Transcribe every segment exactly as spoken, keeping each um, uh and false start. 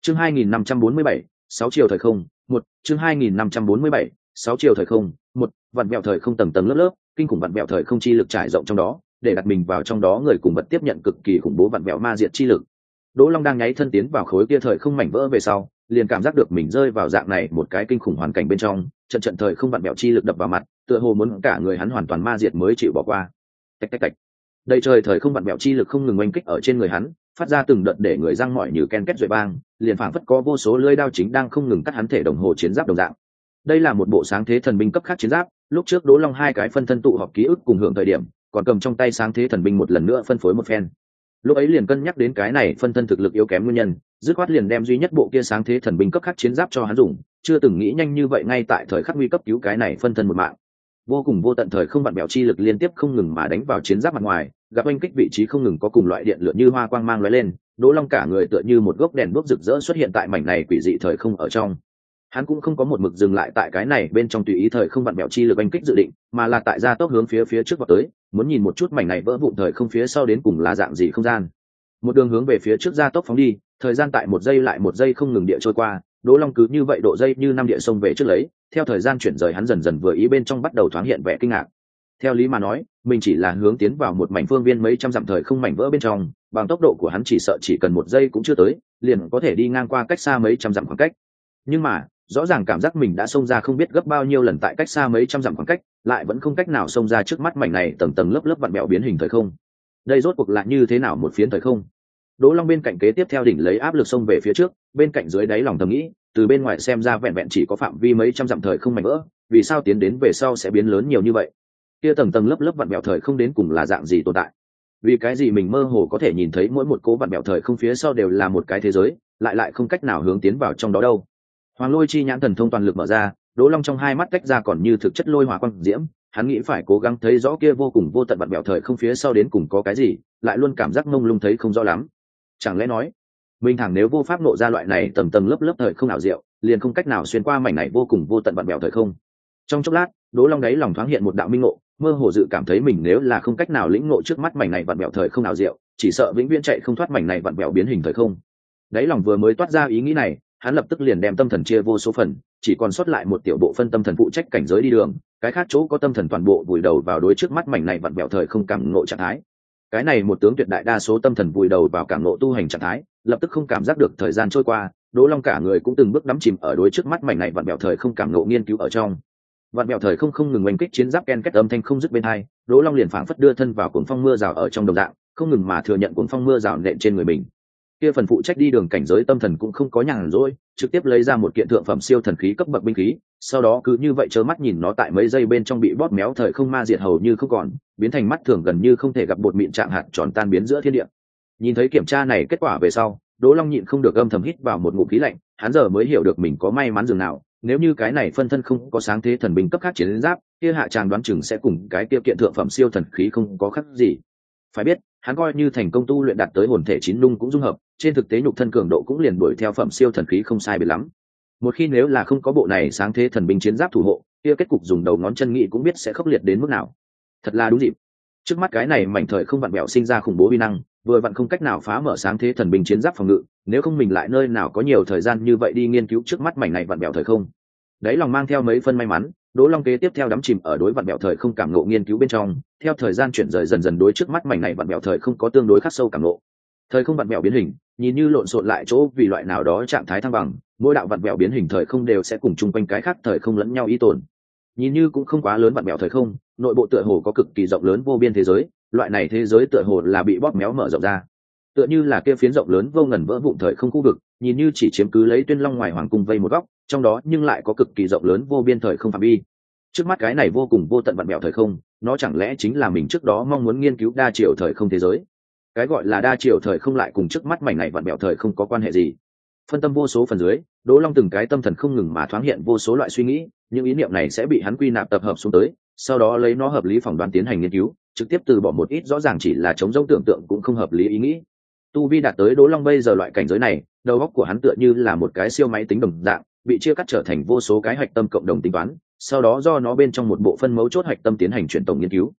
chương hai nghìn năm trăm bốn mươi bảy, sáu chiều thời không một chương hai nghìn năm trăm bốn mươi bảy, sáu chiều thời không một vặn vẹo thời không tầng tầng lớp lớp, kinh khủng vặn vẹo thời không chi lực trải rộng trong đó, để đặt mình vào trong đó người cùng vật tiếp nhận cực kỳ khủng bố vặn vẹo ma diệt chi lực. Đỗ Long đang nháy thân tiến vào khối kia thời không mảnh vỡ về sau, liền cảm giác được mình rơi vào dạng này một cái kinh khủng hoàn cảnh bên trong, trận trận thời không vặn vẹo chi lực đập vào mặt, tựa hồ muốn cả người hắn hoàn toàn ma diệt mới chịu bỏ qua. Tạch tạch tạch. Đầy trời thời không vặn vẹo chi lực không ngừng oanh kích ở trên người hắn, phát ra từng đợt để người răng mỏi như ken két rồi bang, liền phảng phất có vô số lưỡi đao chính đang không ngừng cắt hắn thể đồng hồ chiến giáp đồng dạng. Đây là một bộ sáng thế thần binh cấp khác chiến giáp, lúc trước Đỗ Long hai cái phân thân tụ họp ký ức cùng hưởng thời điểm, còn cầm trong tay sáng thế thần binh một lần nữa phân phối một phen. Lúc ấy liền cân nhắc đến cái này phân thân thực lực yếu kém nguyên nhân, dứt khoát liền đem duy nhất bộ kia sáng thế thần binh cấp khác chiến giáp cho hắn dùng, chưa từng nghĩ nhanh như vậy ngay tại thời khắc nguy cấp cứu cái này phân thân một mạng. Vô cùng vô tận thời không vặn bẹo chi lực liên tiếp không ngừng mà đánh vào chiến giáp mặt ngoài, gặp oanh kích vị trí không ngừng có cùng loại điện lửa như hoa quang mang lóe lên, Đỗ Long cả người tựa như một gốc đèn đuốc rực rỡ xuất hiện tại mảnh này quỷ dị thời không ở trong. Hắn cũng không có một mực dừng lại tại cái này bên trong tùy ý thời không vặn bẹo chi lực oanh kích dự định, mà là tại gia tốc hướng phía phía trước vào tới, muốn nhìn một chút mảnh này vỡ vụn thời không phía sau đến cùng là dạng gì không gian. Một đường hướng về phía trước gia tốc phóng đi, thời gian tại một giây lại một giây không ngừng địa trôi qua, Đỗ Long cứ như vậy độ giây như năm địa sông về trước lấy, theo thời gian chuyển rời hắn dần dần vừa ý bên trong bắt đầu thoáng hiện vẻ kinh ngạc. Theo lý mà nói, mình chỉ là hướng tiến vào một mảnh phương viên mấy trăm dặm thời không mảnh vỡ bên trong, bằng tốc độ của hắn chỉ sợ chỉ cần một giây cũng chưa tới, liền có thể đi ngang qua cách xa mấy trăm dặm khoảng cách. Nhưng mà, rõ ràng cảm giác mình đã xông ra không biết gấp bao nhiêu lần tại cách xa mấy trăm dặm khoảng cách, lại vẫn không cách nào xông ra trước mắt mảnh này tầng tầng lớp lớp vặn vẹo biến hình thời không. Đây rốt cuộc là như thế nào một phiến thời không? Đỗ Long bên cạnh kế tiếp theo đỉnh lấy áp lực xông về phía trước, bên cạnh dưới đáy lòng thầm nghĩ, từ bên ngoài xem ra vẹn vẹn chỉ có phạm vi mấy trăm dặm thời không mảnh vỡ, vì sao tiến đến về sau sẽ biến lớn nhiều như vậy? Kia tầng tầng lớp lớp vặn vẹo thời không đến cùng là dạng gì tồn tại? Vì cái gì mình mơ hồ có thể nhìn thấy mỗi một cố vặn vẹo thời không phía sau đều là một cái thế giới, lại lại không cách nào hướng tiến vào trong đó đâu? Hoàng Lôi chi nhãn thần thông toàn lực mở ra, Đỗ Long trong hai mắt tách ra còn như thực chất lôi hỏa quang diễm, hắn nghĩ phải cố gắng thấy rõ kia vô cùng vô tận vặn vẹo thời không phía sau đến cùng có cái gì, lại luôn cảm giác mông lung thấy không rõ lắm. Chẳng lẽ nói, mình thẳng nếu vô pháp nộ ra loại này tầng tầng lớp lớp thời không ảo diệu, liền không cách nào xuyên qua mảnh này vô cùng vô tận vặn vẹo thời không. Trong chốc lát, Đỗ Long đáy lòng thoáng hiện một đạo minh ngộ, mơ hồ dự cảm thấy mình nếu là không cách nào lĩnh ngộ trước mắt mảnh này vặn vẹo thời không ảo diệu, chỉ sợ vĩnh viễn chạy không thoát mảnh này vặn vẹo biến hình thời không. Đáy lòng vừa mới toát ra ý nghĩ này, hắn lập tức liền đem tâm thần chia vô số phần, chỉ còn sót lại một tiểu bộ phân tâm thần phụ trách cảnh giới đi đường, cái khác chỗ có tâm thần toàn bộ vùi đầu vào đối trước mắt mảnh này vặn vẹo thời không cảm ngộ trạng thái. Cái này một tướng tuyệt đại đa số tâm thần vùi đầu vào cảm ngộ tu hành trạng thái, lập tức không cảm giác được thời gian trôi qua, Đỗ Long cả người cũng từng bước đắm chìm ở đối trước mắt mảnh này vặn vẹo thời không cảm ngộ nghiên cứu ở trong. Vặn vẹo thời không không ngừng oanh kích chiến giáp ken két âm thanh không dứt bên hai, Đỗ Long liền phảng phất đưa thân vào cuồng phong mưa rào ở trong đồng dạng, không ngừng mà thừa nhận cuồng phong mưa rào nện trên người mình. Kia phần phụ trách đi đường cảnh giới tâm thần cũng không có nhàn rỗi, trực tiếp lấy ra một kiện thượng phẩm siêu thần khí cấp bậc binh khí, sau đó cứ như vậy trơ mắt nhìn nó tại mấy giây bên trong bị bóp méo thời không ma diệt hầu như không còn, biến thành mắt thường gần như không thể gặp bột mịn trạng hạt tròn tan biến giữa thiên địa. Nhìn thấy kiểm tra này kết quả về sau, Đỗ Long nhịn không được âm thầm hít vào một ngụm khí lạnh, hắn giờ mới hiểu được mình có may mắn dường nào, nếu như cái này phân thân không có sáng thế thần binh cấp khác chiến giáp, kia hạ tràng đoán chừng sẽ cùng cái kia kiện thượng phẩm siêu thần khí không có khác gì. Phải biết, hắn coi như thành công tu luyện đạt tới hồn thể chín nung cũng dung hợp, trên thực tế nhục thân cường độ cũng liền đuổi theo phẩm siêu thần khí không sai biệt lắm. Một khi nếu là không có bộ này sáng thế thần binh chiến giáp thủ hộ, kia kết cục dùng đầu ngón chân nghĩ cũng biết sẽ khốc liệt đến mức nào. Thật là đúng dịp. Trước mắt cái này mảnh thời không vặn vẹo sinh ra khủng bố uy năng, vừa vặn không cách nào phá mở sáng thế thần binh chiến giáp phòng ngự, nếu không mình lại nơi nào có nhiều thời gian như vậy đi nghiên cứu trước mắt mảnh này vặn vẹo thời không. Đấy lòng mang theo mấy phân may mắn, Đỗ Long kế tiếp theo đắm chìm ở đối vặn vẹo thời không cảm ngộ nghiên cứu bên trong, theo thời gian chuyển rời dần dần đối trước mắt mảnh này vặn vẹo thời không có tương đối khắc sâu cảm ngộ. Thời không vặn vẹo biến hình, nhìn như lộn xộn lại chỗ vì loại nào đó trạng thái thăng bằng, mỗi đạo vặn vẹo biến hình thời không đều sẽ cùng chung quanh cái khác thời không lẫn nhau ý tồn. Nhìn như cũng không quá lớn vặn vẹo thời không, nội bộ tựa hồ có cực kỳ rộng lớn vô biên thế giới, loại này thế giới tựa hồ là bị bóp méo mở rộng ra. Tựa như là kia phiến rộng lớn vô ngần vỡ vụn thời không khu vực, nhìn như chỉ chiếm cứ lấy Tuyên Long ngoài hoàng cung vây một góc, trong đó nhưng lại có cực kỳ rộng lớn vô biên thời không phạm vi. Trước mắt cái này vô cùng vô tận vặn vẹo thời không, nó chẳng lẽ chính là mình trước đó mong muốn nghiên cứu đa chiều thời không thế giới? Cái gọi là đa chiều thời không lại cùng trước mắt mảnh này vặn vẹo thời không có quan hệ gì? Phân tâm vô số phần dưới, Đỗ Long từng cái tâm thần không ngừng mà thoáng hiện vô số loại suy nghĩ, những ý niệm này sẽ bị hắn quy nạp tập hợp xuống tới, sau đó lấy nó hợp lý phỏng đoán tiến hành nghiên cứu, trực tiếp từ bỏ một ít rõ ràng chỉ là chống rỗng tưởng tượng cũng không hợp lý ý nghĩ. Tu vi đạt tới Đỗ Long bây giờ loại cảnh giới này, đầu óc của hắn tựa như là một cái siêu máy tính đồng dạng, bị chia cắt trở thành vô số cái hạch tâm cộng đồng tính toán, sau đó do nó bên trong một bộ phân mấu chốt hạch tâm tiến hành chuyển tổng nghiên cứu.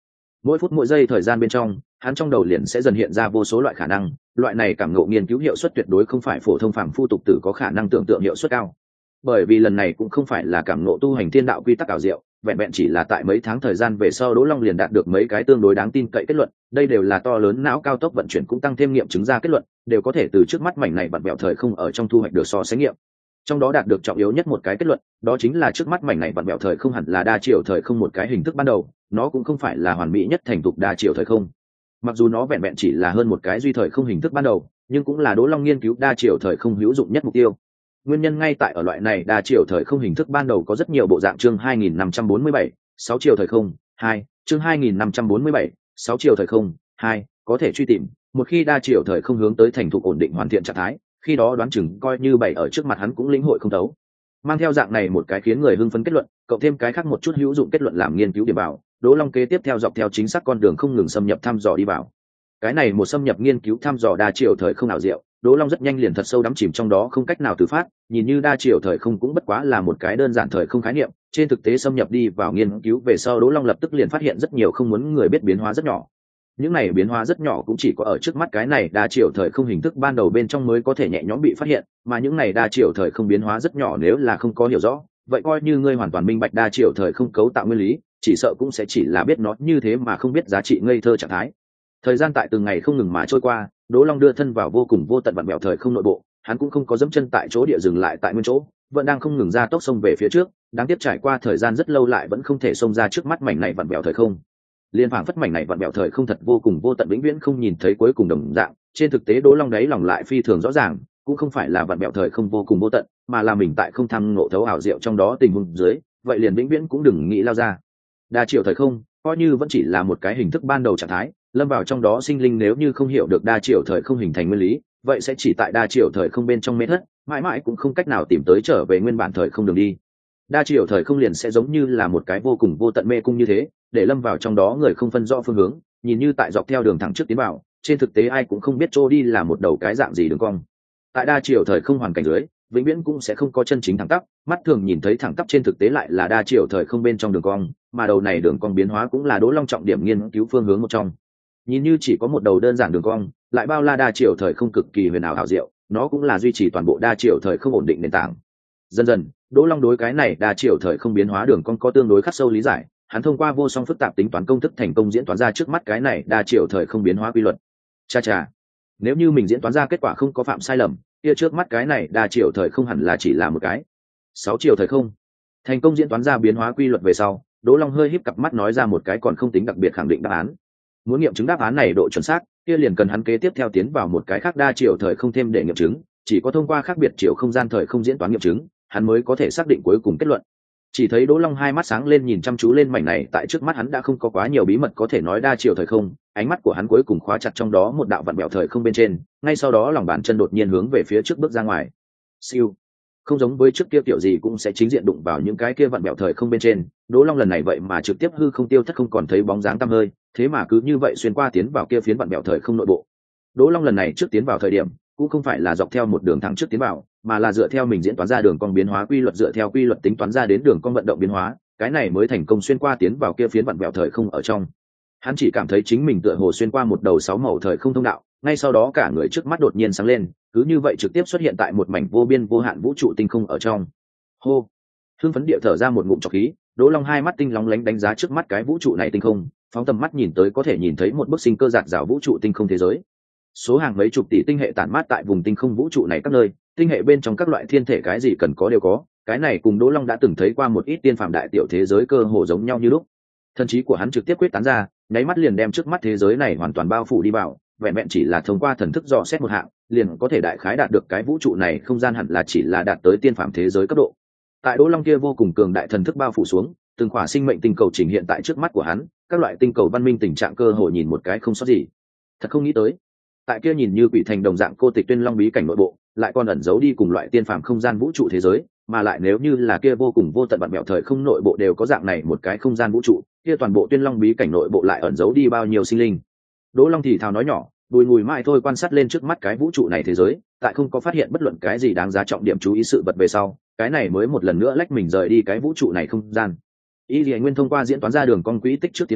mỗi phút mỗi giây thời gian bên trong hắn trong đầu liền sẽ dần hiện ra vô số loại khả năng, loại này cảm ngộ nghiên cứu hiệu suất tuyệt đối không phải phổ thông phàm phu tục tử có khả năng tưởng tượng hiệu suất cao. Bởi vì lần này cũng không phải là cảm ngộ tu hành thiên đạo quy tắc ảo diệu, vẹn vẹn chỉ là tại mấy tháng thời gian về sau Đỗ Long liền đạt được mấy cái tương đối đáng tin cậy kết luận, đây đều là to lớn não cao tốc vận chuyển cũng tăng thêm nghiệm chứng ra kết luận, đều có thể từ trước mắt mảnh này vặn vẹo thời không ở trong thu hoạch được so sánh nghiệm. Trong đó đạt được trọng yếu nhất một cái kết luận, đó chính là trước mắt mảnh này vặn vẹo thời không hẳn là đa chiều thời không một cái hình thức ban đầu, nó cũng không phải là hoàn mỹ nhất thành thục đa chiều thời không. Mặc dù nó vẹn vẹn chỉ là hơn một cái duy thời không hình thức ban đầu, nhưng cũng là Đỗ Long nghiên cứu đa chiều thời không hữu dụng nhất mục tiêu. Nguyên nhân ngay tại ở loại này đa chiều thời không hình thức ban đầu có rất nhiều bộ dạng. Chương hai nghìn năm trăm bốn mươi bảy, sáu chiều thời không hai, chương hai nghìn năm trăm bốn mươi bảy, sáu chiều thời không hai, có thể truy tìm. Một khi đa chiều thời không hướng tới thành thục ổn định hoàn thiện trạng thái, khi đó đoán chừng coi như bày ở trước mặt hắn cũng lĩnh hội không thấu. Mang theo dạng này một cái khiến người hưng phấn kết luận, cộng thêm cái khác một chút hữu dụng kết luận làm nghiên cứu điểm vào, Đỗ Long kế tiếp theo dọc theo chính xác con đường không ngừng xâm nhập thăm dò đi vào. Cái này một xâm nhập nghiên cứu thăm dò đa chiều thời không ảo diệu, Đỗ Long rất nhanh liền thật sâu đắm chìm trong đó không cách nào từ phát, nhìn như đa chiều thời không cũng bất quá là một cái đơn giản thời không khái niệm, trên thực tế xâm nhập đi vào nghiên cứu về sau Đỗ Long lập tức liền phát hiện rất nhiều không muốn người biết biến hóa rất nhỏ. Những này biến hóa rất nhỏ cũng chỉ có ở trước mắt cái này đa chiều thời không hình thức ban đầu bên trong mới có thể nhẹ nhõm bị phát hiện, mà những này đa chiều thời không biến hóa rất nhỏ nếu là không có hiểu rõ, vậy coi như ngươi hoàn toàn minh bạch đa chiều thời không cấu tạo nguyên lý, chỉ sợ cũng sẽ chỉ là biết nó như thế mà không biết giá trị ngây thơ trạng thái. Thời gian tại từng ngày không ngừng mà trôi qua, Đỗ Long đưa thân vào vô cùng vô tận vặn vẹo thời không nội bộ, hắn cũng không có dẫm chân tại chỗ địa dừng lại tại nguyên chỗ, vẫn đang không ngừng ra tốc xông về phía trước, đáng tiếc trải qua thời gian rất lâu lại vẫn không thể xông ra trước mắt mảnh này vặn vẹo thời không. Liên phảng phất mảnh này vặn vẹo thời không thật vô cùng vô tận vĩnh viễn không nhìn thấy cuối cùng đồng dạng, trên thực tế Đỗ Long đấy lòng lại phi thường rõ ràng, cũng không phải là vặn vẹo thời không vô cùng vô tận, mà là mình tại không tham ngộ thấu ảo diệu trong đó tình huống dưới, vậy liền vĩnh viễn cũng đừng nghĩ lao ra. Đa chiều thời không, coi như vẫn chỉ là một cái hình thức ban đầu trạng thái, lâm vào trong đó sinh linh nếu như không hiểu được đa chiều thời không hình thành nguyên lý, vậy sẽ chỉ tại đa chiều thời không bên trong mê thất, mãi mãi cũng không cách nào tìm tới trở về nguyên bản thời không đường đi. Đa chiều thời không liền sẽ giống như là một cái vô cùng vô tận mê cung như thế, để lâm vào trong đó người không phân rõ phương hướng, nhìn như tại dọc theo đường thẳng trước tiến vào, trên thực tế ai cũng không biết chỗ đi là một đầu cái dạng gì đường cong. Tại đa chiều thời không hoàn cảnh dưới, vĩnh viễn cũng sẽ không có chân chính thẳng tắp, mắt thường nhìn thấy thẳng tắp trên thực tế lại là đa chiều thời không bên trong đường cong, mà đầu này đường cong biến hóa cũng là Đỗ Long trọng điểm nghiên cứu phương hướng một trong. Nhìn như chỉ có một đầu đơn giản đường cong, lại bao la đa chiều thời không cực kỳ huyền ảo ảo diệu, nó cũng là duy trì toàn bộ đa chiều thời không ổn định nền tảng. Dần dần, Đỗ Long đối cái này đa chiều thời không biến hóa đường cong có tương đối khắc sâu lý giải, hắn thông qua vô song phức tạp tính toán công thức thành công diễn toán ra trước mắt cái này đa chiều thời không biến hóa quy luật. Cha cha, nếu như mình diễn toán ra kết quả không có phạm sai lầm, kia trước mắt cái này đa chiều thời không hẳn là chỉ là một cái sáu chiều thời không. Thành công diễn toán ra biến hóa quy luật về sau, Đỗ Long hơi híp cặp mắt nói ra một cái còn không tính đặc biệt khẳng định đáp án. Muốn nghiệm chứng đáp án này độ chuẩn xác, kia liền cần hắn kế tiếp theo tiến vào một cái khác đa chiều thời không thêm để nghiệm chứng, chỉ có thông qua khác biệt chiều không gian thời không diễn toán nghiệm chứng, hắn mới có thể xác định cuối cùng kết luận. Chỉ thấy Đỗ Long hai mắt sáng lên nhìn chăm chú lên mảnh này, tại trước mắt hắn đã không có quá nhiều bí mật có thể nói đa chiều thời không, ánh mắt của hắn cuối cùng khóa chặt trong đó một đạo vặn vẹo thời không bên trên, ngay sau đó lòng bàn chân đột nhiên hướng về phía trước bước ra ngoài. Siêu. Không giống với trước kia kiểu gì cũng sẽ chính diện đụng vào những cái kia vặn vẹo thời không bên trên, Đỗ Long lần này vậy mà trực tiếp hư không tiêu thất không còn thấy bóng dáng tăm hơi, thế mà cứ như vậy xuyên qua tiến vào kia phiến vặn vẹo thời không nội bộ. Đỗ Long lần này trước tiến vào thời điểm, cũng không phải là dọc theo một đường thẳng trước tiến vào, mà là dựa theo mình diễn toán ra đường cong biến hóa quy luật, dựa theo quy luật tính toán ra đến đường cong vận động biến hóa, cái này mới thành công xuyên qua tiến vào kia phiến vặn vẹo thời không ở trong. Hắn chỉ cảm thấy chính mình tựa hồ xuyên qua một đầu sáu màu thời không thông đạo, ngay sau đó cả người trước mắt đột nhiên sáng lên, cứ như vậy trực tiếp xuất hiện tại một mảnh vô biên vô hạn vũ trụ tinh không ở trong. Hô, hưng phấn địa thở ra một ngụm trọc khí, Đỗ Long hai mắt tinh lóng lánh đánh giá trước mắt cái vũ trụ này tinh không, phóng tầm mắt nhìn tới có thể nhìn thấy một bức sinh cơ giạt rào vũ trụ tinh không thế giới. Số hàng mấy chục tỷ tinh hệ tản mát tại vùng tinh không vũ trụ này các nơi, tinh hệ bên trong các loại thiên thể cái gì cần có đều có, cái này cùng Đỗ Long đã từng thấy qua một ít tiên phàm đại tiểu thế giới cơ hồ giống nhau như lúc. Thần trí của hắn trực tiếp quyết tán ra, nháy mắt liền đem trước mắt thế giới này hoàn toàn bao phủ đi vào, vẹn vẹn chỉ là thông qua thần thức dò xét một hạng, liền có thể đại khái đạt được cái vũ trụ này không gian hẳn là chỉ là đạt tới tiên phàm thế giới cấp độ. Tại Đỗ Long kia vô cùng cường đại thần thức bao phủ xuống, từng khỏa sinh mệnh tinh cầu trình hiện tại trước mắt của hắn, các loại tinh cầu văn minh tình trạng cơ hội nhìn một cái không sót gì. Thật không nghĩ tới, tại kia nhìn như quỷ thành đồng dạng cô tịch tuyên long bí cảnh nội bộ, lại còn ẩn giấu đi cùng loại tiên phàm không gian vũ trụ thế giới, mà lại nếu như là kia vô cùng vô tận vạn mẹo thời không nội bộ đều có dạng này một cái không gian vũ trụ, kia toàn bộ tuyên long bí cảnh nội bộ lại ẩn giấu đi bao nhiêu sinh linh. Đỗ Long thì thào nói nhỏ, bùi ngùi mãi thôi quan sát lên trước mắt cái vũ trụ này thế giới, tại không có phát hiện bất luận cái gì đáng giá trọng điểm chú ý sự vật về sau, cái này mới một lần nữa lách mình rời đi cái vũ trụ này không gian. Y Lệ Nguyên thông qua diễn toán ra đường con quỹ tích trước tiến vào,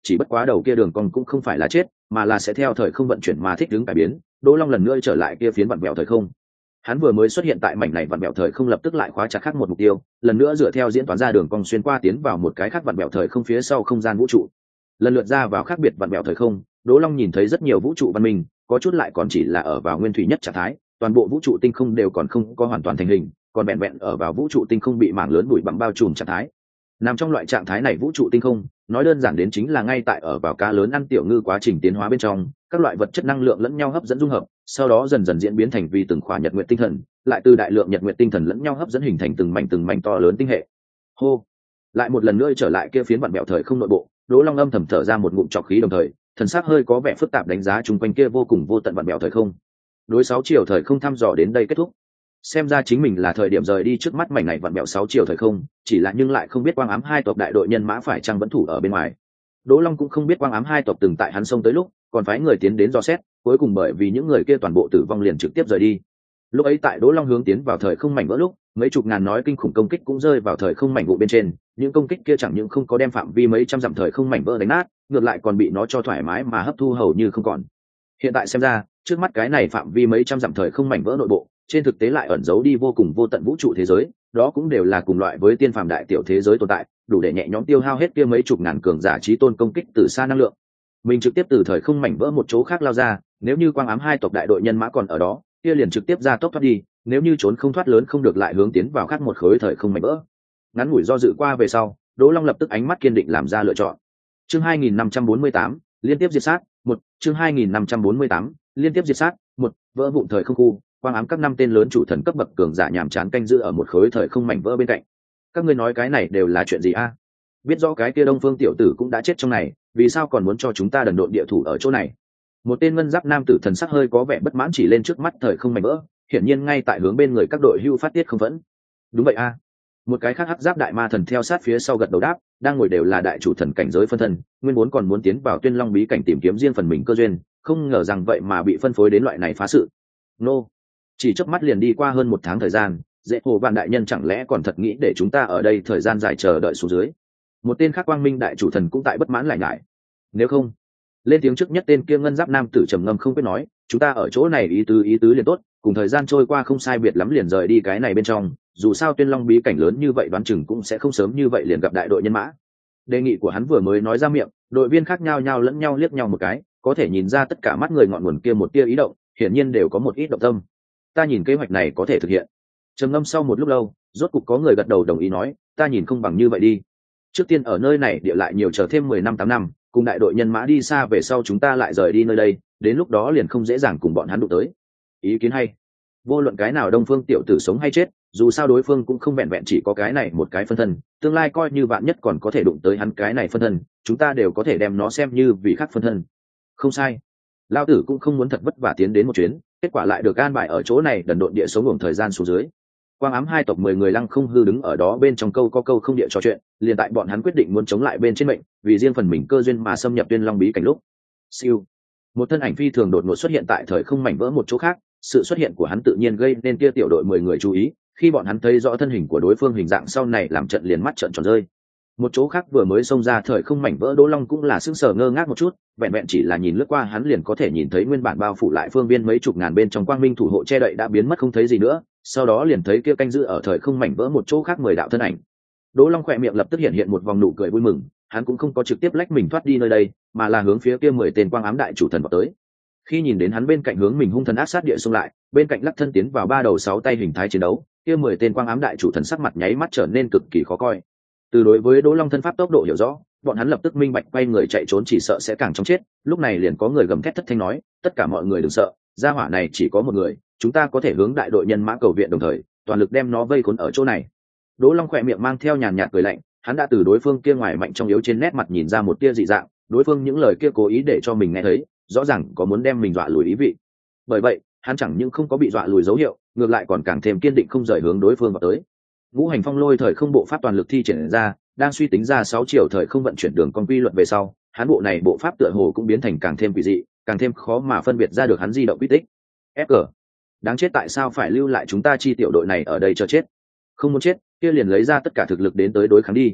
chỉ bất quá đầu kia đường cong cũng không phải là chết mà là sẽ theo thời không vận chuyển mà thích ứng cải biến. Đỗ Long lần nữa trở lại kia phiến vặn vẹo thời không. Hắn vừa mới xuất hiện tại mảnh này vặn vẹo thời không lập tức lại khóa chặt khác một mục tiêu, lần nữa dựa theo diễn toán ra đường cong xuyên qua tiến vào một cái khác vặn vẹo thời không phía sau không gian vũ trụ. Lần lượt ra vào khác biệt vặn vẹo thời không, Đỗ Long nhìn thấy rất nhiều vũ trụ văn minh, có chút lại còn chỉ là ở vào nguyên thủy nhất trạng thái, toàn bộ vũ trụ tinh không đều còn không có hoàn toàn thành hình, còn vẹn vẹn ở vào vũ trụ tinh không bị mảng lớn bụi bặm bao trùm trạng thái. Nằm trong loại trạng thái này vũ trụ tinh không, nói đơn giản đến chính là ngay tại ở vào cá lớn ăn tiểu ngư quá trình tiến hóa bên trong, các loại vật chất năng lượng lẫn nhau hấp dẫn dung hợp, sau đó dần dần diễn biến thành vì từng khỏa nhật nguyệt tinh thần, lại từ đại lượng nhật nguyệt tinh thần lẫn nhau hấp dẫn hình thành từng mảnh từng mảnh to lớn tinh hệ. Hô, lại một lần nữa trở lại kia phiến vặn vẹo thời không nội bộ, Đỗ Long âm thầm thở ra một ngụm trọc khí, đồng thời thần sắc hơi có vẻ phức tạp đánh giá chung quanh kia vô cùng vô tận vặn vẹo thời không. Đối sáu chiều thời không thăm dò đến đây kết thúc, xem ra chính mình là thời điểm rời đi trước mắt mảnh này vặn vẹo sáu chiều thời không, chỉ là nhưng lại không biết quang ám hai tộc đại đội nhân mã phải chăng vẫn thủ ở bên ngoài. Đỗ Long cũng không biết quang ám hai tộc từng tại hắn sông tới lúc còn phái người tiến đến dò xét, cuối cùng bởi vì những người kia toàn bộ tử vong liền trực tiếp rời đi. Lúc ấy tại Đỗ Long hướng tiến vào thời không mảnh vỡ lúc, mấy chục ngàn nói kinh khủng công kích cũng rơi vào thời không mảnh vụ bên trên, những công kích kia chẳng những không có đem phạm vi mấy trăm dặm thời không mảnh vỡ đánh nát, ngược lại còn bị nó cho thoải mái mà hấp thu hầu như không còn. Hiện tại xem ra, trước mắt cái này phạm vi mấy trăm dặm thời không mảnh vỡ nội bộ, trên thực tế lại ẩn giấu đi vô cùng vô tận vũ trụ thế giới, đó cũng đều là cùng loại với tiên phàm đại tiểu thế giới tồn tại, đủ để nhẹ nhõm tiêu hao hết kia mấy chục ngàn cường giả chí tôn công kích từ xa năng lượng. Mình trực tiếp từ thời không mảnh vỡ một chỗ khác lao ra, nếu như quang ám hai tộc đại đội nhân mã còn ở đó, kia liền trực tiếp ra tốc thoát đi, nếu như trốn không thoát lớn không được lại hướng tiến vào khác một khối thời không mảnh vỡ. Ngắn ngủi do dự qua về sau, Đỗ Long lập tức ánh mắt kiên định làm ra lựa chọn. Chương hai nghìn năm trăm bốn mươi tám, liên tiếp diệt sát, một, chương hai nghìn năm trăm bốn mươi tám, liên tiếp diệt sát, một, vỡ vụn thời không khu, quang ám các năm tên lớn chủ thần cấp bậc cường giả nhàm chán canh giữ ở một khối thời không mảnh vỡ bên cạnh. Các ngươi nói cái này đều là chuyện gì a? Biết rõ cái kia Đông Phương tiểu tử cũng đã chết trong này, vì sao còn muốn cho chúng ta đần độn địa thủ ở chỗ này? Một tên ngân giáp nam tử thần sắc hơi có vẻ bất mãn chỉ lên trước mắt thời không mảnh vỡ, hiển nhiên ngay tại hướng bên người các đội hưu phát tiết không vẫn. Đúng vậy a. Một cái khác hắc giáp đại ma thần theo sát phía sau gật đầu đáp, đang ngồi đều là đại chủ thần cảnh giới phân thân, nguyên vốn còn muốn tiến vào Tuyên Long bí cảnh tìm kiếm riêng phần mình cơ duyên, không ngờ rằng vậy mà bị phân phối đến loại này phá sự. Nô, chỉ chớp mắt liền đi qua hơn một tháng thời gian, dễ hồ vạn đại nhân chẳng lẽ còn thật nghĩ để chúng ta ở đây thời gian dài chờ đợi xuống dưới? Một tên khác quang minh đại chủ thần cũng tại bất mãn lại nhải. Nếu không, lên tiếng trước nhất tên kia ngân giáp nam tử trầm ngâm không biết nói, chúng ta ở chỗ này ý tứ ý tứ liền tốt, cùng thời gian trôi qua không sai biệt lắm liền rời đi cái này bên trong, dù sao Tuyên Long bí cảnh lớn như vậy đoán chừng cũng sẽ không sớm như vậy liền gặp đại đội nhân mã. Đề nghị của hắn vừa mới nói ra miệng, đội viên khác nhau nhau lẫn nhau liếc nhau một cái, có thể nhìn ra tất cả mắt người ngọn nguồn kia một tia ý động, hiển nhiên đều có một ít động tâm. Ta nhìn kế hoạch này có thể thực hiện. Trầm ngâm sau một lúc lâu, rốt cục có người gật đầu đồng ý nói, ta nhìn không bằng như vậy đi. Trước tiên ở nơi này địa lại nhiều chờ thêm mười năm tám năm, cùng đại đội nhân mã đi xa về sau chúng ta lại rời đi nơi đây, đến lúc đó liền không dễ dàng cùng bọn hắn đụng tới. Ý kiến hay. Vô luận cái nào Đông Phương tiểu tử sống hay chết, dù sao đối phương cũng không vẹn vẹn chỉ có cái này một cái phân thân, tương lai coi như vạn nhất còn có thể đụng tới hắn cái này phân thân, chúng ta đều có thể đem nó xem như vị khác phân thân. Không sai. Lao tử cũng không muốn thật vất vả tiến đến một chuyến, kết quả lại được an bài ở chỗ này đần độn địa sống ngủ thời gian xuống dưới. Quang ám hai tộc mười người lăng không hư đứng ở đó bên trong câu có câu không địa trò chuyện, liền tại bọn hắn quyết định muốn chống lại bên trên mệnh, vì riêng phần mình cơ duyên mà xâm nhập Tuyên Long bí cảnh lúc. Siêu. Một thân ảnh phi thường đột ngột xuất hiện tại thời không mảnh vỡ một chỗ khác, sự xuất hiện của hắn tự nhiên gây nên kia tiểu đội mười người chú ý, khi bọn hắn thấy rõ thân hình của đối phương hình dạng sau này làm trận liền mắt trợn tròn rơi. Một chỗ khác vừa mới xông ra thời không mảnh vỡ Đỗ Long cũng là sững sờ ngơ ngác một chút, vẹn vẹn chỉ là nhìn lướt qua hắn liền có thể nhìn thấy nguyên bản bao phủ lại phương viên mấy chục ngàn bên trong quang minh thủ hộ che đậy đã biến mất không thấy gì nữa, sau đó liền thấy kia canh giữ ở thời không mảnh vỡ một chỗ khác mười đạo thân ảnh. Đỗ Long khỏe miệng lập tức hiện hiện một vòng nụ cười vui mừng, hắn cũng không có trực tiếp lách mình thoát đi nơi đây, mà là hướng phía kia mười tên quang ám đại chủ thần vào tới. Khi nhìn đến hắn bên cạnh hướng mình hung thần ác sát địa xông lại, bên cạnh lắc thân tiến vào ba đầu sáu tay hình thái chiến đấu, kia mười tên quang ám đại chủ thần sắc mặt nháy mắt trở nên cực kỳ khó coi. Từ đối với Đỗ Long thân pháp tốc độ hiểu rõ, bọn hắn lập tức minh bạch quay người chạy trốn chỉ sợ sẽ càng chóng chết, lúc này liền có người gầm thét thất thanh nói, tất cả mọi người đừng sợ, gia hỏa này chỉ có một người, chúng ta có thể hướng đại đội nhân mã cầu viện đồng thời, toàn lực đem nó vây khốn ở chỗ này. Đỗ Long khỏe miệng mang theo nhàn nhạt cười lạnh, hắn đã từ đối phương kia ngoài mạnh trong yếu trên nét mặt nhìn ra một tia dị dạng, đối phương những lời kia cố ý để cho mình nghe thấy, rõ ràng có muốn đem mình dọa lùi ý vị. Bởi vậy, hắn chẳng những không có bị dọa lùi dấu hiệu, ngược lại còn càng thêm kiên định không rời hướng đối phương vào tới. Ngũ hành phong lôi thời không bộ pháp toàn lực thi triển ra, đang suy tính ra sáu chiều thời không vận chuyển đường con quy luật về sau, hắn bộ này bộ pháp tựa hồ cũng biến thành càng thêm quỷ dị, càng thêm khó mà phân biệt ra được hắn di động quy tích. ép giê, đáng chết, tại sao phải lưu lại chúng ta chi tiểu đội này ở đây cho chết? Không muốn chết, kia liền lấy ra tất cả thực lực đến tới đối kháng đi.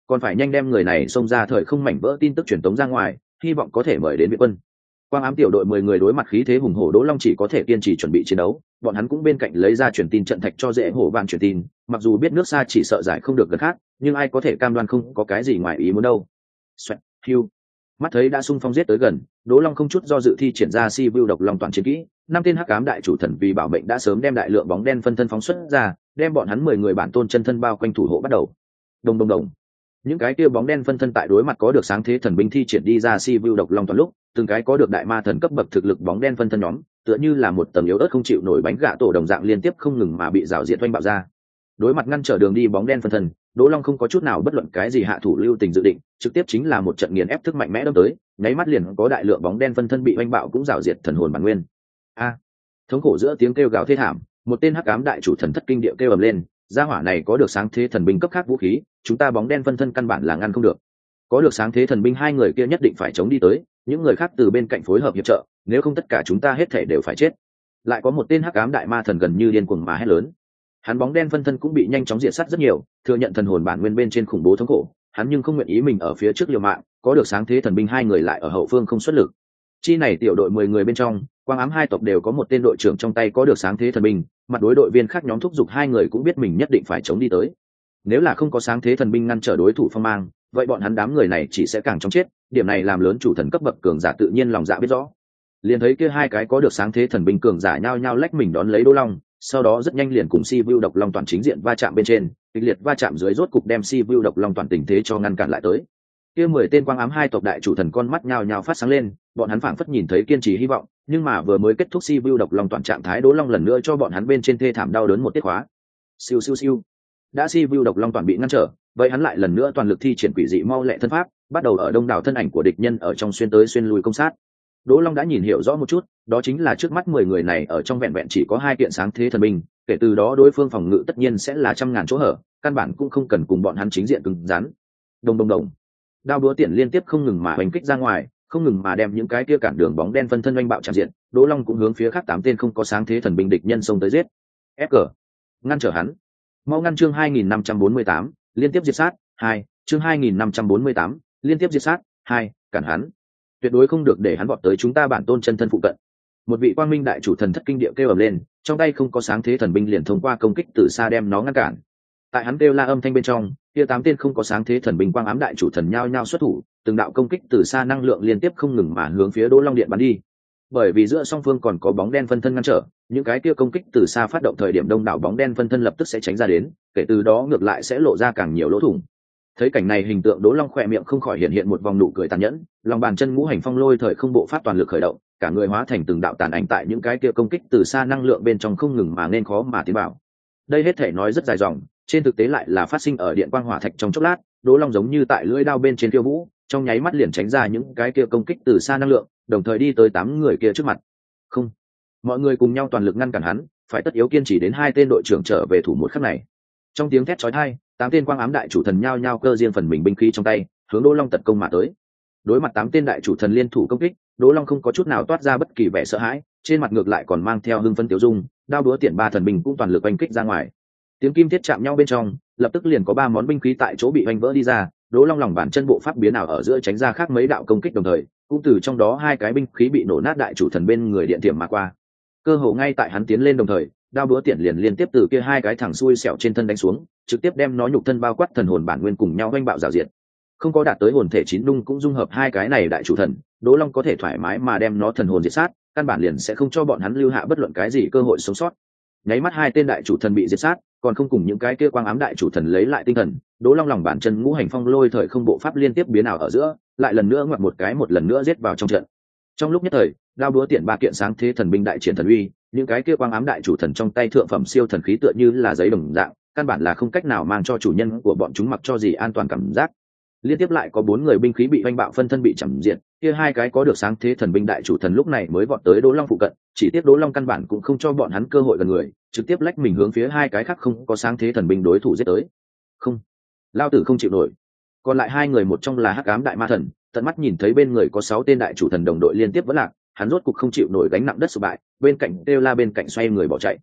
còn phải nhanh đem người này xông ra thời không mảnh vỡ tin tức truyền tống ra ngoài, hy vọng có thể mời đến viện quân. Quang ám tiểu đội mười người đối mặt khí thế hùng hổ Đỗ Long chỉ có thể kiên trì chuẩn bị chiến đấu, bọn hắn cũng bên cạnh lấy ra truyền tin trận thạch cho dễ hổ bạn truyền tin, mặc dù biết nước xa chỉ sợ giải không được gần khác, nhưng ai có thể cam đoan không có cái gì ngoài ý muốn đâu. Xoẹt, hưu. Mắt thấy đã xung phong giết tới gần, Đỗ Long không chút do dự thi triển ra si view độc long toàn chiến kỹ, năm tên hắc ám đại chủ thần vì bảo mệnh đã sớm đem đại lượng bóng đen phân thân phóng xuất ra, đem bọn hắn mười người bản tôn chân thân bao quanh thủ hộ bắt đầu. Đồng đồng đồng. Những cái kia bóng đen phân thân tại đối mặt có được sáng thế thần binh thi triển đi ra si view độc long toàn lúc, từng cái có được đại ma thần cấp bậc thực lực bóng đen phân thân nhóm, tựa như là một tầng yếu ớt không chịu nổi bánh gạ tổ đồng dạng liên tiếp không ngừng mà bị rào diệt oanh bạo ra. Đối mặt ngăn trở đường đi bóng đen phân thân, Đỗ Long không có chút nào bất luận cái gì hạ thủ lưu tình dự định, trực tiếp chính là một trận nghiền ép thức mạnh mẽ đâm tới, nháy mắt liền có đại lượng bóng đen phân thân bị oanh bạo cũng rào diệt thần hồn bản nguyên. A! Thống khổ giữa tiếng kêu gào thê thảm, một tên hắc ám đại chủ thần thất kinh địa kêu ầm lên, gia hỏa này có được sáng thế thần binh cấp khác vũ khí, chúng ta bóng đen phân thân căn bản là ngăn không được. Có được sáng thế thần binh hai người kia nhất định phải chống đi tới, những người khác từ bên cạnh phối hợp hiệp trợ, nếu không tất cả chúng ta hết thể đều phải chết. Lại có một tên hắc ám đại ma thần gần như điên cuồng mà hét lớn. Hắn bóng đen phân thân cũng bị nhanh chóng diệt sát rất nhiều, thừa nhận thần hồn bản nguyên bên trên khủng bố thống khổ, hắn nhưng không nguyện ý mình ở phía trước liều mạng, có được sáng thế thần binh hai người lại ở hậu phương không xuất lực. Chi này tiểu đội mười người bên trong, quang ám hai tộc đều có một tên đội trưởng trong tay có được sáng thế thần binh, mặt đối đội viên khác nhóm thúc giục hai người cũng biết mình nhất định phải chống đi tới. Nếu là không có sáng thế thần binh ngăn trở đối thủ phong mang, vậy bọn hắn đám người này chỉ sẽ càng chóng chết, điểm này làm lớn chủ thần cấp bậc cường giả tự nhiên lòng dạ biết rõ. Liền thấy kia hai cái có được sáng thế thần binh cường giả nhao nhao lách mình đón lấy Đỗ Long, sau đó rất nhanh liền cùng si vu độc long toàn chính diện va chạm bên trên, kịch liệt va chạm dưới rốt cục đem si vu độc long toàn tình thế cho ngăn cản lại tới. Kia mười tên quang ám hai tộc đại chủ thần con mắt nhao nhao phát sáng lên, bọn hắn phảng phất nhìn thấy kiên trì hy vọng, nhưng mà vừa mới kết thúc si vu độc long toàn trạng thái Đỗ Long lần nữa cho bọn hắn bên trên thê thảm đau đớn một tiết khóa. Siêu siêu siêu. Đã si vu độc long toàn bị ngăn trở, vậy hắn lại lần nữa toàn lực thi triển quỷ dị mau lẹ thân pháp, bắt đầu ở đông đảo thân ảnh của địch nhân ở trong xuyên tới xuyên lui công sát. Đỗ Long đã nhìn hiểu rõ một chút, đó chính là trước mắt mười người này ở trong vẹn vẹn chỉ có hai kiện sáng thế thần binh, kể từ đó đối phương phòng ngự tất nhiên sẽ là trăm ngàn chỗ hở, căn bản cũng không cần cùng bọn hắn chính diện cứng rắn. Đồng đồng đồng. Đao đúa tiện liên tiếp không ngừng mà hoành kích ra ngoài, không ngừng mà đem những cái kia cản đường bóng đen phân thân oanh bạo tràn diện, Đỗ Long cũng hướng phía khác tám tên không có sáng thế thần binh địch nhân xông tới giết. Ép cờ. Ngăn trở hắn. Mau ngăn chương hai nghìn năm trăm bốn mươi tám, liên tiếp diệt sát, hai, chương hai nghìn năm trăm bốn mươi tám, liên tiếp diệt sát, hai, cản hắn. Tuyệt đối không được để hắn vọt tới chúng ta bản tôn chân thân phụ cận. Một vị quang minh đại chủ thần thất kinh địa kêu ầm lên, trong tay không có sáng thế thần binh liền thông qua công kích từ xa đem nó ngăn cản. Tại hắn kêu la âm thanh bên trong, kia tám tên không có sáng thế thần binh quang ám đại chủ thần nhao nhao xuất thủ, từng đạo công kích từ xa năng lượng liên tiếp không ngừng mà hướng phía Đỗ Long điện bắn đi. Bởi vì giữa song phương còn có bóng đen phân thân ngăn trở, những cái kia công kích từ xa phát động thời điểm đông đảo bóng đen phân thân lập tức sẽ tránh ra đến, kể từ đó ngược lại sẽ lộ ra càng nhiều lỗ thủng. Thấy cảnh này hình tượng Đỗ Long khỏe miệng không khỏi hiện hiện một vòng nụ cười tàn nhẫn, lòng bàn chân ngũ hành phong lôi thời không bộ pháp toàn lực khởi động, cả người hóa thành từng đạo tàn ảnh tại những cái kia công kích từ xa năng lượng bên trong không ngừng mà nên khó mà tiến vào. Đây hết thể nói rất dài dòng, trên thực tế lại là phát sinh ở điện quang hỏa thạch trong chốc lát, Đỗ Long giống như tại lưỡi đao bên trên tiêu vũ, trong nháy mắt liền tránh ra những cái kia công kích từ xa năng lượng, đồng thời đi tới tám người kia trước mặt. Không, mọi người cùng nhau toàn lực ngăn cản hắn, phải tất yếu kiên trì đến hai tên đội trưởng trở về thủ một khắc này. Trong tiếng thét chói tai, tám tên quang ám đại chủ thần nhao nhao cơ riêng phần mình binh khí trong tay, hướng Đỗ Long tấn công mà tới. Đối mặt tám tên đại chủ thần liên thủ công kích, Đỗ Long không có chút nào toát ra bất kỳ vẻ sợ hãi, trên mặt ngược lại còn mang theo hưng phấn tiêu dung, đao đúa tiện ba thần binh cũng toàn lực oanh kích ra ngoài. Tiếng kim thiết chạm nhau bên trong, lập tức liền có ba món binh khí tại chỗ bị oanh vỡ đi ra, Đỗ Long lòng bàn chân bộ pháp biến ảo ở giữa tránh ra khác mấy đạo công kích đồng thời, cũng từ trong đó hai cái binh khí bị nổ nát đại chủ thần bên người điện tiệm mà qua. Cơ hồ ngay tại hắn tiến lên đồng thời, đao búa tiện liền liên tiếp từ kia hai cái thẳng xuôi sẹo trên thân đánh xuống, trực tiếp đem nó nhục thân bao quát thần hồn bản nguyên cùng nhau oanh bạo rào diệt. Không có đạt tới hồn thể chín đung cũng dung hợp hai cái này đại chủ thần, Đỗ Long có thể thoải mái mà đem nó thần hồn diệt sát, căn bản liền sẽ không cho bọn hắn lưu hạ bất luận cái gì cơ hội sống sót. Nháy mắt hai tên đại chủ thần bị diệt sát, còn không cùng những cái kia quang ám đại chủ thần lấy lại tinh thần, Đỗ Long lòng bàn chân ngũ hành phong lôi thời không bộ pháp liên tiếp biến ảo ở giữa, lại lần nữa ngoặt một cái một lần nữa giết vào trong trận. Trong lúc nhất thời, đao đúa tiện ba kiện sáng thế thần binh đại triển thần uy, những cái kia quang ám đại chủ thần trong tay thượng phẩm siêu thần khí tựa như là giấy đồng dạng, căn bản là không cách nào mang cho chủ nhân của bọn chúng mặc cho gì an toàn cảm giác. Liên tiếp lại có bốn người binh khí bị oanh bạo phân thân bị chằm diệt, kia hai cái có được sáng thế thần binh đại chủ thần lúc này mới vọt tới Đỗ Long phụ cận, chỉ tiếc Đỗ Long căn bản cũng không cho bọn hắn cơ hội gần người, trực tiếp lách mình hướng phía hai cái khác không có sáng thế thần binh đối thủ giết tới. Không, lao tử không chịu nổi. Còn lại hai người một trong là hắc ám đại ma thần, tận mắt nhìn thấy bên người có sáu tên đại chủ thần đồng đội liên tiếp vỡ lạc, hắn rốt cục không chịu nổi gánh nặng đất sụp bại, bên cạnh Têu La bên cạnh xoay người bỏ chạy.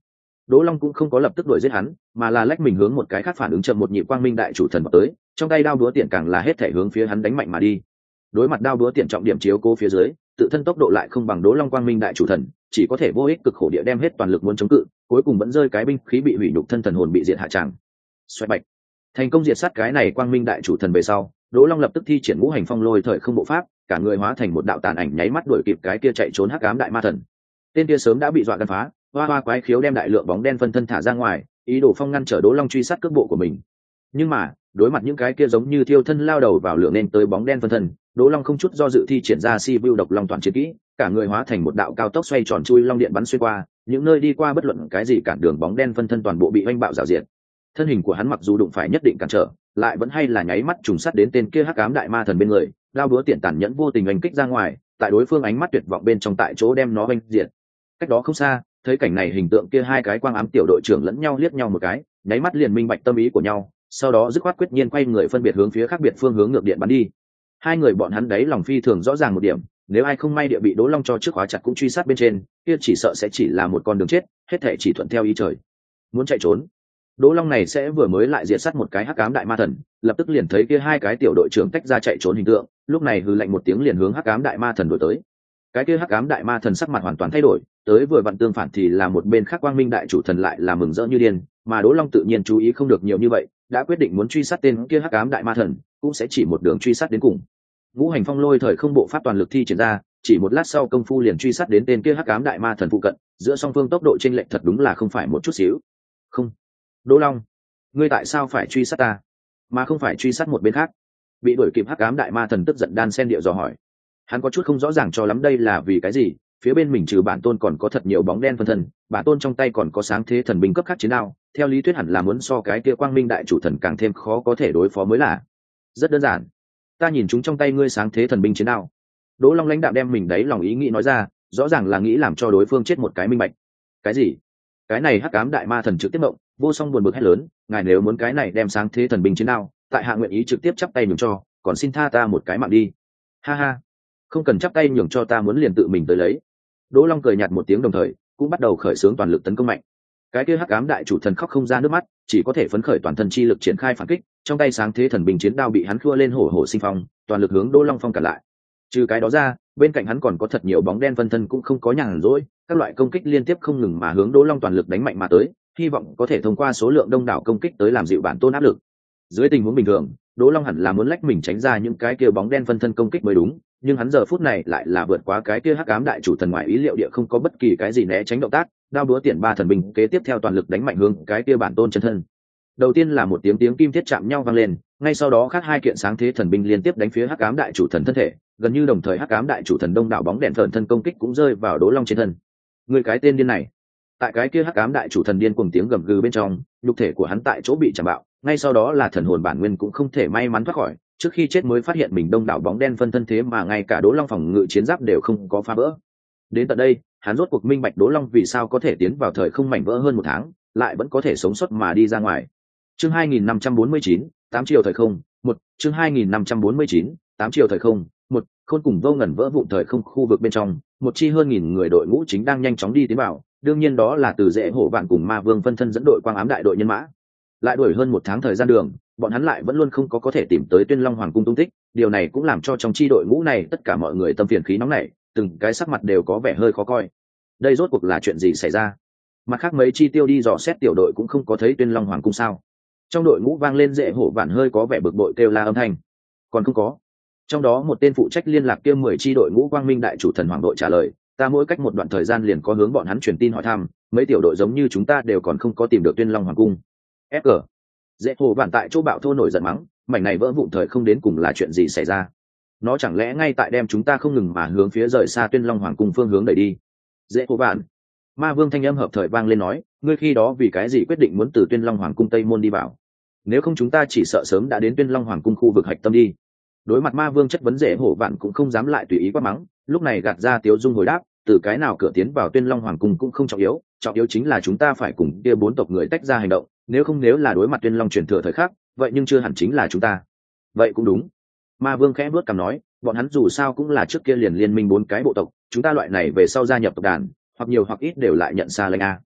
Đỗ Long cũng không có lập tức đuổi giết hắn, mà là lách mình hướng một cái khác phản ứng chậm một nhịp quang minh đại chủ thần vào tới, trong tay đao búa tiện càng là hết thể hướng phía hắn đánh mạnh mà đi. Đối mặt đao búa tiện trọng điểm chiếu cố phía dưới, tự thân tốc độ lại không bằng Đỗ Long quang minh đại chủ thần, chỉ có thể vô ích cực khổ địa đem hết toàn lực muốn chống cự, cuối cùng vẫn rơi cái binh khí bị hủy nhục, thân thần hồn bị diệt hạ tràng. Xoẹt bạch, thành công diệt sát cái này quang minh đại chủ thần về sau, Đỗ Long lập tức thi triển ngũ hành phong lôi thời không bộ pháp, cả người hóa thành một đạo tàn ảnh nháy mắt đuổi kịp cái kia chạy trốn hắc ám đại ma thần. Tên kia sớm đã bị dọa gan phá, hoa hoa quái khiếu đem đại lượng bóng đen phân thân thả ra ngoài, ý đồ phong ngăn trở Đỗ Long truy sát cước bộ của mình. Nhưng mà đối mặt những cái kia giống như thiêu thân lao đầu vào lửa nên tới bóng đen phân thân, Đỗ Long không chút do dự thi triển ra si view độc long toàn chiến kỹ, cả người hóa thành một đạo cao tốc xoay tròn chui long điện bắn xuyên qua, những nơi đi qua bất luận cái gì cản đường bóng đen phân thân toàn bộ bị oanh bạo rào diệt. Thân hình của hắn mặc dù đụng phải nhất định cản trở, lại vẫn hay là nháy mắt trùng sát đến tên kia hắc ám đại ma thần bên người, đao búa tiện tàn nhẫn vô tình oanh kích ra ngoài, tại đối phương ánh mắt tuyệt vọng bên trong tại chỗ đem nó oanh diệt. Cách đó không xa, thấy cảnh này hình tượng kia hai cái quang ám tiểu đội trưởng lẫn nhau liếc nhau một cái, nháy mắt liền minh bạch tâm ý của nhau, sau đó dứt khoát quyết nhiên quay người phân biệt hướng phía khác biệt phương hướng ngược điện bắn đi. Hai người bọn hắn đấy lòng phi thường rõ ràng một điểm, nếu ai không may địa bị Đỗ Long cho trước khóa chặt cũng truy sát bên trên, kia chỉ sợ sẽ chỉ là một con đường chết, hết thảy chỉ thuận theo ý trời. Muốn chạy trốn, Đỗ Long này sẽ vừa mới lại diệt sát một cái hắc ám đại ma thần, lập tức liền thấy kia hai cái tiểu đội trưởng tách ra chạy trốn hình tượng, lúc này hừ lạnh một tiếng liền hướng hắc ám đại ma thần đuổi tới. Cái kia hắc ám đại ma thần sắc mặt hoàn toàn thay đổi, tới vừa vặn tương phản thì là một bên khác quang minh đại chủ thần lại là mừng rỡ như điên, mà Đỗ Long tự nhiên chú ý không được nhiều như vậy, đã quyết định muốn truy sát tên kia hắc ám đại ma thần, cũng sẽ chỉ một đường truy sát đến cùng. Ngũ hành phong lôi thời không bộ pháp toàn lực thi triển ra, chỉ một lát sau công phu liền truy sát đến tên kia hắc ám đại ma thần phụ cận, giữa song phương tốc độ chênh lệch thật đúng là không phải một chút xíu. Không, Đỗ Long, ngươi tại sao phải truy sát ta, mà không phải truy sát một bên khác? Bị đuổi kịp hắc ám đại ma thần tức giận đan sen điệu dò hỏi. Hắn có chút không rõ ràng cho lắm đây là vì cái gì, phía bên mình trừ bản tôn còn có thật nhiều bóng đen phân thân, bản tôn trong tay còn có sáng thế thần binh cấp khác chiến đao, theo lý thuyết hẳn là muốn so cái kia quang minh đại chủ thần càng thêm khó có thể đối phó mới là. Rất đơn giản, ta nhìn chúng trong tay ngươi sáng thế thần binh chiến đao. Đỗ Long lãnh đạm đem mình đấy lòng ý nghĩ nói ra, rõ ràng là nghĩ làm cho đối phương chết một cái minh bạch. Cái gì? Cái này hắc ám đại ma thần trực tiếp mộng, vô song buồn bực hét lớn, ngài nếu muốn cái này đem sáng thế thần binh chiến đao, tại hạ nguyện ý trực tiếp chắp tay nhường cho, còn xin tha ta một cái mạng đi. Ha ha, không cần chắp tay nhường cho, ta muốn liền tự mình tới lấy. Đỗ Long cười nhạt một tiếng, đồng thời cũng bắt đầu khởi xướng toàn lực tấn công mạnh. Cái kia hắc ám đại chủ thần khóc không ra nước mắt, chỉ có thể phấn khởi toàn thân chi lực triển khai phản kích, trong tay sáng thế thần binh chiến đao bị hắn khua lên hổ hổ sinh phong, toàn lực hướng Đỗ Long phong cản lại. Trừ cái đó ra, bên cạnh hắn còn có thật nhiều bóng đen phân thân cũng không có nhàn rỗi, các loại công kích liên tiếp không ngừng mà hướng Đỗ Long toàn lực đánh mạnh mà tới, hy vọng có thể thông qua số lượng đông đảo công kích tới làm dịu bản tôn áp lực. Dưới tình huống bình thường, Đỗ Long hẳn là muốn lách mình tránh ra những cái kia bóng đen phân thân công kích mới đúng, nhưng hắn giờ phút này lại là vượt quá cái kia hắc ám đại chủ thần ngoài ý liệu địa, không có bất kỳ cái gì né tránh động tác, đao đúa tiền ba thần binh kế tiếp theo toàn lực đánh mạnh hướng cái kia bản tôn chân thân. Đầu tiên là một tiếng tiếng kim thiết chạm nhau vang lên, ngay sau đó khác hai kiện sáng thế thần binh liên tiếp đánh phía hắc ám đại chủ thần thân thể, gần như đồng thời hắc ám đại chủ thần đông đảo bóng đèn phởn thân công kích cũng rơi vào Đỗ Long trên thân. Người cái tên điên này! Tại cái kia hắc ám đại chủ thần điên cuồng tiếng gầm gừ bên trong, nhục thể của hắn tại chỗ bị chạm bạo, ngay sau đó là thần hồn bản nguyên cũng không thể may mắn thoát khỏi, trước khi chết mới phát hiện mình đông đảo bóng đen phân thân thế mà ngay cả Đỗ Long phòng ngự chiến giáp đều không có phá vỡ. Đến tận đây, hắn rốt cuộc minh bạch Đỗ Long vì sao có thể tiến vào thời không mảnh vỡ hơn một tháng, lại vẫn có thể sống sót mà đi ra ngoài. Chương hai nghìn năm trăm bốn mươi chín, tám chiều thời không, một, chương hai nghìn năm trăm bốn mươi chín, tám chiều thời không, một, khôn cùng vô ngần vỡ vụn thời không khu vực bên trong, một chi hơn nghìn người đội ngũ chính đang nhanh chóng đi tiến vào, đương nhiên đó là từ Dễ Hổ Vạn cùng Ma Vương phân thân dẫn đội quang ám đại đội nhân mã. Lại đuổi hơn một tháng thời gian đường, bọn hắn lại vẫn luôn không có có thể tìm tới Tuyên Long Hoàng cung tung tích, điều này cũng làm cho trong chi đội ngũ này tất cả mọi người tâm phiền khí nóng nảy, từng cái sắc mặt đều có vẻ hơi khó coi. Đây rốt cuộc là chuyện gì xảy ra? Mặt khác mấy chi tiêu đi dò xét tiểu đội cũng không có thấy Tuyên Long Hoàng cung sao? Trong đội ngũ vang lên Dễ Hổ Vạn hơi có vẻ bực bội kêu la âm thanh. Còn không có. Trong đó một tên phụ trách liên lạc kia mười chi đội ngũ Quang Minh đại chủ thần hoàng đội trả lời, ta mỗi cách một đoạn thời gian liền có hướng bọn hắn truyền tin hỏi thăm, mấy tiểu đội giống như chúng ta đều còn không có tìm được Tuyên Long Hoàng cung. ép giê. Dễ Hổ Vạn tại chỗ bạo thô nổi giận mắng, mảnh này vỡ vụn thời không đến cùng là chuyện gì xảy ra? Nó chẳng lẽ ngay tại đem chúng ta không ngừng mà hướng phía rời xa Tuyên Long Hoàng cung phương hướng đẩy đi? Dễ Hổ Vạn. Ma Vương thanh âm hợp thời vang lên nói, ngươi khi đó vì cái gì quyết định muốn từ Tuyên Long Hoàng cung Tây môn đi vào? Nếu không chúng ta chỉ sợ sớm đã đến Tuyên Long Hoàng cung khu vực hạch tâm đi. Đối mặt Ma Vương chất vấn, Dễ Hổ Vạn cũng không dám lại tùy ý quát mắng, lúc này gạt ra tiếu dung hồi đáp, từ cái nào cửa tiến vào Tuyên Long Hoàng cung cũng không trọng yếu, trọng yếu chính là chúng ta phải cùng kia bốn tộc người tách ra hành động, nếu không nếu là đối mặt Tuyên Long truyền thừa thời khắc, vậy nhưng chưa hẳn chính là chúng ta. Vậy cũng đúng. Ma Vương khẽ bước cằm nói, bọn hắn dù sao cũng là trước kia liền liên minh bốn cái bộ tộc, chúng ta loại này về sau gia nhập tộc đàn, hoặc nhiều hoặc ít đều lại nhận xa lệnh a.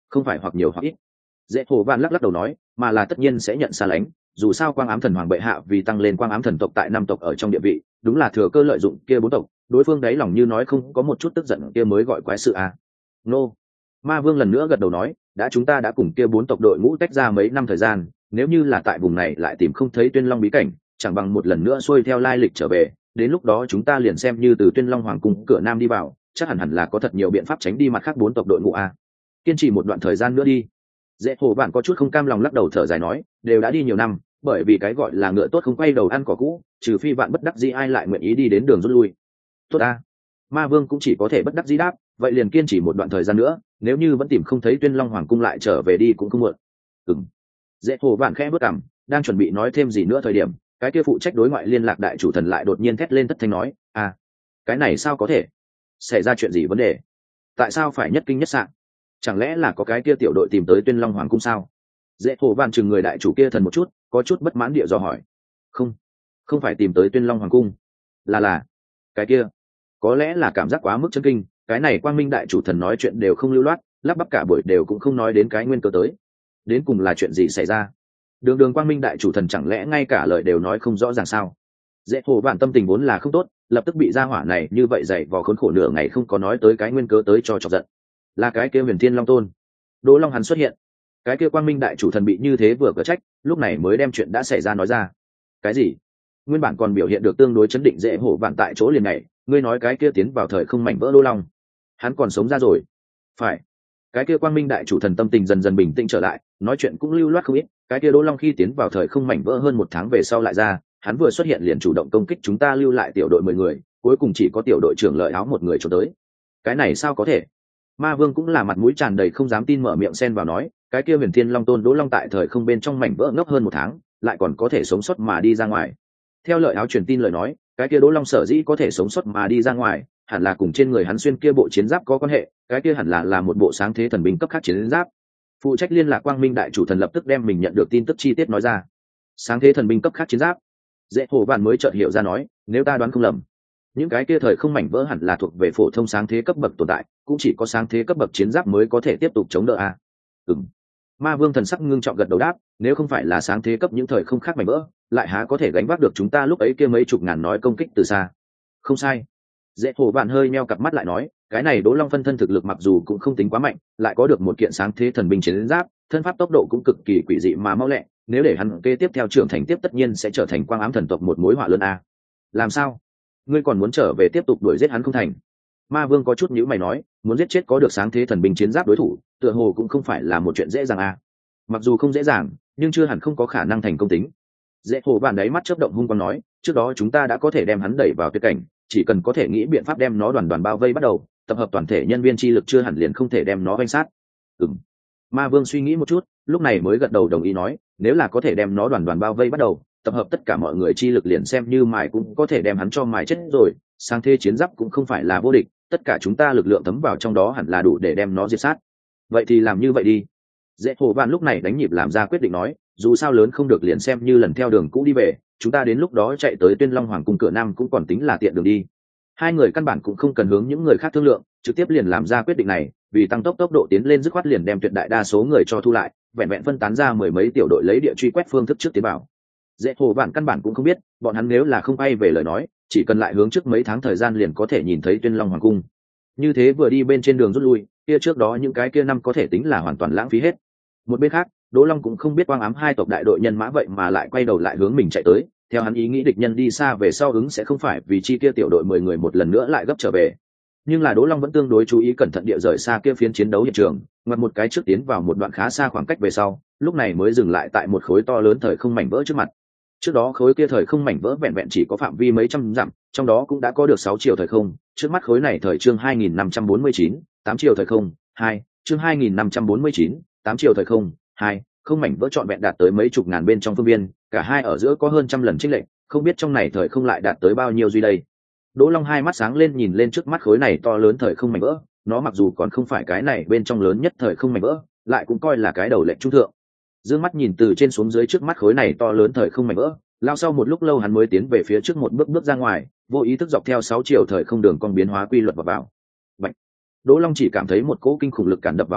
không phải hoặc nhiều hoặc ít. Dễ hồ van lắc lắc đầu nói, mà là tất nhiên sẽ nhận xa lánh, dù sao quang ám thần hoàng bệ hạ vì tăng lên quang ám thần tộc tại năm tộc ở trong địa vị, đúng là thừa cơ lợi dụng kia bốn tộc, đối phương đấy lòng như nói không có một chút tức giận kia mới gọi quái sự à. Nô. Ma vương lần nữa gật đầu nói, đã chúng ta đã cùng kia bốn tộc đội ngũ tách ra mấy năm thời gian, nếu như là tại vùng này lại tìm không thấy Tuyên Long bí cảnh, chẳng bằng một lần nữa xuôi theo lai lịch trở về, đến lúc đó chúng ta liền xem như từ Tuyên Long hoàng cung cửa nam đi vào, chắc hẳn hẳn là có thật nhiều biện pháp tránh đi mặt khác bốn tộc đội ngũ a. Kiên trì một đoạn thời gian nữa đi. Dễ hồ bạn có chút không cam lòng lắc đầu thở dài nói, đều đã đi nhiều năm, bởi vì cái gọi là ngựa tốt không quay đầu ăn cỏ cũ, trừ phi bạn bất đắc dĩ ai lại nguyện ý đi đến đường rút lui. Tốt a. Ma vương cũng chỉ có thể bất đắc dĩ đáp, vậy liền kiên trì một đoạn thời gian nữa, nếu như vẫn tìm không thấy Tuyên Long hoàng cung lại trở về đi cũng không muộn. Ừm. Dễ hồ bạn khẽ bước cằm, đang chuẩn bị nói thêm gì nữa thời điểm, cái kia phụ trách đối ngoại liên lạc đại chủ thần lại đột nhiên thét lên thất thanh nói, à, cái này sao có thể? Xảy ra chuyện gì vấn đề? Tại sao phải nhất kinh nhất sạn? Chẳng lẽ là có cái kia tiểu đội tìm tới Tuyên Long hoàng cung sao? Dễ hồ bạn chừng người đại chủ kia thần một chút, có chút bất mãn địa do hỏi. Không, không phải tìm tới Tuyên Long hoàng cung, là là cái kia. Có lẽ là cảm giác quá mức chấn kinh, cái này quang minh đại chủ thần nói chuyện đều không lưu loát, lắp bắp cả buổi đều cũng không nói đến cái nguyên cơ tới. Đến cùng là chuyện gì xảy ra? Đường đường quang minh đại chủ thần chẳng lẽ ngay cả lời đều nói không rõ ràng sao? Dễ hồ bản tâm tình vốn là không tốt, lập tức bị gia hỏa này như vậy dày vò khốn khổ nửa ngày không có nói tới cái nguyên cớ tới cho chọc giận. Là cái kia Huyền Thiên Long Tôn. Đỗ Long hắn xuất hiện. Cái kia quang minh đại chủ thần bị như thế vừa cỡ trách, lúc này mới đem chuyện đã xảy ra nói ra. Cái gì? Nguyên bản còn biểu hiện được tương đối chấn định dễ hổ bạn tại chỗ liền này, ngươi nói cái kia tiến vào thời không mảnh vỡ Đỗ Long, hắn còn sống ra rồi? Phải. Cái kia quang minh đại chủ thần tâm tình dần dần bình tĩnh trở lại, nói chuyện cũng lưu loát không ít. Cái kia Đỗ Long khi tiến vào thời không mảnh vỡ hơn một tháng về sau lại ra, hắn vừa xuất hiện liền chủ động công kích chúng ta lưu lại tiểu đội mười người, cuối cùng chỉ có tiểu đội trưởng Lợi Áo một người trốn tới. Cái này sao có thể? Ma vương cũng là mặt mũi tràn đầy không dám tin mở miệng xen vào nói, cái kia Huyền Thiên Long Tôn Đỗ Long tại thời không bên trong mảnh vỡ ngốc hơn một tháng, lại còn có thể sống sót mà đi ra ngoài. Theo Lợi Áo truyền tin lời nói, cái kia Đỗ Long sở dĩ có thể sống sót mà đi ra ngoài, hẳn là cùng trên người hắn xuyên kia bộ chiến giáp có quan hệ, cái kia hẳn là là một bộ sáng thế thần binh cấp khác chiến giáp. Phụ trách liên lạc quang minh đại chủ thần lập tức đem mình nhận được tin tức chi tiết nói ra. Sáng thế thần binh cấp khác chiến giáp. Dễ hồ vạn mới chợt hiểu ra nói, nếu ta đoán không lầm, những cái kia thời không mảnh vỡ hẳn là thuộc về phổ thông sáng thế cấp bậc tồn tại, cũng chỉ có sáng thế cấp bậc chiến giáp mới có thể tiếp tục chống đỡ a. À? Ừm. Ma vương thần sắc ngưng trọng gật đầu đáp, nếu không phải là sáng thế cấp những thời không khác mảnh vỡ, lại há có thể gánh vác được chúng ta lúc ấy kia mấy chục ngàn nói công kích từ xa. Không sai. Dễ hồ bạn hơi meo cặp mắt lại nói, cái này Đỗ Long phân thân thực lực mặc dù cũng không tính quá mạnh, lại có được một kiện sáng thế thần binh chiến giáp, thân pháp tốc độ cũng cực kỳ quỷ dị mà mau lẹ, nếu để hắn kế tiếp theo trưởng thành tiếp tất nhiên sẽ trở thành quang ám thần tộc một mối họa lớn a. Làm sao? Ngươi còn muốn trở về tiếp tục đuổi giết hắn không thành? Ma vương có chút nhíu mày nói, muốn giết chết có được sáng thế thần binh chiến giáp đối thủ, tựa hồ cũng không phải là một chuyện dễ dàng a. Mặc dù không dễ dàng, nhưng chưa hẳn không có khả năng thành công tính. Dễ hồ bạn đấy mắt chớp động hung quang nói, trước đó chúng ta đã có thể đem hắn đẩy vào tuyệt cảnh, chỉ cần có thể nghĩ biện pháp đem nó đoàn đoàn bao vây bắt đầu, tập hợp toàn thể nhân viên chi lực chưa hẳn liền không thể đem nó vây sát. Ừm. Ma vương suy nghĩ một chút, lúc này mới gật đầu đồng ý nói, nếu là có thể đem nó đoàn đoàn bao vây bắt đầu, tập hợp tất cả mọi người chi lực liền xem như mài cũng có thể đem hắn cho mài chết rồi, sang thế chiến giáp cũng không phải là vô địch, tất cả chúng ta lực lượng thấm vào trong đó hẳn là đủ để đem nó diệt sát. Vậy thì làm như vậy đi. Dễ hồ bạn lúc này đánh nhịp làm ra quyết định nói, dù sao lớn không được liền xem như lần theo đường cũ đi về, chúng ta đến lúc đó chạy tới Tuyên Long hoàng cung cửa nam cũng còn tính là tiện đường đi. Hai người căn bản cũng không cần hướng những người khác thương lượng, trực tiếp liền làm ra quyết định này, vì tăng tốc tốc độ tiến lên dứt khoát liền đem tuyệt đại đa số người cho thu lại, vẹn vẹn phân tán ra mười mấy tiểu đội lấy địa truy quét phương thức trước tiến vào. Dễ hồ bạn căn bản cũng không biết, bọn hắn nếu là không bay về lời nói, chỉ cần lại hướng trước mấy tháng thời gian liền có thể nhìn thấy Tuyên Long hoàng cung. Như thế vừa đi bên trên đường rút lui, kia trước đó những cái kia năm có thể tính là hoàn toàn lãng phí hết. Một bên khác, Đỗ Long cũng không biết quang ám hai tộc đại đội nhân mã vậy mà lại quay đầu lại hướng mình chạy tới, theo hắn ý nghĩ địch nhân đi xa về sau ứng sẽ không phải vì chi kia tiểu đội mười người một lần nữa lại gấp trở về. Nhưng là Đỗ Long vẫn tương đối chú ý cẩn thận địa rời xa kia phiến chiến đấu hiện trường, ngoặt một cái trước tiến vào một đoạn khá xa khoảng cách về sau, lúc này mới dừng lại tại một khối to lớn thời không mảnh vỡ trước mặt. Trước đó khối kia thời không mảnh vỡ vẹn vẹn chỉ có phạm vi mấy trăm dặm, trong đó cũng đã có được sáu chiều thời không, trước mắt khối này thời chương hai nghìn năm trăm bốn mươi chín, tám chiều thời không, hai, chương hai nghìn năm trăm bốn mươi chín, tám chiều thời không, hai, không mảnh vỡ trọn vẹn đạt tới mấy chục ngàn bên trong phương viên, cả hai ở giữa có hơn trăm lần chênh lệch, không biết trong này thời không lại đạt tới bao nhiêu duy đây. Đỗ Long hai mắt sáng lên nhìn lên trước mắt khối này to lớn thời không mảnh vỡ, nó mặc dù còn không phải cái này bên trong lớn nhất thời không mảnh vỡ, lại cũng coi là cái đầu lệnh trung thượng. Dương mắt nhìn từ trên xuống dưới trước mắt khối này to lớn thời không mảnh vỡ, lao sau một lúc lâu hắn mới tiến về phía trước một bước bước ra ngoài, vô ý thức dọc theo sáu chiều thời không đường cong biến hóa quy luật vào vào. Bạch. Đỗ Long chỉ cảm thấy một cỗ kinh khủng lực cản đập vào mặt,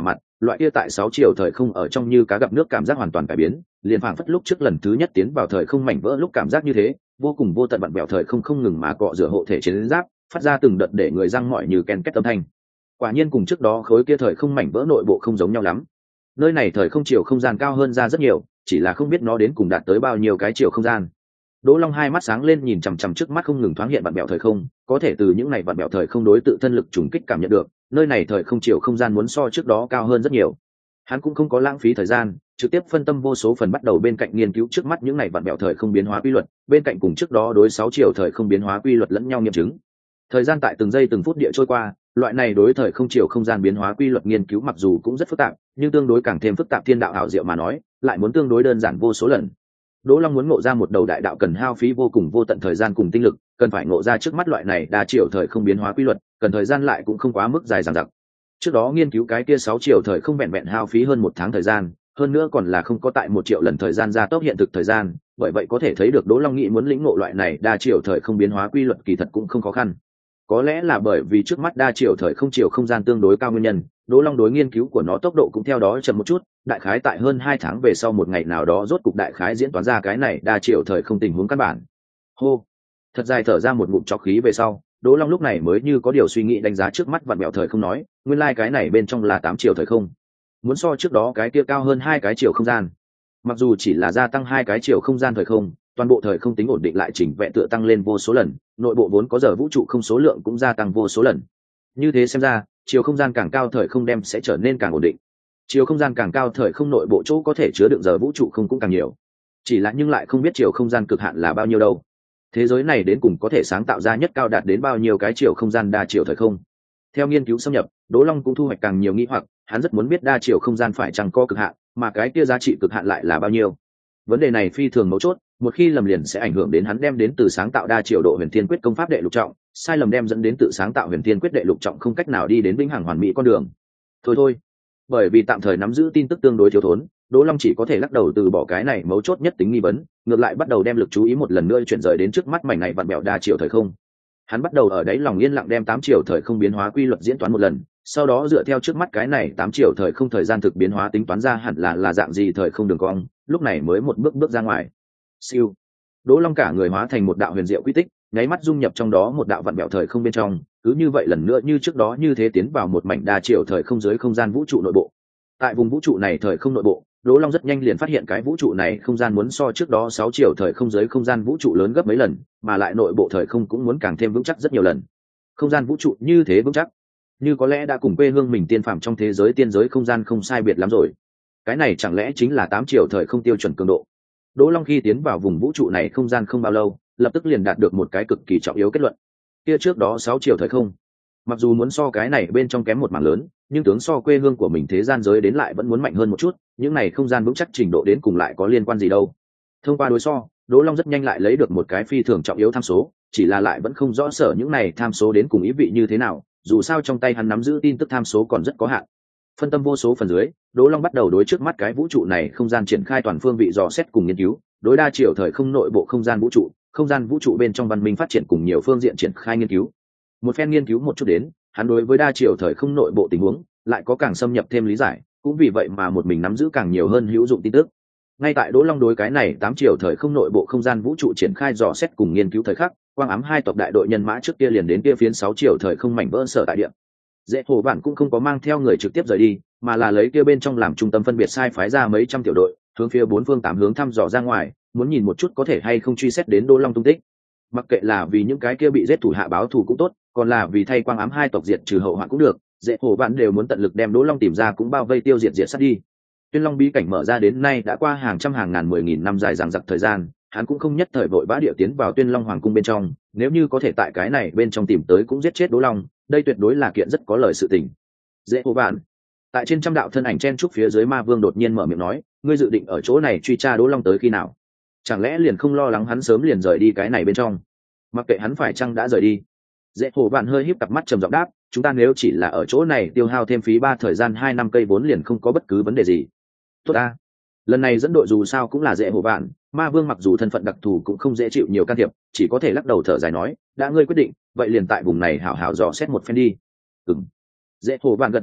loại kia tại sáu chiều thời không ở trong như cá gặp nước cảm giác hoàn toàn cải biến, liền phảng phất lúc trước lần thứ nhất tiến vào thời không mảnh vỡ lúc cảm giác như thế, vô cùng vô tận vặn vẹo thời không không ngừng mà cọ rửa hộ thể chiến giáp, phát ra từng đợt để người răng mỏi như ken két âm thanh. Quả nhiên cùng trước đó khối kia thời không mảnh vỡ nội bộ không giống nhau lắm. Nơi này thời không chiều không gian cao hơn ra rất nhiều, chỉ là không biết nó đến cùng đạt tới bao nhiêu cái chiều không gian. Đỗ Long hai mắt sáng lên nhìn chằm chằm trước mắt không ngừng thoáng hiện vặn vẹo thời không, có thể từ những này vặn vẹo thời không đối tự thân lực trùng kích cảm nhận được, nơi này thời không chiều không gian muốn so trước đó cao hơn rất nhiều. Hắn cũng không có lãng phí thời gian, trực tiếp phân tâm vô số phần bắt đầu bên cạnh nghiên cứu trước mắt những này vặn vẹo thời không biến hóa quy luật, bên cạnh cùng trước đó đối sáu chiều thời không biến hóa quy luật lẫn nhau nghiệm chứng. Thời gian tại từng giây từng phút địa trôi qua, loại này đối thời không chiều không gian biến hóa quy luật nghiên cứu mặc dù cũng rất phức tạp, nhưng tương đối càng thêm phức tạp thiên đạo ảo diệu mà nói, lại muốn tương đối đơn giản vô số lần. Đỗ Long muốn ngộ ra một đầu đại đạo cần hao phí vô cùng vô tận thời gian cùng tinh lực, cần phải ngộ ra trước mắt loại này đa chiều thời không biến hóa quy luật, cần thời gian lại cũng không quá mức dài dằng dặc. Trước đó nghiên cứu cái kia sáu chiều thời không vẹn vẹn hao phí hơn một tháng thời gian, hơn nữa còn là không có tại một triệu lần thời gian gia tốc hiện thực thời gian, bởi vậy có thể thấy được Đỗ Long nghĩ muốn lĩnh ngộ loại này đa chiều thời không biến hóa quy luật kỳ thật cũng không khó khăn. Có lẽ là bởi vì trước mắt đa chiều thời không chiều không gian tương đối cao nguyên nhân, Đỗ Long đối nghiên cứu của nó tốc độ cũng theo đó chậm một chút, đại khái tại hơn hai tháng về sau một ngày nào đó rốt cục đại khái diễn toán ra cái này đa chiều thời không tình huống căn bản. Hô, thật dài thở ra một ngụm trọc khí về sau, Đỗ Long lúc này mới như có điều suy nghĩ đánh giá trước mắt vặn vẹo thời không nói, nguyên lai like cái này bên trong là tám chiều thời không. Muốn so trước đó cái kia cao hơn hai cái chiều không gian. Mặc dù chỉ là gia tăng hai cái chiều không gian thời không, toàn bộ thời không tính ổn định lại chỉnh vẹn tựa tăng lên vô số lần, nội bộ vốn có giờ vũ trụ không số lượng cũng gia tăng vô số lần. Như thế xem ra, chiều không gian càng cao thời không đem sẽ trở nên càng ổn định. Chiều không gian càng cao thời không nội bộ chỗ có thể chứa đựng giờ vũ trụ không cũng càng nhiều. Chỉ là nhưng lại không biết chiều không gian cực hạn là bao nhiêu đâu. Thế giới này đến cùng có thể sáng tạo ra nhất cao đạt đến bao nhiêu cái chiều không gian đa chiều thời không. Theo nghiên cứu xâm nhập, Đỗ Long cũng thu hoạch càng nhiều nghi hoặc, hắn rất muốn biết đa chiều không gian phải chăng có cực hạn, mà cái kia giá trị cực hạn lại là bao nhiêu. Vấn đề này phi thường mấu chốt, một khi lầm liền sẽ ảnh hưởng đến hắn đem đến từ sáng tạo đa chiều độ huyền thiên quyết công pháp đệ lục trọng, sai lầm đem dẫn đến tự sáng tạo huyền thiên quyết đệ lục trọng không cách nào đi đến vĩnh hằng hoàn mỹ con đường. Thôi thôi, bởi vì tạm thời nắm giữ tin tức tương đối thiếu thốn, Đỗ Long chỉ có thể lắc đầu từ bỏ cái này mấu chốt nhất tính nghi vấn, ngược lại bắt đầu đem lực chú ý một lần nữa chuyển rời đến trước mắt mảnh này vặn bẹo đa chiều thời không. Hắn bắt đầu ở đấy lòng yên lặng đem tám chiều thời không biến hóa quy luật diễn toán một lần, sau đó dựa theo trước mắt cái này tám chiều thời không thời gian thực biến hóa tính toán ra hẳn là là dạng gì thời không đường cong, lúc này mới một bước bước ra ngoài. Siêu. Đỗ Long cả người hóa thành một đạo huyền diệu quy tích, nháy mắt dung nhập trong đó một đạo vặn bẹo thời không bên trong, cứ như vậy lần nữa như trước đó như thế tiến vào một mảnh đa chiều thời không dưới không gian vũ trụ nội bộ. Tại vùng vũ trụ này thời không nội bộ, Đỗ Long rất nhanh liền phát hiện cái vũ trụ này không gian muốn so trước đó sáu chiều thời không dưới không gian vũ trụ lớn gấp mấy lần, mà lại nội bộ thời không cũng muốn càng thêm vững chắc rất nhiều lần. Không gian vũ trụ như thế vững chắc, như có lẽ đã cùng quê hương mình tiên phàm trong thế giới tiên giới không gian không sai biệt lắm rồi. Cái này chẳng lẽ chính là tám chiều thời không tiêu chuẩn cường độ. Đỗ Long khi tiến vào vùng vũ trụ này không gian không bao lâu, lập tức liền đạt được một cái cực kỳ trọng yếu kết luận. Kia trước đó sáu chiều thời không, mặc dù muốn so cái này bên trong kém một mảng lớn, nhưng tướng so quê hương của mình thế gian giới đến lại vẫn muốn mạnh hơn một chút, những này không gian vững chắc trình độ đến cùng lại có liên quan gì đâu. Thông qua đối so, Đỗ Long rất nhanh lại lấy được một cái phi thường trọng yếu tham số, chỉ là lại vẫn không rõ sở những này tham số đến cùng ý vị như thế nào, dù sao trong tay hắn nắm giữ tin tức tham số còn rất có hạn. Phân tâm vô số phần dưới, Đỗ Long bắt đầu đối trước mắt cái vũ trụ này không gian triển khai toàn phương vị dò xét cùng nghiên cứu, đối đa chiều thời không nội bộ không gian vũ trụ, không gian vũ trụ bên trong văn minh phát triển cùng nhiều phương diện triển khai nghiên cứu. Một phen nghiên cứu một chút đến, hắn đối với đa chiều thời không nội bộ tình huống lại có càng xâm nhập thêm lý giải, cũng vì vậy mà một mình nắm giữ càng nhiều hơn hữu dụng tin tức. Ngay tại Đỗ Long đối cái này tám chiều thời không nội bộ không gian vũ trụ triển khai dò xét cùng nghiên cứu thời khắc, quang ám hai tộc đại đội nhân mã trước kia liền đến kia phiến sáu chiều thời không mảnh vỡ sở tại địa. Dễ hồ bản cũng không có mang theo người trực tiếp rời đi, mà là lấy kia bên trong làm trung tâm phân biệt sai phái ra mấy trăm tiểu đội, hướng phía bốn phương tám hướng thăm dò ra ngoài, muốn nhìn một chút có thể hay không truy xét đến Đỗ Long tung tích. Mặc kệ là vì những cái kia bị giết thủ hạ báo thù cũng tốt, còn là vì thay quang ám hai tộc diệt trừ hậu hoạn cũng được, Dễ hồ bản đều muốn tận lực đem Đỗ Long tìm ra cũng bao vây tiêu diệt diệt sát đi. Tuyên Long bí cảnh mở ra đến nay đã qua hàng trăm hàng ngàn mười nghìn năm dài dằng dặc thời gian, hắn cũng không nhất thời vội vã địa tiến vào Tuyên Long hoàng cung bên trong, nếu như có thể tại cái này bên trong tìm tới cũng giết chết Đỗ Long, đây tuyệt đối là kiện rất có lời sự tình. Dễ hồ bản tại trên trăm đạo thân ảnh chen trúc phía dưới, Ma Vương đột nhiên mở miệng nói, ngươi dự định ở chỗ này truy tra Đỗ Long tới khi nào? Chẳng lẽ liền không lo lắng hắn sớm liền rời đi cái này bên trong? Mặc kệ hắn phải chăng đã rời đi. Dễ hồ bản hơi híp cặp mắt trầm giọng đáp, chúng ta nếu chỉ là ở chỗ này tiêu hao thêm phí ba thời gian hai năm cây vốn liền không có bất cứ vấn đề gì. Tốt a, lần này dẫn đội dù sao cũng là Dễ hồ bản, Ma Vương mặc dù thân phận đặc thù cũng không dễ chịu nhiều can thiệp, chỉ có thể lắc đầu thở dài nói, đã ngươi quyết định, vậy liền tại vùng này hảo hảo dò xét một phen đi. Ừm. Dễ hồ bản gật đầu đáp,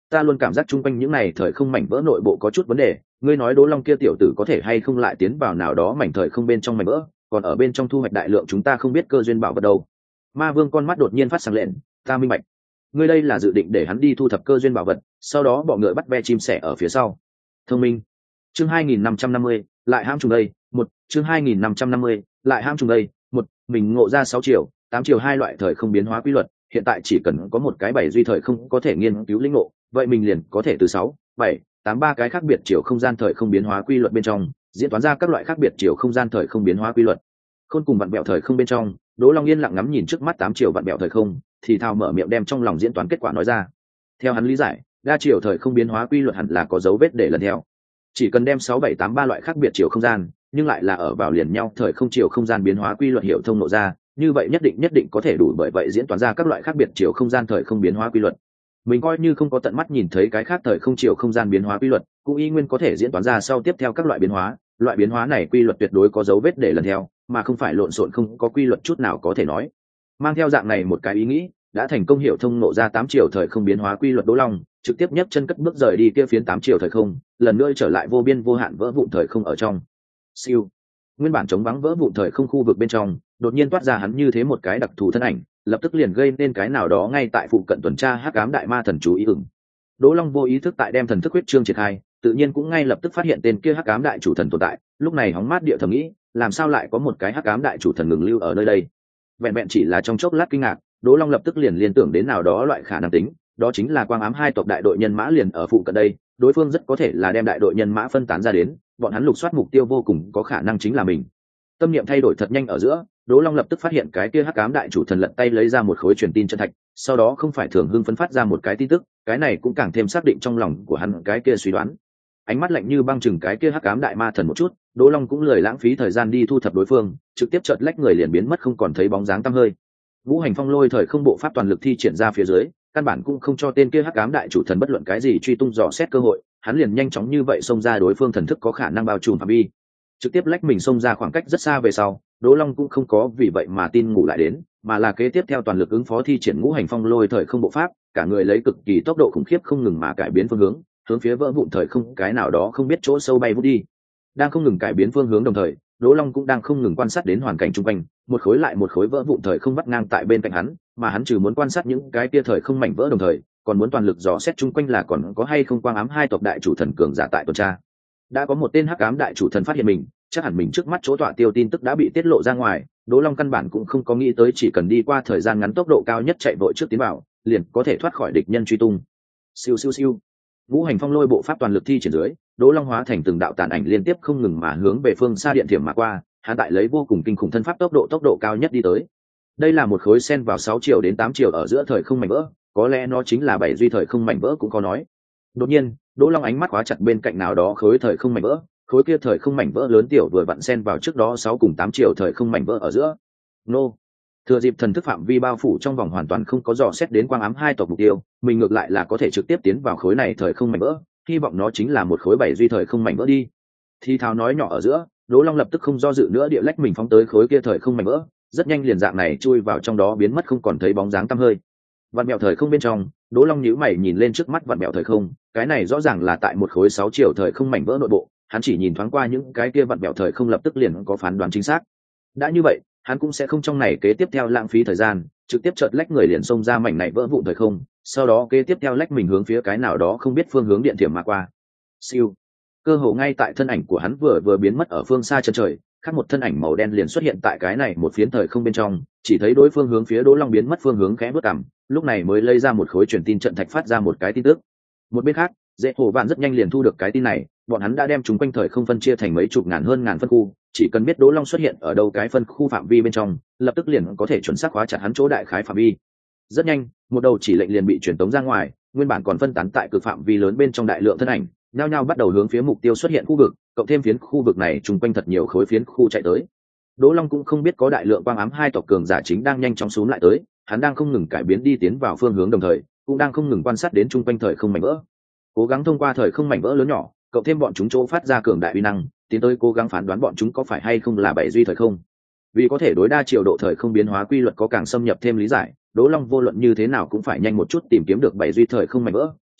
ta luôn cảm giác chung quanh những này thời không mảnh vỡ nội bộ có chút vấn đề, ngươi nói Đỗ Long kia tiểu tử có thể hay không lại tiến vào nào đó mảnh thời không bên trong mảnh vỡ, còn ở bên trong thu hoạch đại lượng chúng ta không biết cơ duyên bảo vật đâu. Ma Vương con mắt đột nhiên phát sáng lên, ta minh bạch, ngươi đây là dự định để hắn đi thu thập cơ duyên bảo vật, sau đó bỏ ngựa bắt ve chim sẻ ở phía sau. Thông minh. Chương hai nghìn năm trăm năm mươi, lại ham trùng đây, một, chương hai nghìn năm trăm năm mươi, lại ham trùng đây, một, mình ngộ ra sáu chiều, tám chiều hai loại thời không biến hóa quy luật, hiện tại chỉ cần có một cái bảy duy thời không có thể nghiên cứu lĩnh ngộ, vậy mình liền có thể từ sáu, bảy, tám ba cái khác biệt chiều không gian thời không biến hóa quy luật bên trong, diễn toán ra các loại khác biệt chiều không gian thời không biến hóa quy luật. Khôn cùng vặn bẹo thời không bên trong, Đỗ Long yên lặng ngắm nhìn trước mắt tám chiều vặn bẹo thời không, thì thào mở miệng đem trong lòng diễn toán kết quả nói ra. Theo hắn lý giải, đa chiều thời không biến hóa quy luật hẳn là có dấu vết để lần theo. Chỉ cần đem sáu bảy tám ba loại khác biệt chiều không gian, nhưng lại là ở vào liền nhau thời không chiều không gian biến hóa quy luật hiểu thông nộ ra, như vậy nhất định nhất định có thể đủ, bởi vậy diễn toán ra các loại khác biệt chiều không gian thời không biến hóa quy luật. Mình coi như không có tận mắt nhìn thấy cái khác thời không chiều không gian biến hóa quy luật, cũng y nguyên có thể diễn toán ra sau tiếp theo các loại biến hóa, loại biến hóa này quy luật tuyệt đối có dấu vết để lần theo, mà không phải lộn xộn không có quy luật chút nào có thể nói. Mang theo dạng này một cái ý nghĩ, đã thành công hiểu thông nộ ra tám chiều thời không biến hóa quy luật Đỗ Long, trực tiếp nhấc chân cất bước rời đi kia phiến tám chiều thời không, lần nữa trở lại vô biên vô hạn vỡ vụn thời không ở trong. Siêu. Nguyên bản trống vắng vỡ vụn thời không khu vực bên trong, đột nhiên toát ra hắn như thế một cái đặc thù thân ảnh, lập tức liền gây nên cái nào đó ngay tại phụ cận tuần tra hắc ám đại ma thần chú ý ửng. Đỗ Long vô ý thức tại đem thần thức huyết trương triển khai, tự nhiên cũng ngay lập tức phát hiện tên kia hắc ám đại chủ thần tồn tại, lúc này hóng mát địa thầm nghĩ, làm sao lại có một cái hắc ám đại chủ thần ngừng lưu ở nơi đây. Vẹn vẹn chỉ là trong chốc lát kinh ngạc, Đỗ Long lập tức liền liên tưởng đến nào đó loại khả năng tính, đó chính là quang ám hai tộc đại đội nhân mã liền ở phụ cận đây, đối phương rất có thể là đem đại đội nhân mã phân tán ra đến, bọn hắn lục soát mục tiêu vô cùng có khả năng chính là mình. Tâm niệm thay đổi thật nhanh ở giữa, Đỗ Long lập tức phát hiện cái kia hắc ám đại chủ thần lật tay lấy ra một khối truyền tin chân thạch, sau đó không phải thường hưng phấn phát ra một cái tin tức, cái này cũng càng thêm xác định trong lòng của hắn cái kia suy đoán. Ánh mắt lạnh như băng chừng cái kia hắc ám đại ma thần một chút, Đỗ Long cũng lười lãng phí thời gian đi thu thập đối phương, trực tiếp chợt lách người liền biến mất không còn thấy bóng dáng tăm hơi. Ngũ hành phong lôi thời không bộ pháp toàn lực thi triển ra phía dưới, căn bản cũng không cho tên kia hắc ám đại chủ thần bất luận cái gì truy tung dò xét cơ hội, hắn liền nhanh chóng như vậy xông ra đối phương thần thức có khả năng bao trùm phạm vi, trực tiếp lách mình xông ra khoảng cách rất xa về sau. Đỗ Long cũng không có vì vậy mà tin ngủ lại đến, mà là kế tiếp theo toàn lực ứng phó thi triển ngũ hành phong lôi thời không bộ pháp, cả người lấy cực kỳ tốc độ khủng khiếp không ngừng mà cải biến phương hướng, hướng phía vỡ vụn thời không cái nào đó không biết chỗ sâu bay vút đi. Đang không ngừng cải biến phương hướng đồng thời, Đỗ Long cũng đang không ngừng quan sát đến hoàn cảnh xung quanh, một khối lại một khối vỡ vụn thời không vắt ngang tại bên cạnh hắn, mà hắn trừ muốn quan sát những cái kia thời không mảnh vỡ đồng thời, còn muốn toàn lực dò xét xung quanh là còn có hay không quang ám hai tộc đại chủ thần cường giả tại tuần tra. Đã có một tên hắc ám đại chủ thần phát hiện mình, chắc hẳn mình trước mắt chỗ tọa tiêu tin tức đã bị tiết lộ ra ngoài, Đỗ Long căn bản cũng không có nghĩ tới chỉ cần đi qua thời gian ngắn tốc độ cao nhất chạy vội trước tiến vào, liền có thể thoát khỏi địch nhân truy tung. Siêu siêu siêu. Ngũ hành phong lôi bộ pháp toàn lực thi triển dưới, Đỗ Long hóa thành từng đạo tàn ảnh liên tiếp không ngừng mà hướng về phương xa điện thiểm mà qua, hắn tại lấy vô cùng kinh khủng thân pháp tốc độ tốc độ cao nhất đi tới. Đây là một khối sen vào sáu triệu đến tám triệu ở giữa thời không mảnh vỡ, có lẽ nó chính là bảy duy thời không mảnh vỡ cũng có nói. Đột nhiên, Đỗ Long ánh mắt khóa chặt bên cạnh nào đó khối thời không mảnh vỡ, khối kia thời không mảnh vỡ lớn tiểu vừa vặn xen vào trước đó sáu cùng tám triệu thời không mảnh vỡ ở giữa. Nô. Thừa dịp thần thức phạm vi bao phủ trong vòng hoàn toàn không có dò xét đến quang ám hai tộc mục tiêu, mình ngược lại là có thể trực tiếp tiến vào khối này thời không mảnh vỡ, hy vọng nó chính là một khối bảy duy thời không mảnh vỡ đi. Thì thào nói nhỏ ở giữa, Đỗ Long lập tức không do dự nữa địa lách mình phóng tới khối kia thời không mảnh vỡ, rất nhanh liền dạng này chui vào trong đó biến mất không còn thấy bóng dáng tăm hơi. Vạn mèo thời không bên trong, Đỗ Long nhíu mày nhìn lên trước mắt vạn mèo thời không, cái này rõ ràng là tại một khối sáu triệu thời không mảnh vỡ nội bộ, hắn chỉ nhìn thoáng qua những cái kia vạn mèo thời không lập tức liền có phán đoán chính xác. Đã như vậy, hắn cũng sẽ không trong này kế tiếp theo lãng phí thời gian, trực tiếp chợt lách người liền xông ra mảnh này vỡ vụn thời không, sau đó kế tiếp theo lách mình hướng phía cái nào đó không biết phương hướng điện thiểm mà qua. Siêu. Cơ hồ ngay tại thân ảnh của hắn vừa vừa biến mất ở phương xa chân trời, khác một thân ảnh màu đen liền xuất hiện tại cái này một phiến thời không bên trong, chỉ thấy đối phương hướng phía Đỗ Long biến mất phương hướng khẽ bước cằm, lúc này mới lấy ra một khối truyền tin trận thạch phát ra một cái tin tức. Một bên khác, Dễ Hồ Vạn rất nhanh liền thu được cái tin này, bọn hắn đã đem chúng quanh thời không phân chia thành mấy chục ngàn hơn ngàn phân khu, chỉ cần biết Đỗ Long xuất hiện ở đâu cái phân khu phạm vi bên trong, lập tức liền có thể chuẩn xác khóa chặt hắn chỗ đại khái phạm vi. Rất nhanh, một đầu chỉ lệnh liền bị truyền tống ra ngoài, nguyên bản còn phân tán tại cực phạm vi lớn bên trong đại lượng thân ảnh, nhao nhao bắt đầu hướng phía mục tiêu xuất hiện khu vực, cộng thêm phiến khu vực này chung quanh thật nhiều khối phiến khu chạy tới. Đỗ Long cũng không biết có đại lượng quang ám hai tộc cường giả chính đang nhanh chóng xuống lại tới, hắn đang không ngừng cải biến đi tiến vào phương hướng đồng thời, cũng đang không ngừng quan sát đến chung quanh thời không mảnh vỡ, cố gắng thông qua thời không mảnh vỡ lớn nhỏ, cộng thêm bọn chúng chỗ phát ra cường đại uy năng, tiến tới cố gắng phán đoán bọn chúng có phải hay không là bảy duy thời không. Vì có thể đối đa chiều độ thời không biến hóa quy luật có càng xâm nhập thêm lý giải, Đỗ Long vô luận như thế nào cũng phải nhanh một chút tìm kiếm được bảy duy thời không mảnh vỡ,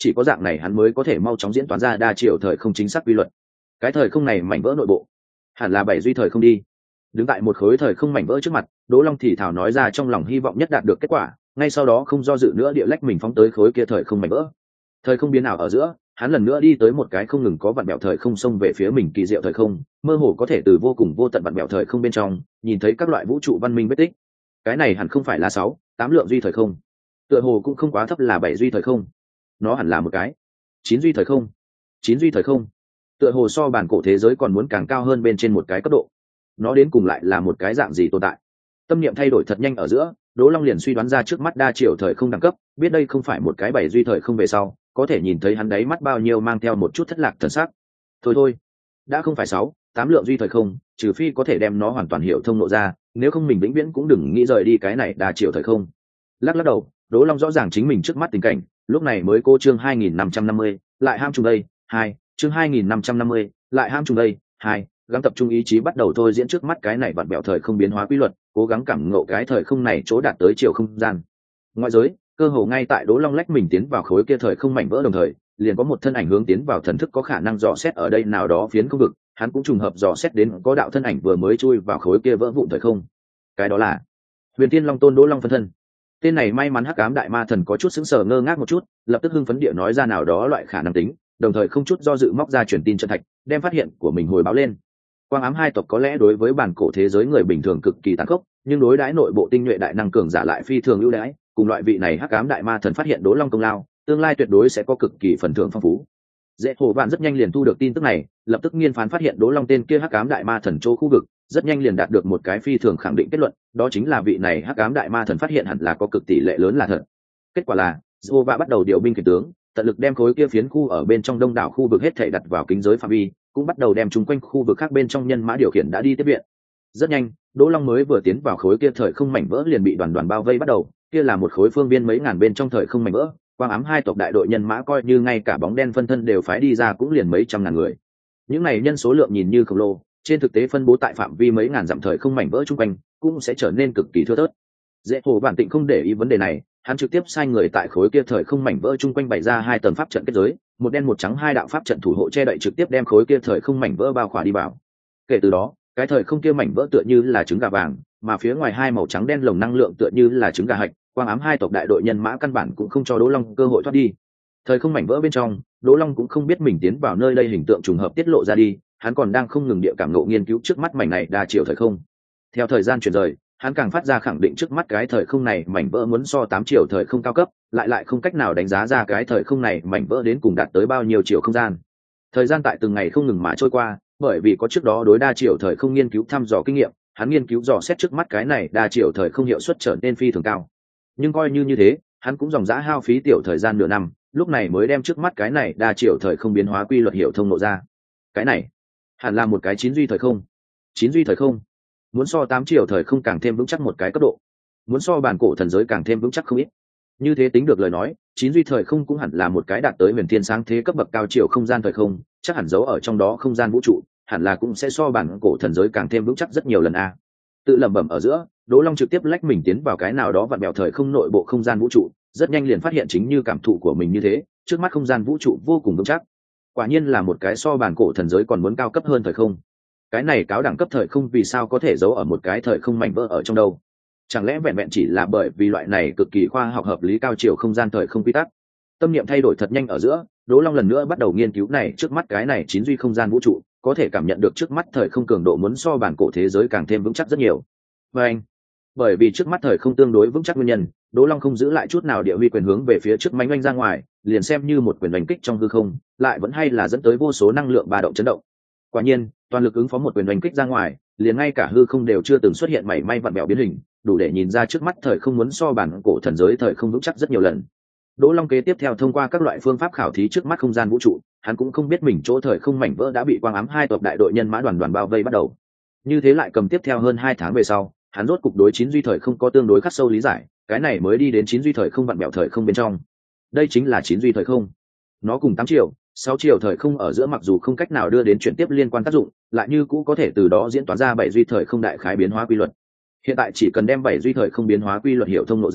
chỉ có dạng này hắn mới có thể mau chóng diễn toán ra đa chiều thời không chính xác quy luật. Cái thời không này mảnh vỡ nội bộ hẳn là bảy duy thời không đi. Đứng tại một khối thời không mảnh vỡ trước mặt, Đỗ Long thì thào nói ra trong lòng hy vọng nhất đạt được kết quả, ngay sau đó không do dự nữa địa lách mình phóng tới khối kia thời không mảnh vỡ. Thời không biến ảo ở giữa, hắn lần nữa đi tới một cái không ngừng có vặn bẹo thời không xông về phía mình kỳ diệu thời không, mơ hồ có thể từ vô cùng vô tận vặn bẹo thời không bên trong nhìn thấy các loại vũ trụ văn minh vết tích. Cái này hẳn không phải là sáu, tám lượng duy thời không, tựa hồ cũng không quá thấp là bảy duy thời không, nó hẳn là một cái chín duy thời không. Chín duy thời không, tựa hồ so bản cổ thế giới còn muốn càng cao hơn bên trên một cái cấp độ. Nó đến cùng lại là một cái dạng gì tồn tại? Tâm niệm thay đổi thật nhanh ở giữa, Đỗ Long liền suy đoán ra trước mắt đa chiều thời không đẳng cấp, biết đây không phải một cái bảy duy thời không về sau, có thể nhìn thấy hắn đáy mắt bao nhiêu mang theo một chút thất lạc thần sắc. Thôi thôi, đã không phải sáu, tám lượng duy thời không, trừ phi có thể đem nó hoàn toàn hiểu thông lộ ra, nếu không mình vĩnh viễn cũng đừng nghĩ rời đi cái này đa chiều thời không. Lắc lắc đầu, Đỗ Long rõ ràng chính mình trước mắt tình cảnh, lúc này mới cô chương hai nghìn năm trăm năm mươi, lại ham trùng đây, hai, chương hai nghìn năm trăm năm mươi, lại ham trùng đây, hai, gắng tập trung ý chí bắt đầu thôi diễn trước mắt cái này vặn bẹo thời không biến hóa quy luật, cố gắng cảm ngộ cái thời không này chỗ đạt tới chiều không gian. Ngoại giới, cơ hồ ngay tại Đỗ Long lách mình tiến vào khối kia thời không mảnh vỡ đồng thời, liền có một thân ảnh hướng tiến vào thần thức có khả năng dò xét ở đây nào đó phiến không vực, hắn cũng trùng hợp dò xét đến có đạo thân ảnh vừa mới chui vào khối kia vỡ vụn thời không. Cái đó là Huyền Tiên Long Tôn Đỗ Long phân thân. Tên này may mắn hắc ám đại ma thần có chút sững sờ ngơ ngác một chút, lập tức hưng phấn địa nói ra nào đó loại khả năng tính, đồng thời không chút do dự móc ra truyền tin chân thạch, đem phát hiện của mình hồi báo lên. Quang ám hai tộc có lẽ đối với bản cổ thế giới người bình thường cực kỳ tàn khốc, nhưng đối đãi nội bộ tinh nhuệ đại năng cường giả lại phi thường ưu đãi, cùng loại vị này hắc ám đại ma thần phát hiện Đỗ Long công lao, tương lai tuyệt đối sẽ có cực kỳ phần thưởng phong phú. Dễ hồ bạn rất nhanh liền thu được tin tức này, lập tức nghiên phán phát hiện Đỗ Long tên kia hắc ám đại ma thần chỗ khu vực, rất nhanh liền đạt được một cái phi thường khẳng định kết luận, đó chính là vị này hắc ám đại ma thần phát hiện hẳn là có cực tỷ lệ lớn là thật. Kết quả là, Jehovah bắt đầu điều binh khiển tướng, tận lực đem khối kia phiến khu ở bên trong đông đảo khu vực hết thảy đặt vào kính giới phạm vi, cũng bắt đầu đem chúng quanh khu vực khác bên trong nhân mã điều khiển đã đi tiếp viện. Rất nhanh, Đỗ Long mới vừa tiến vào khối kia thời không mảnh vỡ liền bị đoàn đoàn bao vây bắt đầu, kia là một khối phương viên mấy ngàn bên trong thời không mảnh vỡ, quang ám hai tộc đại đội nhân mã coi như ngay cả bóng đen phân thân đều phái đi ra cũng liền mấy trăm ngàn người. Những này nhân số lượng nhìn như khổng lồ, trên thực tế phân bố tại phạm vi mấy ngàn dặm thời không mảnh vỡ chung quanh, cũng sẽ trở nên cực kỳ thưa thớt. Dễ hồ bản tịnh không để ý vấn đề này, hắn trực tiếp sai người tại khối kia thời không mảnh vỡ chung quanh bày ra hai tầng pháp trận kết giới, một đen một trắng hai đạo pháp trận thủ hộ che đậy trực tiếp đem khối kia thời không mảnh vỡ bao khỏa đi vào. Kể từ đó, cái thời không kia mảnh vỡ tựa như là trứng gà vàng, mà phía ngoài hai màu trắng đen lồng năng lượng tựa như là trứng gà hạch, quang ám hai tộc đại đội nhân mã căn bản cũng không cho Đỗ Long cơ hội thoát đi. Thời không mảnh vỡ bên trong, Đỗ Long cũng không biết mình tiến vào nơi đây hình tượng trùng hợp tiết lộ ra đi, hắn còn đang không ngừng địa cảm ngộ nghiên cứu trước mắt mảnh này đa chiều thời không. Theo thời gian chuyển rời, hắn càng phát ra khẳng định trước mắt cái thời không này mảnh vỡ muốn so tám chiều thời không cao cấp, lại lại không cách nào đánh giá ra cái thời không này mảnh vỡ đến cùng đạt tới bao nhiêu chiều không gian. Thời gian tại từng ngày không ngừng mà trôi qua, bởi vì có trước đó đối đa chiều thời không nghiên cứu thăm dò kinh nghiệm, hắn nghiên cứu dò xét trước mắt cái này đa chiều thời không hiệu suất trở nên phi thường cao. Nhưng coi như như thế, hắn cũng dòng dã hao phí tiểu thời gian nửa năm, lúc này mới đem trước mắt cái này đa chiều thời không biến hóa quy luật hiểu thông lộ ra. Cái này hẳn là một cái chín duy thời không. Chín duy thời không muốn so tám chiều thời không càng thêm vững chắc một cái cấp độ, muốn so bản cổ thần giới càng thêm vững chắc không ít. Như thế tính được lời nói, chín duy thời không cũng hẳn là một cái đạt tới huyền thiên sáng thế cấp bậc cao chiều không gian thời không, chắc hẳn giấu ở trong đó không gian vũ trụ, hẳn là cũng sẽ so bản cổ thần giới càng thêm vững chắc rất nhiều lần a. Tự lẩm bẩm ở giữa, Đỗ Long trực tiếp lách mình tiến vào cái nào đó vặn bèo thời không nội bộ không gian vũ trụ, rất nhanh liền phát hiện chính như cảm thụ của mình như thế, trước mắt không gian vũ trụ vô cùng vững chắc. Quả nhiên là một cái so bản cổ thần giới còn muốn cao cấp hơn thời không. Cái này cáo đẳng cấp thời không vì sao có thể giấu ở một cái thời không mảnh vỡ ở trong đâu? Chẳng lẽ vẹn vẹn chỉ là bởi vì loại này cực kỳ khoa học hợp lý cao chiều không gian thời không quy tắc? Tâm niệm thay đổi thật nhanh ở giữa, Đỗ Long lần nữa bắt đầu nghiên cứu này trước mắt cái này chín duy không gian vũ trụ, có thể cảm nhận được trước mắt thời không cường độ muốn so bản cổ thế giới càng thêm vững chắc rất nhiều. Và anh, bởi vì trước mắt thời không tương đối vững chắc nguyên nhân, Đỗ Long không giữ lại chút nào địa huy quyền hướng về phía trước mánh oanh ra ngoài, liền xem như một quyền đánh kích trong hư không, lại vẫn hay là dẫn tới vô số năng lượng ba động chấn động. Quả nhiên, toàn lực ứng phó một quyền đánh kích ra ngoài, liền ngay cả hư không đều chưa từng xuất hiện mảy may vặn bẹo biến hình, đủ để nhìn ra trước mắt thời không muốn so bản cổ thần giới thời không vững chắc rất nhiều lần. Đỗ Long kế tiếp theo thông qua các loại phương pháp khảo thí trước mắt không gian vũ trụ, hắn cũng không biết mình chỗ thời không mảnh vỡ đã bị quang ám hai tộc đại đội nhân mã đoàn đoàn bao vây bắt đầu. Như thế lại cầm tiếp theo hơn hai tháng về sau, hắn rốt cục đối chín duy thời không có tương đối khắc sâu lý giải, cái này mới đi đến chín duy thời không vặn bẹo thời không bên trong. Đây chính là chín duy thời không. Nó cùng tám triệu, sáu triệu thời không ở giữa mặc dù không cách nào đưa đến chuyển tiếp liên quan tác dụng, lại như cũ có thể từ đó diễn toán ra bảy duy thời không đại khái biến hóa quy luật. Hiện tại chỉ cần đem bảy duy thời không biến hóa quy luật hiểu thông lộ ra,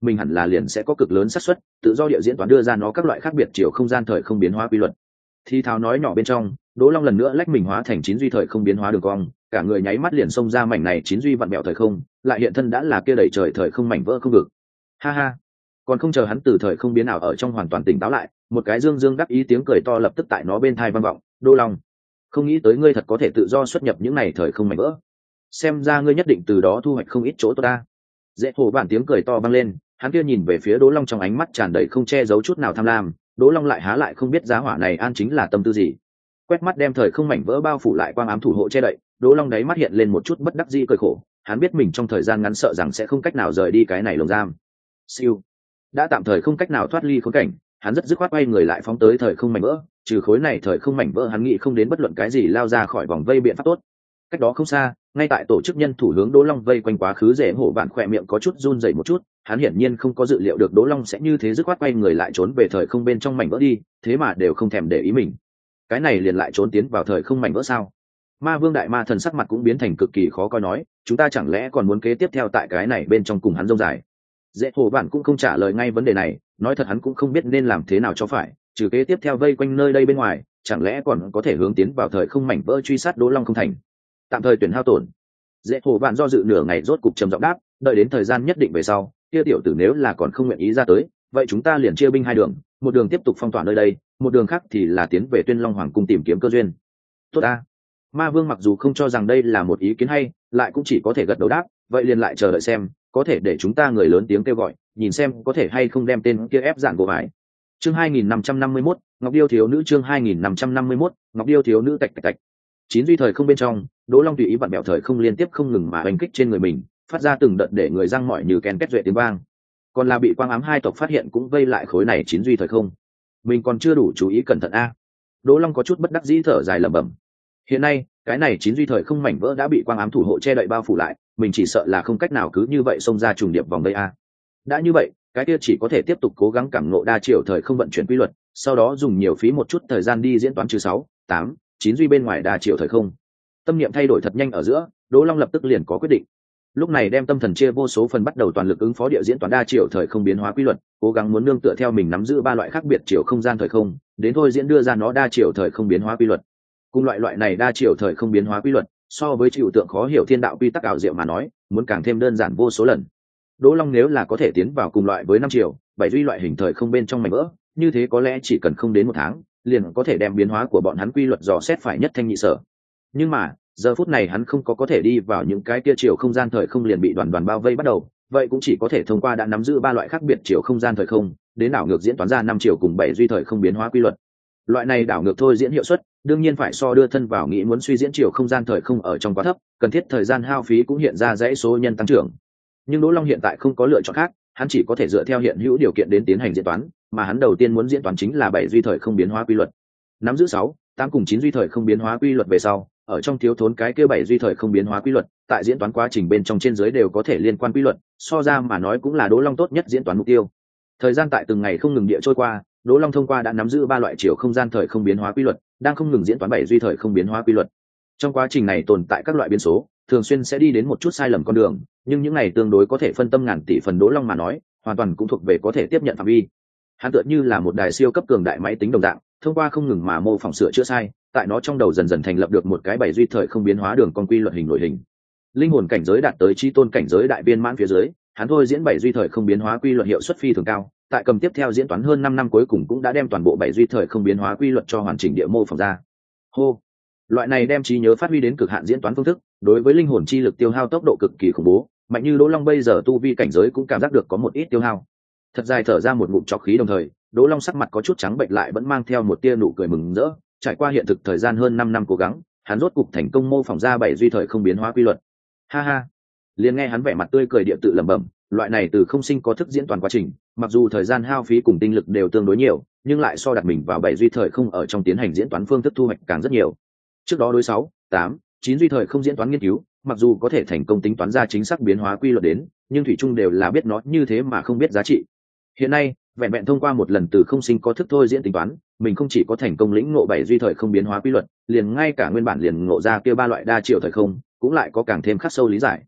mình hẳn là liền sẽ có cực lớn xác suất tự do địa diễn toán đưa ra nó các loại khác biệt chiều không gian thời không biến hóa quy luật. Thì thào nói nhỏ bên trong, Đỗ Long lần nữa lách mình hóa thành chín duy thời không biến hóa đường cong, cả người nháy mắt liền xông ra mảnh này chín duy vặn bẹo thời không, lại hiện thân đã là kia đầy trời thời không mảnh vỡ không vực. Ha ha. Còn không chờ hắn từ thời không biến nào ở trong hoàn toàn tỉnh táo lại, một cái dương dương đắc ý tiếng cười to lập tức tại nó bên tai vang vọng, "Đỗ Long, không nghĩ tới ngươi thật có thể tự do xuất nhập những này thời không mảnh vỡ. Xem ra ngươi nhất định từ đó thu hoạch không ít chỗ tốt ta." Dễ hồ bản tiếng cười to vang lên, hắn kia nhìn về phía Đỗ Long trong ánh mắt tràn đầy không che giấu chút nào tham lam. Đỗ Long lại há lại không biết giá hỏa này an chính là tâm tư gì. Quét mắt đem thời không mảnh vỡ bao phủ lại quang ám thủ hộ che đậy, Đỗ Long đáy mắt hiện lên một chút bất đắc dĩ cười khổ, hắn biết mình trong thời gian ngắn sợ rằng sẽ không cách nào rời đi cái này lồng giam. Siêu, đã tạm thời không cách nào thoát ly khốn cảnh, hắn rất dứt khoát quay người lại phóng tới thời không mảnh vỡ, trừ khối này thời không mảnh vỡ hắn nghĩ không đến bất luận cái gì lao ra khỏi vòng vây biện pháp tốt. Cách đó không xa, ngay tại tổ chức nhân thủ hướng Đỗ Long vây quanh quá khứ, Dễ hổ bạn khỏe miệng có chút run rẩy một chút, hắn hiển nhiên không có dự liệu được Đỗ Long sẽ như thế dứt khoát quay người lại trốn về thời không bên trong mảnh vỡ đi, thế mà đều không thèm để ý mình. Cái này liền lại trốn tiến vào thời không mảnh vỡ sao? Ma Vương đại ma thần sắc mặt cũng biến thành cực kỳ khó coi nói, chúng ta chẳng lẽ còn muốn kế tiếp theo tại cái này bên trong cùng hắn rông dài? Dễ hổ bạn cũng không trả lời ngay vấn đề này, nói thật hắn cũng không biết nên làm thế nào cho phải, trừ kế tiếp theo vây quanh nơi đây bên ngoài, chẳng lẽ còn có thể hướng tiến vào thời không mảnh vỡ truy sát Đỗ Long không thành? Tạm thời tuyển hao tổn. Dễ hổ bạn do dự nửa ngày rốt cục trầm giọng đáp, đợi đến thời gian nhất định về sau, kia tiểu tử nếu là còn không nguyện ý ra tới, vậy chúng ta liền chia binh hai đường, một đường tiếp tục phong tỏa nơi đây, một đường khác thì là tiến về Tuyên Long Hoàng cung tìm kiếm cơ duyên. Tốt a. Ma Vương mặc dù không cho rằng đây là một ý kiến hay, lại cũng chỉ có thể gật đầu đáp, vậy liền lại chờ đợi xem, có thể để chúng ta người lớn tiếng kêu gọi, nhìn xem có thể hay không đem tên kia ép giản bộ mãi. Chương hai nghìn năm trăm năm mươi mốt, Ngọc Điêu thiếu nữ chương hai nghìn năm trăm năm mươi mốt, Ngọc Điêu thiếu nữ tạch tạch tạch. Chín duy thời không bên trong, Đỗ Long tùy ý vặn bẹo thời không liên tiếp không ngừng mà oanh kích trên người mình, phát ra từng đợt để người răng mỏi như ken két duệ tiếng vang. Còn là bị quang ám hai tộc phát hiện cũng vây lại khối này chín duy thời không. Mình còn chưa đủ chú ý cẩn thận a. Đỗ Long có chút bất đắc dĩ thở dài lẩm bẩm. Hiện nay, cái này chín duy thời không mảnh vỡ đã bị quang ám thủ hộ che đậy bao phủ lại, mình chỉ sợ là không cách nào cứ như vậy xông ra trùng điệp vòng vây a. Đã như vậy, cái kia chỉ có thể tiếp tục cố gắng cảm ngộ đa chiều thời không vận chuyển quy luật, sau đó dùng nhiều phí một chút thời gian đi diễn toán trừ sáu, tám, chín duy bên ngoài đa chiều thời không. Tâm niệm thay đổi thật nhanh ở giữa, Đỗ Long lập tức liền có quyết định. Lúc này đem tâm thần chia vô số phần bắt đầu toàn lực ứng phó địa diễn toán đa chiều thời không biến hóa quy luật, cố gắng muốn nương tựa theo mình nắm giữ ba loại khác biệt chiều không gian thời không, đến thôi diễn đưa ra nó đa chiều thời không biến hóa quy luật. Cùng loại loại này đa chiều thời không biến hóa quy luật, so với chịu tượng khó hiểu thiên đạo quy tắc ảo diệu mà nói, muốn càng thêm đơn giản vô số lần. Đỗ Long nếu là có thể tiến vào cùng loại với năm chiều, bảy duy loại hình thời không bên trong mảnh vỡ, như thế có lẽ chỉ cần không đến một tháng, liền có thể đem biến hóa của bọn hắn quy luật dò xét phải nhất thanh nhị sở. Nhưng mà, giờ phút này hắn không có có thể đi vào những cái kia chiều không gian thời không liền bị đoàn đoàn bao vây bắt đầu, vậy cũng chỉ có thể thông qua đã nắm giữ ba loại khác biệt chiều không gian thời không, đến đảo ngược diễn toán ra năm chiều cùng bảy duy thời không biến hóa quy luật. Loại này đảo ngược thôi diễn hiệu suất, đương nhiên phải so đưa thân vào nghĩ muốn suy diễn chiều không gian thời không ở trong quá thấp, cần thiết thời gian hao phí cũng hiện ra dãy số nhân tăng trưởng. Nhưng Đỗ Long hiện tại không có lựa chọn khác, hắn chỉ có thể dựa theo hiện hữu điều kiện đến tiến hành diễn toán, mà hắn đầu tiên muốn diễn toán chính là bảy duy thời không biến hóa quy luật. Nắm giữ sáu, tám cùng chín duy thời không biến hóa quy luật về sau, ở trong thiếu thốn cái kia bảy duy thời không biến hóa quy luật, tại diễn toán quá trình bên trong trên dưới đều có thể liên quan quy luật, so ra mà nói cũng là Đỗ Long tốt nhất diễn toán mục tiêu. Thời gian tại từng ngày không ngừng địa trôi qua, Đỗ Long thông qua đã nắm giữ ba loại chiều không gian thời không biến hóa quy luật, đang không ngừng diễn toán bảy duy thời không biến hóa quy luật. Trong quá trình này tồn tại các loại biến số, thường xuyên sẽ đi đến một chút sai lầm con đường, nhưng những này tương đối có thể phân tâm ngàn tỷ phần Đỗ Long mà nói, hoàn toàn cũng thuộc về có thể tiếp nhận phạm vi. Hắn tựa như là một đài siêu cấp cường đại máy tính đồng dạng, thông qua không ngừng mà mô phỏng sửa chữa sai, tại nó trong đầu dần dần thành lập được một cái bảy duy thời không biến hóa đường con quy luật hình nội hình. Linh hồn cảnh giới đạt tới chi tôn cảnh giới đại viên mãn phía dưới, hắn thôi diễn bảy duy thời không biến hóa quy luật hiệu suất phi thường cao, tại cầm tiếp theo diễn toán hơn năm năm cuối cùng cũng đã đem toàn bộ bảy duy thời không biến hóa quy luật cho hoàn chỉnh địa mô phỏng ra. Hô, loại này đem trí nhớ phát huy đến cực hạn diễn toán phương thức, đối với linh hồn chi lực tiêu hao tốc độ cực kỳ khủng bố, mạnh như Đỗ Long bây giờ tu vi cảnh giới cũng cảm giác được có một ít tiêu hao. Thật dài thở ra một ngụm trọc khí đồng thời, Đỗ Long sắc mặt có chút trắng bệch lại vẫn mang theo một tia nụ cười mừng rỡ, trải qua hiện thực thời gian hơn năm năm cố gắng, hắn rốt cục thành công mô phỏng ra bảy duy thời không biến hóa quy luật. Ha ha. Liền nghe hắn vẻ mặt tươi cười địa tự lẩm bẩm, loại này từ không sinh có thức diễn toàn quá trình, mặc dù thời gian hao phí cùng tinh lực đều tương đối nhiều, nhưng lại so đặt mình vào bảy duy thời không ở trong tiến hành diễn toán phương thức thu hoạch càng rất nhiều. Trước đó đối sáu, tám, chín duy thời không diễn toán nghiên cứu, mặc dù có thể thành công tính toán ra chính xác biến hóa quy luật đến, nhưng thủy chung đều là biết nó như thế mà không biết giá trị. Hiện nay, vẹn vẹn thông qua một lần từ không sinh có thức thôi diễn tính toán, mình không chỉ có thành công lĩnh ngộ bảy duy thời không biến hóa quy luật, liền ngay cả nguyên bản liền ngộ ra kia ba loại đa chiều thời không, cũng lại có càng thêm khắc sâu lý giải.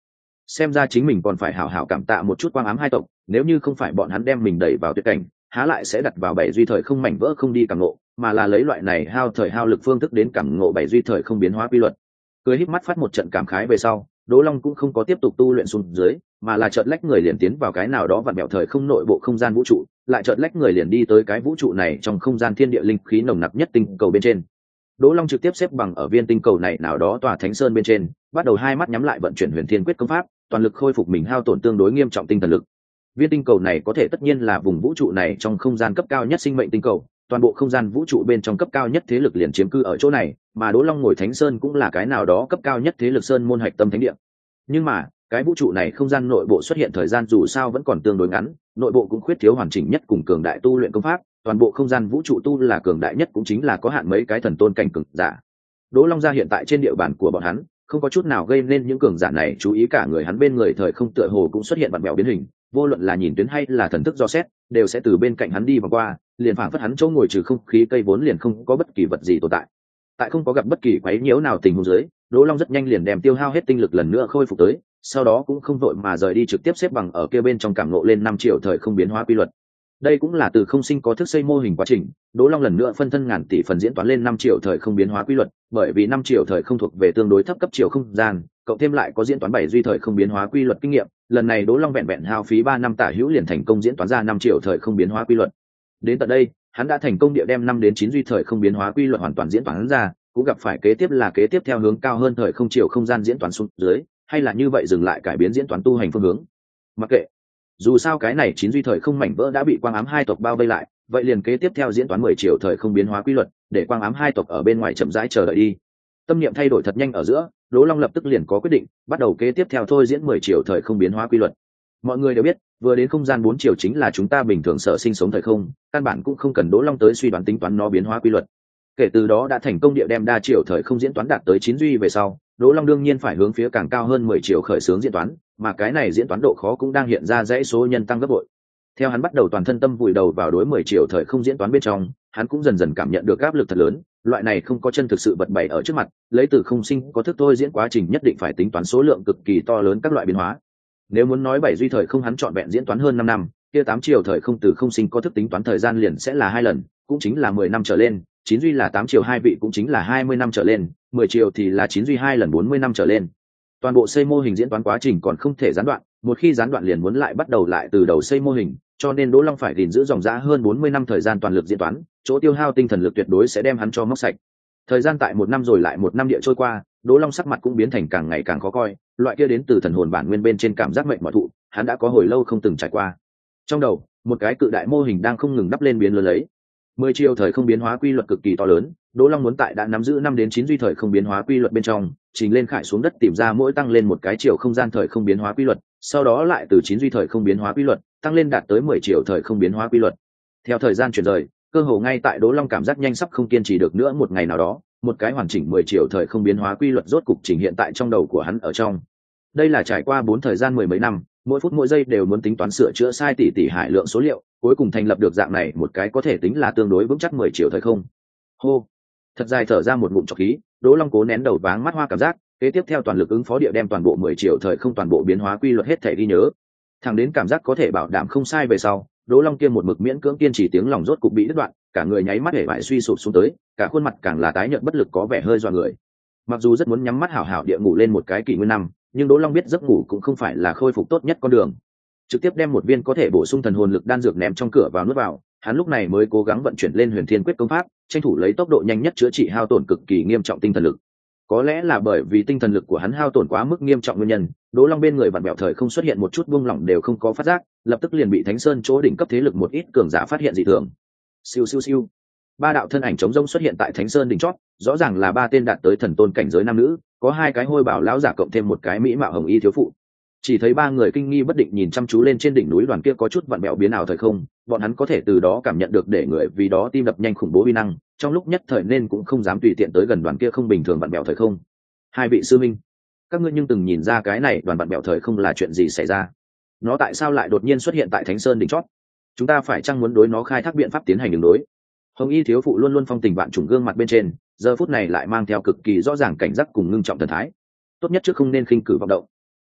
xem ra chính mình còn phải hảo hảo cảm tạ một chút quang ám hai tộc, nếu như không phải bọn hắn đem mình đẩy vào tuyệt cảnh, há lại sẽ đặt vào bảy duy thời không mảnh vỡ không đi cảm ngộ, mà là lấy loại này hao thời hao lực phương thức đến cảm ngộ bảy duy thời không biến hóa quy luật. Cười híp mắt phát một trận cảm khái về sau, Đỗ Long cũng không có tiếp tục tu luyện xuống dưới, mà là chợt lách người liền tiến vào cái nào đó vặn vẹo thời không nội bộ không gian vũ trụ, lại chợt lách người liền đi tới cái vũ trụ này trong không gian thiên địa linh khí nồng nặc nhất tinh cầu bên trên. Đỗ Long trực tiếp xếp bằng ở viên tinh cầu này nào đó tòa thánh sơn bên trên, bắt đầu hai mắt nhắm lại vận chuyển Huyền Thiên Quyết công pháp, toàn lực khôi phục mình hao tổn tương đối nghiêm trọng tinh thần lực. Viên tinh cầu này có thể tất nhiên là vùng vũ trụ này trong không gian cấp cao nhất sinh mệnh tinh cầu, toàn bộ không gian vũ trụ bên trong cấp cao nhất thế lực liền chiếm cư ở chỗ này, mà Đỗ Long ngồi Thánh Sơn cũng là cái nào đó cấp cao nhất thế lực sơn môn hạch tâm thánh địa. Nhưng mà, cái vũ trụ này không gian nội bộ xuất hiện thời gian dù sao vẫn còn tương đối ngắn, nội bộ cũng khuyết thiếu hoàn chỉnh nhất cùng cường đại tu luyện công pháp, toàn bộ không gian vũ trụ tu là cường đại nhất cũng chính là có hạn mấy cái thần tôn cảnh cường giả. Đỗ Long gia hiện tại trên địa bàn của bọn hắn, không có chút nào gây nên những cường giả này chú ý, cả người hắn bên người thời không tựa hồ cũng xuất hiện vặn vẹo biến hình, vô luận là nhìn tuyến hay là thần thức do xét, đều sẽ từ bên cạnh hắn đi vòng qua, liền phảng phất hắn chỗ ngồi trừ không khí cây vốn liền không có bất kỳ vật gì tồn tại. Tại không có gặp bất kỳ quấy nhiễu nào tình huống dưới, Đỗ Long rất nhanh liền đem tiêu hao hết tinh lực lần nữa khôi phục tới, sau đó cũng không vội mà rời đi trực tiếp xếp bằng ở kia bên trong cảm ngộ lên năm triệu thời không biến hóa quy luật. Đây cũng là từ không sinh có thức xây mô hình quá trình, Đỗ Long lần nữa phân thân ngàn tỷ phần diễn toán lên năm triệu thời không biến hóa quy luật, bởi vì năm triệu thời không thuộc về tương đối thấp cấp chiều không gian, cộng thêm lại có diễn toán bảy duy thời không biến hóa quy luật kinh nghiệm, lần này Đỗ Long vẹn vẹn hao phí ba năm tả hữu liền thành công diễn toán ra năm triệu thời không biến hóa quy luật. Đến tận đây, hắn đã thành công địa đem năm đến chín duy thời không biến hóa quy luật hoàn toàn diễn toán ra, cũng gặp phải kế tiếp là kế tiếp theo hướng cao hơn thời không chiều không gian diễn toán xuống dưới, hay là như vậy dừng lại cải biến diễn toán tu hành phương hướng. Mặc kệ, dù sao cái này chín duy thời không mảnh vỡ đã bị quang ám hai tộc bao vây lại, vậy liền kế tiếp theo diễn toán mười triệu thời không biến hóa quy luật, để quang ám hai tộc ở bên ngoài chậm rãi chờ đợi đi. Tâm niệm thay đổi thật nhanh ở giữa, Đỗ Long lập tức liền có quyết định, bắt đầu kế tiếp theo thôi diễn mười triệu thời không biến hóa quy luật. Mọi người đều biết, vừa đến không gian bốn chiều chính là chúng ta bình thường sở sinh sống thời không, căn bản cũng không cần Đỗ Long tới suy đoán tính toán nó biến hóa quy luật. Kể từ đó đã thành công địa đem đa chiều thời không diễn toán đạt tới chín duy về sau, Đỗ Long đương nhiên phải hướng phía càng cao hơn mười chiều khởi xướng diễn toán, mà cái này diễn toán độ khó cũng đang hiện ra dãy số nhân tăng gấp bội. Theo hắn bắt đầu toàn thân tâm vùi đầu vào đối mười chiều thời không diễn toán bên trong, hắn cũng dần dần cảm nhận được áp lực thật lớn, loại này không có chân thực sự vật bày ở trước mặt, lấy từ không sinh có thức thôi diễn quá trình nhất định phải tính toán số lượng cực kỳ to lớn các loại biến hóa. Nếu muốn nói bảy duy thời không hắn chọn vẹn diễn toán hơn năm năm, kia tám chiều thời không từ không sinh có thức tính toán thời gian liền sẽ là hai lần, cũng chính là mười năm trở lên, chín duy là tám chiều hai vị cũng chính là hai mươi năm trở lên, mười chiều thì là chín duy hai lần bốn mươi năm trở lên. Toàn bộ xây mô hình diễn toán quá trình còn không thể gián đoạn, một khi gián đoạn liền muốn lại bắt đầu lại từ đầu xây mô hình, cho nên Đỗ Long phải gìn giữ dòng dã hơn bốn mươi năm thời gian toàn lực diễn toán, chỗ tiêu hao tinh thần lực tuyệt đối sẽ đem hắn cho móc sạch. Thời gian tại một năm rồi lại một năm địa trôi qua, Đỗ Long sắc mặt cũng biến thành càng ngày càng khó coi, loại kia đến từ thần hồn bản nguyên bên trên cảm giác mệnh mỏi thụ, hắn đã có hồi lâu không từng trải qua. Trong đầu, một cái cự đại mô hình đang không ngừng đắp lên biến lớn lấy. Mười chiều thời không biến hóa quy luật cực kỳ to lớn, Đỗ Long muốn tại đã nắm giữ năm đến chín duy thời không biến hóa quy luật bên trong, trình lên khải xuống đất tìm ra mỗi tăng lên một cái chiều không gian thời không biến hóa quy luật, sau đó lại từ chín duy thời không biến hóa quy luật, tăng lên đạt tới mười chiều thời không biến hóa quy luật. Theo thời gian chuyển rời, cơ hồ ngay tại Đỗ Long cảm giác nhanh sắp không kiên trì được nữa một ngày nào đó, một cái hoàn chỉnh mười chiều thời không biến hóa quy luật rốt cục trình hiện tại trong đầu của hắn ở trong. Đây là trải qua bốn thời gian mười mấy năm, mỗi phút mỗi giây đều muốn tính toán sửa chữa sai tỷ tỷ hải lượng số liệu, cuối cùng thành lập được dạng này một cái có thể tính là tương đối vững chắc mười chiều thời không. Hô, thật dài thở ra một ngụm trọc khí, Đỗ Long cố nén đầu váng mắt hoa cảm giác, kế tiếp theo toàn lực ứng phó địa đem toàn bộ mười chiều thời không toàn bộ biến hóa quy luật hết thể ghi nhớ. Thẳng đến cảm giác có thể bảo đảm không sai về sau, Đỗ Long kia một mực miễn cưỡng kiên trì tiếng lòng rốt cục bị đứt đoạn, cả người nháy mắt hể bại suy sụp xuống tới, cả khuôn mặt càng là tái nhợt bất lực có vẻ hơi dọa người. Mặc dù rất muốn nhắm mắt hảo hảo địa ngủ lên một cái kỷ nguyên năm, nhưng Đỗ Long biết giấc ngủ cũng không phải là khôi phục tốt nhất con đường. Trực tiếp đem một viên có thể bổ sung thần hồn lực đan dược ném trong cửa vào nuốt vào, hắn lúc này mới cố gắng vận chuyển lên Huyền Thiên Quyết công pháp, tranh thủ lấy tốc độ nhanh nhất chữa trị hao tổn cực kỳ nghiêm trọng tinh thần lực. Có lẽ là bởi vì tinh thần lực của hắn hao tổn quá mức nghiêm trọng nguyên nhân, Đỗ Long bên người vặn bẹo thời không xuất hiện một chút buông lỏng đều không có phát giác, lập tức liền bị Thánh Sơn chỗ đỉnh cấp thế lực một ít cường giả phát hiện dị thường. Siêu siêu siêu. Ba đạo thân ảnh trống rỗng xuất hiện tại Thánh Sơn đỉnh chót, rõ ràng là ba tên đạt tới thần tôn cảnh giới nam nữ, có hai cái hôi bảo lão giả cộng thêm một cái mỹ mạo hồng y thiếu phụ. Chỉ thấy ba người kinh nghi bất định nhìn chăm chú lên trên đỉnh núi đoàn kia có chút vặn bẹo biến ảo thời không, bọn hắn có thể từ đó cảm nhận được để người vì đó tim đập nhanh khủng bố uy năng, trong lúc nhất thời nên cũng không dám tùy tiện tới gần đoàn kia không bình thường vặn bẹo thời không. Hai vị sư minh, các ngươi nhưng từng nhìn ra cái này đoàn vặn bẹo thời không là chuyện gì xảy ra? Nó tại sao lại đột nhiên xuất hiện tại Thánh Sơn đỉnh chót? Chúng ta phải chăng muốn đối nó khai thác biện pháp tiến hành đường đối? Hồng y thiếu phụ luôn luôn phong tình vạn trùng gương mặt bên trên, giờ phút này lại mang theo cực kỳ rõ ràng cảnh giác cùng ngưng trọng thần thái. Tốt nhất trước không nên khinh cử vọng động.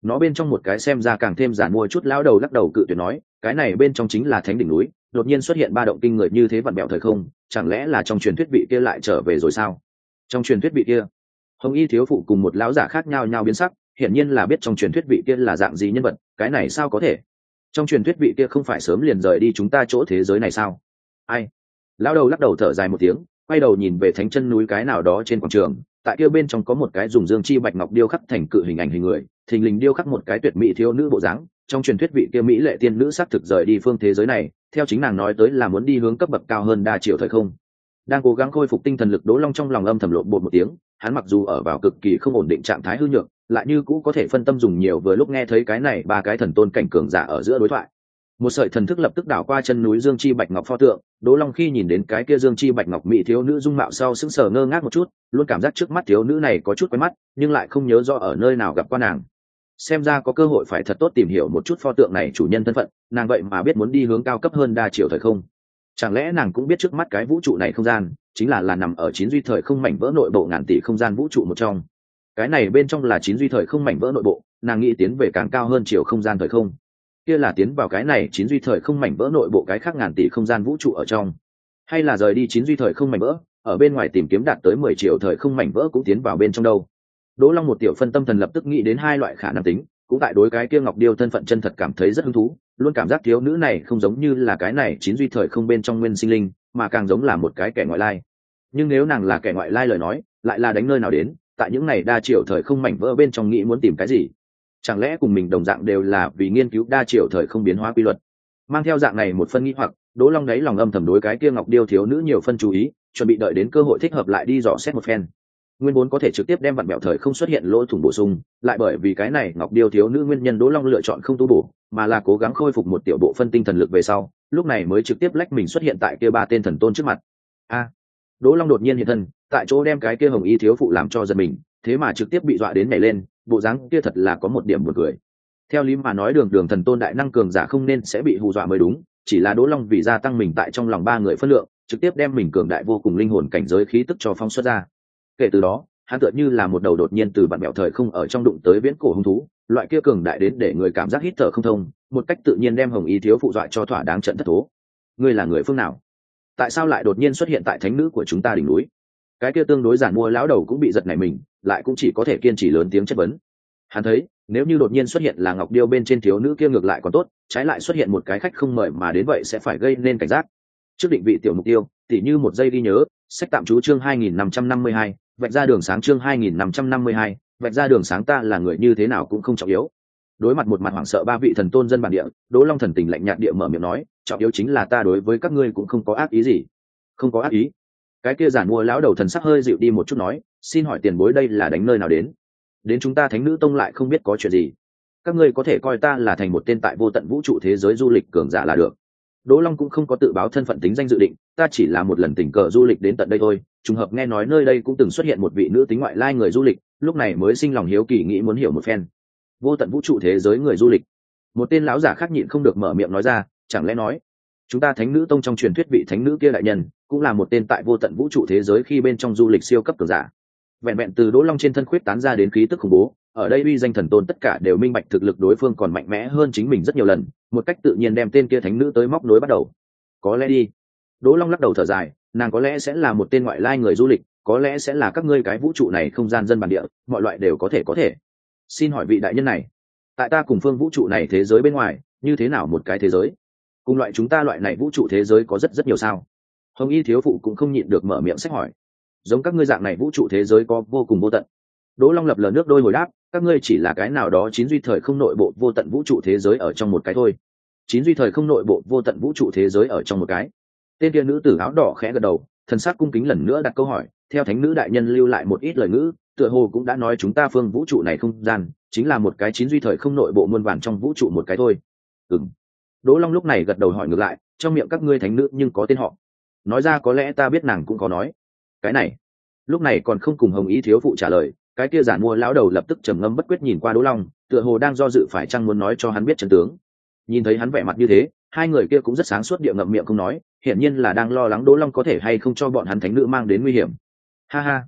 nó bên trong một cái xem ra càng thêm giản mua chút lão đầu lắc đầu cự tuyệt nói, cái này bên trong chính là thánh đỉnh núi, đột nhiên xuất hiện ba động kinh người như thế vặn bẹo thời không, chẳng lẽ là trong truyền thuyết vị kia lại trở về rồi sao? Trong truyền thuyết vị kia? Hồng Y thiếu phụ cùng một lão giả khác nhau nhau biến sắc, hiển nhiên là biết trong truyền thuyết vị kia là dạng gì nhân vật, cái này sao có thể? Trong truyền thuyết vị kia không phải sớm liền rời đi chúng ta chỗ thế giới này sao? Ai? Lão đầu lắc đầu thở dài một tiếng, quay đầu nhìn về thánh chân núi cái nào đó trên quảng trường, tại kia bên trong có một cái dùng dương chi bạch ngọc điêu khắc thành cự hình ảnh hình người, thình lình điêu khắc một cái tuyệt mỹ thiếu nữ bộ dáng. Trong truyền thuyết vị kia mỹ lệ tiên nữ xác thực rời đi phương thế giới này, theo chính nàng nói tới là muốn đi hướng cấp bậc cao hơn đa triệu thời không. Đang cố gắng khôi phục tinh thần lực, Đỗ Long trong lòng âm thầm lộn bột một tiếng, hắn mặc dù ở vào cực kỳ không ổn định trạng thái hư nhược, lại như cũ có thể phân tâm dùng nhiều, vừa lúc nghe thấy cái này ba cái thần tôn cảnh cường giả ở giữa đối thoại. Một sợi thần thức lập tức đảo qua chân núi dương chi bạch ngọc pho tượng. Đỗ Long khi nhìn đến cái kia dương chi bạch ngọc mỹ thiếu nữ dung mạo sau sững sờ ngơ ngác một chút, luôn cảm giác trước mắt thiếu nữ này có chút quen mắt, nhưng lại không nhớ rõ ở nơi nào gặp qua nàng. Xem ra có cơ hội phải thật tốt tìm hiểu một chút pho tượng này chủ nhân thân phận, nàng vậy mà biết muốn đi hướng cao cấp hơn đa triệu thời không. Chẳng lẽ nàng cũng biết trước mắt cái vũ trụ này không gian chính là là nằm ở chín duy thời không mảnh vỡ nội bộ ngàn tỷ không gian vũ trụ một trong. Cái này bên trong là chín duy thời không mảnh vỡ nội bộ, nàng nghĩ tiến về càng cao hơn chiều không gian thời không, kia là tiến vào cái này chín duy thời không mảnh vỡ nội bộ cái khác ngàn tỷ không gian vũ trụ ở trong, hay là rời đi chín duy thời không mảnh vỡ ở bên ngoài tìm kiếm đạt tới mười triệu thời không mảnh vỡ cũng tiến vào bên trong đâu. Đỗ Long một tiểu phân tâm thần lập tức nghĩ đến hai loại khả năng tính, cũng tại đối cái kia ngọc điêu thân phận chân thật cảm thấy rất hứng thú, luôn cảm giác thiếu nữ này không giống như là cái này chín duy thời không bên trong nguyên sinh linh, mà càng giống là một cái kẻ ngoại lai. Nhưng nếu nàng là kẻ ngoại lai lời nói, lại là đánh nơi nào đến, tại những này đa triệu thời không mảnh vỡ bên trong nghĩ muốn tìm cái gì? Chẳng lẽ cùng mình đồng dạng đều là vì nghiên cứu đa triệu thời không biến hóa quy luật? Mang theo dạng này một phân nghĩ hoặc, Đỗ Long đáy lòng âm thầm đối cái kia ngọc điêu thiếu nữ nhiều phân chú ý, chuẩn bị đợi đến cơ hội thích hợp lại đi dò xét một phen. Nguyên vốn có thể trực tiếp đem vặn bẹo thời không xuất hiện lỗ thủng bổ sung, lại bởi vì cái này ngọc điêu thiếu nữ nguyên nhân, Đỗ Long lựa chọn không tu bổ, mà là cố gắng khôi phục một tiểu bộ phân tinh thần lực về sau, lúc này mới trực tiếp lách mình xuất hiện tại kia ba tên thần tôn trước mặt. A! Đỗ Long đột nhiên hiện thân, tại chỗ đem cái kia Hồng Y thiếu phụ làm cho giật mình, thế mà trực tiếp bị dọa đến nhảy lên, bộ dáng kia thật là có một điểm buồn cười. Theo lý mà nói, đường đường thần tôn đại năng cường giả không nên sẽ bị hù dọa mới đúng, chỉ là Đỗ Long vì gia tăng mình tại trong lòng ba người phân lượng, trực tiếp đem mình cường đại vô cùng linh hồn cảnh giới khí tức cho phong xuất ra. Kể từ đó, hắn tựa như là một đầu đột nhiên từ vạn mẹo thời không ở trong đụng tới viễn cổ hung thú, loại kia cường đại đến để người cảm giác hít thở không thông, một cách tự nhiên đem Hồng Y thiếu phụ dọa cho thỏa đáng trận thất thố. Ngươi là người phương nào? Tại sao lại đột nhiên xuất hiện tại thánh nữ của chúng ta đỉnh núi? Cái kia tương đối giản mua lão đầu cũng bị giật nảy mình, lại cũng chỉ có thể kiên trì lớn tiếng chất vấn. Hắn thấy, nếu như đột nhiên xuất hiện là ngọc điêu bên trên thiếu nữ kia ngược lại còn tốt, trái lại xuất hiện một cái khách không mời mà đến vậy sẽ phải gây nên cảnh giác. Trước định vị tiểu mục tiêu, tỉ như một giây ghi nhớ, sách tạm trú chương hai nghìn năm trăm năm mươi hai, vạch ra đường sáng chương hai nghìn năm trăm năm mươi hai, vạch ra đường sáng ta là người như thế nào cũng không trọng yếu. Đối mặt một mặt hoảng sợ ba vị thần tôn dân bản địa, Đỗ Long thần tình lạnh nhạt địa mở miệng nói, trọng yếu chính là ta đối với các ngươi cũng không có ác ý gì. Không có ác ý? Cái kia giản mua lão đầu thần sắc hơi dịu đi một chút nói, xin hỏi tiền bối đây là đánh nơi nào đến? Đến chúng ta Thánh Nữ Tông lại không biết có chuyện gì. Các ngươi có thể coi ta là thành một tên tại vô tận vũ trụ thế giới du lịch cường giả là được. Đỗ Long cũng không có tự báo thân phận tính danh dự định, ta chỉ là một lần tình cờ du lịch đến tận đây thôi, trùng hợp nghe nói nơi đây cũng từng xuất hiện một vị nữ tính ngoại lai người du lịch, lúc này mới sinh lòng hiếu kỳ nghĩ muốn hiểu một phen. Vô tận vũ trụ thế giới người du lịch. Một tên lão giả khác nhịn không được mở miệng nói ra, chẳng lẽ nói, chúng ta Thánh Nữ Tông trong truyền thuyết vị thánh nữ kia đại nhân, cũng là một tên tại vô tận vũ trụ thế giới khi bên trong du lịch siêu cấp cường giả. Vẹn vẹn từ Đỗ Long trên thân khuyết tán ra đến khí tức khủng bố, ở đây uy danh thần tôn tất cả đều minh bạch thực lực đối phương còn mạnh mẽ hơn chính mình rất nhiều lần, một cách tự nhiên đem tên kia thánh nữ tới móc nối bắt đầu. Có lẽ đi. Đỗ Long lắc đầu thở dài, nàng có lẽ sẽ là một tên ngoại lai người du lịch, có lẽ sẽ là các ngươi cái vũ trụ này không gian dân bản địa, mọi loại đều có thể có thể. Xin hỏi vị đại nhân này, tại ta cùng phương vũ trụ này thế giới bên ngoài, như thế nào một cái thế giới? Cùng loại chúng ta loại này vũ trụ thế giới có rất rất nhiều sao? Hồng Y thiếu phụ cũng không nhịn được mở miệng sách hỏi. Giống các ngươi dạng này vũ trụ thế giới có vô cùng vô tận. Đỗ Long lập lờ nước đôi hồi đáp, các ngươi chỉ là cái nào đó chín duy thời không nội bộ vô tận vũ trụ thế giới ở trong một cái thôi. Chín duy thời không nội bộ vô tận vũ trụ thế giới ở trong một cái. Tên kia nữ tử áo đỏ khẽ gật đầu, thần sắc cung kính lần nữa đặt câu hỏi, theo thánh nữ đại nhân lưu lại một ít lời ngữ, tựa hồ cũng đã nói chúng ta phương vũ trụ này không gian chính là một cái chín duy thời không nội bộ muôn vàn trong vũ trụ một cái thôi. Ừm. Đỗ Long lúc này gật đầu hỏi ngược lại, trong miệng các ngươi thánh nữ nhưng có tên họ. Nói ra có lẽ ta biết nàng cũng có nói. Cái này, lúc này còn không cùng Hồng Y thiếu phụ trả lời, cái kia giản mua lão đầu lập tức trầm ngâm bất quyết nhìn qua Đỗ Long, tựa hồ đang do dự phải chăng muốn nói cho hắn biết chân tướng. Nhìn thấy hắn vẻ mặt như thế, hai người kia cũng rất sáng suốt địa ngậm miệng không nói, hiển nhiên là đang lo lắng Đỗ Long có thể hay không cho bọn hắn thánh nữ mang đến nguy hiểm. Ha ha,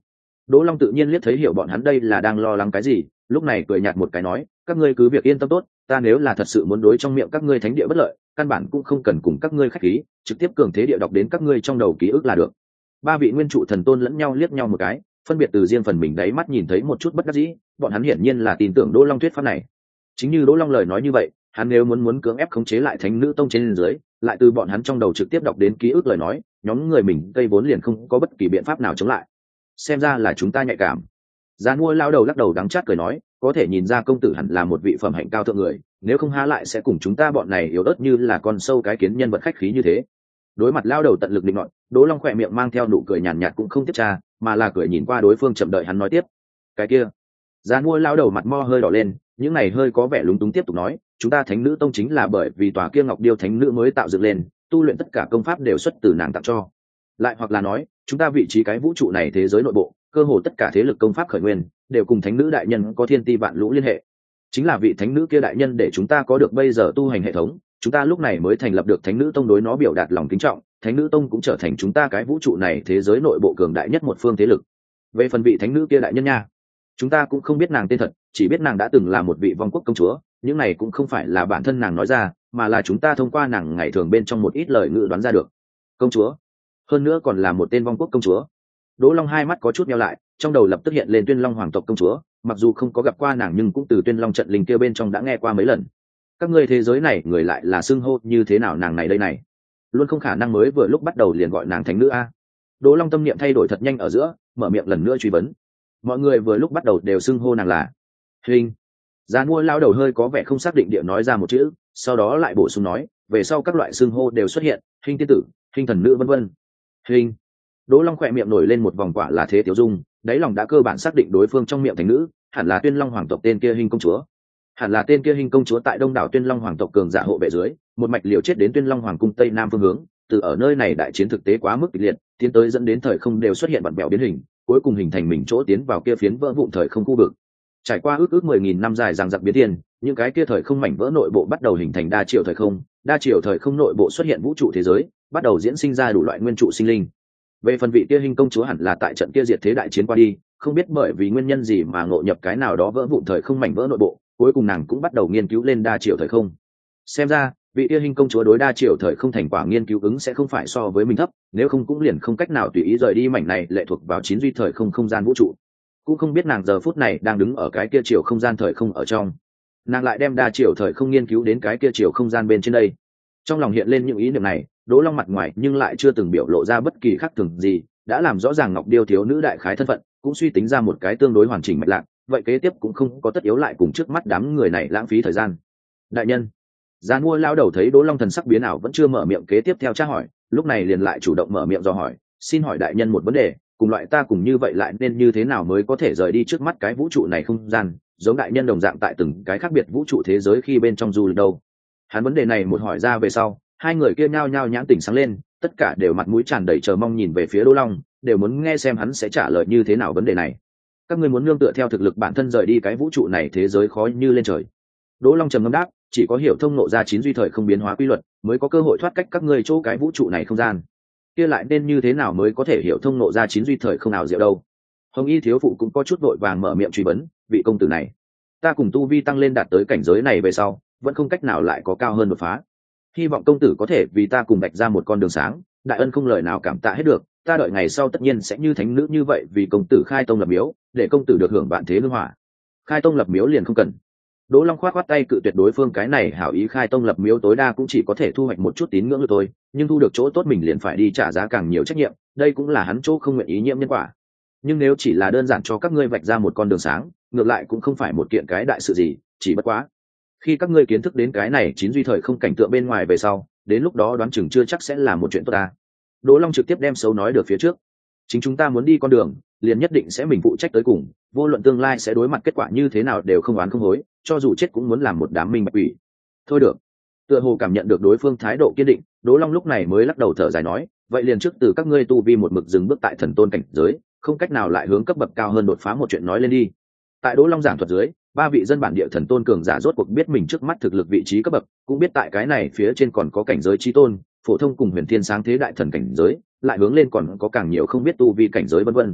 Đỗ Long tự nhiên liếc thấy hiểu bọn hắn đây là đang lo lắng cái gì, lúc này cười nhạt một cái nói, các ngươi cứ việc yên tâm tốt, ta nếu là thật sự muốn đối trong miệng các ngươi thánh địa bất lợi, căn bản cũng không cần cùng các ngươi khách khí, trực tiếp cường thế địa đọc đến các ngươi trong đầu ký ức là được. Ba vị nguyên trụ thần tôn lẫn nhau liếc nhau một cái, phân biệt từ riêng phần mình đáy mắt nhìn thấy một chút bất đắc dĩ, bọn hắn hiển nhiên là tin tưởng Đỗ Long thuyết pháp này. Chính như Đỗ Long lời nói như vậy, hắn nếu muốn muốn cưỡng ép khống chế lại thánh nữ tông trên dưới, lại từ bọn hắn trong đầu trực tiếp đọc đến ký ức lời nói, nhóm người mình cây vốn liền không có bất kỳ biện pháp nào chống lại. Xem ra là chúng ta nhạy cảm. Giàn mua lao đầu lắc đầu đắng chát cười nói, có thể nhìn ra công tử hẳn là một vị phẩm hạnh cao thượng người, nếu không há lại sẽ cùng chúng ta bọn này yếu ớt như là con sâu cái kiến nhân vật khách khí như thế. Đối mặt lao đầu tận lực định luận, Đỗ Long khỏe miệng mang theo nụ cười nhàn nhạt cũng không tiếp tra, mà là cười nhìn qua đối phương chậm đợi hắn nói tiếp. Cái kia, giàn mua lao đầu mặt mo hơi đỏ lên, những này hơi có vẻ lúng túng tiếp tục nói, chúng ta thánh nữ tông chính là bởi vì tòa kia ngọc điêu thánh nữ mới tạo dựng lên, tu luyện tất cả công pháp đều xuất từ nàng tặng cho. Lại hoặc là nói, chúng ta vị trí cái vũ trụ này thế giới nội bộ, cơ hồ tất cả thế lực công pháp khởi nguyên đều cùng thánh nữ đại nhân có thiên ti vạn lũ liên hệ. Chính là vị thánh nữ kia đại nhân để chúng ta có được bây giờ tu hành hệ thống, chúng ta lúc này mới thành lập được thánh nữ tông, đối nó biểu đạt lòng kính trọng, thánh nữ tông cũng trở thành chúng ta cái vũ trụ này thế giới nội bộ cường đại nhất một phương thế lực. Về phần vị thánh nữ kia đại nhân nha, chúng ta cũng không biết nàng tên thật, chỉ biết nàng đã từng là một vị vong quốc công chúa, những này cũng không phải là bản thân nàng nói ra, mà là chúng ta thông qua nàng ngày thường bên trong một ít lời ngữ đoán ra được. Công chúa, hơn nữa còn là một tên vong quốc công chúa. Đỗ Long hai mắt có chút nheo lại, trong đầu lập tức hiện lên Tuyên Long hoàng tộc công chúa, mặc dù không có gặp qua nàng nhưng cũng từ Tuyên Long trận linh kia bên trong đã nghe qua mấy lần. Các ngươi thế giới này người lại là xưng hô như thế nào nàng này đây này? Luôn không khả năng mới vừa lúc bắt đầu liền gọi nàng thánh nữ a. Đỗ Long tâm niệm thay đổi thật nhanh ở giữa, mở miệng lần nữa truy vấn. Mọi người vừa lúc bắt đầu đều xưng hô nàng là Hình. Giàn mua lao đầu hơi có vẻ không xác định địa nói ra một chữ, sau đó lại bổ sung nói, về sau các loại xưng hô đều xuất hiện, Hình tiên tử, Hình thần nữ vân vân. Hình. Đỗ Long khỏe miệng nổi lên một vòng quả là thế tiểu dung, đáy lòng đã cơ bản xác định đối phương trong miệng thánh nữ hẳn là Tuyên Long hoàng tộc tên kia Hình công chúa. Hẳn là tên kia Hình công chúa tại đông đảo Tuyên Long hoàng tộc cường giả hộ vệ dưới, một mạch liều chết đến Tuyên Long hoàng cung tây nam phương hướng, từ ở nơi này đại chiến thực tế quá mức kịch liệt, tiến tới dẫn đến thời không đều xuất hiện vặn vẹo biến hình, cuối cùng hình thành mình chỗ tiến vào kia phiến vỡ vụn thời không khu vực. Trải qua ước ước mười nghìn năm dài dằng dặc biến thiên, những cái kia thời không mảnh vỡ nội bộ bắt đầu hình thành đa chiều thời không, đa chiều thời không nội bộ xuất hiện vũ trụ thế giới, bắt đầu diễn sinh ra đủ loại nguyên trụ sinh linh. Về phần vị kia Hình công chúa hẳn là tại trận kia diệt thế đại chiến qua đi, không biết bởi vì nguyên nhân gì mà ngộ nhập cái nào đó vỡ vụn thời không mảnh vỡ nội bộ, cuối cùng nàng cũng bắt đầu nghiên cứu lên đa chiều thời không. Xem ra, vị kia Hình công chúa đối đa chiều thời không thành quả nghiên cứu ứng sẽ không phải so với mình thấp, nếu không cũng liền không cách nào tùy ý rời đi mảnh này lệ thuộc vào chín duy thời không không gian vũ trụ. Cũng không biết nàng giờ phút này đang đứng ở cái kia chiều không gian thời không ở trong, nàng lại đem đa chiều thời không nghiên cứu đến cái kia chiều không gian bên trên đây. Trong lòng hiện lên những ý niệm này, Đỗ Long mặt ngoài nhưng lại chưa từng biểu lộ ra bất kỳ khác thường gì, đã làm rõ ràng Ngọc Điêu thiếu nữ đại khái thân phận, cũng suy tính ra một cái tương đối hoàn chỉnh mạch lạc, vậy kế tiếp cũng không có tất yếu lại cùng trước mắt đám người này lãng phí thời gian. Đại nhân, Giàn mua lao đầu thấy Đỗ Long thần sắc biến ảo vẫn chưa mở miệng kế tiếp theo tra hỏi, lúc này liền lại chủ động mở miệng dò hỏi, xin hỏi đại nhân một vấn đề, cùng loại ta cùng như vậy lại nên như thế nào mới có thể rời đi trước mắt cái vũ trụ này không gian, giống đại nhân đồng dạng tại từng cái khác biệt vũ trụ thế giới khi bên trong du lịch đâu. Hắn vấn đề này một hỏi ra về sau, hai người kia nhao nhao nhãn tỉnh sáng lên, tất cả đều mặt mũi tràn đầy chờ mong nhìn về phía Đỗ Long, đều muốn nghe xem hắn sẽ trả lời như thế nào vấn đề này. Các ngươi muốn nương tựa theo thực lực bản thân rời đi cái vũ trụ này thế giới khó như lên trời. Đỗ Long trầm ngâm đáp, chỉ có hiểu thông nộ ra chín duy thời không biến hóa quy luật, mới có cơ hội thoát cách các ngươi chỗ cái vũ trụ này không gian. Kia lại nên như thế nào mới có thể hiểu thông nộ ra chín duy thời không nào diệu đâu? Hồng Y thiếu phụ cũng có chút vội vàng mở miệng truy vấn, vị công tử này, ta cùng tu vi tăng lên đạt tới cảnh giới này về sau, vẫn không cách nào lại có cao hơn đột phá. Hy vọng công tử có thể vì ta cùng bạch ra một con đường sáng, đại ân không lời nào cảm tạ hết được, ta đợi ngày sau tất nhiên sẽ như thánh nữ như vậy vì công tử khai tông lập miếu, để công tử được hưởng vạn thế hương hỏa. Khai tông lập miếu liền không cần. Đỗ Long khoát khoát tay cự tuyệt đối phương cái này hảo ý khai tông lập miếu tối đa cũng chỉ có thể thu hoạch một chút tín ngưỡng được thôi, nhưng thu được chỗ tốt mình liền phải đi trả giá càng nhiều trách nhiệm, đây cũng là hắn chỗ không nguyện ý nhiễm nhân quả. Nhưng nếu chỉ là đơn giản cho các ngươi vạch ra một con đường sáng, ngược lại cũng không phải một kiện cái đại sự gì, chỉ bất quá khi các ngươi kiến thức đến cái này chín duy thời không cảnh tượng bên ngoài về sau, đến lúc đó đoán chừng chưa chắc sẽ là một chuyện tốt ta. Đỗ Long trực tiếp đem xấu nói được phía trước, chính chúng ta muốn đi con đường, liền nhất định sẽ mình phụ trách tới cùng, vô luận tương lai sẽ đối mặt kết quả như thế nào đều không oán không hối, cho dù chết cũng muốn làm một đám minh bạch quỷ. Thôi được. Tựa hồ cảm nhận được đối phương thái độ kiên định, Đỗ Long lúc này mới lắc đầu thở dài nói, vậy liền trước từ các ngươi tu vi một mực dừng bước tại thần tôn cảnh giới, không cách nào lại hướng cấp bậc cao hơn đột phá một chuyện nói lên đi. Tại Đỗ Long giảng thuật dưới, ba vị dân bản địa thần tôn cường giả rốt cuộc biết mình trước mắt thực lực vị trí cấp bậc, cũng biết tại cái này phía trên còn có cảnh giới chí tôn, phổ thông cùng huyền thiên sáng thế đại thần cảnh giới, lại hướng lên còn có càng nhiều không biết tu vi cảnh giới vân vân.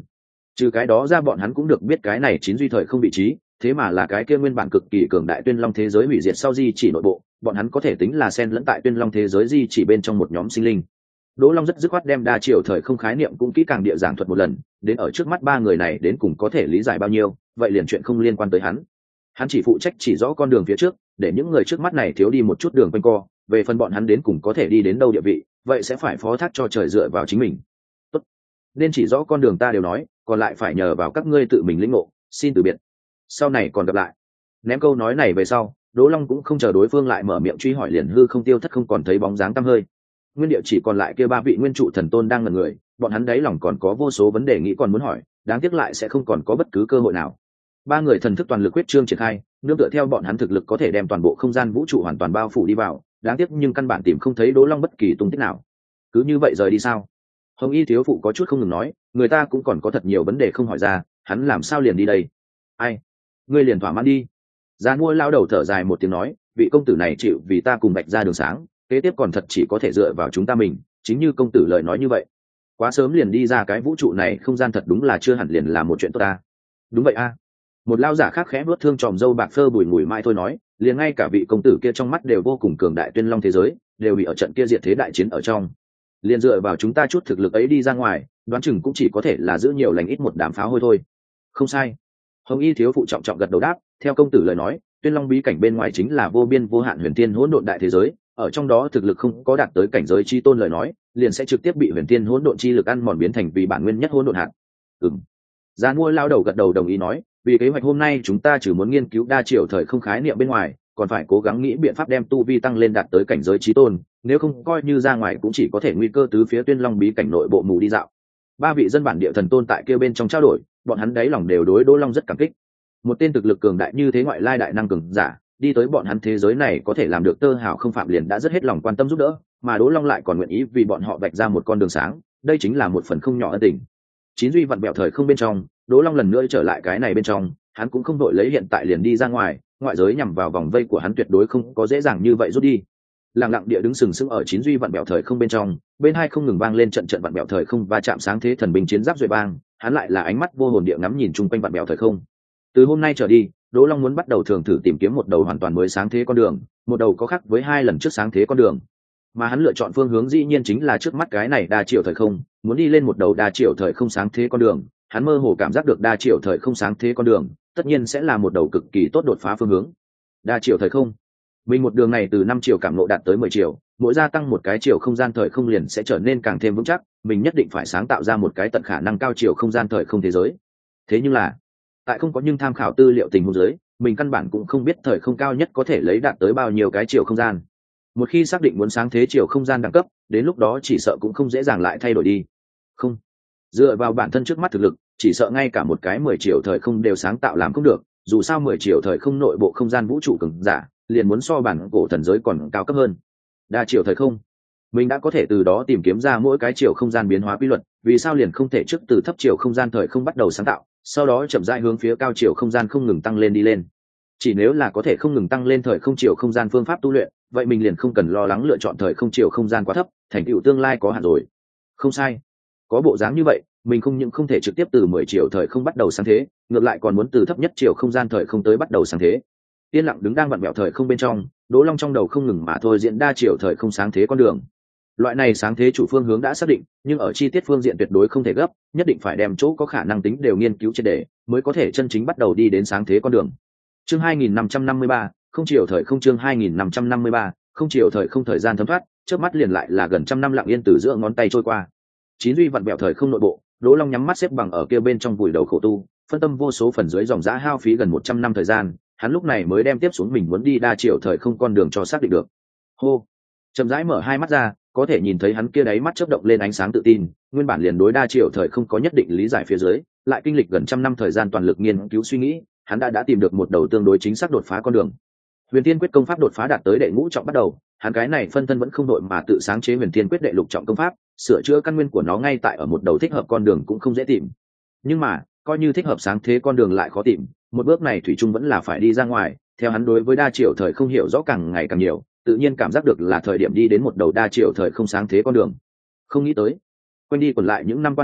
Trừ cái đó ra bọn hắn cũng được biết cái này chín duy thời không vị trí, thế mà là cái kia nguyên bản cực kỳ cường đại tuyên long thế giới hủy diệt sau di chỉ nội bộ, bọn hắn có thể tính là xen lẫn tại tuyên long thế giới di chỉ bên trong một nhóm sinh linh. Đỗ Long rất dứt khoát đem đa chiều thời không khái niệm cũng kỹ càng địa giảng thuật một lần, đến ở trước mắt ba người này đến cùng có thể lý giải bao nhiêu, vậy liền chuyện không liên quan tới hắn. Hắn chỉ phụ trách chỉ rõ con đường phía trước, để những người trước mắt này thiếu đi một chút đường quanh co, về phần bọn hắn đến cùng có thể đi đến đâu địa vị, vậy sẽ phải phó thác cho trời dựa vào chính mình. Tốt. Nên chỉ rõ con đường ta đều nói, còn lại phải nhờ vào các ngươi tự mình lĩnh ngộ, xin từ biệt. Sau này còn gặp lại. Ném câu nói này về sau, Đỗ Long cũng không chờ đối phương lại mở miệng truy hỏi liền hư không tiêu thất không còn thấy bóng dáng tăm hơi. Nguyên địa chỉ còn lại kia ba vị nguyên trụ thần tôn đang ngẩn người, bọn hắn đáy lòng còn có vô số vấn đề nghĩ còn muốn hỏi, đáng tiếc lại sẽ không còn có bất cứ cơ hội nào. Ba người thần thức toàn lực quyết trương triển khai, nương tựa theo bọn hắn thực lực có thể đem toàn bộ không gian vũ trụ hoàn toàn bao phủ đi vào, đáng tiếc nhưng căn bản tìm không thấy Đỗ Long bất kỳ tung tích nào. Cứ như vậy rời đi sao? Hồng Y thiếu phụ có chút không ngừng nói, người ta cũng còn có thật nhiều vấn đề không hỏi ra, hắn làm sao liền đi đây? Ai? Ngươi liền thỏa mãn đi. Giàn mua lao đầu thở dài một tiếng nói, vị công tử này chịu vì ta cùng Bạch ra đường sáng, kế tiếp còn thật chỉ có thể dựa vào chúng ta mình, chính như công tử lời nói như vậy. Quá sớm liền đi ra cái vũ trụ này không gian thật đúng là chưa hẳn liền là một chuyện tốt ta. Đúng vậy a. Một lao giả khác khẽ vuốt thương tròm râu bạc phơ bùi ngùi mai thôi nói, liền ngay cả vị công tử kia trong mắt đều vô cùng cường đại tuyên long thế giới, đều bị ở trận kia diệt thế đại chiến ở trong. Liền dựa vào chúng ta chút thực lực ấy đi ra ngoài, đoán chừng cũng chỉ có thể là giữ nhiều lành ít một đám pháo hôi thôi. Không sai. Hồng Y thiếu phụ trọng trọng gật đầu đáp, theo công tử lời nói, tuyên long bí cảnh bên ngoài chính là vô biên vô hạn huyền thiên hỗn độn đại thế giới, ở trong đó thực lực không có đạt tới cảnh giới chi tôn lời nói, liền sẽ trực tiếp bị huyền thiên hỗn độn chi lực ăn mòn biến thành vì bản nguyên nhất hỗn độn hạt. Ừm. Giàn mua lao đầu gật đầu đồng ý nói, vì kế hoạch hôm nay chúng ta chỉ muốn nghiên cứu đa chiều thời không khái niệm bên ngoài, còn phải cố gắng nghĩ biện pháp đem tu vi tăng lên đạt tới cảnh giới chí tôn, nếu không coi như ra ngoài cũng chỉ có thể nguy cơ tứ phía tuyên long bí cảnh nội bộ mù đi dạo. Ba vị dân bản địa thần tôn tại kia bên trong trao đổi, bọn hắn đáy lòng đều đối Đỗ Long rất cảm kích. Một tên thực lực cường đại như thế ngoại lai đại năng cường giả, đi tới bọn hắn thế giới này có thể làm được tơ hào không phạm liền đã rất hết lòng quan tâm giúp đỡ, mà Đỗ Long lại còn nguyện ý vì bọn họ vạch ra một con đường sáng, đây chính là một phần không nhỏ ân tình. Chín duy vặn bẹo thời không bên trong, Đỗ Long lần nữa trở lại cái này bên trong, hắn cũng không đội lấy hiện tại liền đi ra ngoài, ngoại giới nhằm vào vòng vây của hắn tuyệt đối không có dễ dàng như vậy rút đi. Lặng lặng địa đứng sừng sững ở chín duy vặn bẹo thời không bên trong, bên hai không ngừng vang lên trận trận vặn bẹo thời không và chạm sáng thế thần binh chiến giáp duệ bang, hắn lại là ánh mắt vô hồn địa ngắm nhìn chung quanh vặn bẹo thời không. Từ hôm nay trở đi, Đỗ Long muốn bắt đầu thường thử tìm kiếm một đầu hoàn toàn mới sáng thế con đường, một đầu có khác với hai lần trước sáng thế con đường. Mà hắn lựa chọn phương hướng dĩ nhiên chính là trước mắt cái này đa chiều thời không, muốn đi lên một đầu đa chiều thời không sáng thế con đường, hắn mơ hồ cảm giác được đa chiều thời không sáng thế con đường, tất nhiên sẽ là một đầu cực kỳ tốt đột phá phương hướng. Đa chiều thời không, mình một đường này từ năm chiều cảm ngộ đạt tới mười chiều, mỗi gia tăng một cái chiều không gian thời không liền sẽ trở nên càng thêm vững chắc, mình nhất định phải sáng tạo ra một cái tận khả năng cao chiều không gian thời không thế giới. Thế nhưng là, tại không có nhưng tham khảo tư liệu tình huống giới, mình căn bản cũng không biết thời không cao nhất có thể lấy đạt tới bao nhiêu cái chiều không gian. Một khi xác định muốn sáng thế chiều không gian đẳng cấp, đến lúc đó chỉ sợ cũng không dễ dàng lại thay đổi đi. Không, dựa vào bản thân trước mắt thực lực, chỉ sợ ngay cả một cái mười chiều thời không đều sáng tạo làm không được, dù sao mười chiều thời không nội bộ không gian vũ trụ cường giả, liền muốn so bản cổ thần giới còn cao cấp hơn. Đa chiều thời không, mình đã có thể từ đó tìm kiếm ra mỗi cái chiều không gian biến hóa quy luật, vì sao liền không thể trước từ thấp chiều không gian thời không bắt đầu sáng tạo, sau đó chậm rãi hướng phía cao chiều không gian không ngừng tăng lên đi lên. Chỉ nếu là có thể không ngừng tăng lên thời không chiều không gian phương pháp tu luyện, vậy mình liền không cần lo lắng lựa chọn thời không chiều không gian quá thấp, thành tựu tương lai có hạn rồi. Không sai, có bộ dáng như vậy, mình không những không thể trực tiếp từ mười chiều thời không bắt đầu sáng thế, ngược lại còn muốn từ thấp nhất chiều không gian thời không tới bắt đầu sáng thế. Yên lặng đứng đang vặn vẹo thời không bên trong, Đỗ Long trong đầu không ngừng mà thôi diễn đa chiều thời không sáng thế con đường. Loại này sáng thế chủ phương hướng đã xác định, nhưng ở chi tiết phương diện tuyệt đối không thể gấp, nhất định phải đem chỗ có khả năng tính đều nghiên cứu triệt để, mới có thể chân chính bắt đầu đi đến sáng thế con đường. Chương hai nghìn năm trăm năm mươi ba, không chiều thời không chương hai nghìn năm trăm năm mươi ba, không chiều thời không thời gian thấm thoát, chớp mắt liền lại là gần trăm năm lặng yên từ giữa ngón tay trôi qua. Chín duy vặn vẹo thời không nội bộ, Đỗ Long nhắm mắt xếp bằng ở kia bên trong vùi đầu khổ tu, phân tâm vô số phần dưới dòng dã hao phí gần một trăm năm thời gian, hắn lúc này mới đem tiếp xuống mình muốn đi đa chiều thời không con đường cho xác định được. Hô, chậm rãi mở hai mắt ra, có thể nhìn thấy hắn kia đáy mắt chớp động lên ánh sáng tự tin, nguyên bản liền đối đa chiều thời không có nhất định lý giải phía dưới, lại kinh lịch gần trăm năm thời gian toàn lực nghiên cứu suy nghĩ, hắn đã đã tìm được một đầu tương đối chính xác đột phá con đường. Huyền Tiên Quyết công pháp đột phá đạt tới đệ ngũ trọng bắt đầu, hắn cái này phân thân vẫn không đội mà tự sáng chế Huyền Tiên Quyết đệ lục trọng công pháp, sửa chữa căn nguyên của nó ngay tại ở một đầu thích hợp con đường cũng không dễ tìm. Nhưng mà, coi như thích hợp sáng thế con đường lại khó tìm, một bước này thủy chung vẫn là phải đi ra ngoài, theo hắn đối với đa chiều thời không hiểu rõ càng ngày càng nhiều, tự nhiên cảm giác được là thời điểm đi đến một đầu đa chiều thời không sáng thế con đường. Không nghĩ tới, quanh đi quẩn lại những năm qua này,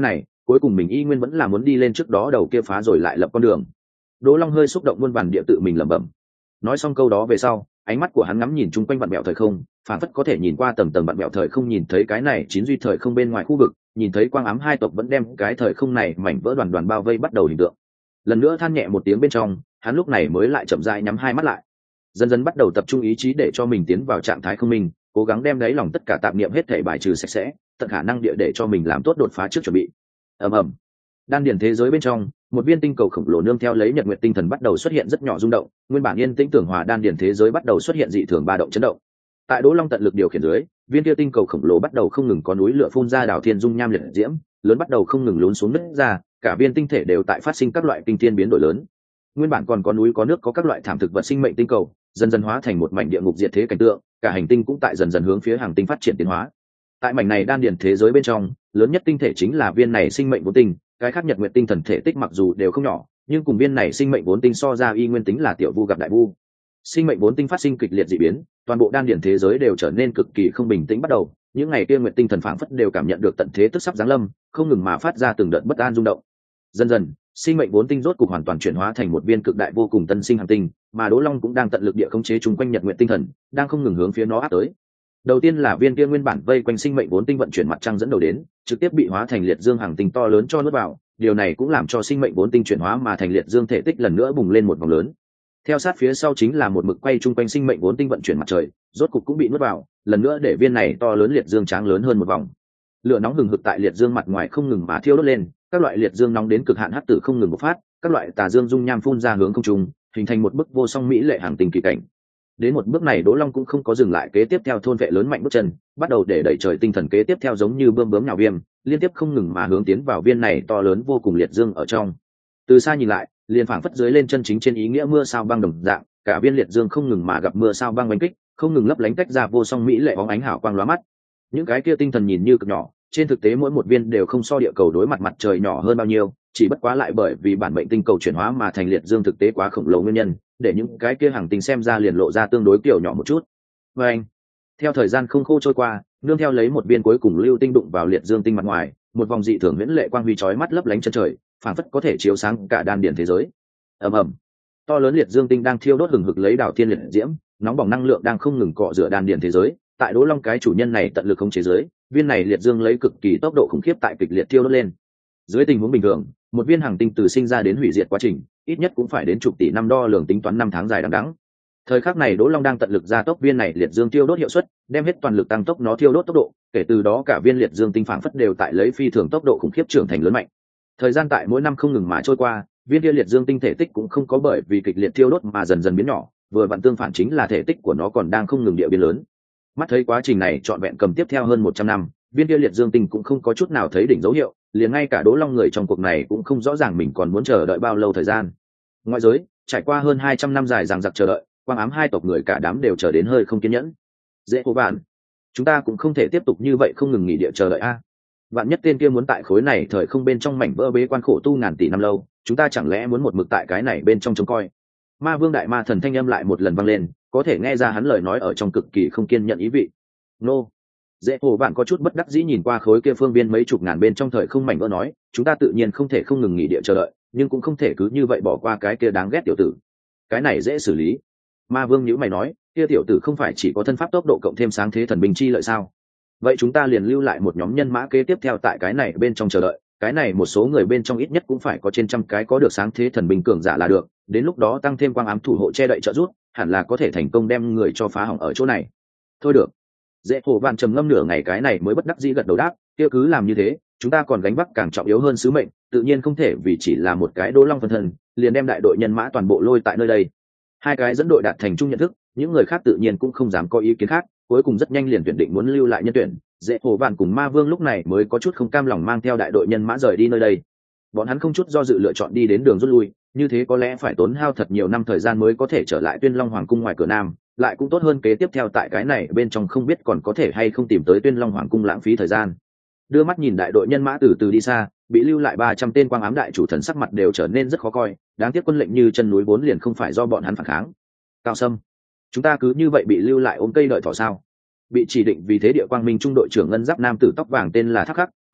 cuối cùng mình y nguyên vẫn là muốn đi lên trước đó đầu kia phá rồi lại lập con đường. Đỗ Long hơi xúc động muôn vàn địa tự mình lẩm bẩm. Nói xong câu đó về sau, ánh mắt của hắn ngắm nhìn chung quanh vặn vẹo thời không, phản phất có thể nhìn qua tầng tầng vặn vẹo thời không, nhìn thấy cái này chín duy thời không bên ngoài khu vực, nhìn thấy quang ám hai tộc vẫn đem cái thời không này mảnh vỡ đoàn đoàn bao vây bắt đầu hình tượng. Lần nữa than nhẹ một tiếng bên trong, hắn lúc này mới lại chậm rãi nhắm hai mắt lại, dần dần bắt đầu tập trung ý chí để cho mình tiến vào trạng thái không minh, cố gắng đem đáy lòng tất cả tạp niệm hết thảy bài trừ sạch sẽ, tận khả năng địa để cho mình làm tốt đột phá trước chuẩn bị. ầm ầm, đan điển thế giới bên trong, một viên tinh cầu khổng lồ nương theo lấy nhật nguyệt tinh thần bắt đầu xuất hiện rất nhỏ rung động, nguyên bản yên tĩnh tưởng hòa đan điển thế giới bắt đầu xuất hiện dị thường ba động chấn động. Tại Đỗ Long tận lực điều khiển dưới, viên kia tinh cầu khổng lồ bắt đầu không ngừng có núi lửa phun ra đảo thiên dung nham liệt diễm, lớn bắt đầu không ngừng lún xuống nứt ra, cả viên tinh thể đều tại phát sinh các loại kinh thiên biến đổi lớn. Nguyên bản còn có núi có nước có các loại thảm thực vật sinh mệnh tinh cầu, dần dần hóa thành một mảnh địa ngục diệt thế cảnh tượng, cả hành tinh cũng tại dần dần hướng phía hàng tinh phát triển tiến hóa. Tại mảnh này đan điển thế giới bên trong, lớn nhất tinh thể chính là viên này sinh mệnh vốn tinh, cái khác nhật nguyệt tinh thần thể tích mặc dù đều không nhỏ, nhưng cùng viên này sinh mệnh vốn tinh so ra y nguyên tính là tiểu vu gặp đại vu. Sinh mệnh vốn tinh phát sinh kịch liệt dị biến, toàn bộ đan điển thế giới đều trở nên cực kỳ không bình tĩnh bắt đầu, những ngày kia nguyệt tinh thần phảng phất đều cảm nhận được tận thế tức sắp giáng lâm, không ngừng mà phát ra từng đợt bất an rung động. Dần dần, sinh mệnh vốn tinh rốt cục hoàn toàn chuyển hóa thành một viên cực đại vô cùng tân sinh hành tinh, mà Đỗ Long cũng đang tận lực địa khống chế chung quanh nhật nguyệt tinh thần, đang không ngừng hướng phía nó áp tới. Đầu tiên là viên kia nguyên bản vây quanh sinh mệnh vốn tinh vận chuyển mặt trăng dẫn đầu đến, trực tiếp bị hóa thành liệt dương hành tinh to lớn cho nuốt vào, điều này cũng làm cho sinh mệnh vốn tinh chuyển hóa mà thành liệt dương thể tích lần nữa bùng lên một vòng lớn. Theo sát phía sau chính là một mực quay chung quanh sinh mệnh vốn tinh vận chuyển mặt trời, rốt cục cũng bị nuốt vào, lần nữa để viên này to lớn liệt dương tráng lớn hơn một vòng. Lửa nóng hừng hực tại liệt dương mặt ngoài không ngừng mà thiêu đốt lên, các loại liệt dương nóng đến cực hạn hắc tử không ngừng bộc phát, các loại tà dương dung nham phun ra hướng không trung, hình thành một bức vô song mỹ lệ hàng tinh kỳ cảnh. Đến một bước này Đỗ Long cũng không có dừng lại, kế tiếp theo thôn vệ lớn mạnh bước chân, bắt đầu để đẩy trời tinh thần kế tiếp theo giống như bươm bướm nhào viêm, liên tiếp không ngừng mà hướng tiến vào viên này to lớn vô cùng liệt dương ở trong. Từ xa nhìn lại, liền phảng phất dưới lên chân chính trên ý nghĩa mưa sao băng đồng dạng, cả viên liệt dương không ngừng mà gặp mưa sao băng đánh kích, không ngừng lấp lánh tách ra vô song mỹ lệ bóng ánh hào quang lóa mắt. Những cái kia tinh thần nhìn như cực nhỏ, trên thực tế mỗi một viên đều không so địa cầu đối mặt mặt trời nhỏ hơn bao nhiêu, chỉ bất quá lại bởi vì bản mệnh tinh cầu chuyển hóa mà thành liệt dương thực tế quá khổng lồ nguyên nhân, để những cái kia hàng tinh xem ra liền lộ ra tương đối kiểu nhỏ một chút. Và anh, theo thời gian không khô trôi qua, nương theo lấy một viên cuối cùng lưu tinh đụng vào liệt dương tinh mặt ngoài, một vòng dị thường huyễn lệ quang huy chói mắt lấp lánh chân trời, phảng phất có thể chiếu sáng cả đan điển thế giới. ầm ầm, to lớn liệt dương tinh đang thiêu đốt hừng hực lấy đảo thiên liệt diễm, nóng bỏng năng lượng đang không ngừng cọ rửa đan điển thế giới. Tại Đỗ Long cái chủ nhân này tận lực khống chế giới, viên này liệt dương lấy cực kỳ tốc độ khủng khiếp tại kịch liệt thiêu đốt lên. Dưới tình huống bình thường, một viên hành tinh từ sinh ra đến hủy diệt quá trình, ít nhất cũng phải đến chục tỷ năm đo lường tính toán năm tháng dài đằng đẵng. Thời khắc này Đỗ Long đang tận lực gia tốc viên này liệt dương tiêu đốt hiệu suất, đem hết toàn lực tăng tốc nó thiêu đốt tốc độ, kể từ đó cả viên liệt dương tinh phảng phất đều tại lấy phi thường tốc độ khủng khiếp trưởng thành lớn mạnh. Thời gian tại mỗi năm không ngừng mà trôi qua, viên kia liệt dương tinh thể tích cũng không có bởi vì kịch liệt thiêu đốt mà dần dần biến nhỏ, vừa vặn tương phản chính là thể tích của nó còn đang không ngừng địa biến lớn. Mắt thấy quá trình này trọn vẹn cầm tiếp theo hơn một trăm năm, viên kia liệt dương tinh cũng không có chút nào thấy đỉnh dấu hiệu, liền ngay cả Đỗ Long người trong cuộc này cũng không rõ ràng mình còn muốn chờ đợi bao lâu thời gian. Ngoại giới, trải qua hơn hai trăm năm dài dằng dặc chờ đợi, quang ám hai tộc người cả đám đều trở đến hơi không kiên nhẫn. Dễ cô bạn, chúng ta cũng không thể tiếp tục như vậy không ngừng nghỉ địa chờ đợi a. Vạn nhất tên kia muốn tại khối này thời không bên trong mảnh vỡ bế quan khổ tu ngàn tỷ năm lâu, chúng ta chẳng lẽ muốn một mực tại cái này bên trong trông coi? Ma Vương đại ma thần thanh âm lại một lần vang lên, có thể nghe ra hắn lời nói ở trong cực kỳ không kiên nhẫn ý vị. Nô. Dễ hồ bạn có chút bất đắc dĩ nhìn qua khối kia phương viên mấy chục ngàn bên trong thời không mảnh vỡ nói, chúng ta tự nhiên không thể không ngừng nghỉ địa chờ đợi, nhưng cũng không thể cứ như vậy bỏ qua cái kia đáng ghét tiểu tử. Cái này dễ xử lý. Ma Vương nhíu mày nói, kia tiểu tử không phải chỉ có thân pháp tốc độ cộng thêm sáng thế thần binh chi lợi sao? Vậy chúng ta liền lưu lại một nhóm nhân mã kế tiếp theo tại cái này bên trong chờ đợi, cái này một số người bên trong ít nhất cũng phải có trên trăm cái có được sáng thế thần binh cường giả là được, đến lúc đó tăng thêm quang ám thủ hộ che đậy trợ giúp, hẳn là có thể thành công đem người cho phá hỏng ở chỗ này. Thôi được. Dễ hồ vạn trầm ngâm nửa ngày cái này mới bất đắc dĩ gật đầu đáp, kia cứ làm như thế, chúng ta còn gánh vác càng trọng yếu hơn sứ mệnh, tự nhiên không thể vì chỉ là một cái Đỗ Long phân thân, liền đem đại đội nhân mã toàn bộ lôi tại nơi đây. Hai cái dẫn đội đạt thành chung nhận thức, những người khác tự nhiên cũng không dám có ý kiến khác, cuối cùng rất nhanh liền tuyển định muốn lưu lại nhân tuyển. Dễ hồ vạn cùng Ma Vương lúc này mới có chút không cam lòng mang theo đại đội nhân mã rời đi nơi đây. Bọn hắn không chút do dự lựa chọn đi đến đường rút lui, như thế có lẽ phải tốn hao thật nhiều năm thời gian mới có thể trở lại Tuyên Long Hoàng cung ngoài cửa nam, lại cũng tốt hơn kế tiếp theo tại cái này bên trong không biết còn có thể hay không tìm tới Tuyên Long Hoàng cung lãng phí thời gian. Đưa mắt nhìn đại đội nhân mã từ từ đi xa, bị lưu lại ba trăm tên quang ám đại chủ thần sắc mặt đều trở nên rất khó coi, đáng tiếc quân lệnh như chân núi vốn liền không phải do bọn hắn phản kháng. Cao Sâm, chúng ta cứ như vậy bị lưu lại ôm cây đợi thỏ sao? Bị chỉ định vì thế địa quang minh trung đội trưởng ngân giáp nam tử tóc vàng tên là Thác Khắc,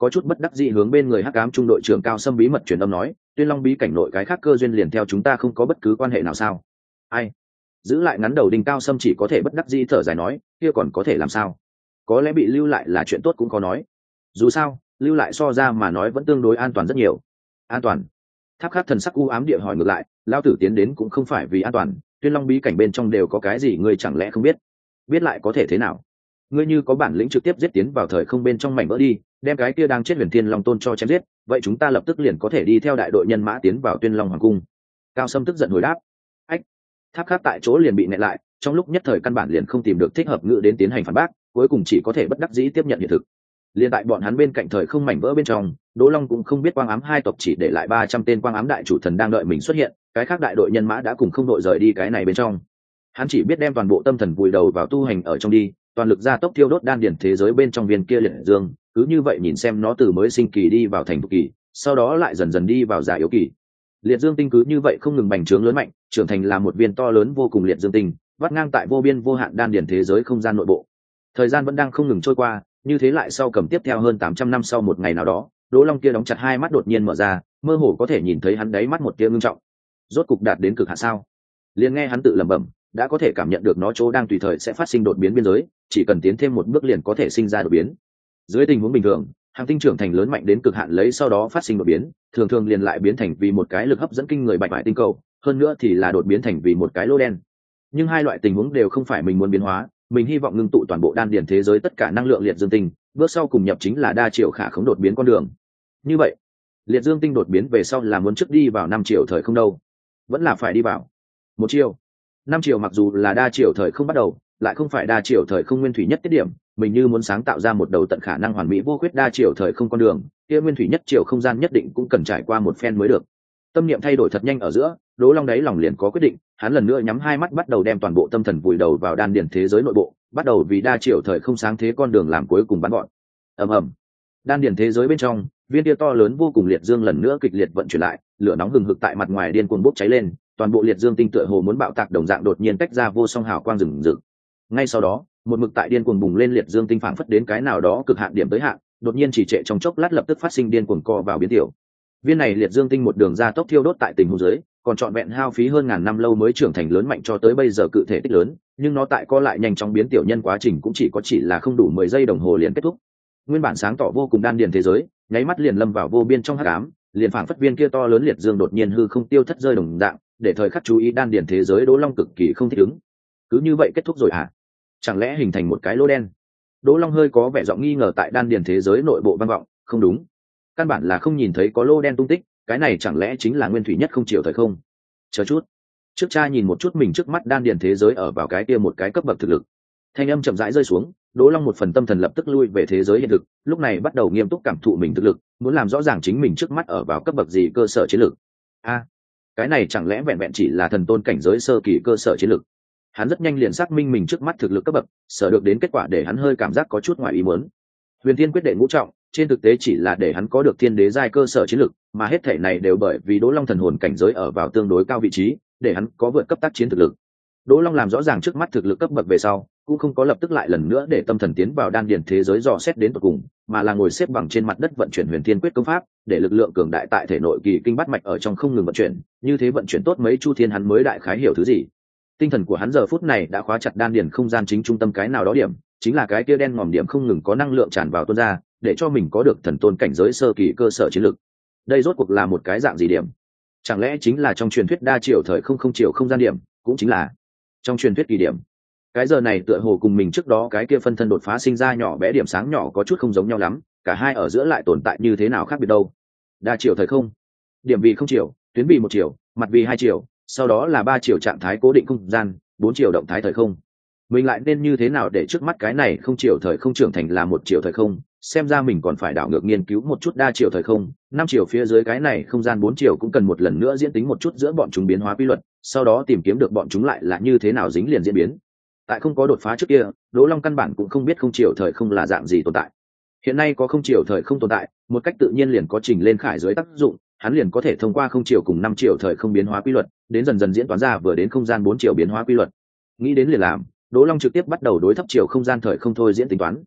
có chút bất đắc dĩ hướng bên người hắc ám trung đội trưởng Cao Sâm bí mật truyền âm nói, Tuyên Long bí cảnh nội cái khác cơ duyên liền theo chúng ta không có bất cứ quan hệ nào sao? Ai? Giữ lại ngắn đầu đinh Cao Sâm chỉ có thể bất đắc dĩ thở dài nói, kia còn có thể làm sao? Có lẽ bị lưu lại là chuyện tốt cũng có nói. Dù sao, lưu lại so ra mà nói vẫn tương đối an toàn rất nhiều. An toàn? Tháp Khắc thần sắc u ám địa hỏi ngược lại, lao tử tiến đến cũng không phải vì an toàn, Tuyên Long bí cảnh bên trong đều có cái gì ngươi chẳng lẽ không biết? Biết lại có thể thế nào? Ngươi như có bản lĩnh trực tiếp giết tiến vào thời không bên trong mảnh vỡ đi, đem cái kia đang chết Huyền Thiên Long Tôn cho chém giết, vậy chúng ta lập tức liền có thể đi theo đại đội nhân mã tiến vào Tuyên Long hoàng cung. Cao Sâm tức giận hồi đáp. Ách! Tháp Khắc tại chỗ liền bị nẹt lại, trong lúc nhất thời căn bản liền không tìm được thích hợp ngữ đến tiến hành phản bác, cuối cùng chỉ có thể bất đắc dĩ tiếp nhận hiện thực. Liên tại bọn hắn bên cạnh thời không mảnh vỡ bên trong, Đỗ Long cũng không biết quang ám hai tộc chỉ để lại ba trăm tên quang ám đại chủ thần đang đợi mình xuất hiện, cái khác đại đội nhân mã đã cùng không đội rời đi cái này bên trong. Hắn chỉ biết đem toàn bộ tâm thần vùi đầu vào tu hành ở trong đi, toàn lực gia tốc thiêu đốt đan điển thế giới bên trong viên kia liệt dương, cứ như vậy nhìn xem nó từ mới sinh kỳ đi vào thành thục kỳ, sau đó lại dần dần đi vào già yếu kỳ. Liệt dương tinh cứ như vậy không ngừng bành trướng lớn mạnh, trưởng thành là một viên to lớn vô cùng liệt dương tinh, vắt ngang tại vô biên vô hạn đan điển thế giới không gian nội bộ. Thời gian vẫn đang không ngừng trôi qua, như thế lại sau cầm tiếp theo hơn tám trăm năm sau một ngày nào đó, Đỗ Long kia đóng chặt hai mắt đột nhiên mở ra, mơ hồ có thể nhìn thấy hắn đáy mắt một tia ngưng trọng. Rốt cục đạt đến cực hạn sao? Liền nghe hắn tự lẩm bẩm, đã có thể cảm nhận được nó chỗ đang tùy thời sẽ phát sinh đột biến biên giới, chỉ cần tiến thêm một bước liền có thể sinh ra đột biến. Dưới tình huống bình thường, hàng tinh trưởng thành lớn mạnh đến cực hạn lấy sau đó phát sinh đột biến, thường thường liền lại biến thành vì một cái lực hấp dẫn kinh người bạch bại tinh cầu, hơn nữa thì là đột biến thành vì một cái lỗ đen. Nhưng hai loại tình huống đều không phải mình muốn biến hóa, mình hy vọng ngưng tụ toàn bộ đan điển thế giới tất cả năng lượng liệt dương tinh, bước sau cùng nhập chính là đa triệu khả khống đột biến con đường. Như vậy, liệt dương tinh đột biến về sau là muốn trước đi vào năm triệu thời không đâu, vẫn là phải đi vào một triệu. Năm triệu mặc dù là đa triệu thời không bắt đầu, lại không phải đa triệu thời không nguyên thủy nhất tiết điểm, mình như muốn sáng tạo ra một đầu tận khả năng hoàn mỹ vô khuyết đa triệu thời không con đường, kia nguyên thủy nhất triệu không gian nhất định cũng cần trải qua một phen mới được. Tâm niệm thay đổi thật nhanh ở giữa, Đỗ Long đáy lòng liền có quyết định, hắn lần nữa nhắm hai mắt bắt đầu đem toàn bộ tâm thần vùi đầu vào đan điển thế giới nội bộ, bắt đầu vì đa triệu thời không sáng thế con đường làm cuối cùng bắn gọn. Ầm ầm. Đan điển thế giới bên trong, viên kia to lớn vô cùng liệt dương lần nữa kịch liệt vận chuyển lại, lửa nóng hừng hực tại mặt ngoài điên cuồng bốc cháy lên, toàn bộ liệt dương tinh tựa hồ muốn bạo tạc đồng dạng đột nhiên tách ra vô song hào quang rừng rực. Ngay sau đó, một mực tại điên cuồng bùng lên liệt dương tinh phảng phất đến cái nào đó cực hạn điểm tới hạn, đột nhiên chỉ trệ trong chốc lát lập tức phát sinh điên cuồng co vào biến tiểu. Viên này liệt dương tinh một đường ra tốc thiêu đốt tại tình huống dưới, còn trọn vẹn hao phí hơn ngàn năm lâu mới trưởng thành lớn mạnh cho tới bây giờ cự thể tích lớn, nhưng nó tại co lại nhanh chóng biến tiểu nhân quá trình cũng chỉ có chỉ là không đủ mười giây đồng hồ liền kết thúc. Nguyên bản sáng tỏ vô cùng đan điền thế giới, nháy mắt liền lâm vào vô biên trong hắc ám, liền phảng phất viên kia to lớn liệt dương đột nhiên hư không tiêu thất rơi đồng dạng, để thời khắc chú ý đan điền thế giới Đỗ Long cực kỳ không thích ứng. Cứ như vậy kết thúc rồi à? Chẳng lẽ hình thành một cái lỗ đen? Đỗ Long hơi có vẻ giọng nghi ngờ tại đan điền thế giới nội bộ vang vọng, không đúng, căn bản là không nhìn thấy có lỗ đen tung tích, cái này chẳng lẽ chính là nguyên thủy nhất không chiều thời không? Chờ chút, trước cha nhìn một chút mình trước mắt đan điền thế giới ở vào cái kia một cái cấp bậc thực lực. Thanh âm chậm rãi rơi xuống, Đỗ Long một phần tâm thần lập tức lui về thế giới hiện thực, lúc này bắt đầu nghiêm túc cảm thụ mình thực lực, muốn làm rõ ràng chính mình trước mắt ở vào cấp bậc gì cơ sở chiến lược. A, à, cái này chẳng lẽ vẹn vẹn chỉ là thần tôn cảnh giới sơ kỳ cơ sở chiến lược? Hắn rất nhanh liền xác minh mình trước mắt thực lực cấp bậc, sở được đến kết quả để hắn hơi cảm giác có chút ngoài ý muốn. Huyền Thiên quyết đệ ngũ trọng, trên thực tế chỉ là để hắn có được thiên đế giai cơ sở chiến lược, mà hết thể này đều bởi vì Đỗ Long thần hồn cảnh giới ở vào tương đối cao vị trí, để hắn có vượt cấp tác chiến thực lực. Đỗ Long làm rõ ràng trước mắt thực lực cấp bậc về sau, cũng không có lập tức lại lần nữa để tâm thần tiến vào đan điền thế giới dò xét đến tận cùng, mà là ngồi xếp bằng trên mặt đất vận chuyển Huyền Thiên quyết công pháp, để lực lượng cường đại tại thể nội kỳ kinh bát mạch ở trong không ngừng vận chuyển, như thế vận chuyển tốt mấy chu thiên hắn mới đại khái hiểu thứ gì. Tinh thần của hắn giờ phút này đã khóa chặt đan điền không gian chính trung tâm cái nào đó điểm, chính là cái kia đen ngòm điểm không ngừng có năng lượng tràn vào tuôn ra, để cho mình có được thần tôn cảnh giới sơ kỳ cơ sở chiến lược. Đây rốt cuộc là một cái dạng gì điểm? Chẳng lẽ chính là trong truyền thuyết đa triệu thời không không triệu không gian điểm, cũng chính là trong truyền thuyết kỳ điểm. Cái giờ này tựa hồ cùng mình trước đó cái kia phân thân đột phá sinh ra nhỏ bé điểm sáng nhỏ có chút không giống nhau lắm, cả hai ở giữa lại tồn tại như thế nào khác biệt đâu? Đa triệu thời không, điểm vì không triệu, tuyến vì một triệu, mặt vì hai triệu, sau đó là ba triệu trạng thái cố định không gian, bốn triệu động thái thời không. Mình lại nên như thế nào để trước mắt cái này không triệu thời không trưởng thành là một triệu thời không? Xem ra mình còn phải đảo ngược nghiên cứu một chút đa triệu thời không, năm triệu phía dưới cái này không gian bốn triệu cũng cần một lần nữa diễn tính một chút giữa bọn chúng biến hóa quy luật, sau đó tìm kiếm được bọn chúng lại là như thế nào dính liền diễn biến. Tại không có đột phá trước kia, Đỗ Long căn bản cũng không biết không triệu thời không là dạng gì tồn tại. Hiện nay có không triệu thời không tồn tại, một cách tự nhiên liền có trình lên khải dưới tác dụng, hắn liền có thể thông qua không triệu cùng năm triệu thời không biến hóa quy luật, đến dần dần diễn toán ra vừa đến không gian bốn triệu biến hóa quy luật. Nghĩ đến liền làm, Đỗ Long trực tiếp bắt đầu đối thấp triệu không gian thời không thôi diễn tính toán.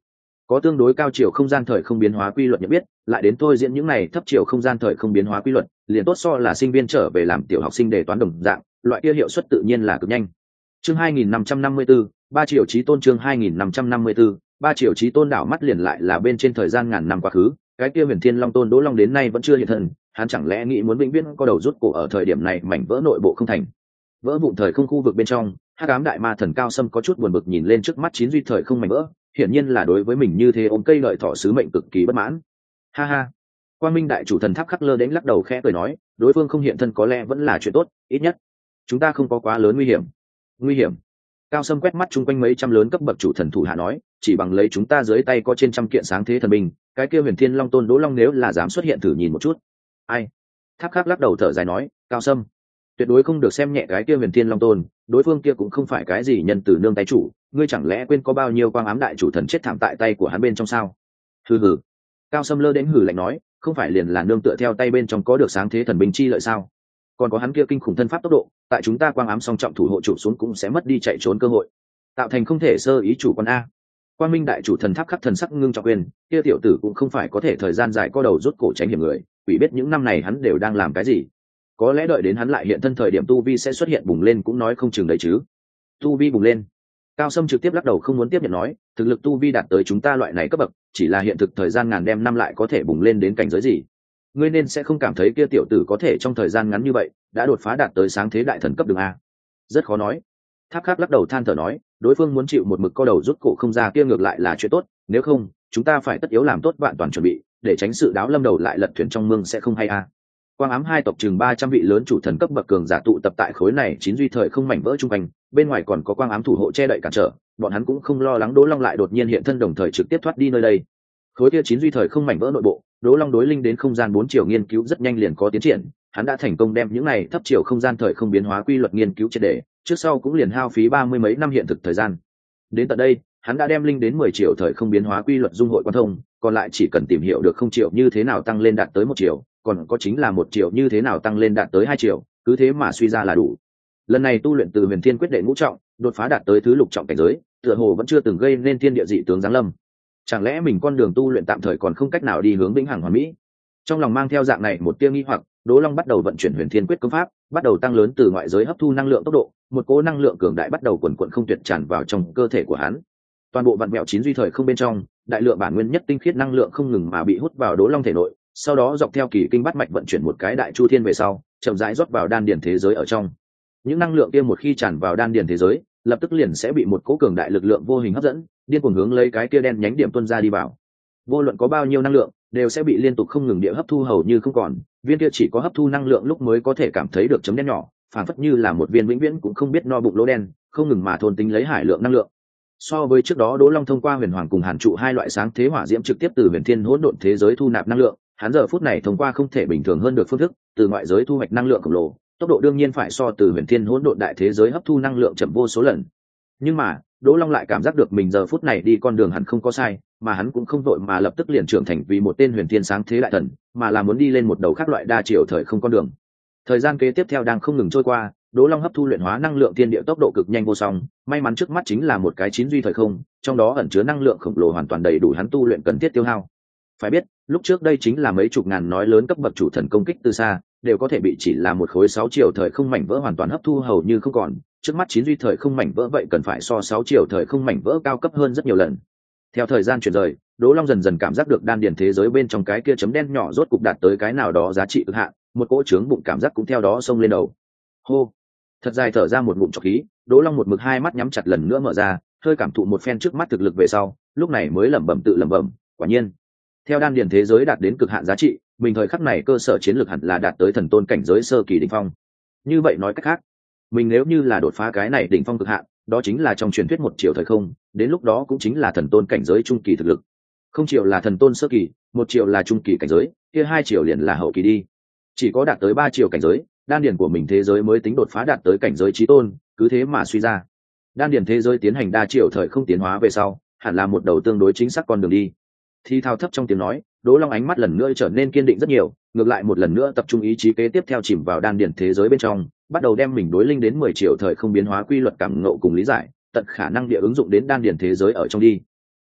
có tương đối cao chiều không gian thời không biến hóa quy luật nhận biết, lại đến tôi diễn những này thấp chiều không gian thời không biến hóa quy luật, liền tốt so là sinh viên trở về làm tiểu học sinh đề toán đồng dạng, loại kia hiệu suất tự nhiên là cực nhanh. Chương hai nghìn năm trăm năm mươi tư, ba triệu chí tôn. Chương hai nghìn năm trăm năm mươi tư, ba triệu chí tôn. Đảo mắt liền lại là bên trên thời gian ngàn năm quá khứ, cái kia Huyền Thiên Long Tôn Đỗ Long đến nay vẫn chưa hiện thân, hắn chẳng lẽ nghĩ muốn vĩnh viễn có đầu rút cổ ở thời điểm này mảnh vỡ nội bộ không thành. Vỡ vụn thời không khu vực bên trong, Hắc Ám Đại Ma Thần Cao Sâm có chút buồn bực nhìn lên trước mắt chín duy thời không mảnh vỡ, hiển nhiên là đối với mình như thế ôm cây lợi thỏ sứ mệnh cực kỳ bất mãn. Ha ha. Quang Minh Đại Chủ Thần Tháp Khắc Lơ đến lắc đầu khẽ cười nói, đối phương không hiện thân có lẽ vẫn là chuyện tốt, ít nhất chúng ta không có quá lớn nguy hiểm. Nguy hiểm? Cao Sâm quét mắt chung quanh mấy trăm lớn cấp bậc chủ thần thủ hạ nói, chỉ bằng lấy chúng ta dưới tay có trên trăm kiện sáng thế thần binh, cái kia Huyền Thiên Long Tôn Đỗ Long nếu là dám xuất hiện thử nhìn một chút. Ai? Tháp Khắc lắc đầu thở dài nói, Cao Sâm, tuyệt đối không được xem nhẹ cái kia Huyền Thiên Long Tôn, đối phương kia cũng không phải cái gì nhân từ nương tay chủ, ngươi chẳng lẽ quên có bao nhiêu quang ám đại chủ thần chết thảm tại tay của hắn bên trong sao? Hừ hừ. Cao Sâm lơ đến hừ lạnh nói, không phải liền là nương tựa theo tay bên trong có được sáng thế thần binh chi lợi sao? Còn có hắn kia kinh khủng thân pháp tốc độ, tại chúng ta quang ám song trọng thủ hộ trụ xuống cũng sẽ mất đi chạy trốn cơ hội, tạo thành không thể sơ ý chủ quan a. Quang Minh Đại Chủ Thần Tháp Khắc thần sắc ngưng trọng quyền, kia tiểu tử cũng không phải có thể thời gian dài co đầu rút cổ tránh hiểm người, quỷ biết những năm này hắn đều đang làm cái gì. Có lẽ đợi đến hắn lại hiện thân thời điểm tu vi sẽ xuất hiện bùng lên cũng nói không chừng đấy chứ. Tu vi bùng lên? Cao Sâm trực tiếp lắc đầu không muốn tiếp nhận nói, thực lực tu vi đạt tới chúng ta loại này cấp bậc, chỉ là hiện thực thời gian ngàn đem năm lại có thể bùng lên đến cảnh giới gì. Ngươi nên sẽ không cảm thấy kia tiểu tử có thể trong thời gian ngắn như vậy đã đột phá đạt tới sáng thế đại thần cấp đường a. Rất khó nói. Tháp Khắc lắc đầu than thở nói, đối phương muốn chịu một mực co đầu rút cổ không ra kia ngược lại là chuyện tốt, nếu không chúng ta phải tất yếu làm tốt vạn toàn chuẩn bị, để tránh sự đáo lâm đầu lại lật thuyền trong mương sẽ không hay a. Quang ám hai tộc chừng ba trăm vị lớn chủ thần cấp bậc cường giả tụ tập tại khối này chín duy thời không mảnh vỡ trung quanh, bên ngoài còn có quang ám thủ hộ che đậy cản trở, bọn hắn cũng không lo lắng Đỗ Long lại đột nhiên hiện thân đồng thời trực tiếp thoát đi nơi đây. Khối kia chín duy thời không mảnh vỡ nội bộ, Đỗ Long đối linh đến không gian bốn chiều nghiên cứu rất nhanh liền có tiến triển, hắn đã thành công đem những này thấp chiều không gian thời không biến hóa quy luật nghiên cứu triệt để, trước sau cũng liền hao phí ba mươi mấy năm hiện thực thời gian. Đến tận đây, hắn đã đem linh đến mười triệu thời không biến hóa quy luật dung hội quan thông, còn lại chỉ cần tìm hiểu được không triệu như thế nào tăng lên đạt tới một triệu, còn có chính là một triệu như thế nào tăng lên đạt tới hai triệu, cứ thế mà suy ra là đủ. Lần này tu luyện từ Huyền Thiên quyết đệ ngũ trọng, đột phá đạt tới thứ lục trọng cảnh giới, tựa hồ vẫn chưa từng gây nên thiên địa dị tướng giáng lâm. Chẳng lẽ mình con đường tu luyện tạm thời còn không cách nào đi hướng vĩnh hằng hoàn mỹ? Trong lòng mang theo dạng này một tia nghi hoặc, Đỗ Long bắt đầu vận chuyển Huyền Thiên quyết công pháp, bắt đầu tăng lớn từ ngoại giới hấp thu năng lượng tốc độ, một cỗ năng lượng cường đại bắt đầu quần quần không tuyệt tràn vào trong cơ thể của hắn. Toàn bộ vạn mẹo chín duy thời không bên trong, đại lượng bản nguyên nhất tinh khiết năng lượng không ngừng mà bị hút vào Đỗ Long thể nội, sau đó dọc theo kỳ kinh bát mạch vận chuyển một cái đại chu thiên về sau, chậm rãi rót vào đan điền thế giới ở trong. Những năng lượng kia một khi tràn vào đan điền thế giới, lập tức liền sẽ bị một cỗ cường đại lực lượng vô hình hấp dẫn, điên cuồng hướng lấy cái kia đen nhánh điểm tuôn ra đi vào. Vô luận có bao nhiêu năng lượng, đều sẽ bị liên tục không ngừng địa hấp thu hầu như không còn, viên kia chỉ có hấp thu năng lượng lúc mới có thể cảm thấy được chấm đen nhỏ, phản phất như là một viên vĩnh viễn cũng không biết no bụng lỗ đen, không ngừng mà thôn tính lấy hải lượng năng lượng. So với trước đó Đỗ Long thông qua Huyền Hoàng cùng Hàn trụ hai loại sáng thế hỏa diễm trực tiếp từ Huyền Thiên hỗn độn thế giới thu nạp năng lượng, hắn giờ phút này thông qua không thể bình thường hơn được phương thức, từ ngoại giới thu hoạch năng lượng khổng lồ, tốc độ đương nhiên phải so từ Huyền Thiên hỗn độn đại thế giới hấp thu năng lượng chậm vô số lần. Nhưng mà, Đỗ Long lại cảm giác được mình giờ phút này đi con đường hẳn không có sai, mà hắn cũng không vội mà lập tức liền trưởng thành vì một tên Huyền Thiên sáng thế đại thần, mà là muốn đi lên một đầu khác loại đa chiều thời không con đường. Thời gian kế tiếp theo đang không ngừng trôi qua, Đỗ Long hấp thu luyện hóa năng lượng thiên địa tốc độ cực nhanh vô song, may mắn trước mắt chính là một cái chín duy thời không, trong đó ẩn chứa năng lượng khổng lồ hoàn toàn đầy đủ hắn tu luyện cần thiết tiêu hao. Phải biết, lúc trước đây chính là mấy chục ngàn nói lớn cấp bậc chủ thần công kích từ xa, đều có thể bị chỉ là một khối sáu chiều thời không mảnh vỡ hoàn toàn hấp thu hầu như không còn, trước mắt chín duy thời không mảnh vỡ vậy cần phải so sáu chiều thời không mảnh vỡ cao cấp hơn rất nhiều lần. Theo thời gian chuyển rời, Đỗ Long dần dần cảm giác được đan điền thế giới bên trong cái kia chấm đen nhỏ rốt cục đạt tới cái nào đó giá trị cực hạn, một cỗ trướng bụng cảm giác cũng theo đó xông lên đầu. Hô, thật dài thở ra một ngụm trọc khí, Đỗ Long một mực hai mắt nhắm chặt lần nữa mở ra, hơi cảm thụ một phen trước mắt thực lực về sau, lúc này mới lẩm bẩm tự lẩm bẩm, quả nhiên, theo đan điền thế giới đạt đến cực hạn giá trị, mình thời khắc này cơ sở chiến lược hẳn là đạt tới thần tôn cảnh giới sơ kỳ đỉnh phong. Như vậy nói cách khác, mình nếu như là đột phá cái này đỉnh phong cực hạn, đó chính là trong truyền thuyết một triệu thời không, đến lúc đó cũng chính là thần tôn cảnh giới trung kỳ thực lực. Không triệu là thần tôn sơ kỳ, một triệu là trung kỳ cảnh giới, kia hai triệu liền là hậu kỳ đi. Chỉ có đạt tới ba triệu cảnh giới, đan điền của mình thế giới mới tính đột phá đạt tới cảnh giới chí tôn, cứ thế mà suy ra. Đan điền thế giới tiến hành đa triệu thời không tiến hóa về sau, hẳn là một đầu tương đối chính xác con đường đi. Thi thao thấp trong tiếng nói, Đỗ Long ánh mắt lần nữa trở nên kiên định rất nhiều, ngược lại một lần nữa tập trung ý chí kế tiếp theo chìm vào đan điền thế giới bên trong, bắt đầu đem mình đối linh đến mười triệu thời không biến hóa quy luật cảm ngộ cùng lý giải, tận khả năng địa ứng dụng đến đan điền thế giới ở trong đi.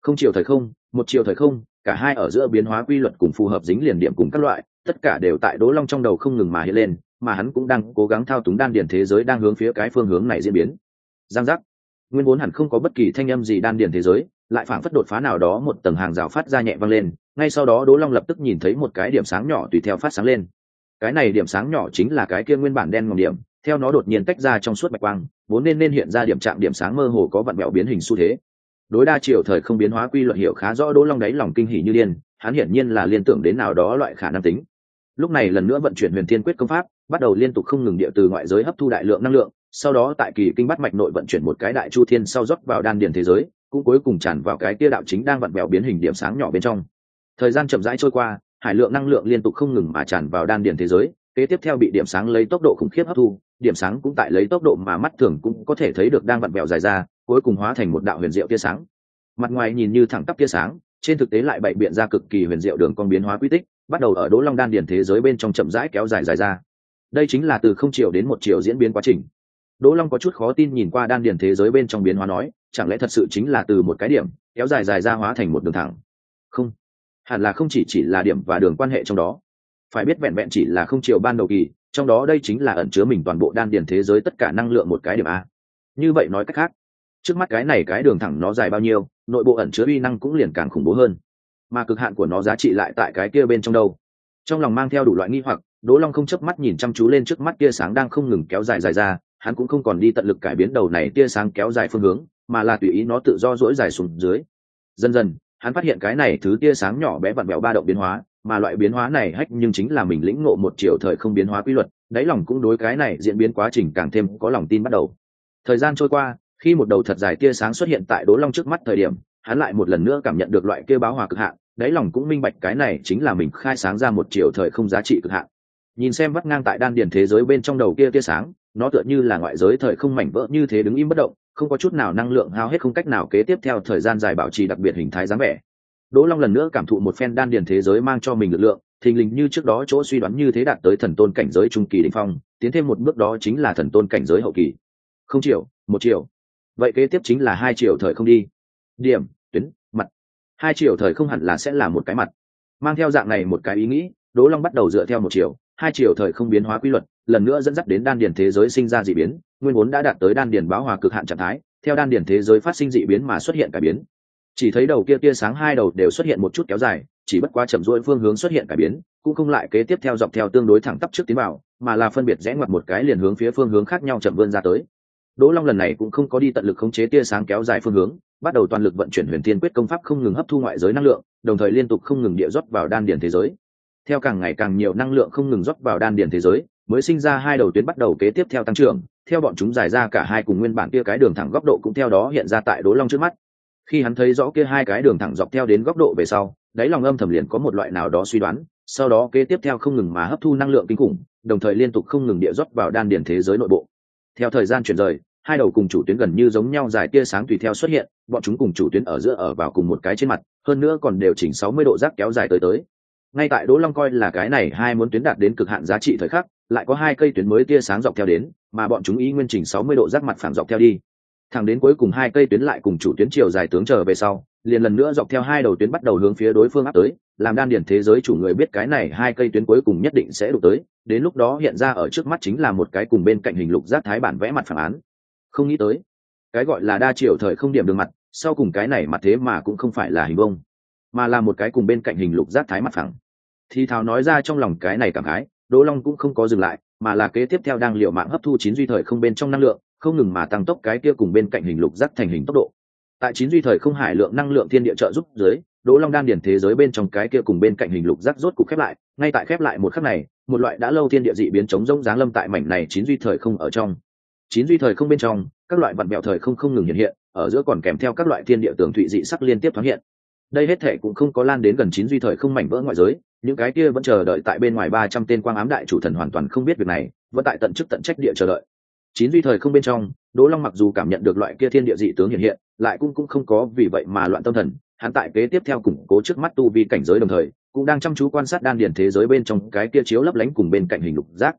Không chiều thời không, một chiều thời không, cả hai ở giữa biến hóa quy luật cùng phù hợp dính liền điểm cùng các loại, tất cả đều tại Đỗ Long trong đầu không ngừng mà hiện lên, mà hắn cũng đang cố gắng thao túng đan điền thế giới đang hướng phía cái phương hướng này diễn biến. Giang giác. Nguyên vốn hẳn không có bất kỳ thanh âm gì đan điền thế giới, lại phảng phất đột phá nào đó một tầng hàng rào phát ra nhẹ vang lên, ngay sau đó Đỗ Long lập tức nhìn thấy một cái điểm sáng nhỏ tùy theo phát sáng lên. Cái này điểm sáng nhỏ chính là cái kia nguyên bản đen ngòm điểm, theo nó đột nhiên tách ra trong suốt bạch quang, vốn nên nên hiện ra điểm trạng điểm sáng mơ hồ có vặn vẹo biến hình xu thế. Đối đa chiều thời không biến hóa quy luật hiểu khá rõ Đỗ Long đáy lòng kinh hỉ như điên, hắn hiển nhiên là liên tưởng đến nào đó loại khả năng tính. Lúc này lần nữa vận chuyển Huyền Thiên Quyết công pháp, bắt đầu liên tục không ngừng địa từ ngoại giới hấp thu đại lượng năng lượng, sau đó tại kỳ kinh bát mạch nội vận chuyển một cái đại chu thiên sau rót vào đan điền thế giới, cũng cuối cùng tràn vào cái kia đạo chính đang vặn vẹo biến hình điểm sáng nhỏ bên trong. Thời gian chậm rãi trôi qua, hải lượng năng lượng liên tục không ngừng mà tràn vào đan điền thế giới, kế tiếp theo bị điểm sáng lấy tốc độ khủng khiếp hấp thu, điểm sáng cũng tại lấy tốc độ mà mắt thường cũng có thể thấy được đang vặn vẹo dài ra, cuối cùng hóa thành một đạo huyền diệu tia sáng. Mặt ngoài nhìn như thẳng tắp tia sáng, trên thực tế lại bày biện ra cực kỳ huyền diệu đường cong biến hóa quy tích, bắt đầu ở Đỗ Long đan điền thế giới bên trong chậm rãi kéo dài dài ra. Đây chính là từ không chiều đến một chiều diễn biến quá trình. Đỗ Long có chút khó tin nhìn qua đan điền thế giới bên trong biến hóa nói, chẳng lẽ thật sự chính là từ một cái điểm kéo dài dài ra hóa thành một đường thẳng? Không, hẳn là không chỉ chỉ là điểm và đường quan hệ trong đó. Phải biết vẹn vẹn chỉ là không chiều ban đầu kỳ, trong đó đây chính là ẩn chứa mình toàn bộ đan điền thế giới tất cả năng lượng một cái điểm a. Như vậy nói cách khác, trước mắt cái này cái đường thẳng nó dài bao nhiêu, nội bộ ẩn chứa uy năng cũng liền càng khủng bố hơn, mà cực hạn của nó giá trị lại tại cái kia bên trong đâu. Trong lòng mang theo đủ loại nghi hoặc, Đỗ Long không chớp mắt nhìn chăm chú lên trước mắt tia sáng đang không ngừng kéo dài dài ra, hắn cũng không còn đi tận lực cải biến đầu này tia sáng kéo dài phương hướng, mà là tùy ý nó tự do duỗi dài xuống dưới. Dần dần, hắn phát hiện cái này thứ tia sáng nhỏ bé vặn vẹo ba động biến hóa, mà loại biến hóa này hách nhưng chính là mình lĩnh ngộ một chiều thời không biến hóa quy luật, đáy lòng cũng đối cái này diễn biến quá trình càng thêm có lòng tin bắt đầu. Thời gian trôi qua, khi một đầu thật dài tia sáng xuất hiện tại Đỗ Long trước mắt thời điểm, hắn lại một lần nữa cảm nhận được loại kia báo hòa cực hạn, đáy lòng cũng minh bạch cái này chính là mình khai sáng ra một chiều thời không giá trị cực hạn. Nhìn xem vắt ngang tại đan điền thế giới bên trong đầu kia tia sáng, nó tựa như là ngoại giới thời không mảnh vỡ như thế đứng im bất động, không có chút nào năng lượng hao hết, không cách nào kế tiếp theo thời gian dài bảo trì đặc biệt hình thái dáng vẻ. Đỗ Long lần nữa cảm thụ một phen đan điền thế giới mang cho mình lực lượng, thình lình như trước đó chỗ suy đoán như thế đạt tới thần tôn cảnh giới trung kỳ đỉnh phong, tiến thêm một bước đó chính là thần tôn cảnh giới hậu kỳ. Không chiều, một chiều, vậy kế tiếp chính là hai chiều thời không đi. Điểm, tuyến, mặt. Hai chiều thời không hẳn là sẽ là một cái mặt. Mang theo dạng này một cái ý nghĩ, Đỗ Long bắt đầu dựa theo một chiều, hai chiều thời không biến hóa quy luật, lần nữa dẫn dắt đến đan điền thế giới sinh ra dị biến, nguyên vốn đã đạt tới đan điền báo hòa cực hạn trạng thái, theo đan điền thế giới phát sinh dị biến mà xuất hiện cải biến. Chỉ thấy đầu kia tia sáng hai đầu đều xuất hiện một chút kéo dài, chỉ bất quá chậm rãi phương hướng xuất hiện cải biến, cũng không lại kế tiếp theo dọc theo tương đối thẳng tắp trước tiến vào, mà là phân biệt rẽ ngoặt một cái liền hướng phía phương hướng khác nhau chậm vươn ra tới. Đỗ Long lần này cũng không có đi tận lực khống chế tia sáng kéo dài phương hướng, bắt đầu toàn lực vận chuyển Huyền Thiên Quyết công pháp không ngừng hấp thu ngoại giới năng lượng, đồng thời liên tục không ngừng địa rót vào đan điền thế giới. Theo càng ngày càng nhiều năng lượng không ngừng rót vào đan điền thế giới, mới sinh ra hai đầu tuyến bắt đầu kế tiếp theo tăng trưởng, theo bọn chúng dài ra cả hai cùng nguyên bản kia cái đường thẳng góc độ cũng theo đó hiện ra tại Đỗ Long trước mắt. Khi hắn thấy rõ kia hai cái đường thẳng dọc theo đến góc độ về sau, đáy lòng âm thầm liền có một loại nào đó suy đoán, sau đó kế tiếp theo không ngừng mà hấp thu năng lượng kinh khủng, đồng thời liên tục không ngừng địa rót vào đan điền thế giới nội bộ. Theo thời gian chuyển rời, hai đầu cùng chủ tuyến gần như giống nhau dài tia sáng tùy theo xuất hiện, bọn chúng cùng chủ tuyến ở giữa ở vào cùng một cái trên mặt, hơn nữa còn đều chỉnh sáu mươi độ giác kéo dài tới tới. Ngay tại Đỗ Long coi là cái này hai muốn tuyến đạt đến cực hạn giá trị thời khắc, lại có hai cây tuyến mới tia sáng dọc theo đến, mà bọn chúng ý nguyên chỉnh sáu mươi độ giác mặt phẳng dọc theo đi. Thẳng đến cuối cùng hai cây tuyến lại cùng chủ tuyến chiều dài tướng trở về sau, liền lần nữa dọc theo hai đầu tuyến bắt đầu hướng phía đối phương áp tới, làm đan điền thế giới chủ người biết cái này hai cây tuyến cuối cùng nhất định sẽ đụng tới, đến lúc đó hiện ra ở trước mắt chính là một cái cùng bên cạnh hình lục giác thái bản vẽ mặt phẳng án. Không nghĩ tới, cái gọi là đa chiều thời không điểm đường mặt, sau cùng cái này mặt thế mà cũng không phải là hình vông, mà là một cái cùng bên cạnh hình lục giác thái mặt phẳng. Thì thào nói ra trong lòng cái này cảm khái, Đỗ Long cũng không có dừng lại, mà là kế tiếp theo đang liều mạng hấp thu chín duy thời không bên trong năng lượng, không ngừng mà tăng tốc cái kia cùng bên cạnh hình lục giác thành hình tốc độ. Tại chín duy thời không hải lượng năng lượng thiên địa trợ giúp dưới, Đỗ Long đan điển thế giới bên trong cái kia cùng bên cạnh hình lục giác rốt cục khép lại, ngay tại khép lại một khắc này, một loại đã lâu thiên địa dị biến chống rỗng giáng lâm tại mảnh này chín duy thời không ở trong. Chín duy thời không bên trong, các loại vặn vẹo thời không không ngừng hiện hiện, ở giữa còn kèm theo các loại thiên địa tường thụy dị sắc liên tiếp thoáng hiện. Đây hết thể cũng không có lan đến gần chín duy thời không mảnh vỡ ngoại giới, những cái kia vẫn chờ đợi tại bên ngoài ba trăm tên quang ám đại chủ thần hoàn toàn không biết việc này, vẫn tại tận chức tận trách địa chờ đợi. Chín duy thời không bên trong, Đỗ Long mặc dù cảm nhận được loại kia thiên địa dị tướng hiện hiện, lại cũng cũng không có vì vậy mà loạn tâm thần, hắn tại kế tiếp theo củng cố trước mắt tu vi cảnh giới đồng thời, cũng đang chăm chú quan sát đan điển thế giới bên trong cái kia chiếu lấp lánh cùng bên cạnh hình lục giác.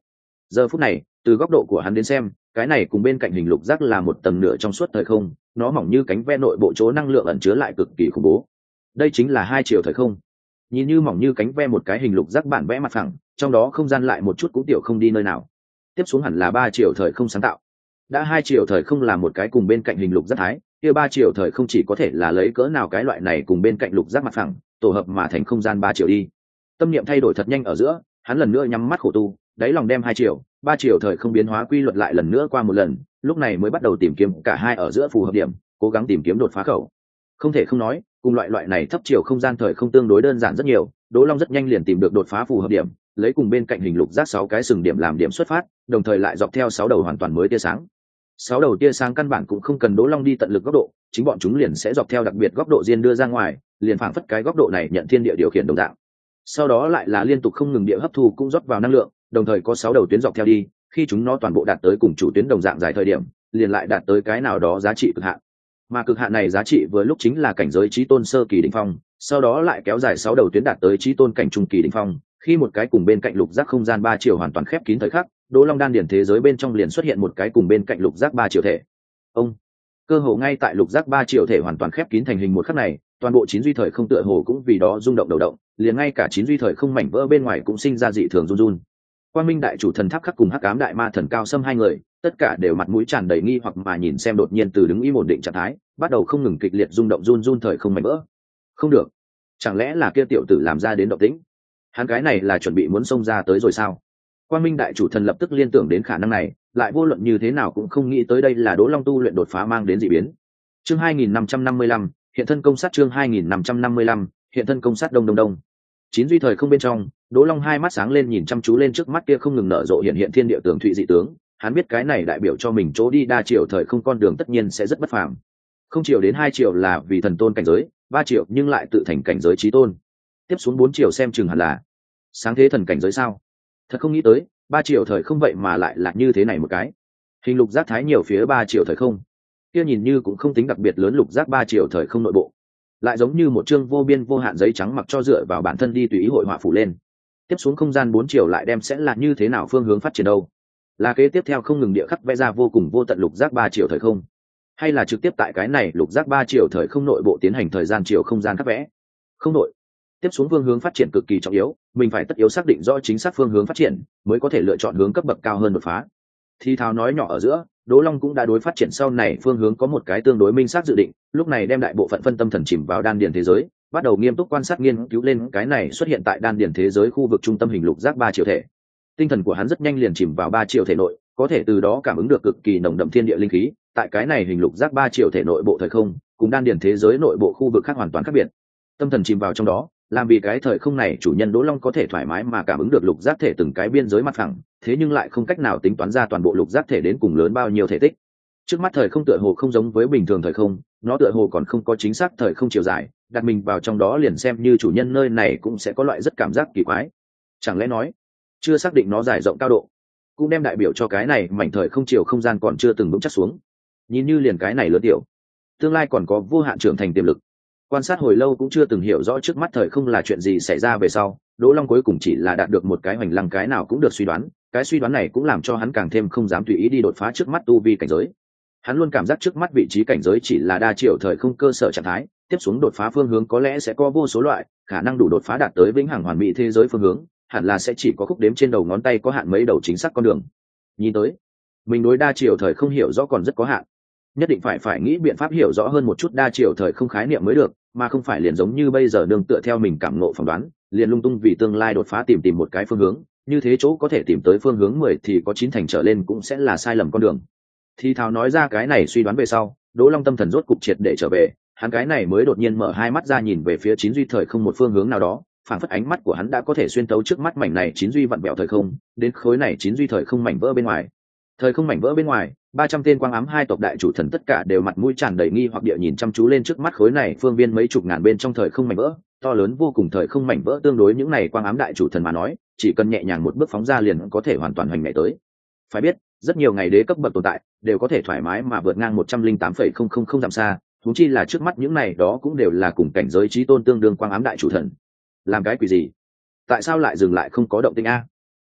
Giờ phút này từ góc độ của hắn đến xem, cái này cùng bên cạnh hình lục giác là một tầng nửa trong suốt thời không, nó mỏng như cánh ve nội bộ chỗ năng lượng ẩn chứa lại cực kỳ khủng bố. Đây chính là hai chiều thời không. Nhìn như mỏng như cánh ve một cái hình lục giác bản vẽ mặt phẳng, trong đó không gian lại một chút cũng tiểu không đi nơi nào. Tiếp xuống hẳn là ba chiều thời không sáng tạo. Đã hai chiều thời không là một cái cùng bên cạnh hình lục giác thái, kia ba chiều thời không chỉ có thể là lấy cỡ nào cái loại này cùng bên cạnh lục giác mặt phẳng tổ hợp mà thành không gian ba chiều đi. Tâm niệm thay đổi thật nhanh ở giữa, hắn lần nữa nhắm mắt khổ tu, đáy lòng đem hai chiều ba chiều thời không biến hóa quy luật lại lần nữa qua một lần, lúc này mới bắt đầu tìm kiếm cả hai ở giữa phù hợp điểm, cố gắng tìm kiếm đột phá khẩu. Không thể không nói, cùng loại loại này thấp chiều không gian thời không tương đối đơn giản rất nhiều, Đỗ Long rất nhanh liền tìm được đột phá phù hợp điểm, lấy cùng bên cạnh hình lục giác sáu cái sừng điểm làm điểm xuất phát, đồng thời lại dọc theo sáu đầu hoàn toàn mới tia sáng. Sáu đầu tia sáng căn bản cũng không cần Đỗ Long đi tận lực góc độ, chính bọn chúng liền sẽ dọc theo đặc biệt góc độ riêng đưa ra ngoài, liền phảng phất cái góc độ này nhận thiên địa điều khiển đồng dạng. Sau đó lại là liên tục không ngừng địa hấp thu cũng rót vào năng lượng, đồng thời có sáu đầu tuyến dọc theo đi, khi chúng nó toàn bộ đạt tới cùng chủ tuyến đồng dạng dài thời điểm, liền lại đạt tới cái nào đó giá trị cực hạn. Mà cực hạn này giá trị vừa lúc chính là cảnh giới chí tôn sơ kỳ đỉnh phong, sau đó lại kéo dài sáu đầu tuyến đạt tới chí tôn cảnh trung kỳ đỉnh phong, khi một cái cùng bên cạnh lục giác không gian ba chiều hoàn toàn khép kín thời khắc, Đỗ Long đan điển thế giới bên trong liền xuất hiện một cái cùng bên cạnh lục giác ba chiều thể. Ông cơ hồ ngay tại lục giác ba chiều thể hoàn toàn khép kín thành hình một khắc này, toàn bộ chín duy thời không tựa hồ cũng vì đó rung động đầu động, liền ngay cả chín duy thời không mảnh vỡ bên ngoài cũng sinh ra dị thường run run. Quang Minh đại chủ thần tháp khắc cùng Hắc Ám đại ma thần cao xâm hai người, tất cả đều mặt mũi tràn đầy nghi hoặc mà nhìn xem đột nhiên từ đứng im ổn định trạng thái, bắt đầu không ngừng kịch liệt rung động run run thời không mảnh vỡ. Không được, chẳng lẽ là kia tiểu tử làm ra đến động tĩnh? Hắn cái này là chuẩn bị muốn xông ra tới rồi sao? Quang Minh đại chủ thần lập tức liên tưởng đến khả năng này, lại vô luận như thế nào cũng không nghĩ tới đây là Đỗ Long tu luyện đột phá mang đến dị biến. Chương hai nghìn năm trăm năm mươi lăm, hiện thân công sát chương hai nghìn năm trăm năm mươi lăm, hiện thân công sát đông đông đông. Chín duy thời không bên trong, Đỗ Long hai mắt sáng lên nhìn chăm chú lên trước mắt kia không ngừng nở rộ hiện hiện thiên địa tường thụy dị tướng, hắn biết cái này đại biểu cho mình chỗ đi đa chiều thời không con đường tất nhiên sẽ rất bất phàm. Không chiều đến hai chiều là vì thần tôn cảnh giới, ba chiều nhưng lại tự thành cảnh giới chí tôn. Tiếp xuống bốn chiều xem chừng hẳn là sáng thế thần cảnh giới sao? Thật không nghĩ tới, ba chiều thời không vậy mà lại là như thế này một cái. Hình lục giác thái nhiều phía ba chiều thời không. Kia nhìn như cũng không tính đặc biệt lớn lục giác ba chiều thời không nội bộ, lại giống như một chương vô biên vô hạn giấy trắng mặc cho dựa vào bản thân đi tùy ý hội họa phủ lên. Tiếp xuống không gian bốn chiều lại đem sẽ là như thế nào phương hướng phát triển đâu? Là kế tiếp theo không ngừng địa khắc vẽ ra vô cùng vô tận lục giác ba chiều thời không, hay là trực tiếp tại cái này lục giác ba chiều thời không nội bộ tiến hành thời gian chiều không gian khắc vẽ? Không nội. Tiếp xuống phương hướng phát triển cực kỳ trọng yếu, mình phải tất yếu xác định rõ chính xác phương hướng phát triển, mới có thể lựa chọn hướng cấp bậc cao hơn đột phá. Thì thào nói nhỏ ở giữa, Đỗ Long cũng đã đối phát triển sau này phương hướng có một cái tương đối minh xác dự định, lúc này đem đại bộ phận phân tâm thần chìm vào đan điền thế giới, bắt đầu nghiêm túc quan sát nghiên cứu lên cái này xuất hiện tại đan điền thế giới khu vực trung tâm hình lục giác ba chiều thể. Tinh thần của hắn rất nhanh liền chìm vào ba chiều thể nội, có thể từ đó cảm ứng được cực kỳ nồng đậm thiên địa linh khí, tại cái này hình lục giác ba chiều thể nội bộ thời không, cùng đan điền thế giới nội bộ khu vực khác hoàn toàn khác biệt. Tâm thần chìm vào trong đó, làm vì cái thời không này chủ nhân Đỗ Long có thể thoải mái mà cảm ứng được lục giác thể từng cái biên giới mặt phẳng, thế nhưng lại không cách nào tính toán ra toàn bộ lục giác thể đến cùng lớn bao nhiêu thể tích. Trước mắt thời không tựa hồ không giống với bình thường thời không, nó tựa hồ còn không có chính xác thời không chiều dài, đặt mình vào trong đó liền xem như chủ nhân nơi này cũng sẽ có loại rất cảm giác kỳ quái. Chẳng lẽ nói, chưa xác định nó dài rộng cao độ, cũng đem đại biểu cho cái này mảnh thời không chiều không gian còn chưa từng vững chắc xuống. Nhìn như liền cái này lớn tiểu, tương lai còn có vô hạn trưởng thành tiềm lực. Quan sát hồi lâu cũng chưa từng hiểu rõ trước mắt thời không là chuyện gì xảy ra về sau, Đỗ Long cuối cùng chỉ là đạt được một cái hoành lăng cái nào cũng được suy đoán, cái suy đoán này cũng làm cho hắn càng thêm không dám tùy ý đi đột phá trước mắt tu vi cảnh giới. Hắn luôn cảm giác trước mắt vị trí cảnh giới chỉ là đa chiều thời không cơ sở trạng thái, tiếp xuống đột phá phương hướng có lẽ sẽ có vô số loại, khả năng đủ đột phá đạt tới vĩnh hằng hoàn mỹ thế giới phương hướng, hẳn là sẽ chỉ có khúc đếm trên đầu ngón tay có hạn mấy đầu chính xác con đường. Nhìn tới, mình đối đa chiều thời không hiểu rõ còn rất có hạn, nhất định phải phải nghĩ biện pháp hiểu rõ hơn một chút đa chiều thời không khái niệm mới được, mà không phải liền giống như bây giờ nương tựa theo mình cảm ngộ phỏng đoán, liền lung tung vì tương lai đột phá tìm tìm một cái phương hướng, như thế chỗ có thể tìm tới phương hướng mười thì có chín thành trở lên cũng sẽ là sai lầm con đường. Thì thào nói ra cái này suy đoán về sau, Đỗ Long tâm thần rốt cục triệt để trở về, hắn cái này mới đột nhiên mở hai mắt ra nhìn về phía chín duy thời không một phương hướng nào đó, phảng phất ánh mắt của hắn đã có thể xuyên tấu trước mắt mảnh này chín duy vặn vẹo thời không, đến khối này chín duy thời không mảnh vỡ bên ngoài. Thời không mảnh vỡ bên ngoài, ba trăm tên quang ám hai tộc đại chủ thần tất cả đều mặt mũi tràn đầy nghi hoặc địa nhìn chăm chú lên trước mắt khối này phương viên mấy chục ngàn bên trong thời không mảnh vỡ, to lớn vô cùng thời không mảnh vỡ tương đối những này quang ám đại chủ thần mà nói, chỉ cần nhẹ nhàng một bước phóng ra liền có thể hoàn toàn hoành nhảy tới. Phải biết, rất nhiều ngày đế cấp bậc tồn tại đều có thể thoải mái mà vượt ngang một trăm linh tám phẩy không không không dặm xa, huống chi là trước mắt những này đó cũng đều là cùng cảnh giới chí tôn tương đương quang ám đại chủ thần. Làm cái quỷ gì? Tại sao lại dừng lại không có động tĩnh a?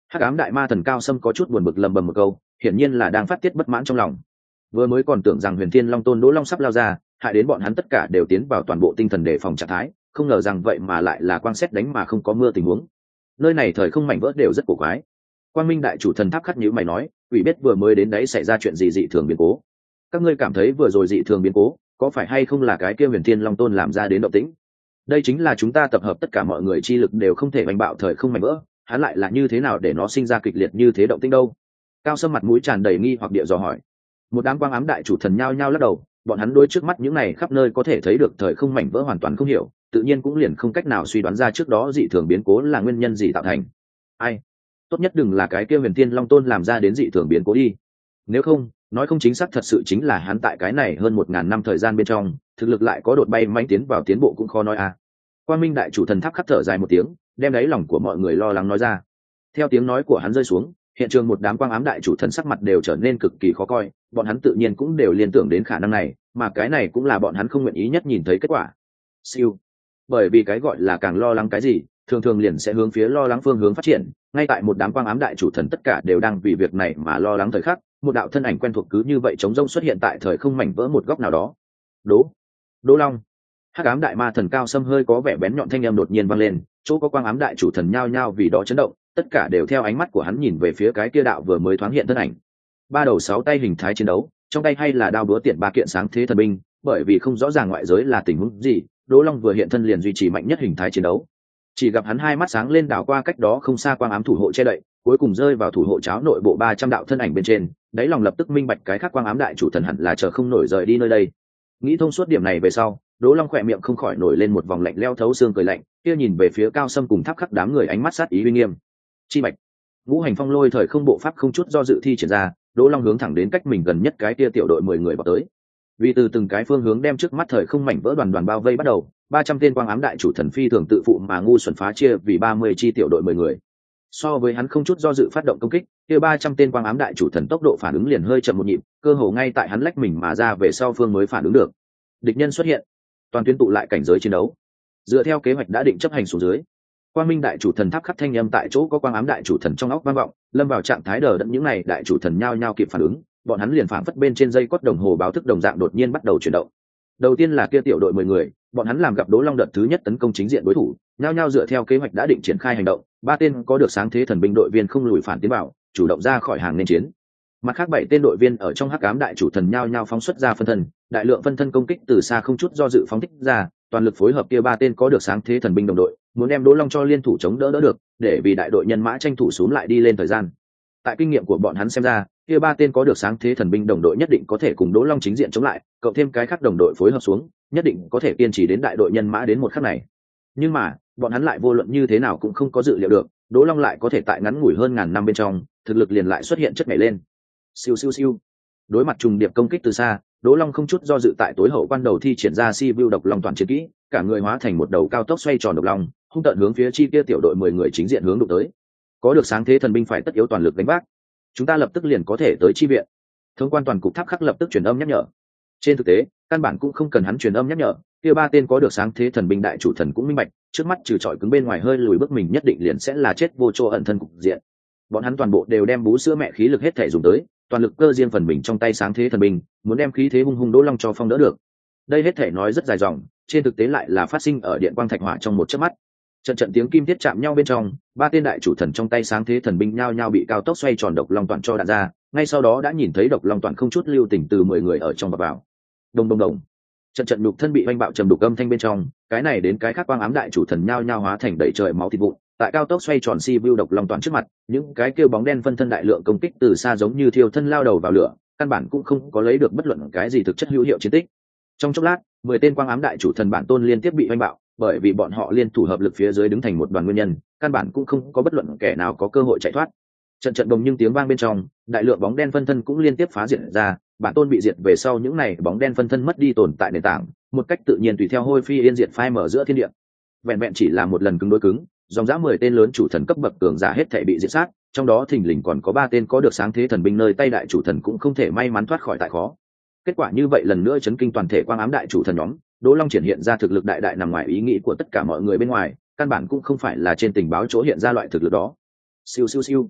Hắc ám đại ma thần Cao Sâm có chút buồn bực lầm bầm một câu, hiển nhiên là đang phát tiết bất mãn trong lòng. Vừa mới còn tưởng rằng Huyền Thiên Long Tôn Đỗ Long sắp lao ra, hại đến bọn hắn tất cả đều tiến vào toàn bộ tinh thần đề phòng trạng thái, không ngờ rằng vậy mà lại là quang xét đánh mà không có mưa tình huống. Nơi này thời không mảnh vỡ đều rất cổ quái. Quang Minh đại chủ thần tháp khắc nhíu mày nói, ủy biết vừa mới đến đấy xảy ra chuyện gì dị thường biến cố. Các ngươi cảm thấy vừa rồi dị thường biến cố, có phải hay không là cái kia Huyền Thiên Long Tôn làm ra đến động tĩnh? Đây chính là chúng ta tập hợp tất cả mọi người chi lực đều không thể đánh bạo thời không mảnh vỡ, hắn lại là như thế nào để nó sinh ra kịch liệt như thế động tĩnh đâu? Cao Sâm mặt mũi tràn đầy nghi hoặc địa dò hỏi. Một đám quang ám đại chủ thần nhao nhao lắc đầu, bọn hắn đối trước mắt những này khắp nơi có thể thấy được thời không mảnh vỡ hoàn toàn không hiểu, tự nhiên cũng liền không cách nào suy đoán ra trước đó dị thường biến cố là nguyên nhân gì tạo thành. Ai? Tốt nhất đừng là cái kia Huyền Thiên Long Tôn làm ra đến dị thường biến cố đi. Nếu không, nói không chính xác thật sự chính là hắn tại cái này hơn một ngàn năm thời gian bên trong, thực lực lại có đột bay mãnh tiến vào tiến bộ cũng khó nói à. Quang Minh đại chủ thần tháp khắc thở dài một tiếng, đem đáy lòng của mọi người lo lắng nói ra. Theo tiếng nói của hắn rơi xuống, hiện trường một đám quang ám đại chủ thần sắc mặt đều trở nên cực kỳ khó coi, bọn hắn tự nhiên cũng đều liên tưởng đến khả năng này, mà cái này cũng là bọn hắn không nguyện ý nhất nhìn thấy kết quả. Siêu. Bởi vì cái gọi là càng lo lắng cái gì, thường thường liền sẽ hướng phía lo lắng phương hướng phát triển, ngay tại một đám quang ám đại chủ thần tất cả đều đang vì việc này mà lo lắng thời khắc, một đạo thân ảnh quen thuộc cứ như vậy trống rông xuất hiện tại thời không mảnh vỡ một góc nào đó. Đỗ, Đỗ Long. Hắc ám đại ma thần Cao Sâm hơi có vẻ bén nhọn thanh âm đột nhiên vang lên, chỗ có quang ám đại chủ thần nhao nhao vì đó chấn động, tất cả đều theo ánh mắt của hắn nhìn về phía cái kia đạo vừa mới thoáng hiện thân ảnh. Ba đầu sáu tay hình thái chiến đấu, trong tay hay là đao búa tiện ba kiện sáng thế thần binh, bởi vì không rõ ràng ngoại giới là tình huống gì, Đỗ Long vừa hiện thân liền duy trì mạnh nhất hình thái chiến đấu. Chỉ gặp hắn hai mắt sáng lên đảo qua cách đó không xa quang ám thủ hộ che đậy, cuối cùng rơi vào thủ hộ cháo nội bộ ba trăm đạo thân ảnh bên trên, đáy lòng lập tức minh bạch cái khác quang ám đại chủ thần hẳn là chờ không nổi rời đi nơi đây. Nghĩ thông suốt điểm này về sau, Đỗ Long khỏe miệng không khỏi nổi lên một vòng lạnh leo thấu xương cười lạnh, kia nhìn về phía Cao Sâm cùng tháp khắc đám người ánh mắt sát ý uy nghiêm. Chi mạch, ngũ hành phong lôi thời không bộ pháp không chút do dự thi triển ra, Đỗ Long hướng thẳng đến cách mình gần nhất cái kia tiểu đội mười người vào tới. Vì từ từng cái phương hướng đem trước mắt thời không mảnh vỡ đoàn đoàn bao vây bắt đầu, ba trăm tên quang ám đại chủ thần phi thường tự phụ mà ngu xuẩn phá chia vì ba mươi chi tiểu đội mười người. So với hắn không chút do dự phát động công kích, kia ba trăm tên quang ám đại chủ thần tốc độ phản ứng liền hơi chậm một nhịp, cơ hồ ngay tại hắn lách mình mà ra về sau phương mới phản ứng được. Địch nhân xuất hiện, toàn tuyến tụ lại cảnh giới chiến đấu. Dựa theo kế hoạch đã định chấp hành xuống dưới. Quang Minh đại chủ thần tháp khắc thanh âm tại chỗ có quang ám đại chủ thần trong óc vang vọng, lâm vào trạng thái đờ đẫn những này đại chủ thần nhao nhao kịp phản ứng, bọn hắn liền phản phất bên trên dây cốt đồng hồ báo thức đồng dạng đột nhiên bắt đầu chuyển động. Đầu tiên là kia tiểu đội mười người, bọn hắn làm gặp Đỗ Long đợt thứ nhất tấn công chính diện đối thủ, nhao nhao dựa theo kế hoạch đã định triển khai hành động, ba tên có được sáng thế thần binh đội viên không lùi phản tiến vào, chủ động ra khỏi hàng nên chiến. Mặt khác bảy tên đội viên ở trong hắc ám đại chủ thần nhao nhao phóng xuất ra phân thân, đại lượng phân thân công kích từ xa không chút do dự phóng thích ra, toàn lực phối hợp kia ba tên có được sáng thế thần binh đồng đội, muốn đem Đỗ Long cho liên thủ chống đỡ đỡ được, để vì đại đội nhân mã tranh thủ xuống lại đi lên thời gian. Tại kinh nghiệm của bọn hắn xem ra, kia ba tên có được sáng thế thần binh đồng đội nhất định có thể cùng Đỗ Long chính diện chống lại, cộng thêm cái khác đồng đội phối hợp xuống, nhất định có thể kiên trì đến đại đội nhân mã đến một khắc này. Nhưng mà, bọn hắn lại vô luận như thế nào cũng không có dự liệu được, Đỗ Long lại có thể tại ngắn ngủi hơn ngàn năm bên trong, thực lực liền lại xuất hiện chất nhảy lên. Siêu siêu siêu. Đối mặt trùng điệp công kích từ xa, Đỗ Long không chút do dự tại tối hậu quan đầu thi triển ra si view độc long toàn chiến kỹ, cả người hóa thành một đầu cao tốc xoay tròn độc long, hung tợn hướng phía chi kia tiểu đội mười người chính diện hướng đụng tới. Có được sáng thế thần binh phải tất yếu toàn lực đánh vác. Chúng ta lập tức liền có thể tới chi viện. Thông quan toàn cục tháp khắc lập tức truyền âm nhắc nhở. Trên thực tế, căn bản cũng không cần hắn truyền âm nhắc nhở, kia ba tên có được sáng thế thần binh đại chủ thần cũng minh bạch, trước mắt trừ trọi cứng bên ngoài hơi lùi bước mình nhất định liền sẽ là chết vô chỗ ẩn thân cục diện. Bọn hắn toàn bộ đều đem bú sữa mẹ khí lực hết thể dùng tới, toàn lực cơ riêng phần mình trong tay sáng thế thần binh, muốn đem khí thế hung hung Đỗ Long cho phong đỡ được. Đây hết thể nói rất dài dòng, trên thực tế lại là phát sinh ở điện quang thạch hỏa trong một chớp mắt. Trận trận tiếng kim thiết chạm nhau bên trong, ba tên đại chủ thần trong tay sáng thế thần binh nhao nhao bị cao tốc xoay tròn độc long toàn cho đạn ra, ngay sau đó đã nhìn thấy độc long toàn không chút lưu tình từ mười người ở trong bập vào. Đồng đồng đồng. Trận trận nhục thân bị oanh bạo trầm đục âm thanh bên trong, cái này đến cái khác quang ám đại chủ thần nhao nhao hóa thành đầy trời máu thịt vụn, tại cao tốc xoay tròn si view độc long toàn trước mặt, những cái kêu bóng đen phân thân đại lượng công kích từ xa giống như thiêu thân lao đầu vào lửa, căn bản cũng không có lấy được bất luận cái gì thực chất hữu hiệu chiến tích. Trong chốc lát, mười tên quang ám đại chủ thần bản tôn liên tiếp bị oanh bạo, bởi vì bọn họ liên thủ hợp lực phía dưới đứng thành một đoàn nguyên nhân, căn bản cũng không có bất luận kẻ nào có cơ hội chạy thoát. Trận trận đồng nhưng tiếng vang bên trong, đại lượng bóng đen phân thân cũng liên tiếp phá diệt ra, bản tôn bị diệt về sau những này bóng đen phân thân mất đi tồn tại nền tảng, một cách tự nhiên tùy theo hôi phi yên diệt phai mở giữa thiên địa. Vẹn vẹn chỉ là một lần cứng đối cứng, dòng dã mười tên lớn chủ thần cấp bậc cường giả hết thảy bị diệt sát, trong đó thình lình còn có ba tên có được sáng thế thần binh nơi tay đại chủ thần cũng không thể may mắn thoát khỏi tại khó. Kết quả như vậy lần nữa chấn kinh toàn thể quang ám đại chủ thần nhóm, Đỗ Long triển hiện ra thực lực đại đại nằm ngoài ý nghĩ của tất cả mọi người bên ngoài, căn bản cũng không phải là trên tình báo chỗ hiện ra loại thực lực đó. Siêu siêu siêu,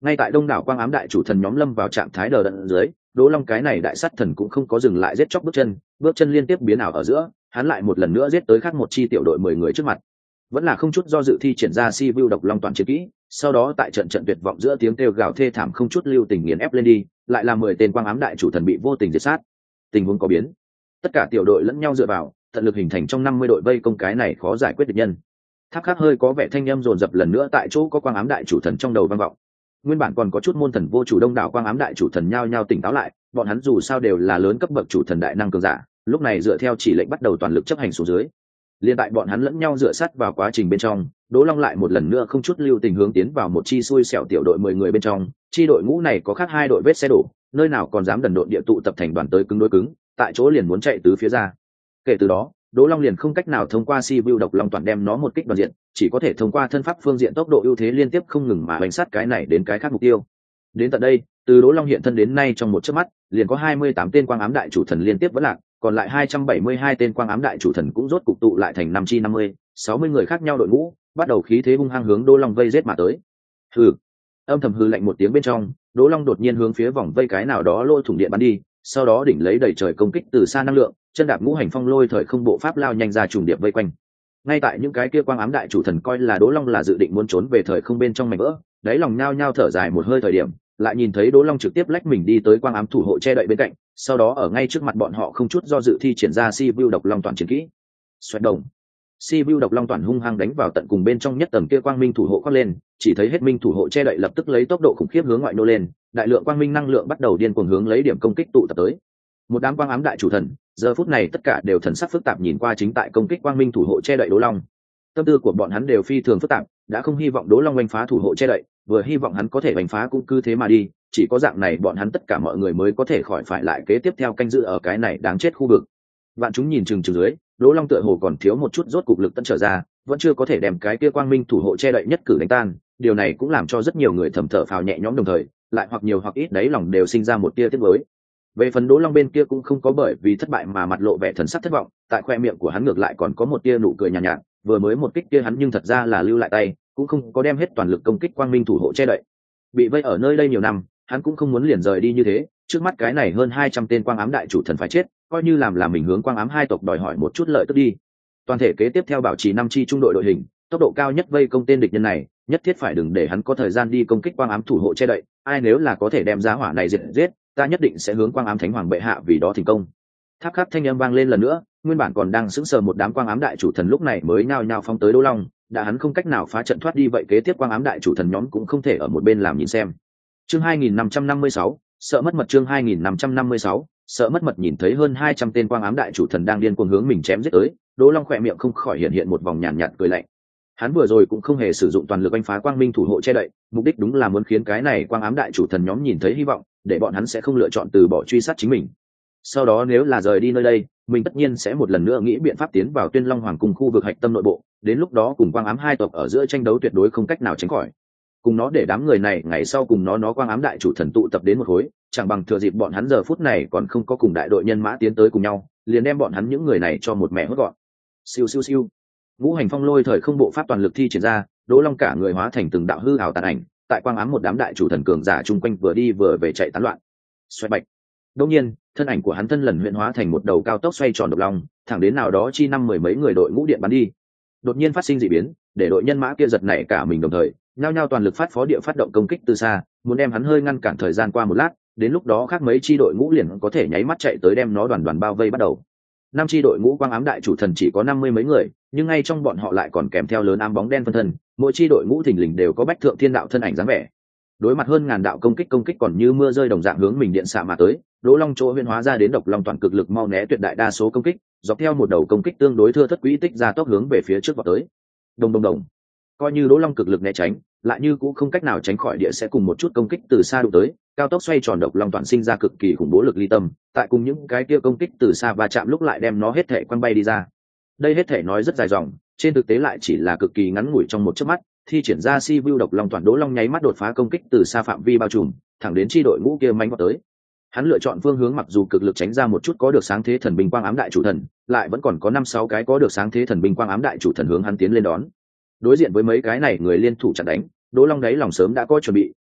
Ngay tại đông đảo quang ám đại chủ thần nhóm lâm vào trạng thái đờ đẫn dưới, Đỗ Long cái này đại sát thần cũng không có dừng lại giết chóc bước chân, bước chân liên tiếp biến ảo ở giữa, hắn lại một lần nữa giết tới khác một chi tiểu đội mười người trước mặt. Vẫn là không chút do dự thi triển ra Si Vu độc long toàn chiến kỹ, sau đó tại trận trận tuyệt vọng giữa tiếng kêu gào thê thảm không chút lưu tình nghiền ép lên đi, lại là mười tên quang ám đại chủ thần bị vô tình diệt sát. Tình huống có biến, tất cả tiểu đội lẫn nhau dựa vào, tận lực hình thành trong năm mươi đội vây công cái này khó giải quyết địch nhân. Tháp Khắc hơi có vẻ thanh âm dồn dập lần nữa tại chỗ có quang ám đại chủ thần trong đầu vang vọng. Nguyên bản còn có chút môn thần vô chủ đông đảo quang ám đại chủ thần nhao nhao tỉnh táo lại, bọn hắn dù sao đều là lớn cấp bậc chủ thần đại năng cường giả, lúc này dựa theo chỉ lệnh bắt đầu toàn lực chấp hành xuống dưới. Liên tại bọn hắn lẫn nhau dựa sát vào quá trình bên trong, Đỗ Long lại một lần nữa không chút lưu tình hướng tiến vào một chi xui xẻo tiểu đội mười người bên trong, chi đội ngũ này có khác hai đội vết xe đổ, nơi nào còn dám đần độn địa tụ tập thành đoàn tới cứng đối cứng, tại chỗ liền muốn chạy tứ phía ra. Kể từ đó, Đỗ Long liền không cách nào thông qua Si Vu độc long toàn đem nó một kích đoàn diện, chỉ có thể thông qua thân pháp phương diện tốc độ ưu thế liên tiếp không ngừng mà bánh sát cái này đến cái khác mục tiêu. Đến tận đây, từ Đỗ Long hiện thân đến nay trong một chớp mắt, liền có hai mươi tám tên quang ám đại chủ thần liên tiếp vỡ lạc, còn lại hai trăm bảy mươi hai tên quang ám đại chủ thần cũng rốt cục tụ lại thành năm chi năm mươi, sáu mươi người khác nhau đội ngũ, bắt đầu khí thế hung hăng hướng Đỗ Long vây giết mà tới. Hừ. Âm thầm hừ lạnh một tiếng bên trong, Đỗ Long đột nhiên hướng phía vòng vây cái nào đó lôi thủng điện bắn đi, sau đó đỉnh lấy đầy trời công kích từ xa năng lượng, chân đạp ngũ hành phong lôi thời không bộ pháp lao nhanh ra trùng điệp vây quanh. Ngay tại những cái kia quang ám đại chủ thần coi là Đỗ Long là dự định muốn trốn về thời không bên trong mảnh vỡ, đáy lòng nhao nhao thở dài một hơi thời điểm, lại nhìn thấy Đỗ Long trực tiếp lách mình đi tới quang ám thủ hộ che đậy bên cạnh, sau đó ở ngay trước mặt bọn họ không chút do dự thi triển ra Si Vu độc long toàn chiến kỹ. Xoẹt đồng. Si Vu độc long toàn hung hăng đánh vào tận cùng bên trong nhất tầng kia quang minh thủ hộ khoác lên, chỉ thấy hết minh thủ hộ che đậy lập tức lấy tốc độ khủng khiếp hướng ngoại nô lên, đại lượng quang minh năng lượng bắt đầu điên cuồng hướng lấy điểm công kích tụ tập tới. Một đám quang ám đại chủ thần, giờ phút này tất cả đều thần sắc phức tạp nhìn qua chính tại công kích quang minh thủ hộ che đậy Đỗ Long. Tâm tư của bọn hắn đều phi thường phức tạp, đã không hy vọng Đỗ Long đánh phá thủ hộ che đậy, vừa hy vọng hắn có thể đánh phá cũng cứ thế mà đi, chỉ có dạng này bọn hắn tất cả mọi người mới có thể khỏi phải lại kế tiếp theo canh giữ ở cái này đáng chết khu vực. Vạn chúng nhìn chừng chừng dưới, Đỗ Long tựa hồ còn thiếu một chút rốt cục lực tận trở ra, vẫn chưa có thể đem cái kia quang minh thủ hộ che đậy nhất cử đánh tan, điều này cũng làm cho rất nhiều người thầm thở phào nhẹ nhõm đồng thời, lại hoặc nhiều hoặc ít đấy lòng đều sinh ra một tia tiếc nuối. Về phần Đỗ Long bên kia cũng không có bởi vì thất bại mà mặt lộ vẻ thần sắc thất vọng, tại khoe miệng của hắn ngược lại còn có một tia nụ cười nhàn nhạt, nhạt, vừa mới một kích kia hắn nhưng thật ra là lưu lại tay, cũng không có đem hết toàn lực công kích quang minh thủ hộ che đậy. Bị vây ở nơi đây nhiều năm, hắn cũng không muốn liền rời đi như thế, trước mắt cái này hơn hai trăm tên quang ám đại chủ thần phải chết, coi như làm làm mình hướng quang ám hai tộc đòi hỏi một chút lợi tức đi. Toàn thể kế tiếp theo bảo trì năm chi trung đội đội hình, tốc độ cao nhất vây công tên địch nhân này, nhất thiết phải đừng để hắn có thời gian đi công kích quang ám thủ hộ che đậy, ai nếu là có thể đem giá hỏa này diệt giết, ta nhất định sẽ hướng quang ám thánh hoàng bệ hạ vì đó thành công. Tháp Khắc thanh âm vang lên lần nữa, nguyên bản còn đang sững sờ một đám quang ám đại chủ thần lúc này mới nhao nhao phóng tới Đỗ Long, đã hắn không cách nào phá trận thoát đi vậy kế tiếp quang ám đại chủ thần nhóm cũng không thể ở một bên làm nhìn xem. Chương hai nghìn năm trăm năm mươi sáu, sợ mất mật chương hai nghìn năm trăm năm mươi sáu, sợ mất mật nhìn thấy hơn hai trăm tên quang ám đại chủ thần đang điên cuồng hướng mình chém giết tới, Đỗ Long khỏe miệng không khỏi hiện hiện một vòng nhàn nhạt, nhạt cười lạnh. Hắn vừa rồi cũng không hề sử dụng toàn lực đánh phá quang minh thủ hộ che đậy, mục đích đúng là muốn khiến cái này quang ám đại chủ thần nhóm nhìn thấy hy vọng, để bọn hắn sẽ không lựa chọn từ bỏ truy sát chính mình. Sau đó nếu là rời đi nơi đây, mình tất nhiên sẽ một lần nữa nghĩ biện pháp tiến vào Tuyên Long Hoàng cung khu vực hạch tâm nội bộ, đến lúc đó cùng quang ám hai tộc ở giữa tranh đấu tuyệt đối không cách nào tránh khỏi. Cùng nó để đám người này ngày sau cùng nó nó quang ám đại chủ thần tụ tập đến một khối, chẳng bằng thừa dịp bọn hắn giờ phút này còn không có cùng đại đội nhân mã tiến tới cùng nhau, liền đem bọn hắn những người này cho một mẹ hốt gọn. Siêu siêu siêu. Ngũ hành phong lôi thời không bộ pháp toàn lực thi triển ra, Đỗ Long cả người hóa thành từng đạo hư ảo tàn ảnh, tại quang ám một đám đại chủ thần cường giả chung quanh vừa đi vừa về chạy tán loạn. Xoay bạch. Đương nhiên, thân ảnh của hắn thân lần huyện hóa thành một đầu cao tốc xoay tròn độc long, thẳng đến nào đó chi năm mười mấy người đội ngũ điện bắn đi. Đột nhiên phát sinh dị biến, để đội nhân mã kia giật nảy cả mình đồng thời, nhao nhao toàn lực phát phó địa phát động công kích từ xa, muốn đem hắn hơi ngăn cản thời gian qua một lát, đến lúc đó khác mấy chi đội ngũ liền có thể nháy mắt chạy tới đem nó đoàn đoàn bao vây bắt đầu. Năm chi đội ngũ quang ám đại chủ thần chỉ có năm mươi mấy người, nhưng ngay trong bọn họ lại còn kèm theo lớn ám bóng đen phân thân, mỗi chi đội ngũ thình lình đều có bách thượng thiên đạo thân ảnh dáng vẻ. Đối mặt hơn ngàn đạo công kích công kích còn như mưa rơi đồng dạng hướng mình điện xạ mà tới, Đỗ Long chỗ huyễn hóa ra đến độc long toàn cực lực mau né tuyệt đại đa số công kích, dọc theo một đầu công kích tương đối thưa thất quỹ tích ra tốc hướng về phía trước vọt tới. Đồng đồng đồng. Coi như Đỗ Long cực lực né tránh, lại như cũng không cách nào tránh khỏi địa sẽ cùng một chút công kích từ xa đụng tới, cao tốc xoay tròn độc long toàn sinh ra cực kỳ khủng bố lực ly tâm, tại cùng những cái kia công kích từ xa va chạm lúc lại đem nó hết thể quăng bay đi ra. Đây hết thể nói rất dài dòng, trên thực tế lại chỉ là cực kỳ ngắn ngủi trong một chớp mắt, thi triển ra Si Vu độc long toàn Đỗ Long nháy mắt đột phá công kích từ xa phạm vi bao trùm, thẳng đến chi đội ngũ kia manh vọt tới. Hắn lựa chọn phương hướng mặc dù cực lực tránh ra một chút có được sáng thế thần binh quang ám đại chủ thần, lại vẫn còn có năm sáu cái có được sáng thế thần binh quang ám đại chủ thần hướng hắn tiến lên đón. Đối diện với mấy cái này người liên thủ chặn đánh, Đỗ Long đấy lòng sớm đã có chuẩn bị,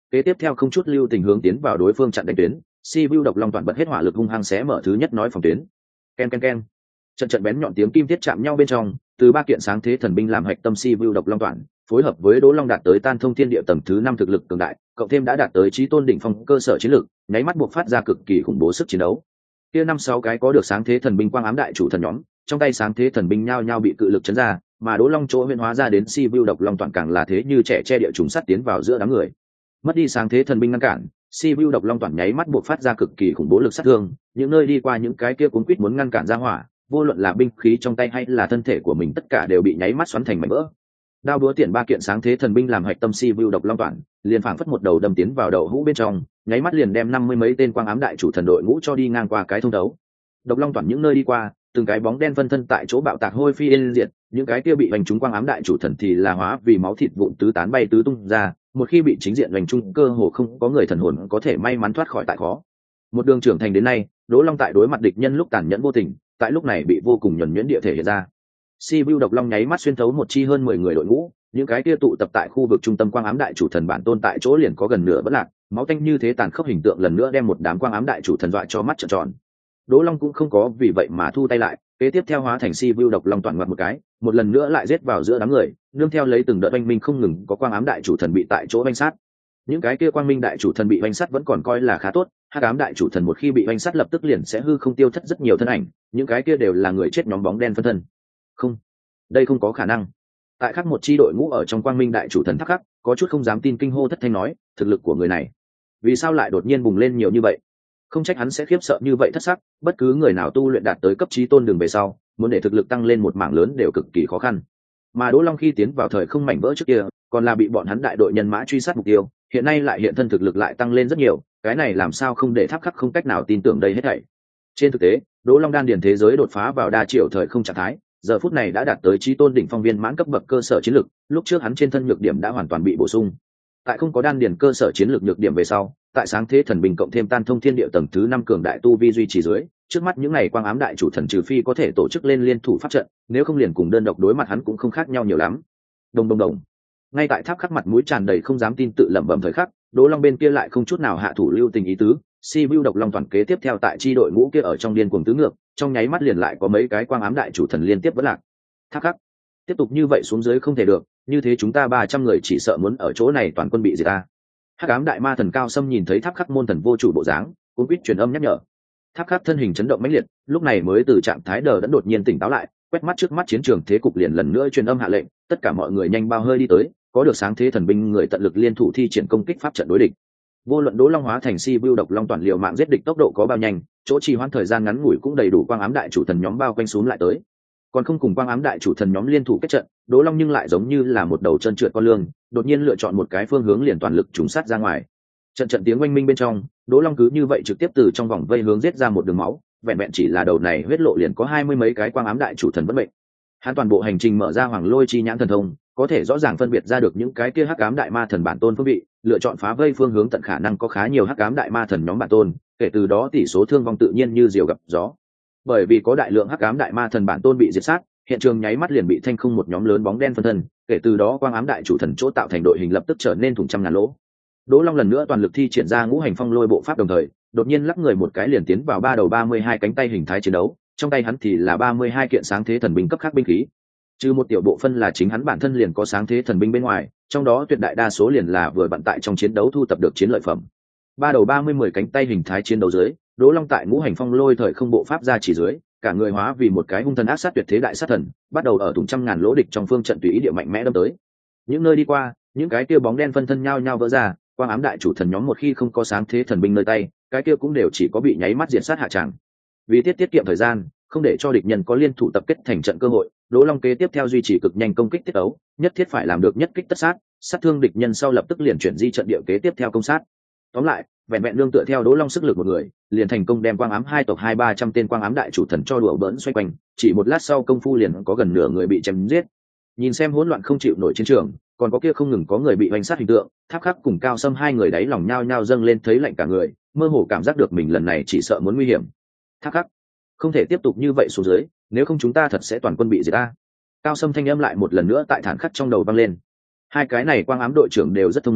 kế tiếp theo không chút lưu tình hướng tiến vào đối phương chặn đánh tuyến. Si Vu độc long toàn bật hết hỏa lực hung hăng xé mở thứ nhất nói phòng tuyến. Ken ken ken. Trận trận bén nhọn tiếng kim thiết chạm nhau bên trong, từ ba kiện sáng thế thần binh làm hạch tâm Si Vu độc long toàn, phối hợp với Đỗ Long đạt tới tan thông thiên địa tầng thứ năm thực lực cường đại, cộng thêm đã đạt tới chí tôn đỉnh phong cơ sở chiến lược, nháy mắt buộc phát ra cực kỳ khủng bố sức chiến đấu. Kia năm sáu cái có được sáng thế thần binh quang ám đại chủ thần nhóm, trong tay sáng thế thần binh nhao nhao bị cự lực chấn ra, mà Đỗ Long chỗ huyễn hóa ra đến Si Vu độc long toàn càng là thế như trẻ che địa trùng sắt tiến vào giữa đám người. Mất đi sáng thế thần binh ngăn cản, Si Vu độc long toàn nháy mắt buộc phát ra cực kỳ khủng bố lực sát thương, những nơi đi qua những cái kia cuốn quýt muốn ngăn cản ra hỏa, vô luận là binh khí trong tay hay là thân thể của mình tất cả đều bị nháy mắt xoắn thành mảnh vỡ. Đao búa tiền ba kiện sáng thế thần binh làm hạch tâm Si Vu độc long toàn, liền phảng phất một đầu đâm tiến vào đầu hũ bên trong, nháy mắt liền đem năm mươi mấy tên quang ám đại chủ thần đội ngũ cho đi ngang qua cái thông đấu. Độc long toàn những nơi đi qua, từng cái bóng đen phân thân tại chỗ bạo tạc hôi phi yên diệt, những cái kia bị hành trúng quang ám đại chủ thần thì là hóa vì máu thịt vụn tứ tán bay tứ tung ra, một khi bị chính diện hành trung cơ hồ không có người thần hồn có thể may mắn thoát khỏi tại khó. Một đường trưởng thành đến nay, Đỗ Long tại đối mặt địch nhân lúc tàn nhẫn vô tình, tại lúc này bị vô cùng nhuần nhuyễn địa thể hiện ra. Si Vu độc long nháy mắt xuyên thấu một chi hơn mười người đội ngũ, những cái kia tụ tập tại khu vực trung tâm quang ám đại chủ thần bản tôn tại chỗ liền có gần nửa bất lạc, máu tanh như thế tàn khốc hình tượng lần nữa đem một đám quang ám đại chủ thần dọa cho mắt trợn tròn. Đỗ Long cũng không có vì vậy mà thu tay lại, kế tiếp theo hóa thành Si Vu độc long toàn ngoặt một cái, một lần nữa lại giết vào giữa đám người, nương theo lấy từng đợt oanh minh không ngừng có quang ám đại chủ thần bị tại chỗ oanh sát. Những cái kia quang minh đại chủ thần bị oanh sát vẫn còn coi là khá tốt, hắc ám đại chủ thần một khi bị oanh sát lập tức liền sẽ hư không tiêu thất rất nhiều thân ảnh, những cái kia đều là người chết nhóm bóng đen phân thân. Không, đây không có khả năng. Tại khắc một chi đội ngũ ở trong quang minh đại chủ thần thắc khắc, có chút không dám tin kinh hô thất thanh nói, thực lực của người này, vì sao lại đột nhiên bùng lên nhiều như vậy? Không trách hắn sẽ khiếp sợ như vậy thất sắc, bất cứ người nào tu luyện đạt tới cấp chí tôn đường về sau, muốn để thực lực tăng lên một mảng lớn đều cực kỳ khó khăn. Mà Đỗ Long khi tiến vào thời không mảnh vỡ trước kia, còn là bị bọn hắn đại đội nhân mã truy sát mục tiêu, hiện nay lại hiện thân thực lực lại tăng lên rất nhiều, cái này làm sao không để tháp khắc không cách nào tin tưởng đây hết thảy. Trên thực tế, Đỗ Long đan điền thế giới đột phá vào đa triệu thời không trạng thái, giờ phút này đã đạt tới chí tôn đỉnh phong viên mãn cấp bậc cơ sở chiến lực, lúc trước hắn trên thân nhược điểm đã hoàn toàn bị bổ sung. Tại không có đan điền cơ sở chiến lược nhược điểm về sau, tại sáng thế thần bình cộng thêm tan thông thiên địa tầng thứ năm cường đại tu vi duy trì dưới, trước mắt những ngày quang ám đại chủ thần trừ phi có thể tổ chức lên liên thủ pháp trận, nếu không liền cùng đơn độc đối mặt hắn cũng không khác nhau nhiều lắm. Đồng đồng đồng. Ngay tại tháp khắc mặt mũi tràn đầy không dám tin tự lẩm bẩm thời khắc, Đỗ Long bên kia lại không chút nào hạ thủ lưu tình ý tứ, Si Vu độc long toàn kế tiếp theo tại chi đội ngũ kia ở trong điên cuồng tứ ngược, trong nháy mắt liền lại có mấy cái quang ám đại chủ thần liên tiếp vỡ lạc. Tháp khắc, tiếp tục như vậy xuống dưới không thể được, như thế chúng ta ba trăm người chỉ sợ muốn ở chỗ này toàn quân bị diệt ta. Hắc ám đại ma thần Cao Sâm nhìn thấy tháp khắc môn thần vô chủ bộ dáng, cũng biết truyền âm nhắc nhở. Tháp khắc thân hình chấn động mãnh liệt, lúc này mới từ trạng thái đờ đẫn đột nhiên tỉnh táo lại, quét mắt trước mắt chiến trường thế cục liền lần nữa truyền âm hạ lệnh, tất cả mọi người nhanh bao hơi đi tới, có được sáng thế thần binh người tận lực liên thủ thi triển công kích pháp trận đối địch. Vô luận Đỗ Long hóa thành Si Vu độc long toàn liều mạng giết địch tốc độ có bao nhanh, chỗ trì hoãn thời gian ngắn ngủi cũng đầy đủ quang ám đại chủ thần nhóm bao quanh xuống lại tới. Còn không cùng quang ám đại chủ thần nhóm liên thủ kết trận, Đỗ Long nhưng lại giống như là một đầu chân trượt con lương, đột nhiên lựa chọn một cái phương hướng liền toàn lực trùng sát ra ngoài. Trận trận tiếng oanh minh bên trong, Đỗ Long cứ như vậy trực tiếp từ trong vòng vây hướng giết ra một đường máu, vẹn vẹn chỉ là đầu này huyết lộ liền có hai mươi mấy cái quang ám đại chủ thần bất mệnh. Hắn toàn bộ hành trình mở ra Hoàng Lôi chi nhãn thần thông, có thể rõ ràng phân biệt ra được những cái kia hắc ám đại ma thần bản tôn phương vị, lựa chọn phá vây phương hướng tận khả năng có khá nhiều hắc ám đại ma thần nhóm bản tôn, kể từ đó tỷ số thương vong tự nhiên như diều gặp gió. Bởi vì có đại lượng hắc ám đại ma thần bản tôn bị diệt sát, hiện trường nháy mắt liền bị thanh không một nhóm lớn bóng đen phân thân, kể từ đó quang ám đại chủ thần chỗ tạo thành đội hình lập tức trở nên thủng trăm ngàn lỗ. Đỗ Long lần nữa toàn lực thi triển ra ngũ hành phong lôi bộ pháp đồng thời, đột nhiên lắc người một cái liền tiến vào ba đầu ba mươi hai cánh tay hình thái chiến đấu, trong tay hắn thì là ba mươi hai kiện sáng thế thần binh cấp khác binh khí. Trừ một tiểu bộ phân là chính hắn bản thân liền có sáng thế thần binh bên ngoài, trong đó tuyệt đại đa số liền là vừa bận tại trong chiến đấu thu tập được chiến lợi phẩm. Ba đầu ba mươi mười cánh tay hình thái chiến đấu dưới, Đỗ Long tại ngũ hành phong lôi thời không bộ pháp ra chỉ dưới, cả người hóa vì một cái hung thần ác sát tuyệt thế đại sát thần, bắt đầu ở thủng trăm ngàn lỗ địch trong phương trận tùy ý địa mạnh mẽ đâm tới. Những nơi đi qua, những cái kia bóng đen phân thân nhau nhau vỡ ra, quang ám đại chủ thần nhóm một khi không có sáng thế thần binh nơi tay, cái kia cũng đều chỉ có bị nháy mắt diệt sát hạ tràng. Vì tiết tiết kiệm thời gian, không để cho địch nhân có liên thủ tập kết thành trận cơ hội, Đỗ Long kế tiếp theo duy trì cực nhanh công kích tiết ấu, nhất thiết phải làm được nhất kích tất sát, sát thương địch nhân sau lập tức liền chuyển di trận địa kế tiếp theo công sát. Tóm lại, vẹn vẹn nương tựa theo Đỗ Long sức lực một người, liền thành công đem quang ám hai tộc hai ba trăm tên quang ám đại chủ thần cho đùa bỡn xoay quanh, chỉ một lát sau công phu liền có gần nửa người bị chém giết. Nhìn xem hỗn loạn không chịu nổi chiến trường, còn có kia không ngừng có người bị oanh sát hình tượng, Tháp Khắc cùng Cao Sâm hai người đáy lòng nhao nhao dâng lên thấy lạnh cả người, mơ hồ cảm giác được mình lần này chỉ sợ muốn nguy hiểm. Tháp Khắc, không thể tiếp tục như vậy xuống dưới, nếu không chúng ta thật sẽ toàn quân bị diệt ta. Cao Sâm thanh âm lại một lần nữa tại thản khắc trong đầu vang lên. Hai cái này quang ám đội trưởng đều rất thông minh,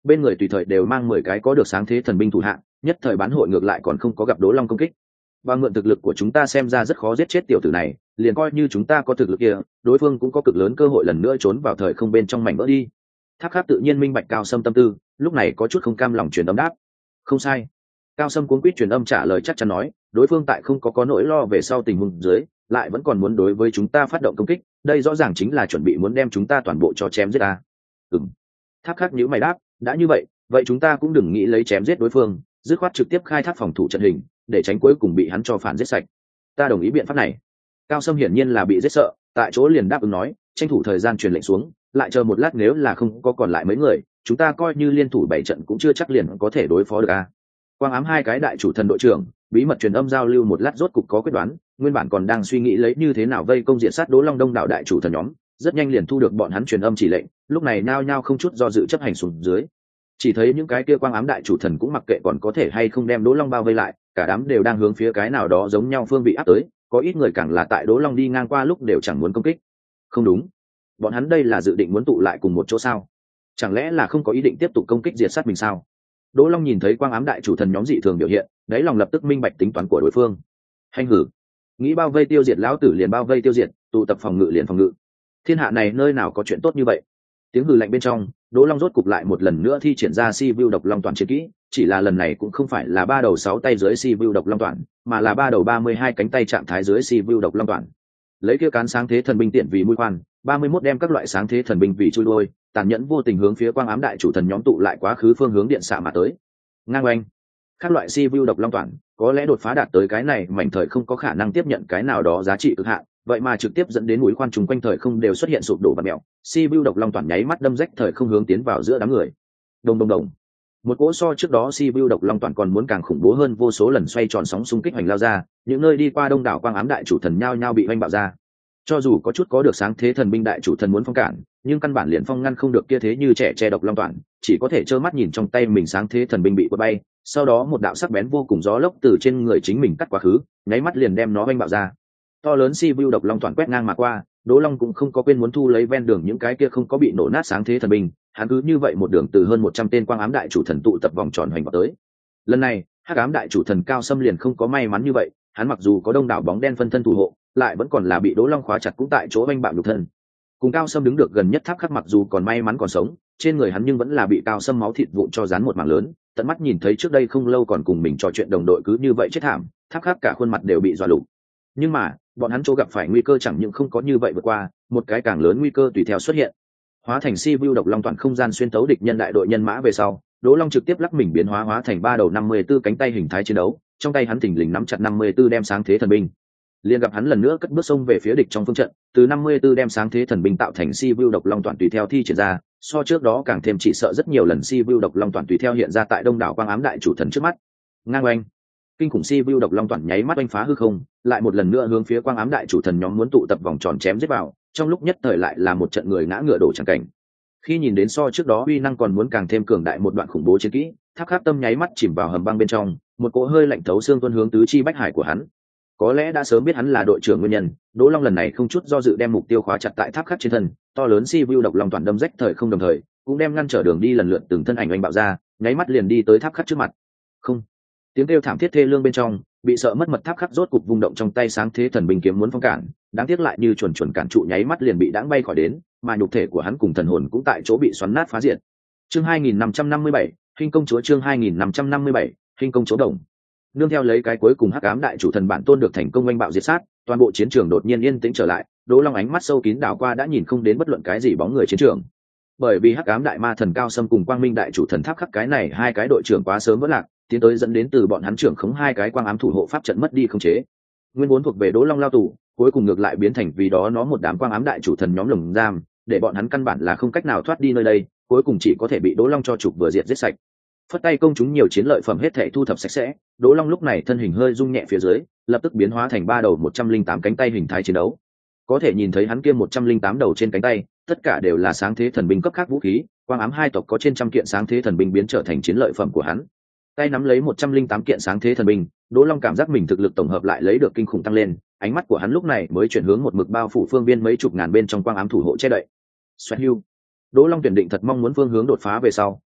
bên người tùy thời đều mang mười cái có được sáng thế thần binh thủ hạng, nhất thời bán hội ngược lại còn không có gặp Đỗ Long công kích. Và mượn thực lực của chúng ta xem ra rất khó giết chết tiểu tử này, liền coi như chúng ta có thực lực kia, đối phương cũng có cực lớn cơ hội lần nữa trốn vào thời không bên trong mảnh vỡ đi. Tháp Khắc tự nhiên minh bạch Cao Sâm tâm tư, lúc này có chút không cam lòng truyền âm đáp. Không sai. Cao Sâm cuống quýt truyền âm trả lời chắc chắn nói, đối phương tại không có có nỗi lo về sau tình huống dưới, lại vẫn còn muốn đối với chúng ta phát động công kích, đây rõ ràng chính là chuẩn bị muốn đem chúng ta toàn bộ cho chém giết ta. Ừm. Tháp Khắc nhíu mày đáp, đã như vậy, vậy chúng ta cũng đừng nghĩ lấy chém giết đối phương, dứt khoát trực tiếp khai thác phòng thủ trận hình, để tránh cuối cùng bị hắn cho phản giết sạch. Ta đồng ý biện pháp này. Cao Sâm hiển nhiên là bị giết sợ, tại chỗ liền đáp ứng nói, tranh thủ thời gian truyền lệnh xuống, lại chờ một lát nếu là không có còn lại mấy người, chúng ta coi như liên thủ bảy trận cũng chưa chắc liền có thể đối phó được a. Quang ám hai cái đại chủ thần đội trưởng bí mật truyền âm giao lưu một lát rốt cục có quyết đoán, nguyên bản còn đang suy nghĩ lấy như thế nào vây công diện sát Đỗ Long đông đảo đại chủ thần nhóm, rất nhanh liền thu được bọn hắn truyền âm chỉ lệnh, lúc này nao nhao không chút do dự chấp hành xuống dưới. Chỉ thấy những cái kia quang ám đại chủ thần cũng mặc kệ còn có thể hay không đem Đỗ Long bao vây lại, cả đám đều đang hướng phía cái nào đó giống nhau phương vị áp tới, có ít người càng là tại Đỗ Long đi ngang qua lúc đều chẳng muốn công kích. Không đúng, bọn hắn đây là dự định muốn tụ lại cùng một chỗ sao? Chẳng lẽ là không có ý định tiếp tục công kích diệt sát mình sao? Đỗ Long nhìn thấy quang ám đại chủ thần nhóm dị thường biểu hiện, đáy lòng lập tức minh bạch tính toán của đối phương. Hành hử, nghĩ bao vây tiêu diệt lão tử liền bao vây tiêu diệt, tụ tập phòng ngự liền phòng ngự. Thiên hạ này nơi nào có chuyện tốt như vậy? Tiếng hừ lạnh bên trong, Đỗ Long rốt cục lại một lần nữa thi triển ra Si Vu độc long toàn chiến kỹ, chỉ là lần này cũng không phải là ba đầu sáu tay dưới Si Vu độc long toàn, mà là ba đầu ba mươi hai cánh tay trạng thái dưới Si Vu độc long toàn. Lấy kia cán sáng thế thần binh tiện vì mũi khoan, ba mươi mốt đem các loại sáng thế thần binh vì chui đuôi, tàn nhẫn vô tình hướng phía quang ám đại chủ thần nhóm tụ lại quá khứ phương hướng điện xạ mà tới. Ngang oanh, các loại Si Vu độc long toàn, có lẽ đột phá đạt tới cái này mảnh thời không có khả năng tiếp nhận cái nào đó giá trị cực hạn, vậy mà trực tiếp dẫn đến mũi khoan trùng quanh thời không đều xuất hiện sụp đổ và mèo. Si Vu độc long toàn nháy mắt đâm rách thời không hướng tiến vào giữa đám người. Đồng đồng đồng, một cỗ so trước đó Si Vu độc long toàn còn muốn càng khủng bố hơn vô số lần xoay tròn sóng xung kích hành lao ra, những nơi đi qua đông đảo quang ám đại chủ thần nhao nhao bị oanh bạo ra. Cho dù có chút có được sáng thế thần binh đại chủ thần muốn phong cản, nhưng căn bản liền phong ngăn không được kia thế như trẻ che độc long toàn, chỉ có thể trơ mắt nhìn trong tay mình sáng thế thần binh bị quật bay, sau đó một đạo sắc bén vô cùng gió lốc từ trên người chính mình cắt quá khứ, nháy mắt liền đem nó oanh bạo ra. To lớn Si Vu độc long toàn quét ngang mà qua, Đỗ Long cũng không có quên muốn thu lấy ven đường những cái kia không có bị nổ nát sáng thế thần binh, hắn cứ như vậy một đường từ hơn một trăm tên quang ám đại chủ thần tụ tập vòng tròn hoành vào tới. Lần này, hắc ám đại chủ thần Cao Sâm liền không có may mắn như vậy, hắn mặc dù có đông đảo bóng đen phân thân thủ hộ, lại vẫn còn là bị Đỗ Long khóa chặt cũng tại chỗ oanh bạo nhục thân. Cùng Cao Sâm đứng được gần nhất Tháp Khắc mặc dù còn may mắn còn sống, trên người hắn nhưng vẫn là bị Cao Sâm máu thịt vụn cho dán một mảng lớn, tận mắt nhìn thấy trước đây không lâu còn cùng mình trò chuyện đồng đội cứ như vậy chết thảm, Tháp Khắc cả khuôn mặt đều bị dọa lục. Nhưng mà, bọn hắn chỗ gặp phải nguy cơ chẳng những không có như vậy vượt qua, một cái càng lớn nguy cơ tùy theo xuất hiện. Hóa thành Si Vu độc long toàn không gian xuyên tấu địch nhân đại đội nhân mã về sau, Đỗ Long trực tiếp lắc mình biến hóa hóa thành ba đầu năm mươi 54 cánh tay hình thái chiến đấu, trong tay hắn thình lình nắm chặt năm mươi 54 đem sáng thế thần binh. Liên gặp hắn lần nữa cất bước xông về phía địch trong phương trận, từ năm mươi 54 đem sáng thế thần binh tạo thành Si Vu độc long toàn tùy theo thi triển ra, so trước đó càng thêm chỉ sợ rất nhiều lần Si Vu độc long toàn tùy theo hiện ra tại đông đảo quang ám đại chủ thần trước mắt. Ngang oanh, kinh khủng Si Vu độc long toàn nháy mắt oanh phá hư không, lại một lần nữa hướng phía quang ám đại chủ thần nhóm muốn tụ tập vòng tròn chém giết vào, trong lúc nhất thời lại là một trận người ngã ngựa đổ chẳng cảnh. Khi nhìn đến so trước đó uy năng còn muốn càng thêm cường đại một đoạn khủng bố chiến kỹ, Tháp Khắc tâm nháy mắt chìm vào hầm băng bên trong, một cỗ hơi lạnh thấu xương tuôn hướng tứ chi bách hải của hắn. Có lẽ đã sớm biết hắn là đội trưởng nguyên nhân, Đỗ Long lần này không chút do dự đem mục tiêu khóa chặt tại Tháp Khắc trên thân, to lớn Si Vu độc long toàn đâm rách thời không đồng thời, cũng đem ngăn trở đường đi lần lượt từng thân ảnh oanh bạo ra, nháy mắt liền đi tới Tháp Khắc trước mặt. Không, tiếng kêu thảm thiết thê lương bên trong, bị sợ mất mật Tháp Khắc rốt cục vung động trong tay sáng thế thần binh kiếm muốn phong cản, đáng tiếc lại như chuẩn chuẩn cản trụ nháy mắt liền bị đãng bay khỏi đến, mà nhục thể của hắn cùng thần hồn cũng tại chỗ bị xoắn nát phá diệt. Chương hai nghìn năm trăm năm mươi bảy, Hinh công chúa chương hai nghìn năm trăm năm mươi bảy, Hinh công chúa đồng. Nương theo lấy cái cuối cùng hắc ám đại chủ thần bản tôn được thành công oanh bạo diệt sát, toàn bộ chiến trường đột nhiên yên tĩnh trở lại, Đỗ Long ánh mắt sâu kín đảo qua đã nhìn không đến bất luận cái gì bóng người chiến trường. Bởi vì hắc ám đại ma thần Cao Sâm cùng quang minh đại chủ thần Tháp Khắc cái này hai cái đội trưởng quá sớm vỡ lạc, tiến tới dẫn đến từ bọn hắn trưởng khống hai cái quang ám thủ hộ pháp trận mất đi khống chế. Nguyên vốn thuộc về Đỗ Long lao tù, cuối cùng ngược lại biến thành vì đó nó một đám quang ám đại chủ thần nhóm lồng giam, để bọn hắn căn bản là không cách nào thoát đi nơi đây, cuối cùng chỉ có thể bị Đỗ Long cho trục vừa diệt giết sạch. Phất tay công chúng nhiều chiến lợi phẩm hết thảy thu thập sạch sẽ, Đỗ Long lúc này thân hình hơi rung nhẹ phía dưới, lập tức biến hóa thành ba đầu một trăm linh tám cánh tay hình thái chiến đấu. Có thể nhìn thấy hắn kia một trăm linh tám đầu trên cánh tay, tất cả đều là sáng thế thần binh cấp khác vũ khí, quang ám hai tộc có trên trăm kiện sáng thế thần binh biến trở thành chiến lợi phẩm của hắn. Tay nắm lấy một trăm linh tám kiện sáng thế thần binh, Đỗ Long cảm giác mình thực lực tổng hợp lại lấy được kinh khủng tăng lên, ánh mắt của hắn lúc này mới chuyển hướng một mực bao phủ phương biên mấy chục ngàn bên trong quang ám thủ hộ che đậy. Xoẹt hưu. Đỗ Long tuyển định thật mong muốn phương hướng đột phá về sau,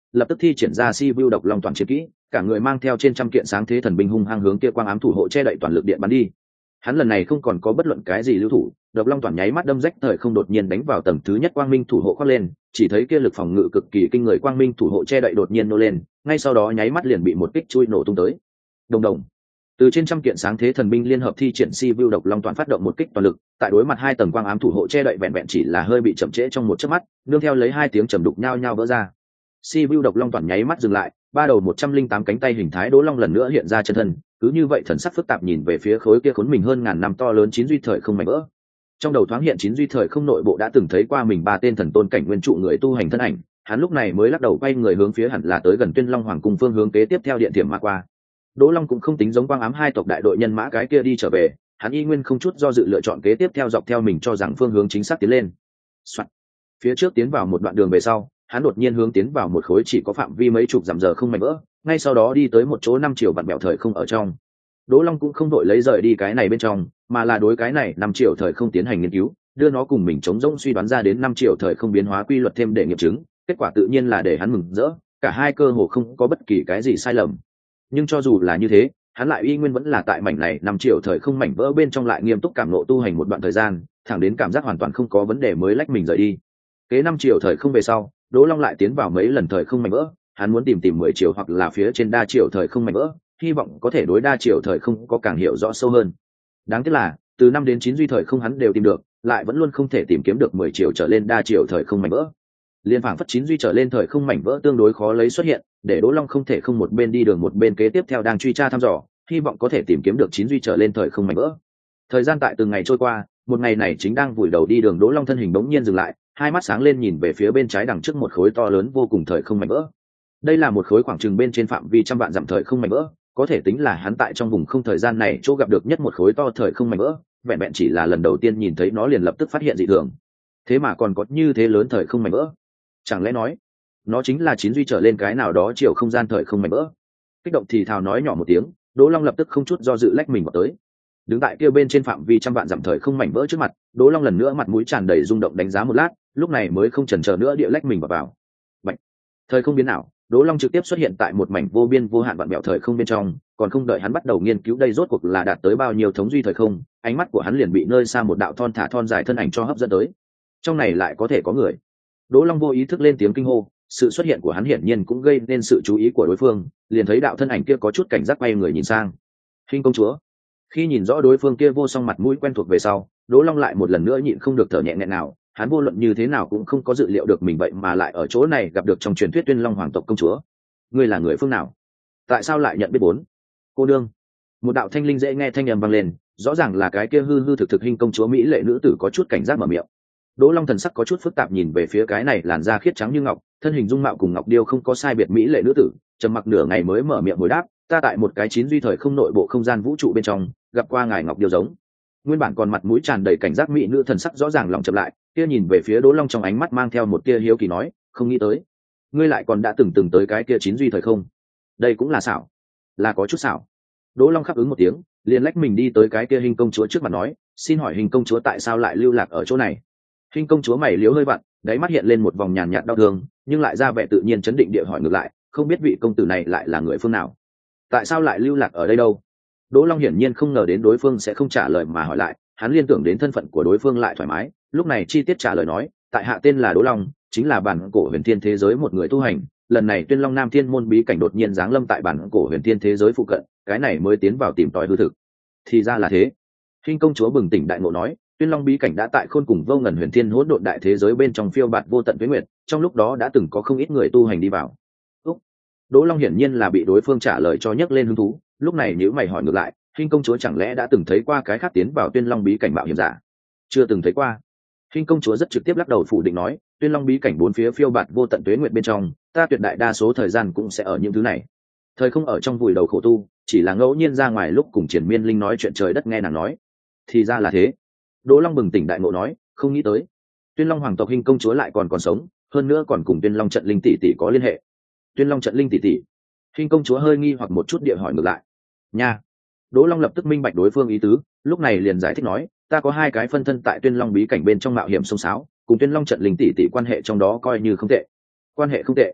lập tức thi triển ra si vu độc long toàn chiến kỹ, cả người mang theo trên trăm kiện sáng thế thần binh hung hăng hướng kia quang ám thủ hộ che đậy toàn lực điện bắn đi. Hắn lần này không còn có bất luận cái gì lưu thủ, độc long toàn nháy mắt đâm rách thời không đột nhiên đánh vào tầng thứ nhất quang minh thủ hộ khoác lên, chỉ thấy kia lực phòng ngự cực kỳ kinh người quang minh thủ hộ che đậy đột nhiên nô lên, ngay sau đó nháy mắt liền bị một kích chui nổ tung tới. Đồng đồng. Từ trên trăm kiện sáng thế thần binh liên hợp thi triển si vu độc long toàn phát động một kích toàn lực, tại đối mặt hai tầng quang ám thủ hộ che đậy vẹn vẹn chỉ là hơi bị chậm trễ trong một chớp mắt, nương theo lấy hai tiếng trầm đục nhao nhao vỡ ra. Si vu độc long toàn nháy mắt dừng lại, ba đầu một trăm linh tám cánh tay hình thái đỗ long lần nữa hiện ra chân thân, cứ như vậy thần sắc phức tạp nhìn về phía khối kia khốn mình hơn ngàn năm to lớn chín duy thời không mảnh vỡ. Trong đầu thoáng hiện chín duy thời không nội bộ đã từng thấy qua mình ba tên thần tôn cảnh nguyên trụ người tu hành thân ảnh, hắn lúc này mới lắc đầu quay người hướng phía hẳn là tới gần Tuyên Long Hoàng cung phương hướng kế tiếp theo điện thiểm mà qua. Đỗ Long cũng không tính giống quang ám hai tộc đại đội nhân mã cái kia đi trở về, hắn y nguyên không chút do dự lựa chọn kế tiếp theo dọc theo mình cho rằng phương hướng chính xác tiến lên. Soạn. Phía trước tiến vào một đoạn đường về sau, hắn đột nhiên hướng tiến vào một khối chỉ có phạm vi mấy chục dặm giờ không mảnh vỡ, ngay sau đó đi tới một chỗ năm triệu vạn bẹo thời không ở trong. Đỗ Long cũng không đội lấy rời đi cái này bên trong, mà là đối cái này năm triệu thời không tiến hành nghiên cứu, đưa nó cùng mình chống rỗng suy đoán ra đến năm triệu thời không biến hóa quy luật thêm để nghiệm chứng, kết quả tự nhiên là để hắn mừng rỡ, cả hai cơ hồ không có bất kỳ cái gì sai lầm. Nhưng cho dù là như thế, hắn lại y nguyên vẫn là tại mảnh này năm triệu thời không mảnh vỡ bên trong lại nghiêm túc cảm ngộ tu hành một đoạn thời gian, thẳng đến cảm giác hoàn toàn không có vấn đề mới lách mình rời đi. Kế năm triệu thời không về sau, Đỗ Long lại tiến vào mấy lần thời không mảnh vỡ, hắn muốn tìm tìm mười triệu hoặc là phía trên đa triệu thời không mảnh vỡ, hy vọng có thể đối đa triệu thời không có càng hiểu rõ sâu hơn. Đáng tiếc là, từ năm đến chín duy thời không hắn đều tìm được, lại vẫn luôn không thể tìm kiếm được mười triệu trở lên đa triệu thời không mảnh vỡ. Liên phảng phất chín duy trở lên thời không mảnh vỡ tương đối khó lấy xuất hiện, để Đỗ Long không thể không một bên đi đường một bên kế tiếp theo đang truy tra thăm dò, hy vọng có thể tìm kiếm được chín duy trở lên thời không mảnh vỡ. Thời gian tại từng ngày trôi qua, một ngày này chính đang vùi đầu đi đường Đỗ Long thân hình bỗng nhiên dừng lại, hai mắt sáng lên nhìn về phía bên trái đằng trước một khối to lớn vô cùng thời không mảnh vỡ. Đây là một khối khoảng chừng bên trên phạm vi trăm vạn dặm thời không mảnh vỡ, có thể tính là hắn tại trong vùng không thời gian này chỗ gặp được nhất một khối to thời không mảnh vỡ, vẹn vẹn chỉ là lần đầu tiên nhìn thấy nó liền lập tức phát hiện dị thường. Thế mà còn có như thế lớn thời không mảnh vỡ, chẳng lẽ nói nó chính là chín duy trở lên cái nào đó chiều không gian thời không mảnh vỡ? Kích động thì thào nói nhỏ một tiếng, Đỗ Long lập tức không chút do dự lách mình vào tới. Đứng tại kia bên trên phạm vi trăm vạn dặm thời không mảnh vỡ trước mặt, Đỗ Long lần nữa mặt mũi tràn đầy rung động đánh giá một lát, lúc này mới không chần chờ nữa địa lách mình vào vào. Bạch. Thời không biến ảo, Đỗ Long trực tiếp xuất hiện tại một mảnh vô biên vô hạn vạn mẹo thời không bên trong, còn không đợi hắn bắt đầu nghiên cứu đây rốt cuộc là đạt tới bao nhiêu thống duy thời không, ánh mắt của hắn liền bị nơi xa một đạo thon thả thon dài thân ảnh cho hấp dẫn tới. Trong này lại có thể có người. Đỗ Long vô ý thức lên tiếng kinh hô, sự xuất hiện của hắn hiển nhiên cũng gây nên sự chú ý của đối phương, liền thấy đạo thân ảnh kia có chút cảnh giác quay người nhìn sang. Hình công chúa. Khi nhìn rõ đối phương kia vô song mặt mũi quen thuộc về sau, Đỗ Long lại một lần nữa nhịn không được thở nhẹ nghẹn nào, hắn vô luận như thế nào cũng không có dự liệu được mình vậy mà lại ở chỗ này gặp được trong truyền thuyết Tuyên Long hoàng tộc công chúa. Ngươi là người phương nào? Tại sao lại nhận biết bốn? Cô đương. Một đạo thanh linh dễ nghe thanh âm vang lên, rõ ràng là cái kia hư hư thực thực hình công chúa mỹ lệ nữ tử có chút cảnh giác mở miệng. Đỗ Long thần sắc có chút phức tạp nhìn về phía cái này làn da khiết trắng như ngọc, thân hình dung mạo cùng ngọc điêu không có sai biệt mỹ lệ nữ tử, trầm mặc nửa ngày mới mở miệng hồi đáp, ta tại một cái chín duy thời không nội bộ không gian vũ trụ bên trong, gặp qua ngài ngọc điêu giống. Nguyên bản còn mặt mũi tràn đầy cảnh giác mỹ nữ thần sắc rõ ràng lòng chậm lại, kia nhìn về phía Đỗ Long trong ánh mắt mang theo một tia hiếu kỳ nói, không nghĩ tới, ngươi lại còn đã từng từng tới cái kia chín duy thời không. Đây cũng là xảo, là có chút xảo. Đỗ Long khắc ứng một tiếng, liền lách mình đi tới cái kia hình công chúa trước mặt nói, xin hỏi hình công chúa tại sao lại lưu lạc ở chỗ này? Hình công chúa mày liếu hơi vặn, đáy mắt hiện lên một vòng nhàn nhạt đau thương, nhưng lại ra vẻ tự nhiên chấn định địa hỏi ngược lại, không biết vị công tử này lại là người phương nào? Tại sao lại lưu lạc ở đây đâu? Đỗ Long hiển nhiên không ngờ đến đối phương sẽ không trả lời mà hỏi lại, hắn liên tưởng đến thân phận của đối phương lại thoải mái, lúc này chi tiết trả lời nói, tại hạ tên là Đỗ Long, chính là bản cổ huyền thiên thế giới một người tu hành, lần này Tuyên Long Nam Thiên môn bí cảnh đột nhiên giáng lâm tại bản cổ huyền thiên thế giới phụ cận, cái này mới tiến vào tìm tòi hư thực. Thì ra là thế. Hình công chúa bừng tỉnh đại ngộ nói, Tuyên Long bí cảnh đã tại khôn cùng vô ngần huyền thiên hỗn độn đại thế giới bên trong phiêu bạt vô tận tuế nguyệt, trong lúc đó đã từng có không ít người tu hành đi vào. Úc. Đỗ Long hiển nhiên là bị đối phương trả lời cho nhấc lên hứng thú, lúc này nếu mày hỏi ngược lại, Hình công chúa chẳng lẽ đã từng thấy qua cái khác tiến vào Tuyên Long bí cảnh mạo hiểm giả? Chưa từng thấy qua. Hình công chúa rất trực tiếp lắc đầu phủ định nói, Tuyên Long bí cảnh bốn phía phiêu bạt vô tận tuế nguyệt bên trong, ta tuyệt đại đa số thời gian cũng sẽ ở những thứ này. Thời không ở trong vùi đầu khổ tu, chỉ là ngẫu nhiên ra ngoài lúc cùng Triển Miên Linh nói chuyện trời đất nghe nàng nói. Thì ra là thế. Đỗ Long bừng tỉnh đại ngộ nói, không nghĩ tới, Tuyên Long hoàng tộc Hình công chúa lại còn còn sống, hơn nữa còn cùng Tuyên Long trận linh tỷ tỷ có liên hệ. Tuyên Long trận linh tỷ tỷ. Hình công chúa hơi nghi hoặc một chút địa hỏi ngược lại. Nha. Đỗ Long lập tức minh bạch đối phương ý tứ, lúc này liền giải thích nói, ta có hai cái phân thân tại Tuyên Long bí cảnh bên trong mạo hiểm sông sáo, cùng Tuyên Long trận linh tỷ tỷ quan hệ trong đó coi như không tệ. Quan hệ không tệ.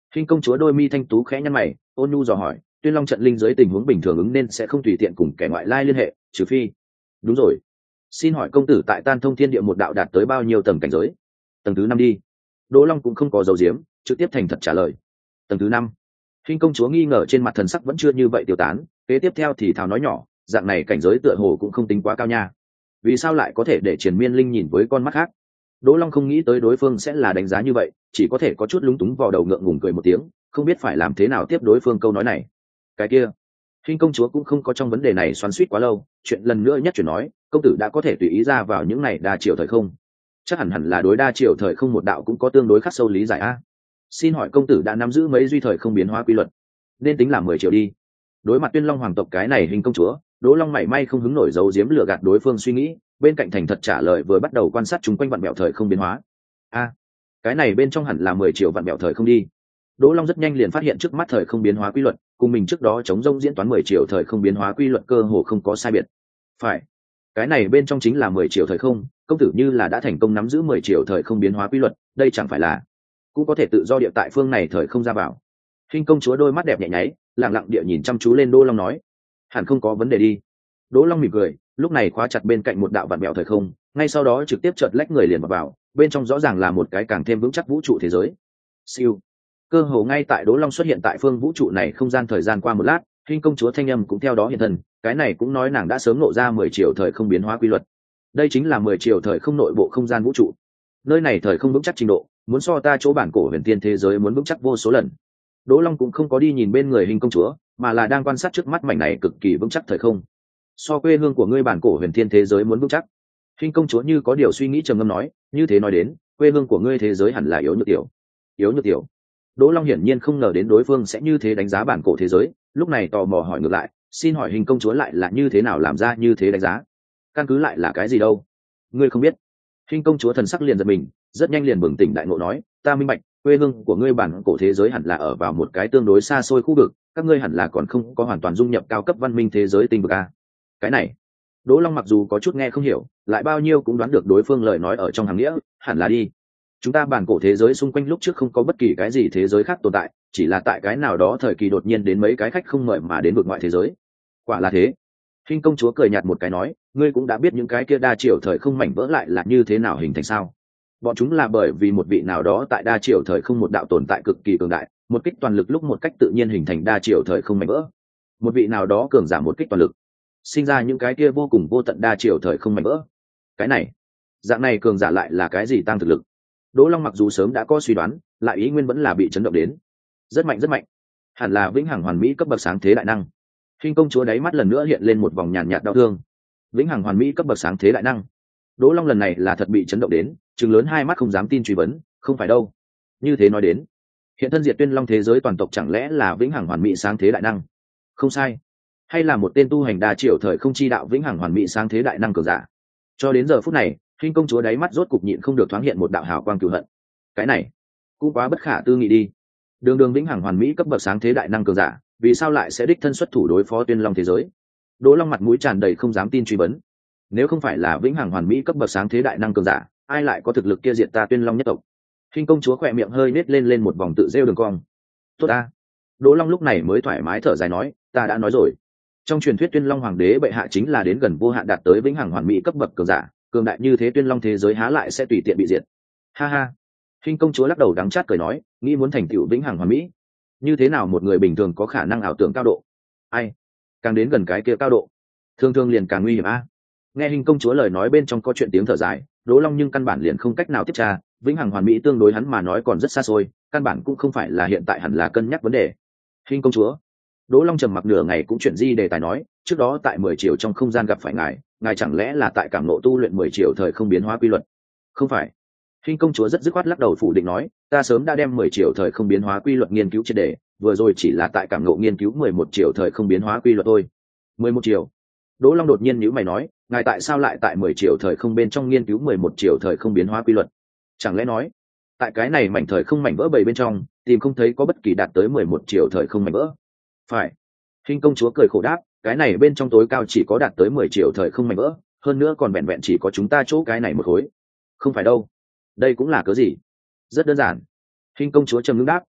Hình công chúa đôi mi thanh tú khẽ nhăn mày, ôn nhu dò hỏi, Tuyên Long trận linh dưới tình huống bình thường ứng nên sẽ không tùy tiện cùng kẻ ngoại lai liên hệ, trừ phi. Đúng rồi. Xin hỏi công tử tại Tan Thông Thiên Địa một đạo đạt tới bao nhiêu tầng cảnh giới? Tầng thứ năm đi. Đỗ Long cũng không có dấu diếm, trực tiếp thành thật trả lời. Tầng thứ năm. Hình công chúa nghi ngờ trên mặt thần sắc vẫn chưa như vậy tiêu tán, kế tiếp theo thì thào nói nhỏ, dạng này cảnh giới tựa hồ cũng không tính quá cao nha. Vì sao lại có thể để Triền Miên Linh nhìn với con mắt khác? Đỗ Long không nghĩ tới đối phương sẽ là đánh giá như vậy, chỉ có thể có chút lúng túng vò đầu ngượng ngùng cười một tiếng, không biết phải làm thế nào tiếp đối phương câu nói này. Cái kia, Hình công chúa cũng không có trong vấn đề này xoắn xuýt quá lâu, chuyện lần nữa nhất chuyển nói, công tử đã có thể tùy ý ra vào những này đa chiều thời không. Chắc hẳn hẳn là đối đa chiều thời không một đạo cũng có tương đối khắc sâu lý giải a. Xin hỏi công tử đã nắm giữ mấy duy thời không biến hóa quy luật? Nên tính là mười triệu đi. Đối mặt Tuyên Long hoàng tộc cái này Hình công chúa, Đỗ Long mảy may không hứng nổi dấu giếm lừa gạt đối phương suy nghĩ, bên cạnh thành thật trả lời vừa bắt đầu quan sát chúng quanh vặn bẹo thời không biến hóa. A, cái này bên trong hẳn là mười triệu vặn bẹo thời không đi. Đỗ Long rất nhanh liền phát hiện trước mắt thời không biến hóa quy luật, cùng mình trước đó chống rông diễn toán mười triệu thời không biến hóa quy luật cơ hồ không có sai biệt. Phải, cái này bên trong chính là mười triệu thời không, công tử như là đã thành công nắm giữ mười triệu thời không biến hóa quy luật, đây chẳng phải là cũng có thể tự do địa tại phương này thời không ra vào. Hình công chúa đôi mắt đẹp nhẹ nháy, lặng lặng địa nhìn chăm chú lên Đỗ Long nói, hẳn không có vấn đề đi. Đỗ Long mỉm cười, lúc này khóa chặt bên cạnh một đạo vặn bẹo thời không, ngay sau đó trực tiếp chợt lách người liền vào, vào bên trong rõ ràng là một cái càng thêm vững chắc vũ trụ thế giới. Siêu, cơ hồ ngay tại Đỗ Long xuất hiện tại phương vũ trụ này không gian thời gian qua một lát, Hình công chúa thanh âm cũng theo đó hiện thân, cái này cũng nói nàng đã sớm ngộ ra mười triệu thời không biến hóa quy luật. Đây chính là mười triệu thời không nội bộ không gian vũ trụ. Nơi này thời không vững chắc trình độ, muốn so ta chỗ bản cổ huyền tiên thế giới muốn vững chắc vô số lần. Đỗ Long cũng không có đi nhìn bên người Hình công chúa, mà là đang quan sát trước mắt mảnh này cực kỳ vững chắc thời không. So quê hương của ngươi bản cổ huyền thiên thế giới muốn vững chắc. Hình công chúa như có điều suy nghĩ trầm ngâm nói, như thế nói đến, quê hương của ngươi thế giới hẳn là yếu nhược tiểu. Yếu nhược tiểu. Đỗ Long hiển nhiên không ngờ đến đối phương sẽ như thế đánh giá bản cổ thế giới, lúc này tò mò hỏi ngược lại, xin hỏi Hình công chúa lại là như thế nào làm ra như thế đánh giá? Căn cứ lại là cái gì đâu? Ngươi không biết. Hình công chúa thần sắc liền giật mình, rất nhanh liền bừng tỉnh đại ngộ nói, ta minh bạch, quê hương của ngươi bản cổ thế giới hẳn là ở vào một cái tương đối xa xôi khu vực, các ngươi hẳn là còn không có hoàn toàn dung nhập cao cấp văn minh thế giới tinh vực a. Cái này, Đỗ Long mặc dù có chút nghe không hiểu, lại bao nhiêu cũng đoán được đối phương lời nói ở trong hàng nghĩa, hẳn là đi. Chúng ta bản cổ thế giới xung quanh lúc trước không có bất kỳ cái gì thế giới khác tồn tại, chỉ là tại cái nào đó thời kỳ đột nhiên đến mấy cái khách không mời mà đến vực ngoại thế giới. Quả là thế. Hình công chúa cười nhạt một cái nói, ngươi cũng đã biết những cái kia đa chiều thời không mảnh vỡ lại là như thế nào hình thành sao? Bọn chúng là bởi vì một vị nào đó tại đa chiều thời không một đạo tồn tại cực kỳ cường đại, một kích toàn lực lúc một cách tự nhiên hình thành đa chiều thời không mảnh vỡ. Một vị nào đó cường giả một kích toàn lực, sinh ra những cái kia vô cùng vô tận đa chiều thời không mảnh vỡ. Cái này, dạng này cường giả lại là cái gì tăng thực lực? Đỗ Long mặc dù sớm đã có suy đoán, lại ý nguyên vẫn là bị chấn động đến. Rất mạnh rất mạnh, hẳn là vĩnh hằng hoàn mỹ cấp bậc sáng thế đại năng. Hình công chúa đáy mắt lần nữa hiện lên một vòng nhàn nhạt đau thương. Vĩnh hằng hoàn mỹ cấp bậc sáng thế đại năng. Đỗ Long lần này là thật bị chấn động đến, trừng lớn hai mắt không dám tin truy vấn, không phải đâu. Như thế nói đến, hiện thân diệt Tuyên Long thế giới toàn tộc chẳng lẽ là vĩnh hằng hoàn mỹ sáng thế đại năng? Không sai, hay là một tên tu hành đa triệu thời không chi đạo vĩnh hằng hoàn mỹ sáng thế đại năng cường giả. Cho đến giờ phút này, Hình công chúa đáy mắt rốt cục nhịn không được thoáng hiện một đạo hào quang cừu hận. Cái này cũng quá bất khả tư nghị đi. Đường đường vĩnh hằng hoàn mỹ cấp bậc sáng thế đại năng cường giả, vì sao lại sẽ đích thân xuất thủ đối phó Tuyên Long thế giới? Đỗ Long mặt mũi tràn đầy không dám tin truy vấn. Nếu không phải là vĩnh hằng hoàn mỹ cấp bậc sáng thế đại năng cường giả, ai lại có thực lực kia diệt ta Tuyên Long nhất tộc? Hình công chúa khỏe miệng hơi nết lên lên một vòng tự rêu đường cong. Tốt ta. Đỗ Long lúc này mới thoải mái thở dài nói, ta đã nói rồi. Trong truyền thuyết Tuyên Long hoàng đế bệ hạ chính là đến gần vô hạn đạt tới vĩnh hằng hoàn mỹ cấp bậc cường giả, cường đại như thế Tuyên Long thế giới há lại sẽ tùy tiện bị diệt. Ha ha. Hình công chúa lắc đầu đắng chát cười nói, nghĩ muốn thành tựu vĩnh hằng hoàn mỹ, như thế nào một người bình thường có khả năng ảo tưởng cao độ? Ai? Càng đến gần cái kia cao độ, thường thường liền càng nguy hiểm a. Nghe Hình công chúa lời nói bên trong có chuyện tiếng thở dài, Đỗ Long nhưng căn bản liền không cách nào tiếp tra, vĩnh hằng hoàn mỹ tương đối hắn mà nói còn rất xa xôi, căn bản cũng không phải là hiện tại hẳn là cân nhắc vấn đề. Hình công chúa. Đỗ Long trầm mặc nửa ngày cũng chuyển di đề tài nói, trước đó tại mười triệu trong không gian gặp phải ngài, ngài chẳng lẽ là tại cảm ngộ tu luyện mười triệu thời không biến hóa quy luật? Không phải. Hình công chúa rất dứt khoát lắc đầu phủ định nói, ta sớm đã đem mười triệu thời không biến hóa quy luật nghiên cứu triệt để, vừa rồi chỉ là tại cảm ngộ nghiên cứu mười một triệu thời không biến hóa quy luật thôi. mười một triệu. Đỗ Long đột nhiên nhíu mày nói, ngài tại sao lại tại mười triệu thời không bên trong nghiên cứu mười một triệu thời không biến hóa quy luật? Chẳng lẽ nói, tại cái này mảnh thời không mảnh vỡ bầy bên trong, tìm không thấy có bất kỳ đạt tới mười một triệu thời không mảnh vỡ? Phải. Hình công chúa cười khổ đáp, cái này bên trong tối cao chỉ có đạt tới mười triệu thời không mảnh vỡ, hơn nữa còn vẹn vẹn chỉ có chúng ta chỗ cái này một khối. Không phải đâu. Đây cũng là cớ gì? Rất đơn giản. Hình công chúa trầm ngưng đáp,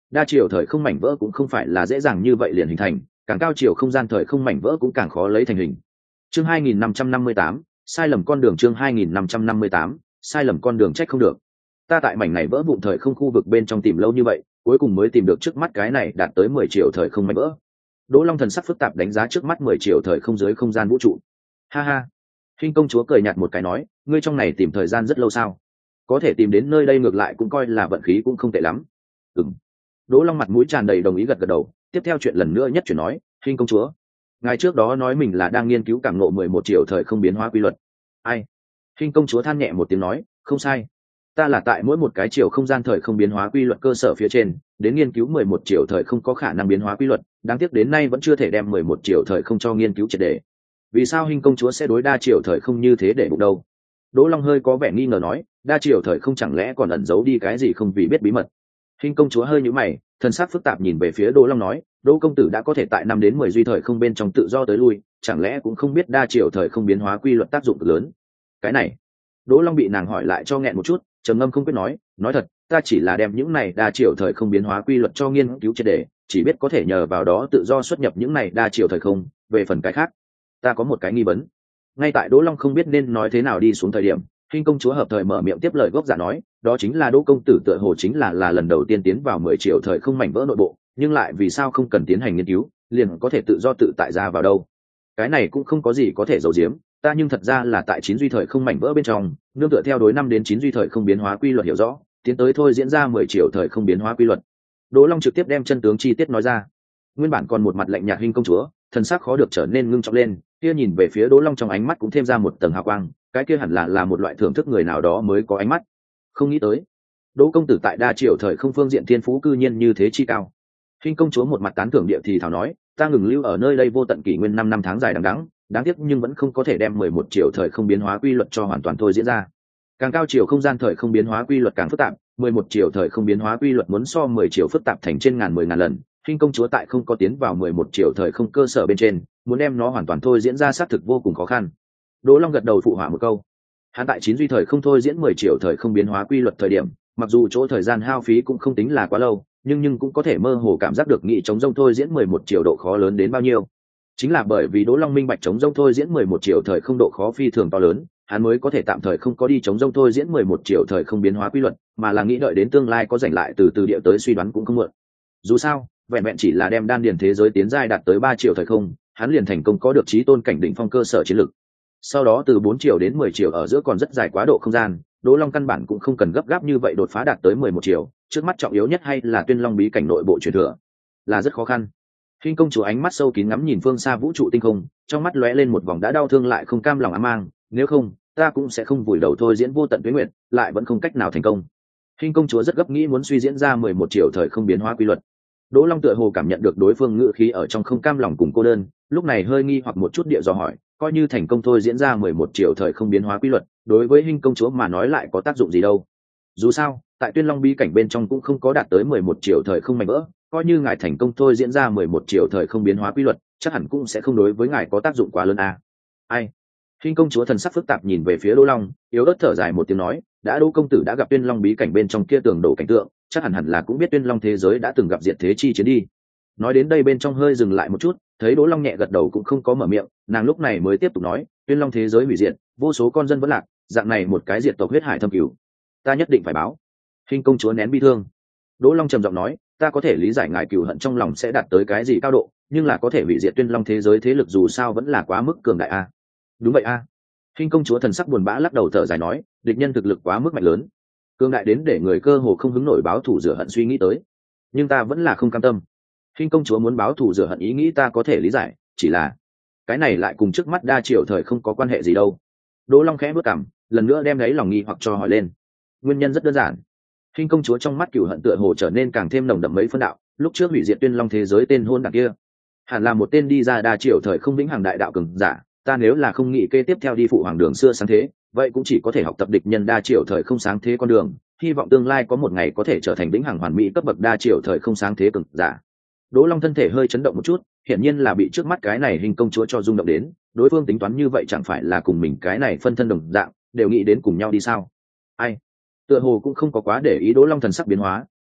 đa chiều thời không mảnh vỡ cũng không phải là dễ dàng như vậy liền hình thành, càng cao chiều không gian thời không mảnh vỡ cũng càng khó lấy thành hình. Chương hai nghìn năm trăm năm mươi tám, sai lầm con đường. Chương hai nghìn năm trăm năm mươi tám, sai lầm con đường. Trách không được ta tại mảnh này vỡ vụn thời không khu vực bên trong tìm lâu như vậy, cuối cùng mới tìm được trước mắt cái này đạt tới mười triệu thời không mảnh vỡ. Đỗ Long thần sắc phức tạp đánh giá trước mắt mười triệu thời không dưới không gian vũ trụ. Ha ha. Hinh công chúa cười nhạt một cái nói, ngươi trong này tìm thời gian rất lâu sao? Có thể tìm đến nơi đây ngược lại cũng coi là vận khí cũng không tệ lắm. Ừm. Đỗ Long mặt mũi tràn đầy đồng ý gật gật đầu, tiếp theo chuyện lần nữa nhất chuyển nói, Hinh công chúa, ngài trước đó nói mình là đang nghiên cứu cảm ngộ mười một triệu thời không biến hóa quy luật. Ai? Hinh công chúa than nhẹ một tiếng nói, không sai, ta là tại mỗi một cái chiều không gian thời không biến hóa quy luật cơ sở phía trên đến nghiên cứu mười một triệu thời không có khả năng biến hóa quy luật, đáng tiếc đến nay vẫn chưa thể đem mười một triệu thời không cho nghiên cứu triệt để. Vì sao Hinh công chúa sẽ đối đa chiều thời không như thế để bụng đâu? Đỗ Long hơi có vẻ nghi ngờ nói, đa chiều thời không chẳng lẽ còn ẩn giấu đi cái gì không vì biết bí mật? Hinh công chúa hơi nhíu mày, thần sắc phức tạp nhìn về phía Đỗ Long nói, Đỗ công tử đã có thể tại năm đến mười duy thời không bên trong tự do tới lui, chẳng lẽ cũng không biết đa chiều thời không biến hóa quy luật tác dụng cực lớn? Cái này, Đỗ Long bị nàng hỏi lại cho nghẹn một chút, trầm ngâm không biết nói, nói thật, ta chỉ là đem những này đa chiều thời không biến hóa quy luật cho nghiên cứu triệt để, chỉ biết có thể nhờ vào đó tự do xuất nhập những này đa chiều thời không, về phần cái khác, ta có một cái nghi vấn. Ngay tại Đỗ Long không biết nên nói thế nào đi xuống thời điểm, Hinh công chúa hợp thời mở miệng tiếp lời gốc giả nói, đó chính là Đỗ công tử tựa hồ chính là là lần đầu tiên tiến vào mười triệu thời không mảnh vỡ nội bộ, nhưng lại vì sao không cần tiến hành nghiên cứu, liền có thể tự do tự tại ra vào đâu? Cái này cũng không có gì có thể giấu giếm, ta nhưng thật ra là tại chín duy thời không mảnh vỡ bên trong, nương tựa theo đối năm đến chín duy thời không biến hóa quy luật hiểu rõ, tiến tới thôi diễn ra mười triệu thời không biến hóa quy luật. Đỗ Long trực tiếp đem chân tướng chi tiết nói ra. Nguyên bản còn một mặt lạnh nhạt Hinh công chúa, thần sắc khó được trở nên ngưng trọng lên, kia nhìn về phía Đỗ Long trong ánh mắt cũng thêm ra một tầng hào quang, cái kia hẳn là là một loại thưởng thức người nào đó mới có ánh mắt. Không nghĩ tới, Đỗ công tử tại đa triệu thời không phương diện thiên phú cư nhiên như thế chi cao. Hinh công chúa một mặt tán thưởng địa thì thảo nói, ta ngừng lưu ở nơi đây vô tận kỷ nguyên năm năm tháng dài đằng đẵng, đáng tiếc nhưng vẫn không có thể đem mười một triệu thời không biến hóa quy luật cho hoàn toàn thôi diễn ra. Càng cao chiều không gian thời không biến hóa quy luật càng phức tạp, mười một triệu thời không biến hóa quy luật muốn so mười triệu phức tạp thành trên ngàn mười ngàn lần. Hinh công chúa tại không có tiến vào mười một triệu thời không cơ sở bên trên, muốn đem nó hoàn toàn thôi diễn ra xác thực vô cùng khó khăn. Đỗ Long gật đầu phụ họa một câu. Hắn tại chín duy thời không thôi diễn mười triệu thời không biến hóa quy luật thời điểm, mặc dù chỗ thời gian hao phí cũng không tính là quá lâu, nhưng nhưng cũng có thể mơ hồ cảm giác được nghị chống rông thôi diễn mười một triệu độ khó lớn đến bao nhiêu. Chính là bởi vì Đỗ Long minh bạch chống rông thôi diễn mười một triệu thời không độ khó phi thường to lớn, hắn mới có thể tạm thời không có đi chống rông thôi diễn mười một triệu thời không biến hóa quy luật, mà là nghĩ đợi đến tương lai có rảnh lại từ từ địa tới suy đoán cũng không muộn. Dù sao, vẹn vẹn chỉ là đem đan điền thế giới tiến giai đạt tới ba triệu thời không, hắn liền thành công có được chí tôn cảnh đỉnh phong cơ sở chiến lực. Sau đó từ bốn triệu đến mười triệu ở giữa còn rất dài quá độ không gian, Đỗ Long căn bản cũng không cần gấp gáp như vậy đột phá đạt tới mười một triệu, trước mắt trọng yếu nhất hay là Tuyên Long bí cảnh nội bộ truyền thừa, là rất khó khăn. Hinh công chúa ánh mắt sâu kín ngắm nhìn phương xa vũ trụ tinh không, trong mắt lóe lên một vòng đã đau thương lại không cam lòng ám mang, nếu không, ta cũng sẽ không vùi đầu thôi diễn vô tận tuế nguyệt, lại vẫn không cách nào thành công. Hinh công chúa rất gấp nghĩ muốn suy diễn ra mười một triệu thời không biến hóa quy luật. Đỗ Long tựa hồ cảm nhận được đối phương ngữ khí ở trong không cam lòng cùng cô đơn, lúc này hơi nghi hoặc một chút địa dò hỏi, coi như thành công thôi diễn ra mười một triệu thời không biến hóa quy luật, đối với Hinh công chúa mà nói lại có tác dụng gì đâu? Dù sao, tại Tuyên Long bí cảnh bên trong cũng không có đạt tới mười một triệu thời không mảnh vỡ, coi như ngài thành công thôi diễn ra mười một triệu thời không biến hóa quy luật, chắc hẳn cũng sẽ không đối với ngài có tác dụng quá lớn a. À. Ai? Hinh công chúa thần sắc phức tạp nhìn về phía Đỗ Long, yếu ớt thở dài một tiếng nói, đã Đỗ công tử đã gặp Tuyên Long bí cảnh bên trong kia tường đổ cảnh tượng, chắc hẳn hẳn là cũng biết Tuyên Long thế giới đã từng gặp diệt thế chi chiến đi. Nói đến đây bên trong hơi dừng lại một chút, thấy Đỗ Long nhẹ gật đầu cũng không có mở miệng, nàng lúc này mới tiếp tục nói, Tuyên Long thế giới hủy diệt, vô số con dân vẫn lạc, dạng này một cái diệt tộc huyết hải thâm cửu, ta nhất định phải báo. Hinh công chúa nén bi thương. Đỗ Long trầm giọng nói, ta có thể lý giải ngài cừu hận trong lòng sẽ đạt tới cái gì cao độ, nhưng là có thể hủy diệt Tuyên Long thế giới thế lực dù sao vẫn là quá mức cường đại a. À? Đúng vậy a. À. Hinh công chúa thần sắc buồn bã lắc đầu thở dài nói, địch nhân thực lực quá mức mạnh lớn, cường đại đến để người cơ hồ không hứng nổi báo thù rửa hận suy nghĩ tới. Nhưng ta vẫn là không cam tâm. Hinh công chúa muốn báo thù rửa hận ý nghĩ ta có thể lý giải, chỉ là cái này lại cùng trước mắt đa triệu thời không có quan hệ gì đâu. Đỗ Long khẽ bước cằm, lần nữa đem lấy lòng nghi hoặc cho hỏi lên. Nguyên nhân rất đơn giản. Hinh công chúa trong mắt cừu hận tựa hồ trở nên càng thêm nồng đậm mấy phân đạo, lúc trước hủy diệt Tuyên Long thế giới tên hôn đảng kia, hẳn là một tên đi ra đa triệu thời không vĩnh hằng đại đạo cường giả, ta nếu là không nghĩ kê tiếp theo đi phụ hoàng đường xưa sáng thế, vậy cũng chỉ có thể học tập địch nhân đa triệu thời không sáng thế con đường, hy vọng tương lai có một ngày có thể trở thành vĩnh hằng hoàn mỹ cấp bậc đa triệu thời không sáng thế cường giả. Đỗ Long thân thể hơi chấn động một chút, hiển nhiên là bị trước mắt cái này Hinh công chúa cho rung động đến, đối phương tính toán như vậy chẳng phải là cùng mình cái này phân thân đồng dạng, đều nghĩ đến cùng nhau đi sao? Ai? Tựa hồ cũng không có quá để ý Đỗ Long thần sắc biến hóa,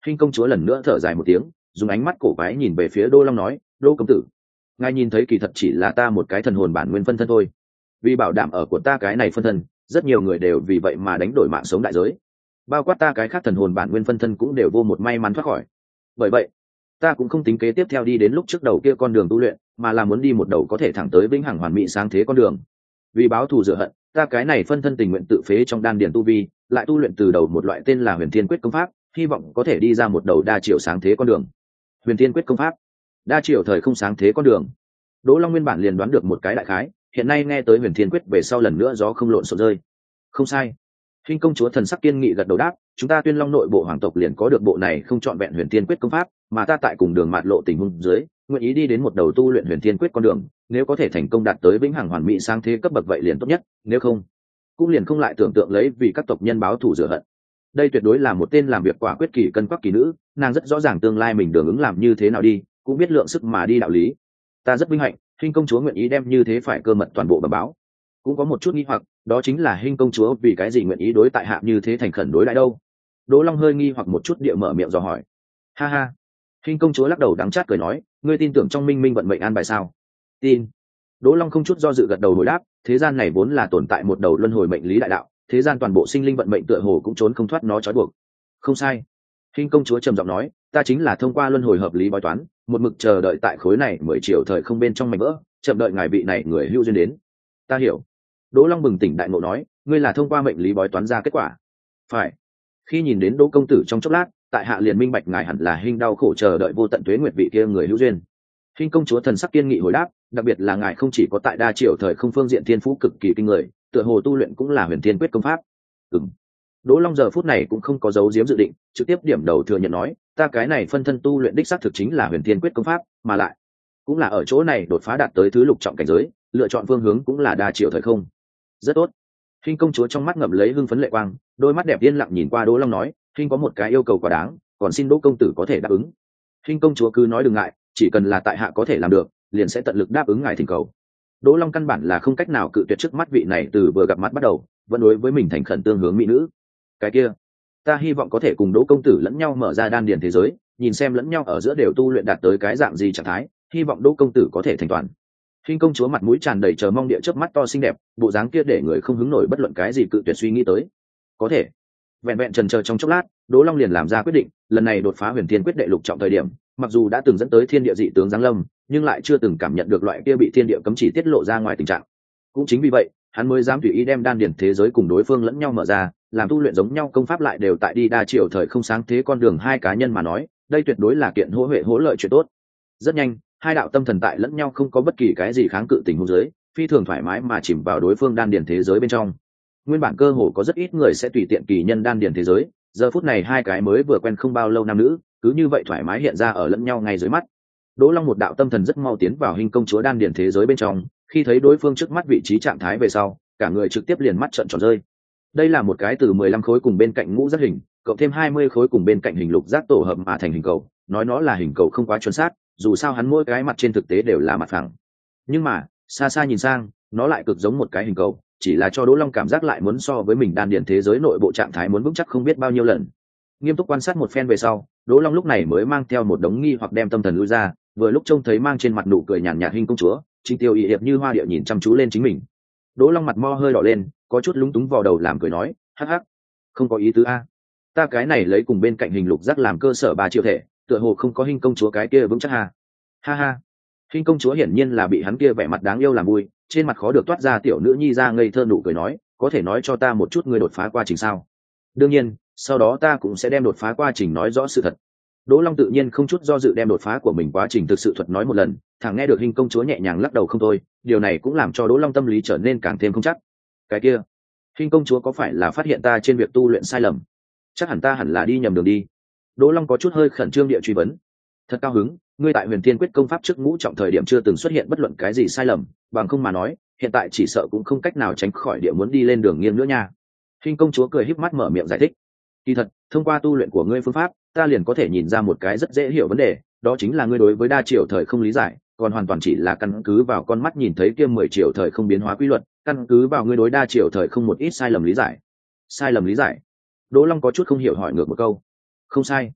Hinh công chúa lần nữa thở dài một tiếng, dùng ánh mắt cổ quái nhìn về phía Đỗ Long nói, Đỗ công tử, ngài nhìn thấy kỳ thật chỉ là ta một cái thần hồn bản nguyên phân thân thôi. Vì bảo đảm ở của ta cái này phân thân, rất nhiều người đều vì vậy mà đánh đổi mạng sống đại giới, bao quát ta cái khác thần hồn bản nguyên phân thân cũng đều vô một may mắn thoát khỏi. Bởi vậy ta cũng không tính kế tiếp theo đi đến lúc trước đầu kia con đường tu luyện, mà là muốn đi một đầu có thể thẳng tới vĩnh hằng hoàn mỹ sáng thế con đường. Vì báo thù rửa hận, ta cái này phân thân tình nguyện tự phế trong đan điền tu vi, lại tu luyện từ đầu một loại tên là Huyền Thiên Quyết công pháp, hy vọng có thể đi ra một đầu đa chiều sáng thế con đường. Huyền Thiên Quyết công pháp, đa chiều thời không sáng thế con đường. Đỗ Long nguyên bản liền đoán được một cái đại khái, hiện nay nghe tới Huyền Thiên Quyết về sau lần nữa gió không lộn xộn rơi. Không sai. Hinh công chúa thần sắc kiên nghị gật đầu đáp, chúng ta Tuyên Long nội bộ hoàng tộc liền có được bộ này không chọn vẹn Huyền Thiên Quyết công pháp, mà ta tại cùng đường mạt lộ tình huống dưới, nguyện ý đi đến một đầu tu luyện Huyền Thiên Quyết con đường, nếu có thể thành công đạt tới vĩnh hằng hoàn mỹ sáng thế cấp bậc vậy liền tốt nhất, nếu không, cũng liền không lại tưởng tượng lấy vì các tộc nhân báo thù rửa hận. Đây tuyệt đối là một tên làm việc quả quyết kỳ cân quắc kỳ nữ, nàng rất rõ ràng tương lai mình đường ứng làm như thế nào đi, cũng biết lượng sức mà đi đạo lý. Ta rất vinh hạnh, Hinh công chúa nguyện ý đem như thế phải cơ mật toàn bộ bẩm báo. Cũng có một chút nghi hoặc, đó chính là Hinh công chúa vì cái gì nguyện ý đối tại hạ như thế thành khẩn đối lại đâu. Đỗ Long hơi nghi hoặc một chút địa mở miệng dò hỏi. Ha ha. Hinh công chúa lắc đầu đắng chát cười nói, ngươi tin tưởng trong minh minh vận mệnh an bài sao? Tin. Đỗ Long không chút do dự gật đầu hồi đáp, thế gian này vốn là tồn tại một đầu luân hồi mệnh lý đại đạo, thế gian toàn bộ sinh linh vận mệnh tựa hồ cũng trốn không thoát nó trói buộc. Không sai. Hinh công chúa trầm giọng nói, ta chính là thông qua luân hồi hợp lý bói toán, một mực chờ đợi tại khối này mười triệu thời không bên trong mảnh vỡ, chậm đợi ngài vị này người hữu duyên đến. Ta hiểu. Đỗ Long bừng tỉnh đại ngộ nói, ngươi là thông qua mệnh lý bói toán ra kết quả. Phải. Khi nhìn đến Đỗ công tử trong chốc lát, tại hạ liền minh bạch ngài hẳn là Hinh đau khổ chờ đợi vô tận tuế nguyệt vị kia người hữu duyên. Hinh công chúa thần sắc kiên nghị hồi đáp, đặc biệt là ngài không chỉ có tại đa triệu thời không phương diện thiên phú cực kỳ kinh người, tựa hồ tu luyện cũng là Huyền Thiên Quyết công pháp. Ừm. Đỗ Long giờ phút này cũng không có giấu giếm dự định, trực tiếp điểm đầu thừa nhận nói, ta cái này phân thân tu luyện đích xác thực chính là Huyền Thiên Quyết công pháp, mà lại cũng là ở chỗ này đột phá đạt tới thứ lục trọng cảnh giới, lựa chọn phương hướng cũng là đa triệu thời không. Rất tốt. Hinh công chúa trong mắt ngậm lấy hưng phấn lệ quang, đôi mắt đẹp yên lặng nhìn qua Đỗ Long nói, Hinh có một cái yêu cầu quá đáng, còn xin Đỗ công tử có thể đáp ứng. Hinh công chúa cứ nói đừng ngại, chỉ cần là tại hạ có thể làm được, liền sẽ tận lực đáp ứng ngài thỉnh cầu. Đỗ Long căn bản là không cách nào cự tuyệt trước mắt vị này từ vừa gặp mặt bắt đầu, vẫn đối với mình thành khẩn tương hướng mỹ nữ. Cái kia, ta hy vọng có thể cùng Đỗ công tử lẫn nhau mở ra đan điền thế giới, nhìn xem lẫn nhau ở giữa đều tu luyện đạt tới cái dạng gì trạng thái, hy vọng Đỗ công tử có thể thành toàn. Hinh công chúa mặt mũi tràn đầy chờ mong địa chớp mắt to xinh đẹp, bộ dáng kia để người không hứng nổi bất luận cái gì cự tuyệt suy nghĩ tới. Có thể. Vẹn vẹn chần chờ trong chốc lát, Đỗ Long liền làm ra quyết định, lần này đột phá Huyền Thiên Quyết đệ lục trọng thời điểm, mặc dù đã từng dẫn tới thiên địa dị tướng giáng lâm, nhưng lại chưa từng cảm nhận được loại kia bị thiên địa cấm chỉ tiết lộ ra ngoài tình trạng. Cũng chính vì vậy, hắn mới dám tùy ý đem đan điển thế giới cùng đối phương lẫn nhau mở ra, làm tu luyện giống nhau công pháp lại đều tại đi đa chiều thời không sáng thế con đường hai cá nhân mà nói, đây tuyệt đối là kiện hỗ huệ hỗ lợi chuyện tốt. Rất nhanh, hai đạo tâm thần tại lẫn nhau không có bất kỳ cái gì kháng cự tình huống dưới, phi thường thoải mái mà chìm vào đối phương đan điển thế giới bên trong. Nguyên bản cơ hồ có rất ít người sẽ tùy tiện kỳ nhân đan điển thế giới, giờ phút này hai cái mới vừa quen không bao lâu nam nữ, cứ như vậy thoải mái hiện ra ở lẫn nhau ngay dưới mắt. Đỗ Long một đạo tâm thần rất mau tiến vào Hinh công chúa đan điển thế giới bên trong, khi thấy đối phương trước mắt vị trí trạng thái về sau, cả người trực tiếp liền mắt trợn tròn rơi. Đây là một cái từ mười lăm khối cùng bên cạnh ngũ giác hình, cộng thêm hai mươi khối cùng bên cạnh hình lục giác tổ hợp mà thành hình cầu, nói nó là hình cầu không quá chuẩn xác, dù sao hắn mỗi cái mặt trên thực tế đều là mặt phẳng. Nhưng mà, xa xa nhìn sang, nó lại cực giống một cái hình cầu, chỉ là cho Đỗ Long cảm giác lại muốn so với mình đan điển thế giới nội bộ trạng thái muốn vững chắc không biết bao nhiêu lần. Nghiêm túc quan sát một phen về sau, Đỗ Long lúc này mới mang theo một đống nghi hoặc đem tâm thần lui ra, vừa lúc trông thấy mang trên mặt nụ cười nhàn nhạt Hinh công chúa, Trình Tiêu y hiệp như hoa điệu nhìn chăm chú lên chính mình. Đỗ Long mặt mo hơi đỏ lên, có chút lúng túng vò đầu làm cười nói, hắc hắc, không có ý tứ a, ta cái này lấy cùng bên cạnh hình lục giác làm cơ sở ba triệu thể, tựa hồ không có Hinh công chúa cái kia vững chắc ha. Ha ha. Hinh công chúa hiển nhiên là bị hắn kia vẻ mặt đáng yêu làm vui, trên mặt khó được toát ra tiểu nữ nhi ra ngây thơ nụ cười nói, có thể nói cho ta một chút ngươi đột phá quá trình sao? Đương nhiên, sau đó ta cũng sẽ đem đột phá quá trình nói rõ sự thật. Đỗ Long tự nhiên không chút do dự đem đột phá của mình quá trình thực sự thuật nói một lần, thằng nghe được Hinh công chúa nhẹ nhàng lắc đầu không thôi, điều này cũng làm cho Đỗ Long tâm lý trở nên càng thêm không chắc. Cái kia, Hinh công chúa có phải là phát hiện ta trên việc tu luyện sai lầm? Chắc hẳn ta hẳn là đi nhầm đường đi. Đỗ Long có chút hơi khẩn trương địa truy vấn. Thật cao hứng, ngươi tại Huyền Thiên Quyết công pháp trước ngũ trọng thời điểm chưa từng xuất hiện bất luận cái gì sai lầm, bằng không mà nói, hiện tại chỉ sợ cũng không cách nào tránh khỏi địa muốn đi lên đường nghiêng nữa nha. Hinh công chúa cười híp mắt mở miệng giải thích. Kỳ thật, thông qua tu luyện của ngươi phương pháp, ta liền có thể nhìn ra một cái rất dễ hiểu vấn đề, đó chính là ngươi đối với đa chiều thời không lý giải, còn hoàn toàn chỉ là căn cứ vào con mắt nhìn thấy kia mười chiều thời không biến hóa quy luật, căn cứ vào ngươi đối đa chiều thời không một ít sai lầm lý giải. Sai lầm lý giải? Đỗ Long có chút không hiểu hỏi ngược một câu. Không sai.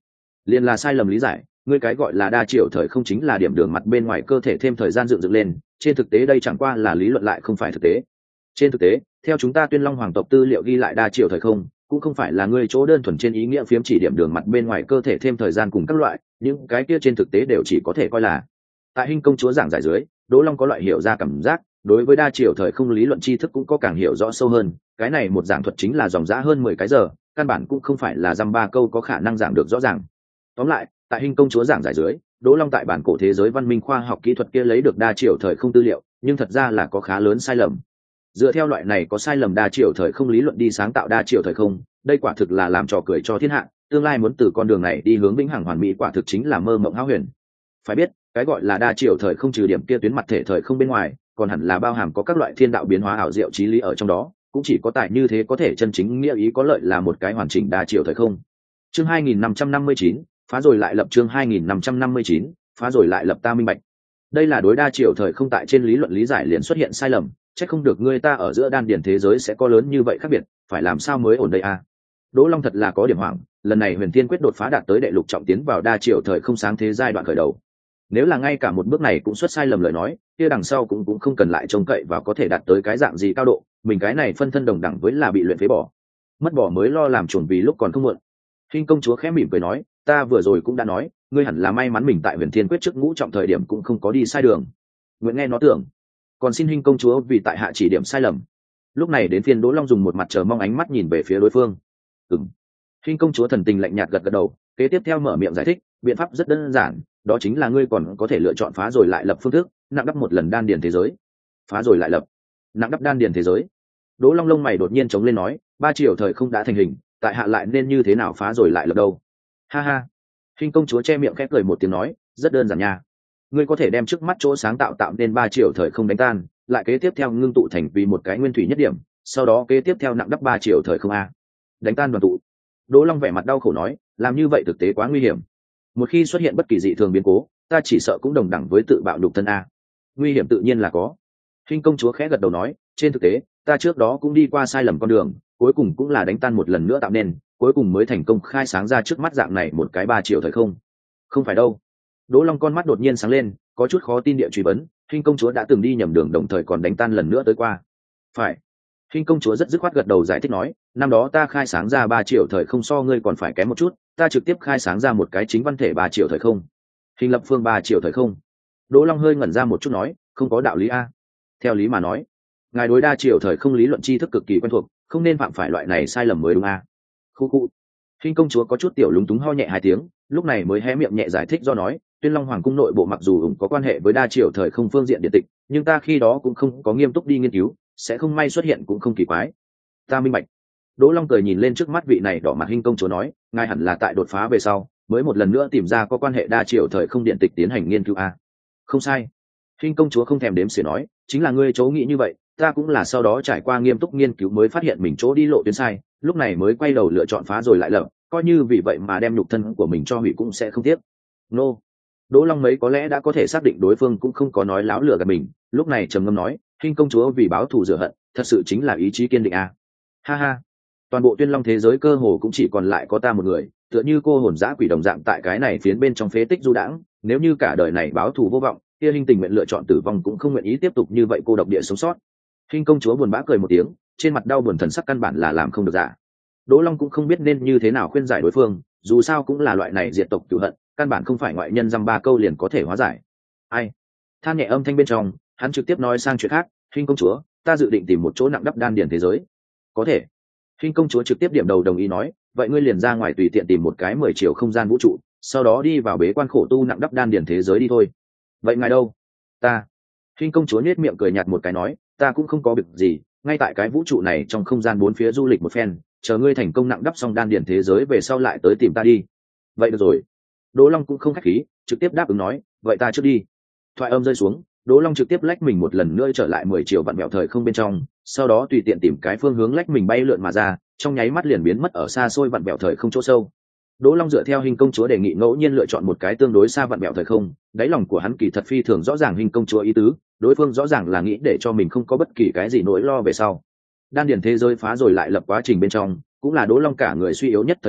liền là sai lầm lý giải. Ngươi cái gọi là đa chiều thời không chính là điểm đường mặt bên ngoài cơ thể thêm thời gian dựng dựng lên, trên thực tế đây chẳng qua là lý luận lại không phải thực tế. Trên thực tế, theo chúng ta Tuyên Long hoàng tộc tư liệu ghi lại đa chiều thời không, cũng không phải là ngươi chỗ đơn thuần trên ý nghĩa phiếm chỉ điểm đường mặt bên ngoài cơ thể thêm thời gian cùng các loại, những cái kia trên thực tế đều chỉ có thể coi là. Tại Hinh công chúa giảng giải dưới, Đỗ Long có loại hiểu ra cảm giác, đối với đa chiều thời không lý luận tri thức cũng có càng hiểu rõ sâu hơn. Cái này một giảng thuật chính là dòng dã hơn mười cái giờ, căn bản cũng không phải là dăm ba câu có khả năng giảng được rõ ràng. Tóm lại, tại Hinh công chúa giảng giải dưới, Đỗ Long tại bản cổ thế giới văn minh khoa học kỹ thuật kia lấy được đa chiều thời không tư liệu, nhưng thật ra là có khá lớn sai lầm. Dựa theo loại này có sai lầm đa chiều thời không lý luận đi sáng tạo đa chiều thời không, đây quả thực là làm trò cười cho thiên hạ, tương lai muốn từ con đường này đi hướng vĩnh hằng hoàn mỹ quả thực chính là mơ mộng hão huyền. Phải biết, cái gọi là đa chiều thời không trừ điểm kia tuyến mặt thể thời không bên ngoài, còn hẳn là bao hàm có các loại thiên đạo biến hóa ảo diệu trí lý ở trong đó, cũng chỉ có tại như thế có thể chân chính nghĩa ý có lợi là một cái hoàn chỉnh đa chiều thời không. Chương hai nghìn năm trăm năm mươi chín, phá rồi lại lập chương hai nghìn năm trăm năm mươi chín, phá rồi lại lập ta minh bạch. Đây là đối đa chiều thời không tại trên lý luận lý giải liền xuất hiện sai lầm, chắc không được người ta ở giữa đan điển thế giới sẽ có lớn như vậy khác biệt, phải làm sao mới ổn đây a? À? Đỗ Long thật là có điểm hoảng, lần này Huyền Thiên quyết đột phá đạt tới đệ lục trọng tiến vào đa chiều thời không sáng thế giai đoạn khởi đầu. Nếu là ngay cả một bước này cũng xuất sai lầm lời nói, kia đằng sau cũng cũng không cần lại trông cậy và có thể đạt tới cái dạng gì cao độ, mình cái này phân thân đồng đẳng với là bị luyện phế bỏ. Mất bỏ mới lo làm chuồn vì lúc còn không muộn. Hinh công chúa khẽ mỉm cười nói, ta vừa rồi cũng đã nói, ngươi hẳn là may mắn mình tại Huyền Thiên quyết trước ngũ trọng thời điểm cũng không có đi sai đường. Nguyện nghe nó tưởng, còn xin Hinh công chúa vì tại hạ chỉ điểm sai lầm. Lúc này đến phiên Đỗ Long dùng một mặt chờ mong ánh mắt nhìn về phía đối phương. Ừm. Hinh công chúa thần tình lạnh nhạt gật gật đầu, kế tiếp theo mở miệng giải thích, biện pháp rất đơn giản, đó chính là ngươi còn có thể lựa chọn phá rồi lại lập phương thức, nặng đắp một lần đan điền thế giới. Phá rồi lại lập, nặng đắp đan điền thế giới. Đỗ Long lông mày đột nhiên chống lên nói, ba chiều thời không đã thành hình, tại hạ lại nên như thế nào phá rồi lại lập đâu? Ha ha. Hinh công chúa che miệng khẽ cười một tiếng nói, rất đơn giản nha. Ngươi có thể đem trước mắt chỗ sáng tạo tạo nên ba chiều thời không đánh tan, lại kế tiếp theo ngưng tụ thành vì một cái nguyên thủy nhất điểm, sau đó kế tiếp theo nặng đắp ba chiều thời không a. Đánh tan đoàn tụ. Đỗ Long vẻ mặt đau khổ nói, làm như vậy thực tế quá nguy hiểm. Một khi xuất hiện bất kỳ dị thường biến cố, ta chỉ sợ cũng đồng đẳng với tự bạo nhục thân a. Nguy hiểm tự nhiên là có. Hinh công chúa khẽ gật đầu nói, trên thực tế, ta trước đó cũng đi qua sai lầm con đường, cuối cùng cũng là đánh tan một lần nữa tạo nên, cuối cùng mới thành công khai sáng ra trước mắt dạng này một cái ba chiều thời không. Không phải đâu. Đỗ Long con mắt đột nhiên sáng lên, có chút khó tin địa truy vấn, Hinh công chúa đã từng đi nhầm đường đồng thời còn đánh tan lần nữa tới qua. Phải. Hinh công chúa rất dứt khoát gật đầu giải thích nói, năm đó ta khai sáng ra ba triệu thời không so ngươi còn phải kém một chút, ta trực tiếp khai sáng ra một cái chính văn thể ba triệu thời không. Hình lập phương ba triệu thời không. Đỗ Long hơi ngẩn ra một chút nói, không có đạo lý a. Theo lý mà nói, ngài đối đa triệu thời không lý luận tri thức cực kỳ quen thuộc, không nên phạm phải loại này sai lầm mới đúng a. Khu khu. Hinh công chúa có chút tiểu lúng túng ho nhẹ hai tiếng, lúc này mới hé miệng nhẹ giải thích do nói, Tuyên Long hoàng cung nội bộ mặc dù có quan hệ với đa triệu thời không phương diện điện tịch, nhưng ta khi đó cũng không có nghiêm túc đi nghiên cứu, sẽ không may xuất hiện cũng không kỳ quái. Ta minh bạch. Đỗ Long cười nhìn lên trước mắt vị này đỏ mặt Hinh công chúa nói, ngài hẳn là tại đột phá về sau mới một lần nữa tìm ra có quan hệ đa triệu thời không điện tịch tiến hành nghiên cứu a. Không sai. Hinh công chúa không thèm đếm xỉa nói, chính là ngươi chỗ nghĩ như vậy, ta cũng là sau đó trải qua nghiêm túc nghiên cứu mới phát hiện mình chỗ đi lộ tuyến sai, lúc này mới quay đầu lựa chọn phá rồi lại lập, coi như vì vậy mà đem nhục thân của mình cho hủy cũng sẽ không tiếc. Nô. No. Đỗ Long mấy có lẽ đã có thể xác định đối phương cũng không có nói láo lừa gạt mình, lúc này trầm ngâm nói, Hinh công chúa vì báo thù rửa hận, thật sự chính là ý chí kiên định a. Ha ha. Toàn bộ Tuyên Long thế giới cơ hồ cũng chỉ còn lại có ta một người, tựa như cô hồn dã quỷ đồng dạng tại cái này phiến bên trong phế tích du đãng, nếu như cả đời này báo thù vô vọng, kia Hinh tình nguyện lựa chọn tử vong cũng không nguyện ý tiếp tục như vậy cô độc địa sống sót. Hinh công chúa buồn bã cười một tiếng, trên mặt đau buồn thần sắc căn bản là làm không được giả. Đỗ Long cũng không biết nên như thế nào khuyên giải đối phương, dù sao cũng là loại này diệt tộc cửu hận, căn bản không phải ngoại nhân dăm ba câu liền có thể hóa giải. Ai? Than nhẹ âm thanh bên trong, hắn trực tiếp nói sang chuyện khác, Hinh công chúa, ta dự định tìm một chỗ nặng đắp đan điền thế giới. Có thể. Hinh công chúa trực tiếp điểm đầu đồng ý nói, vậy ngươi liền ra ngoài tùy tiện tìm một cái mười chiều không gian vũ trụ, sau đó đi vào bế quan khổ tu nặng đắp đan điền thế giới đi thôi. Vậy ngài đâu? Ta. Hinh công chúa nhếch miệng cười nhạt một cái nói, ta cũng không có việc gì, ngay tại cái vũ trụ này trong không gian bốn phía du lịch một phen, chờ ngươi thành công nặng đắp xong đan điền thế giới về sau lại tới tìm ta đi. Vậy được rồi. Đỗ Long cũng không khách khí, trực tiếp đáp ứng nói, vậy ta trước đi. Thoại âm rơi xuống, Đỗ Long trực tiếp lách mình một lần nữa trở lại mười chiều vặn vẹo thời không bên trong, sau đó tùy tiện tìm cái phương hướng lách mình bay lượn mà ra, trong nháy mắt liền biến mất ở xa xôi vặn vẹo thời không chỗ sâu. Đỗ Long dựa theo Hinh công chúa đề nghị ngẫu nhiên lựa chọn một cái tương đối xa vặn vẹo thời không, đáy lòng của hắn kỳ thật phi thường rõ ràng Hinh công chúa ý tứ, đối phương rõ ràng là nghĩ để cho mình không có bất kỳ cái gì nỗi lo về sau. Đan điền thế giới phá rồi lại lập quá trình bên trong, cũng là Đỗ Long cả người suy yếu nhất thời kỳ,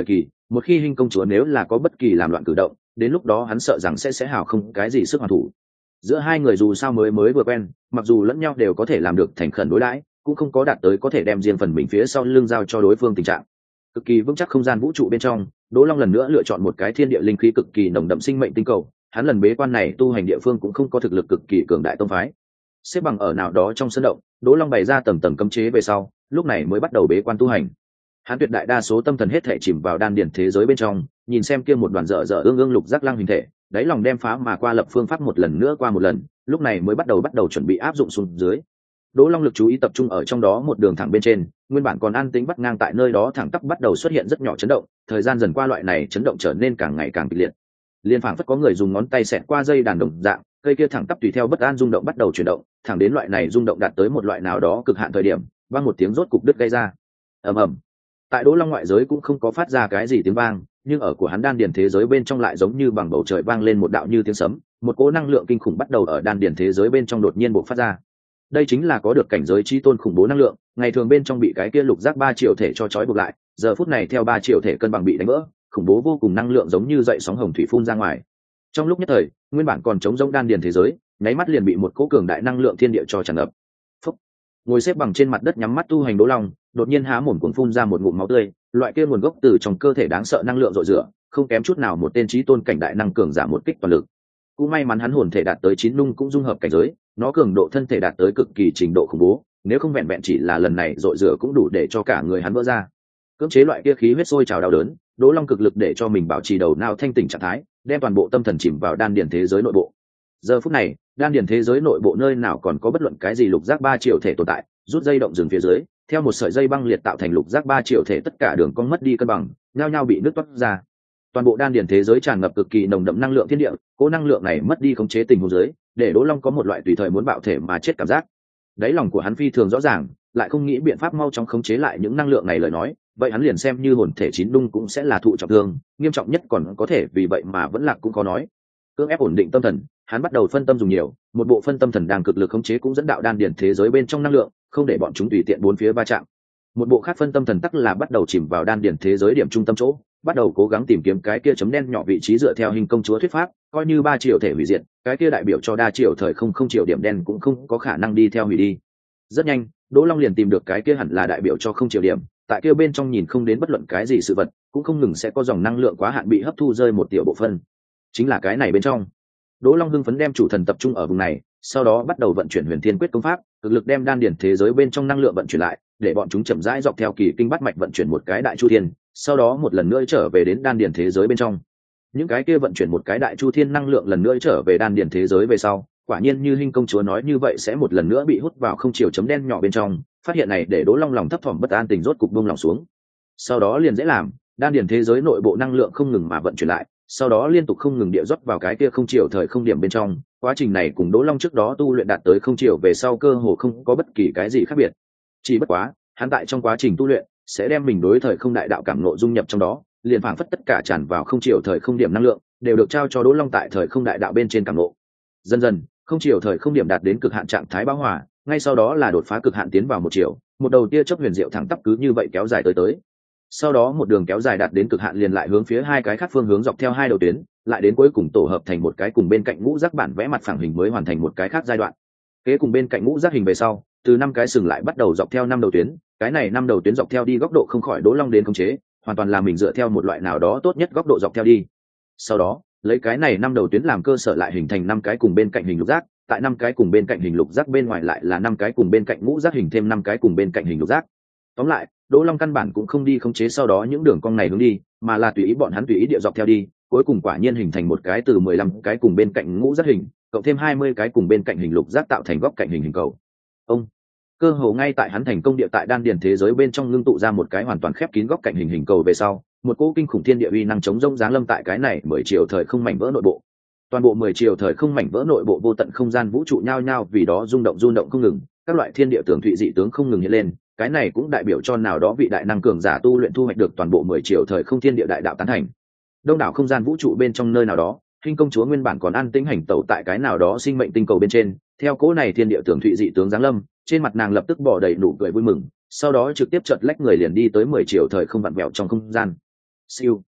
một khi hình công chúa nếu là có bất kỳ làm loạn cử động, đến lúc đó hắn sợ rằng sẽ sẽ hào không cái gì sức hoàn thủ. Giữa hai người dù sao mới mới vừa quen, mặc dù lẫn nhau đều có thể làm được thành khẩn đối đãi, cũng không có đạt tới có thể đem riêng phần mình phía sau lưng giao cho đối phương tình trạng. Cực kỳ vững chắc không gian vũ trụ bên trong, Đỗ Long lần nữa lựa chọn một cái thiên địa linh khí cực kỳ nồng đậm sinh mệnh tinh cầu. Hắn lần bế quan này tu hành địa phương cũng không có thực lực cực kỳ cường đại tông phái, xếp bằng ở nào đó trong sân động. Đỗ Long bày ra tầng tầng cấm chế về sau, lúc này mới bắt đầu bế quan tu hành. Hắn tuyệt đại đa số tâm thần hết thể chìm vào đan điển thế giới bên trong, nhìn xem kia một đoàn dở dở ương ương lục giác lăng hình thể, đáy lòng đem phá mà qua lập phương pháp một lần nữa qua một lần, lúc này mới bắt đầu bắt đầu chuẩn bị áp dụng xuống dưới. Đỗ Long lực chú ý tập trung ở trong đó một đường thẳng bên trên, nguyên bản còn an tĩnh bắt ngang tại nơi đó thẳng tắp bắt đầu xuất hiện rất nhỏ chấn động, thời gian dần qua loại này chấn động trở nên càng ngày càng kịch liệt. Liên phảng phất có người dùng ngón tay xẹt qua dây đàn đồng dạng, cây kia thẳng tắp tùy theo bất an rung động bắt đầu chuyển động, thẳng đến loại này rung động đạt tới một loại nào đó cực hạn thời điểm, vang một tiếng rốt cục đứt gây ra. Ầm ầm. Tại Đỗ Long ngoại giới cũng không có phát ra cái gì tiếng vang, nhưng ở của hắn đan điền thế giới bên trong lại giống như bằng bầu trời vang lên một đạo như tiếng sấm, một cỗ năng lượng kinh khủng bắt đầu ở đan điền thế giới bên trong đột nhiên bộc phát ra. Đây chính là có được cảnh giới chi tôn khủng bố năng lượng, ngày thường bên trong bị cái kia lục giác ba triệu thể cho trói buộc lại, giờ phút này theo ba triệu thể cân bằng bị đánh vỡ, khủng bố vô cùng năng lượng giống như dậy sóng hồng thủy phun ra ngoài. Trong lúc nhất thời, nguyên bản còn trống rỗng đan điền thế giới, nháy mắt liền bị một cỗ cường đại năng lượng thiên địa cho tràn ngập. Phúc. Ngồi xếp bằng trên mặt đất nhắm mắt tu hành Đỗ Long, đột nhiên há mồm cuồng phun ra một ngụm máu tươi, loại kia nguồn gốc từ trong cơ thể đáng sợ năng lượng rọi rửa, không kém chút nào một tên chí tôn cảnh đại năng cường giả một kích toàn lực. Cũng may mắn hắn hồn thể đạt tới chín nung cũng dung hợp cảnh giới, nó cường độ thân thể đạt tới cực kỳ trình độ khủng bố, nếu không vẹn vẹn chỉ là lần này rọi rửa cũng đủ để cho cả người hắn vỡ ra. Cưỡng chế loại kia khí huyết sôi trào đau đớn, Đỗ Long cực lực để cho mình bảo trì đầu não thanh tỉnh trạng thái, đem toàn bộ tâm thần chìm vào đan điền thế giới nội bộ. Giờ phút này, đan điền thế giới nội bộ nơi nào còn có bất luận cái gì lục giác ba triệu thể tồn tại, rút dây động dừng phía dưới, theo một sợi dây băng liệt tạo thành lục giác ba triệu thể tất cả đường cong mất đi cân bằng, nhao nhao bị nứt toát ra. Toàn bộ đan điền thế giới tràn ngập cực kỳ nồng đậm năng lượng thiên địa, cố năng lượng này mất đi khống chế tình huống dưới, để Đỗ Long có một loại tùy thời muốn bạo thể mà chết cảm giác. Đáy lòng của hắn phi thường rõ ràng, lại không nghĩ biện pháp mau chóng khống chế lại những năng lượng này lời nói, vậy hắn liền xem như hồn thể chín đung cũng sẽ là thụ trọng thương, nghiêm trọng nhất còn có thể vì vậy mà vẫn lạc cũng có nói. Cưỡng ép ổn định tâm thần, hắn bắt đầu phân tâm dùng nhiều, một bộ phân tâm thần đang cực lực khống chế cũng dẫn đạo đan điền thế giới bên trong năng lượng, không để bọn chúng tùy tiện bốn phía va chạm. Một bộ khác phân tâm thần tắc là bắt đầu chìm vào đan điền thế giới điểm trung tâm chỗ, bắt đầu cố gắng tìm kiếm cái kia chấm đen nhỏ vị trí dựa theo hình công chúa thuyết pháp, coi như ba triệu thể hủy diệt, cái kia đại biểu cho đa triệu thời không không triệu điểm đen cũng không có khả năng đi theo hủy đi. Rất nhanh, Đỗ Long liền tìm được cái kia hẳn là đại biểu cho không triệu điểm, tại kia bên trong nhìn không đến bất luận cái gì sự vật, cũng không ngừng sẽ có dòng năng lượng quá hạn bị hấp thu rơi một tiểu bộ phân. Chính là cái này bên trong. Đỗ Long hưng phấn đem chủ thần tập trung ở vùng này, sau đó bắt đầu vận chuyển Huyền Thiên Quyết công pháp, cực lực đem đan điển thế giới bên trong năng lượng vận chuyển lại, để bọn chúng chậm rãi dọc theo kỳ kinh bát mạch vận chuyển một cái đại chu thiên, sau đó một lần nữa trở về đến đan điển thế giới bên trong. Những cái kia vận chuyển một cái đại chu thiên năng lượng lần nữa trở về đan điển thế giới về sau, quả nhiên như Hinh công chúa nói như vậy sẽ một lần nữa bị hút vào không chiều chấm đen nhỏ bên trong. Phát hiện này để Đỗ Long lòng thấp thỏm bất an tình rốt cục buông lòng xuống. Sau đó liền dễ làm, đan điển thế giới nội bộ năng lượng không ngừng mà vận chuyển lại, sau đó liên tục không ngừng địa rót vào cái kia không chiều thời không điểm bên trong. Quá trình này cùng Đỗ Long trước đó tu luyện đạt tới không chiều về sau cơ hồ không có bất kỳ cái gì khác biệt. Chỉ bất quá, hắn tại trong quá trình tu luyện sẽ đem mình đối thời không đại đạo cảm ngộ dung nhập trong đó, liền phảng phất tất cả tràn vào không chiều thời không điểm năng lượng đều được trao cho Đỗ Long tại thời không đại đạo bên trên cảm ngộ. Dần dần, không chiều thời không điểm đạt đến cực hạn trạng thái bão hòa, ngay sau đó là đột phá cực hạn tiến vào một chiều, một đầu tia chớp huyền diệu thẳng tắp cứ như vậy kéo dài tới tới. Sau đó một đường kéo dài đạt đến cực hạn liền lại hướng phía hai cái khác phương hướng dọc theo hai đầu tuyến, lại đến cuối cùng tổ hợp thành một cái cùng bên cạnh ngũ giác bản vẽ mặt phẳng hình mới hoàn thành một cái khác giai đoạn. Kế cùng bên cạnh ngũ giác hình về sau, từ năm cái sừng lại bắt đầu dọc theo năm đầu tuyến, cái này năm đầu tuyến dọc theo đi góc độ không khỏi Đỗ Long đến khống chế, hoàn toàn là mình dựa theo một loại nào đó tốt nhất góc độ dọc theo đi. Sau đó, lấy cái này năm đầu tuyến làm cơ sở lại hình thành năm cái cùng bên cạnh hình lục giác, tại năm cái cùng bên cạnh hình lục giác bên ngoài lại là năm cái cùng bên cạnh ngũ giác hình thêm năm cái cùng bên cạnh hình lục giác. Tóm lại, Đỗ Long căn bản cũng không đi khống chế sau đó những đường cong này hướng đi, mà là tùy ý bọn hắn tùy ý địa dọc theo đi, cuối cùng quả nhiên hình thành một cái từ mười lăm cái cùng bên cạnh ngũ giác hình, cộng thêm hai mươi cái cùng bên cạnh hình lục giác tạo thành góc cạnh hình hình cầu. Ông cơ hồ ngay tại hắn thành công địa tại đan điền thế giới bên trong ngưng tụ ra một cái hoàn toàn khép kín góc cạnh hình hình cầu về sau, một cỗ kinh khủng thiên địa uy năng chống rông giáng lâm tại cái này mười chiều thời không mảnh vỡ nội bộ. Toàn bộ mười chiều thời không mảnh vỡ nội bộ vô tận không gian vũ trụ nhao nhao vì đó rung động rung động không ngừng, các loại thiên địa tưởng thụy dị tướng không ngừng hiện lên, cái này cũng đại biểu cho nào đó vị đại năng cường giả tu luyện thu hoạch được toàn bộ mười chiều thời không thiên địa đại đạo tán thành. Đông đảo không gian vũ trụ bên trong nơi nào đó, Hinh công chúa nguyên bản còn an tĩnh hành tẩu tại cái nào đó sinh mệnh tinh cầu bên trên, theo cỗ này thiên địa tưởng thụy dị tướng giáng lâm, trên mặt nàng lập tức bỏ đầy nụ cười vui mừng, sau đó trực tiếp chợt lách người liền đi tới mười chiều thời không vặn vẹo trong không gian. Siêu,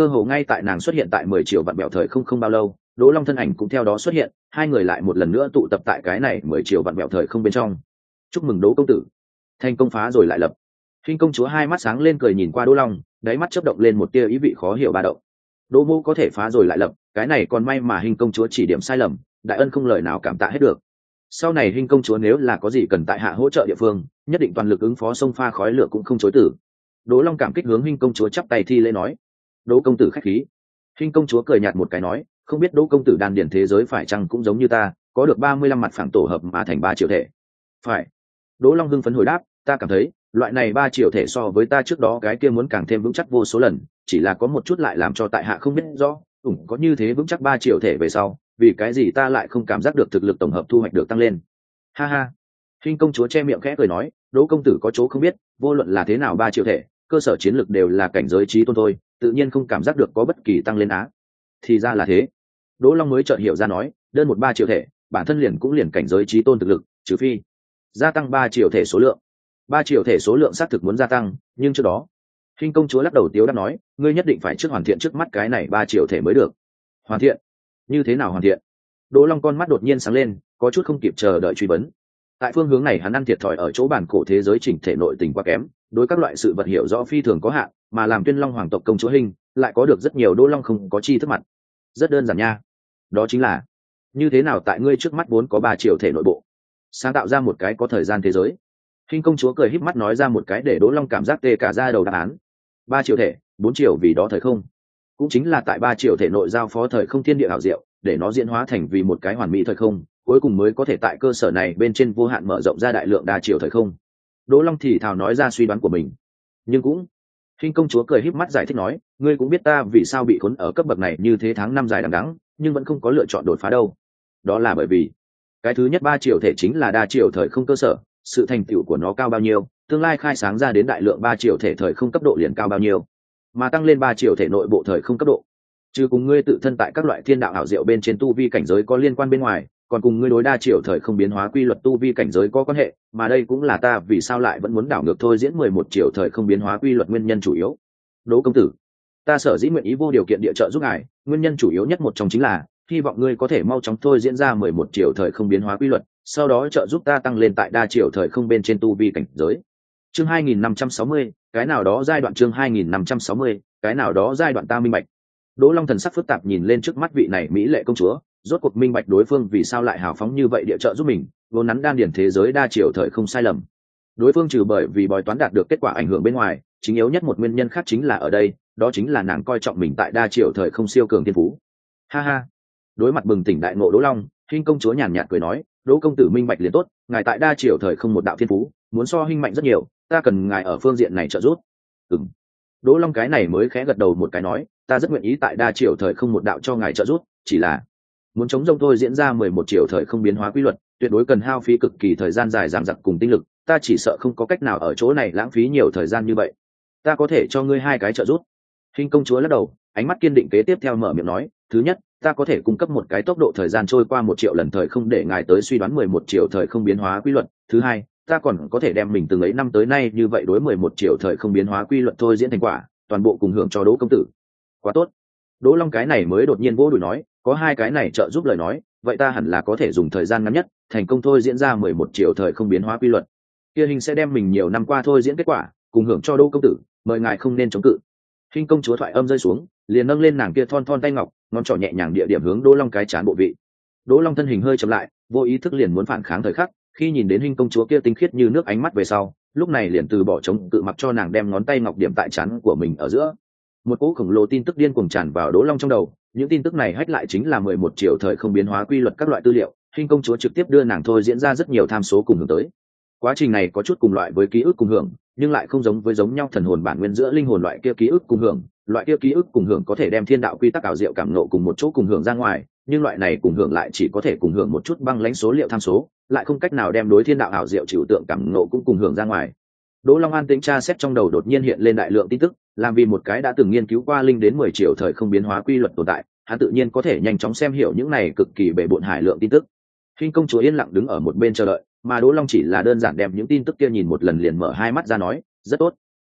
cơ hồ ngay tại nàng xuất hiện tại mười triệu vạn bẹo thời không không bao lâu, Đỗ Long thân ảnh cũng theo đó xuất hiện, hai người lại một lần nữa tụ tập tại cái này mười triệu vạn bẹo thời không bên trong. Chúc mừng Đỗ công tử, thành công phá rồi lại lập. Hình công chúa hai mắt sáng lên cười nhìn qua Đỗ Long, đáy mắt chớp động lên một tia ý vị khó hiểu ba động. Đỗ mô có thể phá rồi lại lập, cái này còn may mà Hình công chúa chỉ điểm sai lầm, đại ân không lời nào cảm tạ hết được. Sau này Hình công chúa nếu là có gì cần tại hạ hỗ trợ địa phương, nhất định toàn lực ứng phó, sông pha khói lửa cũng không chối từ. Đỗ Long cảm kích hướng Hình công chúa chắp tay thi lễ nói. Đỗ công tử khách khí. Hình công chúa cười nhạt một cái nói, không biết Đỗ công tử đan điển thế giới phải chăng cũng giống như ta, có được ba mươi lăm mặt phẳng tổ hợp mà thành ba triệu thể. Phải. Đỗ Long hưng phấn hồi đáp, ta cảm thấy loại này ba triệu thể so với ta trước đó cái kia muốn càng thêm vững chắc vô số lần, chỉ là có một chút lại làm cho tại hạ không biết rõ, ủng có như thế vững chắc ba triệu thể về sau, vì cái gì ta lại không cảm giác được thực lực tổng hợp thu hoạch được tăng lên. Ha ha. Hình công chúa che miệng khẽ cười nói, Đỗ công tử có chỗ không biết, vô luận là thế nào ba triệu thể, cơ sở chiến lực đều là cảnh giới trí tôn thôi, tự nhiên không cảm giác được có bất kỳ tăng lên á. Thì ra là thế. Đỗ Long mới chợt hiểu ra nói, đơn một ba triệu thể, bản thân liền cũng liền cảnh giới trí tôn thực lực, trừ phi gia tăng ba triệu thể số lượng. Ba triệu thể số lượng xác thực muốn gia tăng, nhưng trước đó, Hình công chúa lắc đầu tiếu đáp nói, ngươi nhất định phải trước hoàn thiện trước mắt cái này ba triệu thể mới được. Hoàn thiện? Như thế nào hoàn thiện? Đỗ Long con mắt đột nhiên sáng lên, có chút không kịp chờ đợi truy vấn. Tại phương hướng này hắn ăn thiệt thòi ở chỗ bản cổ thế giới chỉnh thể nội tình quá kém, đối các loại sự vật hiểu rõ phi thường có hạn, mà làm Tuyên Long hoàng tộc công chúa Hình lại có được rất nhiều Đỗ Long không có chi thức mặt. Rất đơn giản nha. Đó chính là như thế nào tại ngươi trước mắt vốn có ba triệu thể nội bộ, sáng tạo ra một cái có thời gian thế giới. Hình công chúa cười híp mắt nói ra một cái để Đỗ Long cảm giác tê cả da đầu đáp án. Ba triệu thể, bốn triệu vì đó thời không, cũng chính là tại ba triệu thể nội giao phó thời không thiên địa hảo diệu, để nó diễn hóa thành vì một cái hoàn mỹ thời không, cuối cùng mới có thể tại cơ sở này bên trên vô hạn mở rộng ra đại lượng đa triệu thời không. Đỗ Long thì thào nói ra suy đoán của mình. Nhưng cũng, Hình công chúa cười híp mắt giải thích nói, ngươi cũng biết ta vì sao bị khốn ở cấp bậc này như thế tháng năm dài đằng đẵng, nhưng vẫn không có lựa chọn đột phá đâu. Đó là bởi vì cái thứ nhất ba triệu thể chính là đa triệu thời không cơ sở, sự thành tựu của nó cao bao nhiêu, tương lai khai sáng ra đến đại lượng ba triệu thể thời không cấp độ liền cao bao nhiêu, mà tăng lên ba triệu thể nội bộ thời không cấp độ, chứ cùng ngươi tự thân tại các loại thiên đạo ảo diệu bên trên tu vi cảnh giới có liên quan bên ngoài, còn cùng ngươi đối đa triệu thời không biến hóa quy luật tu vi cảnh giới có quan hệ, mà đây cũng là ta vì sao lại vẫn muốn đảo ngược thôi diễn mười một triệu thời không biến hóa quy luật nguyên nhân chủ yếu. Đỗ công tử, ta sở dĩ nguyện ý vô điều kiện địa trợ giúp ngài, nguyên nhân chủ yếu nhất một trong chính là hy vọng ngươi có thể mau chóng thôi diễn ra mười một triệu thời không biến hóa quy luật, sau đó trợ giúp ta tăng lên tại đa triệu thời không bên trên tu vi cảnh giới. Chương hai nghìn năm trăm sáu mươi, cái nào đó giai đoạn. Chương hai nghìn năm trăm sáu mươi, cái nào đó giai đoạn ta minh bạch. Đỗ Long thần sắc phức tạp nhìn lên trước mắt vị này mỹ lệ công chúa, rốt cuộc minh bạch đối phương vì sao lại hào phóng như vậy địa trợ giúp mình, vốn nắn đan điển thế giới đa triệu thời không sai lầm. Đối phương trừ bởi vì bói toán đạt được kết quả ảnh hưởng bên ngoài, chính yếu nhất một nguyên nhân khác chính là ở đây, đó chính là nàng coi trọng mình tại đa triệu thời không siêu cường thiên phú. Ha ha. Đối mặt bừng tỉnh đại ngộ Đỗ Long, Hình công chúa nhàn nhạt cười nói, Đỗ công tử minh bạch liền tốt, ngài tại đa triệu thời không một đạo thiên phú, muốn so Hình mạnh rất nhiều, ta cần ngài ở phương diện này trợ giúp. Ừm. Đỗ Long cái này mới khẽ gật đầu một cái nói, ta rất nguyện ý tại đa triệu thời không một đạo cho ngài trợ giúp, chỉ là muốn chống rông thôi diễn ra mười một triệu thời không biến hóa quy luật, tuyệt đối cần hao phí cực kỳ thời gian dài dằng dặc cùng tinh lực, ta chỉ sợ không có cách nào ở chỗ này lãng phí nhiều thời gian như vậy. Ta có thể cho ngươi hai cái trợ giúp. Hình công chúa lắc đầu, ánh mắt kiên định kế tiếp theo mở miệng nói, thứ nhất, ta có thể cung cấp một cái tốc độ thời gian trôi qua một triệu lần thời không để ngài tới suy đoán mười một triệu thời không biến hóa quy luật. Thứ hai, ta còn có thể đem mình từng ấy năm tới nay như vậy đối mười một triệu thời không biến hóa quy luật thôi diễn thành quả, toàn bộ cùng hưởng cho Đỗ công tử. Quá tốt. Đỗ Long cái này mới đột nhiên vỗ đùi nói, có hai cái này trợ giúp lời nói, vậy ta hẳn là có thể dùng thời gian ngắn nhất, thành công thôi diễn ra mười một triệu thời không biến hóa quy luật. Kia Hình sẽ đem mình nhiều năm qua thôi diễn kết quả, cùng hưởng cho Đỗ công tử, mời ngài không nên chống cự. Hình công chúa thoại âm rơi xuống, liền nâng lên nàng kia thon thon tay ngọc, ngón trỏ nhẹ nhàng địa điểm hướng Đỗ Long cái chán bộ vị. Đỗ Long thân hình hơi chậm lại, vô ý thức liền muốn phản kháng thời khắc, khi nhìn đến Hình công chúa kia tinh khiết như nước ánh mắt về sau, lúc này liền từ bỏ chống cự, mặc cho nàng đem ngón tay ngọc điểm tại chán của mình ở giữa. Một cỗ khổng lồ tin tức điên cuồng tràn vào Đỗ Long trong đầu, những tin tức này hách lại chính là mười một triệu thời không biến hóa quy luật các loại tư liệu, Hình công chúa trực tiếp đưa nàng thôi diễn ra rất nhiều tham số cùng hưởng tới. Quá trình này có chút cùng loại với ký ức cùng hưởng, nhưng lại không giống với giống nhau thần hồn bản nguyên giữa linh hồn loại kia ký ức cùng hưởng, loại kia ký ức cùng hưởng có thể đem thiên đạo quy tắc ảo diệu cảm ngộ cùng một chỗ cùng hưởng ra ngoài, nhưng loại này cùng hưởng lại chỉ có thể cùng hưởng một chút băng lãnh số liệu tham số, lại không cách nào đem đối thiên đạo ảo diệu chịu tượng cảm ngộ cũng cùng hưởng ra ngoài. Đỗ Long an tĩnh tra xét trong đầu đột nhiên hiện lên đại lượng tin tức, làm vì một cái đã từng nghiên cứu qua linh đến mười triệu thời không biến hóa quy luật tồn tại, hắn tự nhiên có thể nhanh chóng xem hiểu những này cực kỳ bề bộn hải lượng tin tức. Hình công chúa yên lặng đứng ở một bên chờ đợi, mà Đỗ Long chỉ là đơn giản đem những tin tức kia nhìn một lần liền mở hai mắt ra nói, rất tốt.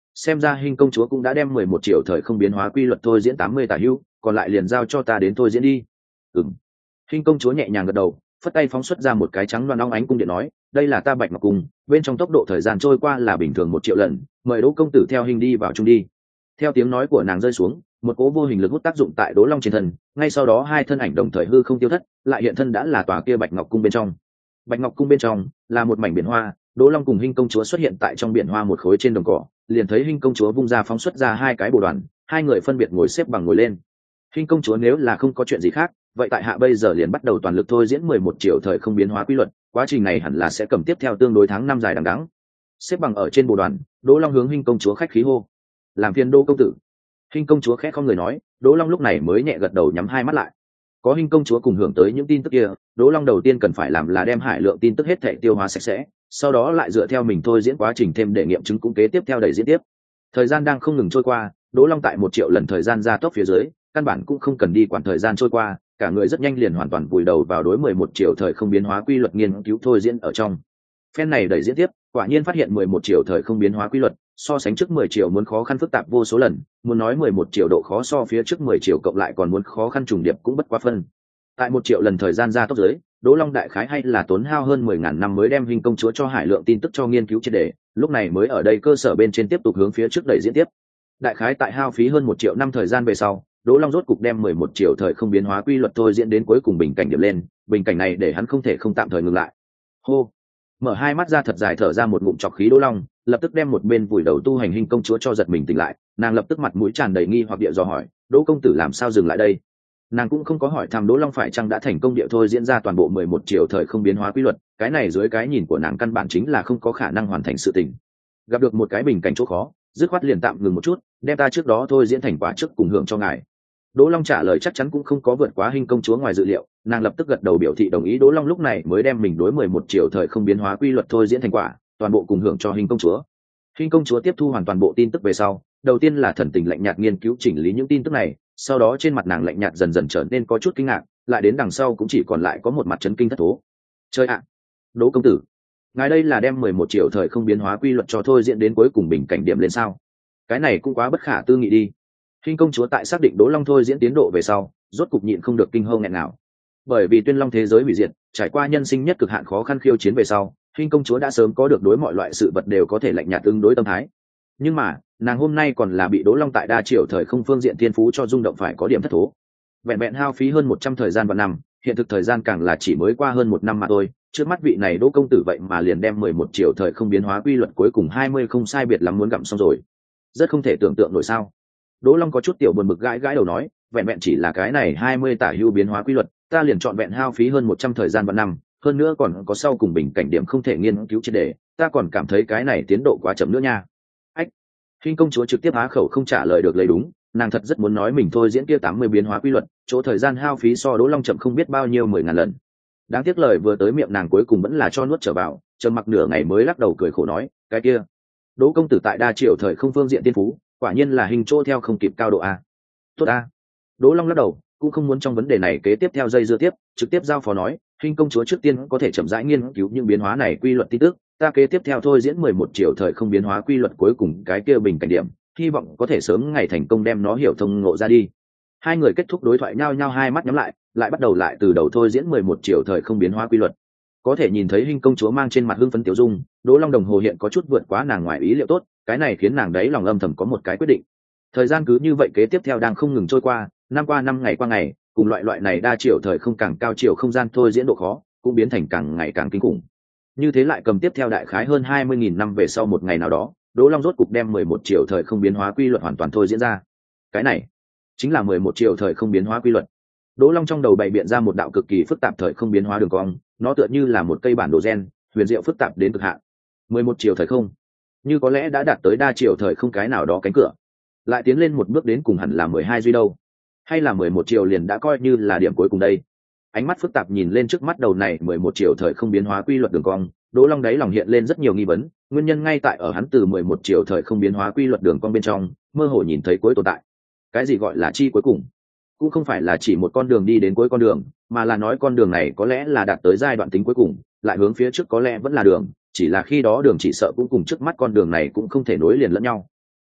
xem ra hình công chúa cũng đã đem mười một triệu thời không biến hóa quy luật thôi diễn tám mươi tả hữu, còn lại liền giao cho ta đến thôi diễn đi. Ừm. Hình công chúa nhẹ nhàng gật đầu, phất tay phóng xuất ra một cái trắng loan óng ánh cung điện nói, đây là ta Bạch Ngọc Cung, bên trong tốc độ thời gian trôi qua là bình thường một triệu lần, mời Đỗ công tử theo hình đi vào chung đi. Theo tiếng nói của nàng rơi xuống, một cỗ vô hình lực hút tác dụng tại Đỗ Long trên thân, ngay sau đó hai thân ảnh đồng thời hư không tiêu thất, lại hiện thân đã là tòa kia Bạch Ngọc Cung bên trong. Bạch Ngọc Cung bên trong là một mảnh biển hoa, Đỗ Long cùng Hinh công chúa xuất hiện tại trong biển hoa một khối trên đồng cỏ, liền thấy Hinh công chúa vung ra phóng xuất ra hai cái bồ đoàn, hai người phân biệt ngồi xếp bằng ngồi lên. Hinh công chúa nếu là không có chuyện gì khác, vậy tại hạ bây giờ liền bắt đầu toàn lực thôi diễn mười một triệu thời không biến hóa quy luật, quá trình này hẳn là sẽ cầm tiếp theo tương đối tháng năm dài đằng đẵng. Xếp bằng ở trên bồ đoàn, Đỗ Long hướng Hinh công chúa khách khí hô, làm phiền Đỗ công tử. Hinh công chúa khẽ không người nói, Đỗ Long lúc này mới nhẹ gật đầu nhắm hai mắt lại. Có Hinh công chúa cùng hưởng tới những tin tức kia, Đỗ Long đầu tiên cần phải làm là đem hải lượng tin tức hết thảy tiêu hóa sạch sẽ, sau đó lại dựa theo mình thôi diễn quá trình thêm để nghiệm chứng cũng kế tiếp theo đẩy diễn tiếp. Thời gian đang không ngừng trôi qua, Đỗ Long tại một triệu lần thời gian gia tốc phía dưới, căn bản cũng không cần đi quản thời gian trôi qua, cả người rất nhanh liền hoàn toàn vùi đầu vào đối mười một triệu thời không biến hóa quy luật nghiên cứu thôi diễn ở trong. Phen này đẩy diễn tiếp, quả nhiên phát hiện mười một triệu thời không biến hóa quy luật, so sánh trước mười triệu muốn khó khăn phức tạp vô số lần, muốn nói mười một triệu độ khó so phía trước mười triệu cộng lại còn muốn khó khăn trùng điệp cũng bất quá phân. Tại một triệu lần thời gian gia tốc dưới, Đỗ Long đại khái hay là tốn hao hơn mười ngàn năm mới đem Hinh công chúa cho hải lượng tin tức cho nghiên cứu triệt để, lúc này mới ở đây cơ sở bên trên tiếp tục hướng phía trước đẩy diễn tiếp. Đại khái tại hao phí hơn một triệu năm thời gian về sau, Đỗ Long rốt cục đem mười một triệu thời không biến hóa quy luật thôi diễn đến cuối cùng bình cảnh điểm lên, bình cảnh này để hắn không thể không tạm thời ngừng lại. Hô, mở hai mắt ra thật dài thở ra một ngụm trọc khí Đỗ Long, lập tức đem một bên vùi đầu tu hành Hinh công chúa cho giật mình tỉnh lại, nàng lập tức mặt mũi tràn đầy nghi hoặc địa dò hỏi, Đỗ công tử làm sao dừng lại đây? Nàng cũng không có hỏi thăm Đỗ Long phải chăng đã thành công địa thôi diễn ra toàn bộ mười một triệu thời không biến hóa quy luật, cái này dưới cái nhìn của nàng căn bản chính là không có khả năng hoàn thành sự tình. Gặp được một cái bình cảnh chỗ khó, dứt khoát liền tạm ngừng một chút, đem ta trước đó thôi diễn thành quả trước cùng hưởng cho ngài. Đỗ Long trả lời chắc chắn cũng không có vượt quá Hinh công chúa ngoài dự liệu, nàng lập tức gật đầu biểu thị đồng ý. Đỗ Long lúc này mới đem mình đối mười một triệu thời không biến hóa quy luật thôi diễn thành quả, toàn bộ cùng hưởng cho Hinh công chúa. Hinh công chúa tiếp thu hoàn toàn bộ tin tức về sau, đầu tiên là thần tình lạnh nhạt nghiên cứu chỉnh lý những tin tức này, sau đó trên mặt nàng lạnh nhạt dần dần trở nên có chút kinh ngạc, lại đến đằng sau cũng chỉ còn lại có một mặt chấn kinh thất thố. Chơi ạ, Đỗ công tử, ngài đây là đem mười một triệu thời không biến hóa quy luật cho thôi diễn đến cuối cùng bình cảnh điểm lên sao? Cái này cũng quá bất khả tư nghị đi. Hinh công chúa tại xác định Đỗ Long thôi diễn tiến độ về sau, rốt cục nhịn không được kinh hô nghẹn nào. Bởi vì Tuyên Long thế giới hủy diệt, trải qua nhân sinh nhất cực hạn khó khăn khiêu chiến về sau, Hinh công chúa đã sớm có được đối mọi loại sự vật đều có thể lạnh nhạt ứng đối tâm thái. Nhưng mà, nàng hôm nay còn là bị Đỗ Long tại đa triệu thời không phương diện thiên phú cho rung động phải có điểm thất thố. Vẹn vẹn hao phí hơn một trăm thời gian và năm, hiện thực thời gian càng là chỉ mới qua hơn một năm mà thôi. Trước mắt vị này Đỗ công tử vậy mà liền đem mười một triệu thời không biến hóa quy luật cuối cùng hai mươi không sai biệt lắm muốn gặm xong rồi. Rất không thể tưởng tượng nổi sao. Đỗ Long có chút tiểu buồn bực gãi gãi đầu nói, vẹn vẹn chỉ là cái này hai mươi tả hữu biến hóa quy luật, ta liền chọn vẹn hao phí hơn một trăm thời gian và năm, hơn nữa còn có sau cùng bình cảnh điểm không thể nghiên cứu triệt để, ta còn cảm thấy cái này tiến độ quá chậm nữa nha. Ách. Hinh công chúa trực tiếp há khẩu không trả lời được lấy đúng, nàng thật rất muốn nói mình thôi diễn kia tám mươi biến hóa quy luật, chỗ thời gian hao phí so Đỗ Long chậm không biết bao nhiêu mười ngàn lần. Đáng tiếc lời vừa tới miệng nàng cuối cùng vẫn là cho nuốt trở vào, trầm mặc nửa ngày mới lắc đầu cười khổ nói, cái kia, Đỗ công tử tại đa triệu thời không phương diện tiên phú, quả nhiên là hình chỗ theo không kịp cao độ a. Tốt a. Đỗ Long lắc đầu, cũng không muốn trong vấn đề này kế tiếp theo dây dưa tiếp, trực tiếp giao phó nói, Hinh công chúa trước tiên có thể chậm rãi nghiên cứu những biến hóa này quy luật tin tức, ta kế tiếp theo thôi diễn mười một triệu thời không biến hóa quy luật cuối cùng cái kia bình cảnh điểm, hy vọng có thể sớm ngày thành công đem nó hiểu thông ngộ ra đi. Hai người kết thúc đối thoại nhao nhao hai mắt nhắm lại, lại bắt đầu lại từ đầu thôi diễn mười một triệu thời không biến hóa quy luật. Có thể nhìn thấy Hinh công chúa mang trên mặt hưng phấn tiểu dung, Đỗ Long đồng hồ hiện có chút vượt quá nàng ngoài ý liệu tốt, cái này khiến nàng đấy lòng âm thầm có một cái quyết định. Thời gian cứ như vậy kế tiếp theo đang không ngừng trôi qua, năm qua năm ngày qua ngày, cùng loại loại này đa triệu thời không càng cao chiều không gian thôi diễn độ khó, cũng biến thành càng ngày càng kinh khủng. Như thế lại cầm tiếp theo đại khái hơn hai mươi nghìn năm về sau một ngày nào đó, Đỗ Long rốt cục đem mười một triệu thời không biến hóa quy luật hoàn toàn thôi diễn ra. Cái này chính là mười một triệu thời không biến hóa quy luật. Đỗ Long trong đầu bày biện ra một đạo cực kỳ phức tạp thời không biến hóa đường cong, nó tựa như là một cây bản đồ gen, huyền diệu phức tạp đến cực hạn. mười một triệu thời không, như có lẽ đã đạt tới đa triệu thời không cái nào đó cánh cửa. Lại tiến lên một bước đến cùng hẳn là mười hai duy đâu, hay là mười một triệu liền đã coi như là điểm cuối cùng đây. Ánh mắt phức tạp nhìn lên trước mắt đầu này mười một triệu thời không biến hóa quy luật đường cong, Đỗ Long đáy lòng hiện lên rất nhiều nghi vấn, nguyên nhân ngay tại ở hắn từ mười một triệu thời không biến hóa quy luật đường cong bên trong, mơ hồ nhìn thấy cuối tồn tại. Cái gì gọi là chi cuối cùng? Cũng không phải là chỉ một con đường đi đến cuối con đường, mà là nói con đường này có lẽ là đạt tới giai đoạn tính cuối cùng, lại hướng phía trước có lẽ vẫn là đường, chỉ là khi đó đường chỉ sợ cũng cùng trước mắt con đường này cũng không thể nối liền lẫn nhau.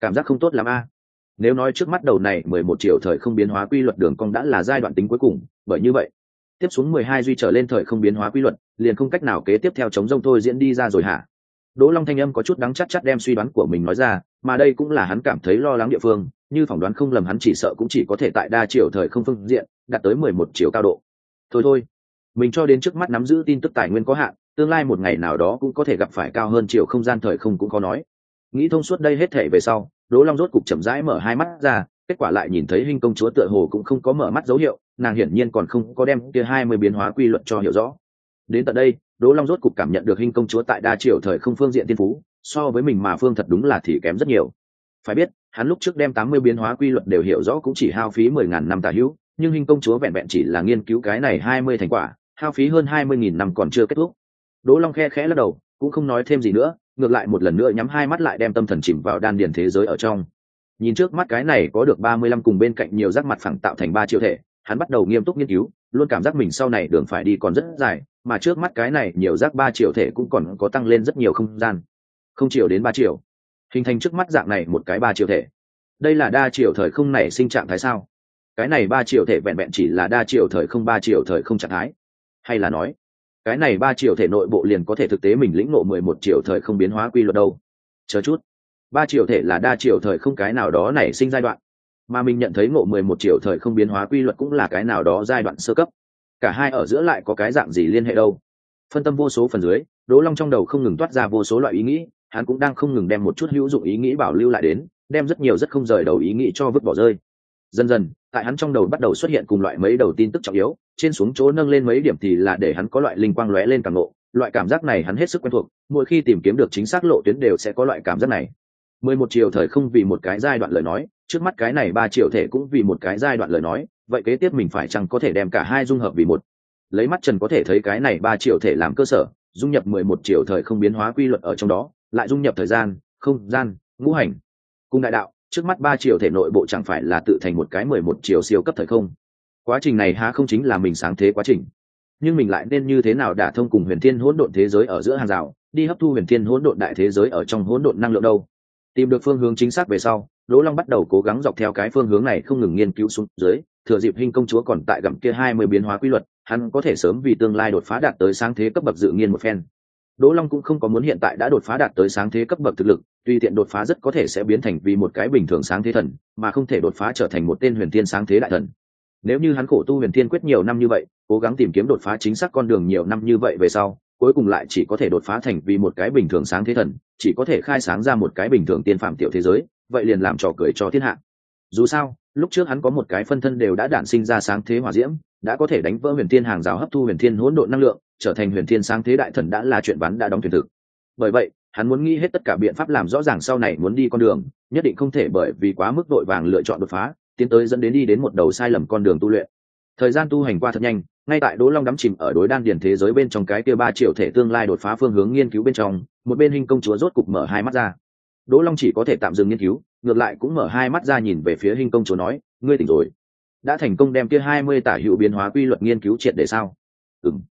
cảm giác không tốt lắm a. Nếu nói trước mắt đầu này mười một triệu thời không biến hóa quy luật đường cong đã là giai đoạn tính cuối cùng, bởi như vậy tiếp xuống mười hai duy trở lên thời không biến hóa quy luật liền không cách nào kế tiếp theo chống rông thôi diễn đi ra rồi hả? Đỗ Long thanh âm có chút đắng chát chát đem suy đoán của mình nói ra, mà đây cũng là hắn cảm thấy lo lắng địa phương, như phỏng đoán không lầm hắn chỉ sợ cũng chỉ có thể tại đa chiều thời không phương diện đạt tới mười một chiều cao độ. Thôi thôi, mình cho đến trước mắt nắm giữ tin tức tài nguyên có hạn, tương lai một ngày nào đó cũng có thể gặp phải cao hơn chiều không gian thời không cũng khó nói. Nghĩ thông suốt đây hết thể về sau, Đỗ Long rốt cục chậm rãi mở hai mắt ra, kết quả lại nhìn thấy Hinh công chúa tựa hồ cũng không có mở mắt dấu hiệu, nàng hiển nhiên còn không có đem kia hai mươi biến hóa quy luật cho hiểu rõ. Đến tận đây, Đỗ Long rốt cục cảm nhận được Hinh công chúa tại đa chiều thời không phương diện tiên phú, so với mình mà phương thật đúng là thì kém rất nhiều. Phải biết, hắn lúc trước đem tám mươi biến hóa quy luật đều hiểu rõ cũng chỉ hao phí mười ngàn năm tà hữu, nhưng Hinh công chúa vẹn vẹn chỉ là nghiên cứu cái này hai mươi thành quả, hao phí hơn hai mươi nghìn năm còn chưa kết thúc. Đỗ Long khe khẽ lắc đầu, cũng không nói thêm gì nữa, ngược lại một lần nữa nhắm hai mắt lại đem tâm thần chìm vào đan điền thế giới ở trong. Nhìn trước mắt cái này có được ba mươi lăm cùng bên cạnh nhiều giác mặt phẳng tạo thành ba triệu thể, hắn bắt đầu nghiêm túc nghiên cứu, luôn cảm giác mình sau này đường phải đi còn rất dài, mà trước mắt cái này nhiều giác ba triệu thể cũng còn có tăng lên rất nhiều không gian. Không triệu đến ba triệu, hình thành trước mắt dạng này một cái ba triệu thể. Đây là đa triệu thời không này sinh trạng thái sao? Cái này ba triệu thể vẹn vẹn chỉ là đa triệu thời không ba triệu thời không trạng thái, hay là nói cái này ba triệu thể nội bộ liền có thể thực tế mình lĩnh ngộ mười một triệu thời không biến hóa quy luật đâu? Chờ chút, ba triệu thể là đa triệu thời không cái nào đó nảy sinh giai đoạn, mà mình nhận thấy ngộ mười một triệu thời không biến hóa quy luật cũng là cái nào đó giai đoạn sơ cấp. Cả hai ở giữa lại có cái dạng gì liên hệ đâu? Phân tâm vô số phần dưới, Đỗ Long trong đầu không ngừng toát ra vô số loại ý nghĩ, hắn cũng đang không ngừng đem một chút hữu dụng ý nghĩ bảo lưu lại đến, đem rất nhiều rất không rời đầu ý nghĩ cho vứt bỏ rơi. Dần dần, tại hắn trong đầu bắt đầu xuất hiện cùng loại mấy đầu tin tức trọng yếu, trên xuống chỗ nâng lên mấy điểm thì là để hắn có loại linh quang lóe lên càng ngộ, loại cảm giác này hắn hết sức quen thuộc, mỗi khi tìm kiếm được chính xác lộ tuyến đều sẽ có loại cảm giác này. Mười một chiều thời không vì một cái giai đoạn lời nói, trước mắt cái này ba triệu thể cũng vì một cái giai đoạn lời nói, vậy kế tiếp mình phải chăng có thể đem cả hai dung hợp vì một? Lấy mắt trần có thể thấy cái này ba triệu thể làm cơ sở, dung nhập mười một triệu thời không biến hóa quy luật ở trong đó, lại dung nhập thời gian, không gian, ngũ hành cùng đại đạo, trước mắt ba triệu thể nội bộ chẳng phải là tự thành một cái mười một triệu siêu cấp thời không? Quá trình này há không chính là mình sáng thế quá trình? Nhưng mình lại nên như thế nào đả thông cùng huyền thiên hỗn độn thế giới ở giữa hàng rào, đi hấp thu huyền thiên hỗn độn đại thế giới ở trong hỗn độn năng lượng đâu? Tìm được phương hướng chính xác về sau, Đỗ Long bắt đầu cố gắng dọc theo cái phương hướng này không ngừng nghiên cứu xuống dưới, thừa dịp Hinh công chúa còn tại gặm kia hai mươi biến hóa quy luật, hắn có thể sớm vì tương lai đột phá đạt tới sáng thế cấp bậc dự nghiên một phen. Đỗ Long cũng không có muốn hiện tại đã đột phá đạt tới sáng thế cấp bậc thực lực, tùy tiện đột phá rất có thể sẽ biến thành vì một cái bình thường sáng thế thần, mà không thể đột phá trở thành một tên huyền thiên sáng thế đại thần. Nếu như hắn khổ tu huyền thiên quyết nhiều năm như vậy, cố gắng tìm kiếm đột phá chính xác con đường nhiều năm như vậy về sau, cuối cùng lại chỉ có thể đột phá thành vì một cái bình thường sáng thế thần, chỉ có thể khai sáng ra một cái bình thường tiên phạm tiểu thế giới, vậy liền làm trò cười cho thiên hạ. Dù sao, lúc trước hắn có một cái phân thân đều đã đản sinh ra sáng thế hỏa diễm, đã có thể đánh vỡ huyền thiên hàng rào hấp thu huyền thiên hỗn độn năng lượng, trở thành huyền thiên sáng thế đại thần đã là chuyện ván đã đóng thuyền thực. Bởi vậy, hắn muốn nghĩ hết tất cả biện pháp làm rõ ràng sau này muốn đi con đường, nhất định không thể bởi vì quá mức vội vàng lựa chọn đột phá, tiến tới dẫn đến đi đến một đầu sai lầm con đường tu luyện. Thời gian tu hành qua thật nhanh, ngay tại Đỗ Long đắm chìm ở đối đan điền thế giới bên trong cái kia ba triệu thể tương lai đột phá phương hướng nghiên cứu bên trong, một bên Hinh công chúa rốt cục mở hai mắt ra. Đỗ Long chỉ có thể tạm dừng nghiên cứu, ngược lại cũng mở hai mắt ra nhìn về phía Hinh công chúa nói, ngươi tỉnh rồi, đã thành công đem kia hai mươi tả hữu biến hóa quy luật nghiên cứu triệt để sao? Ừm.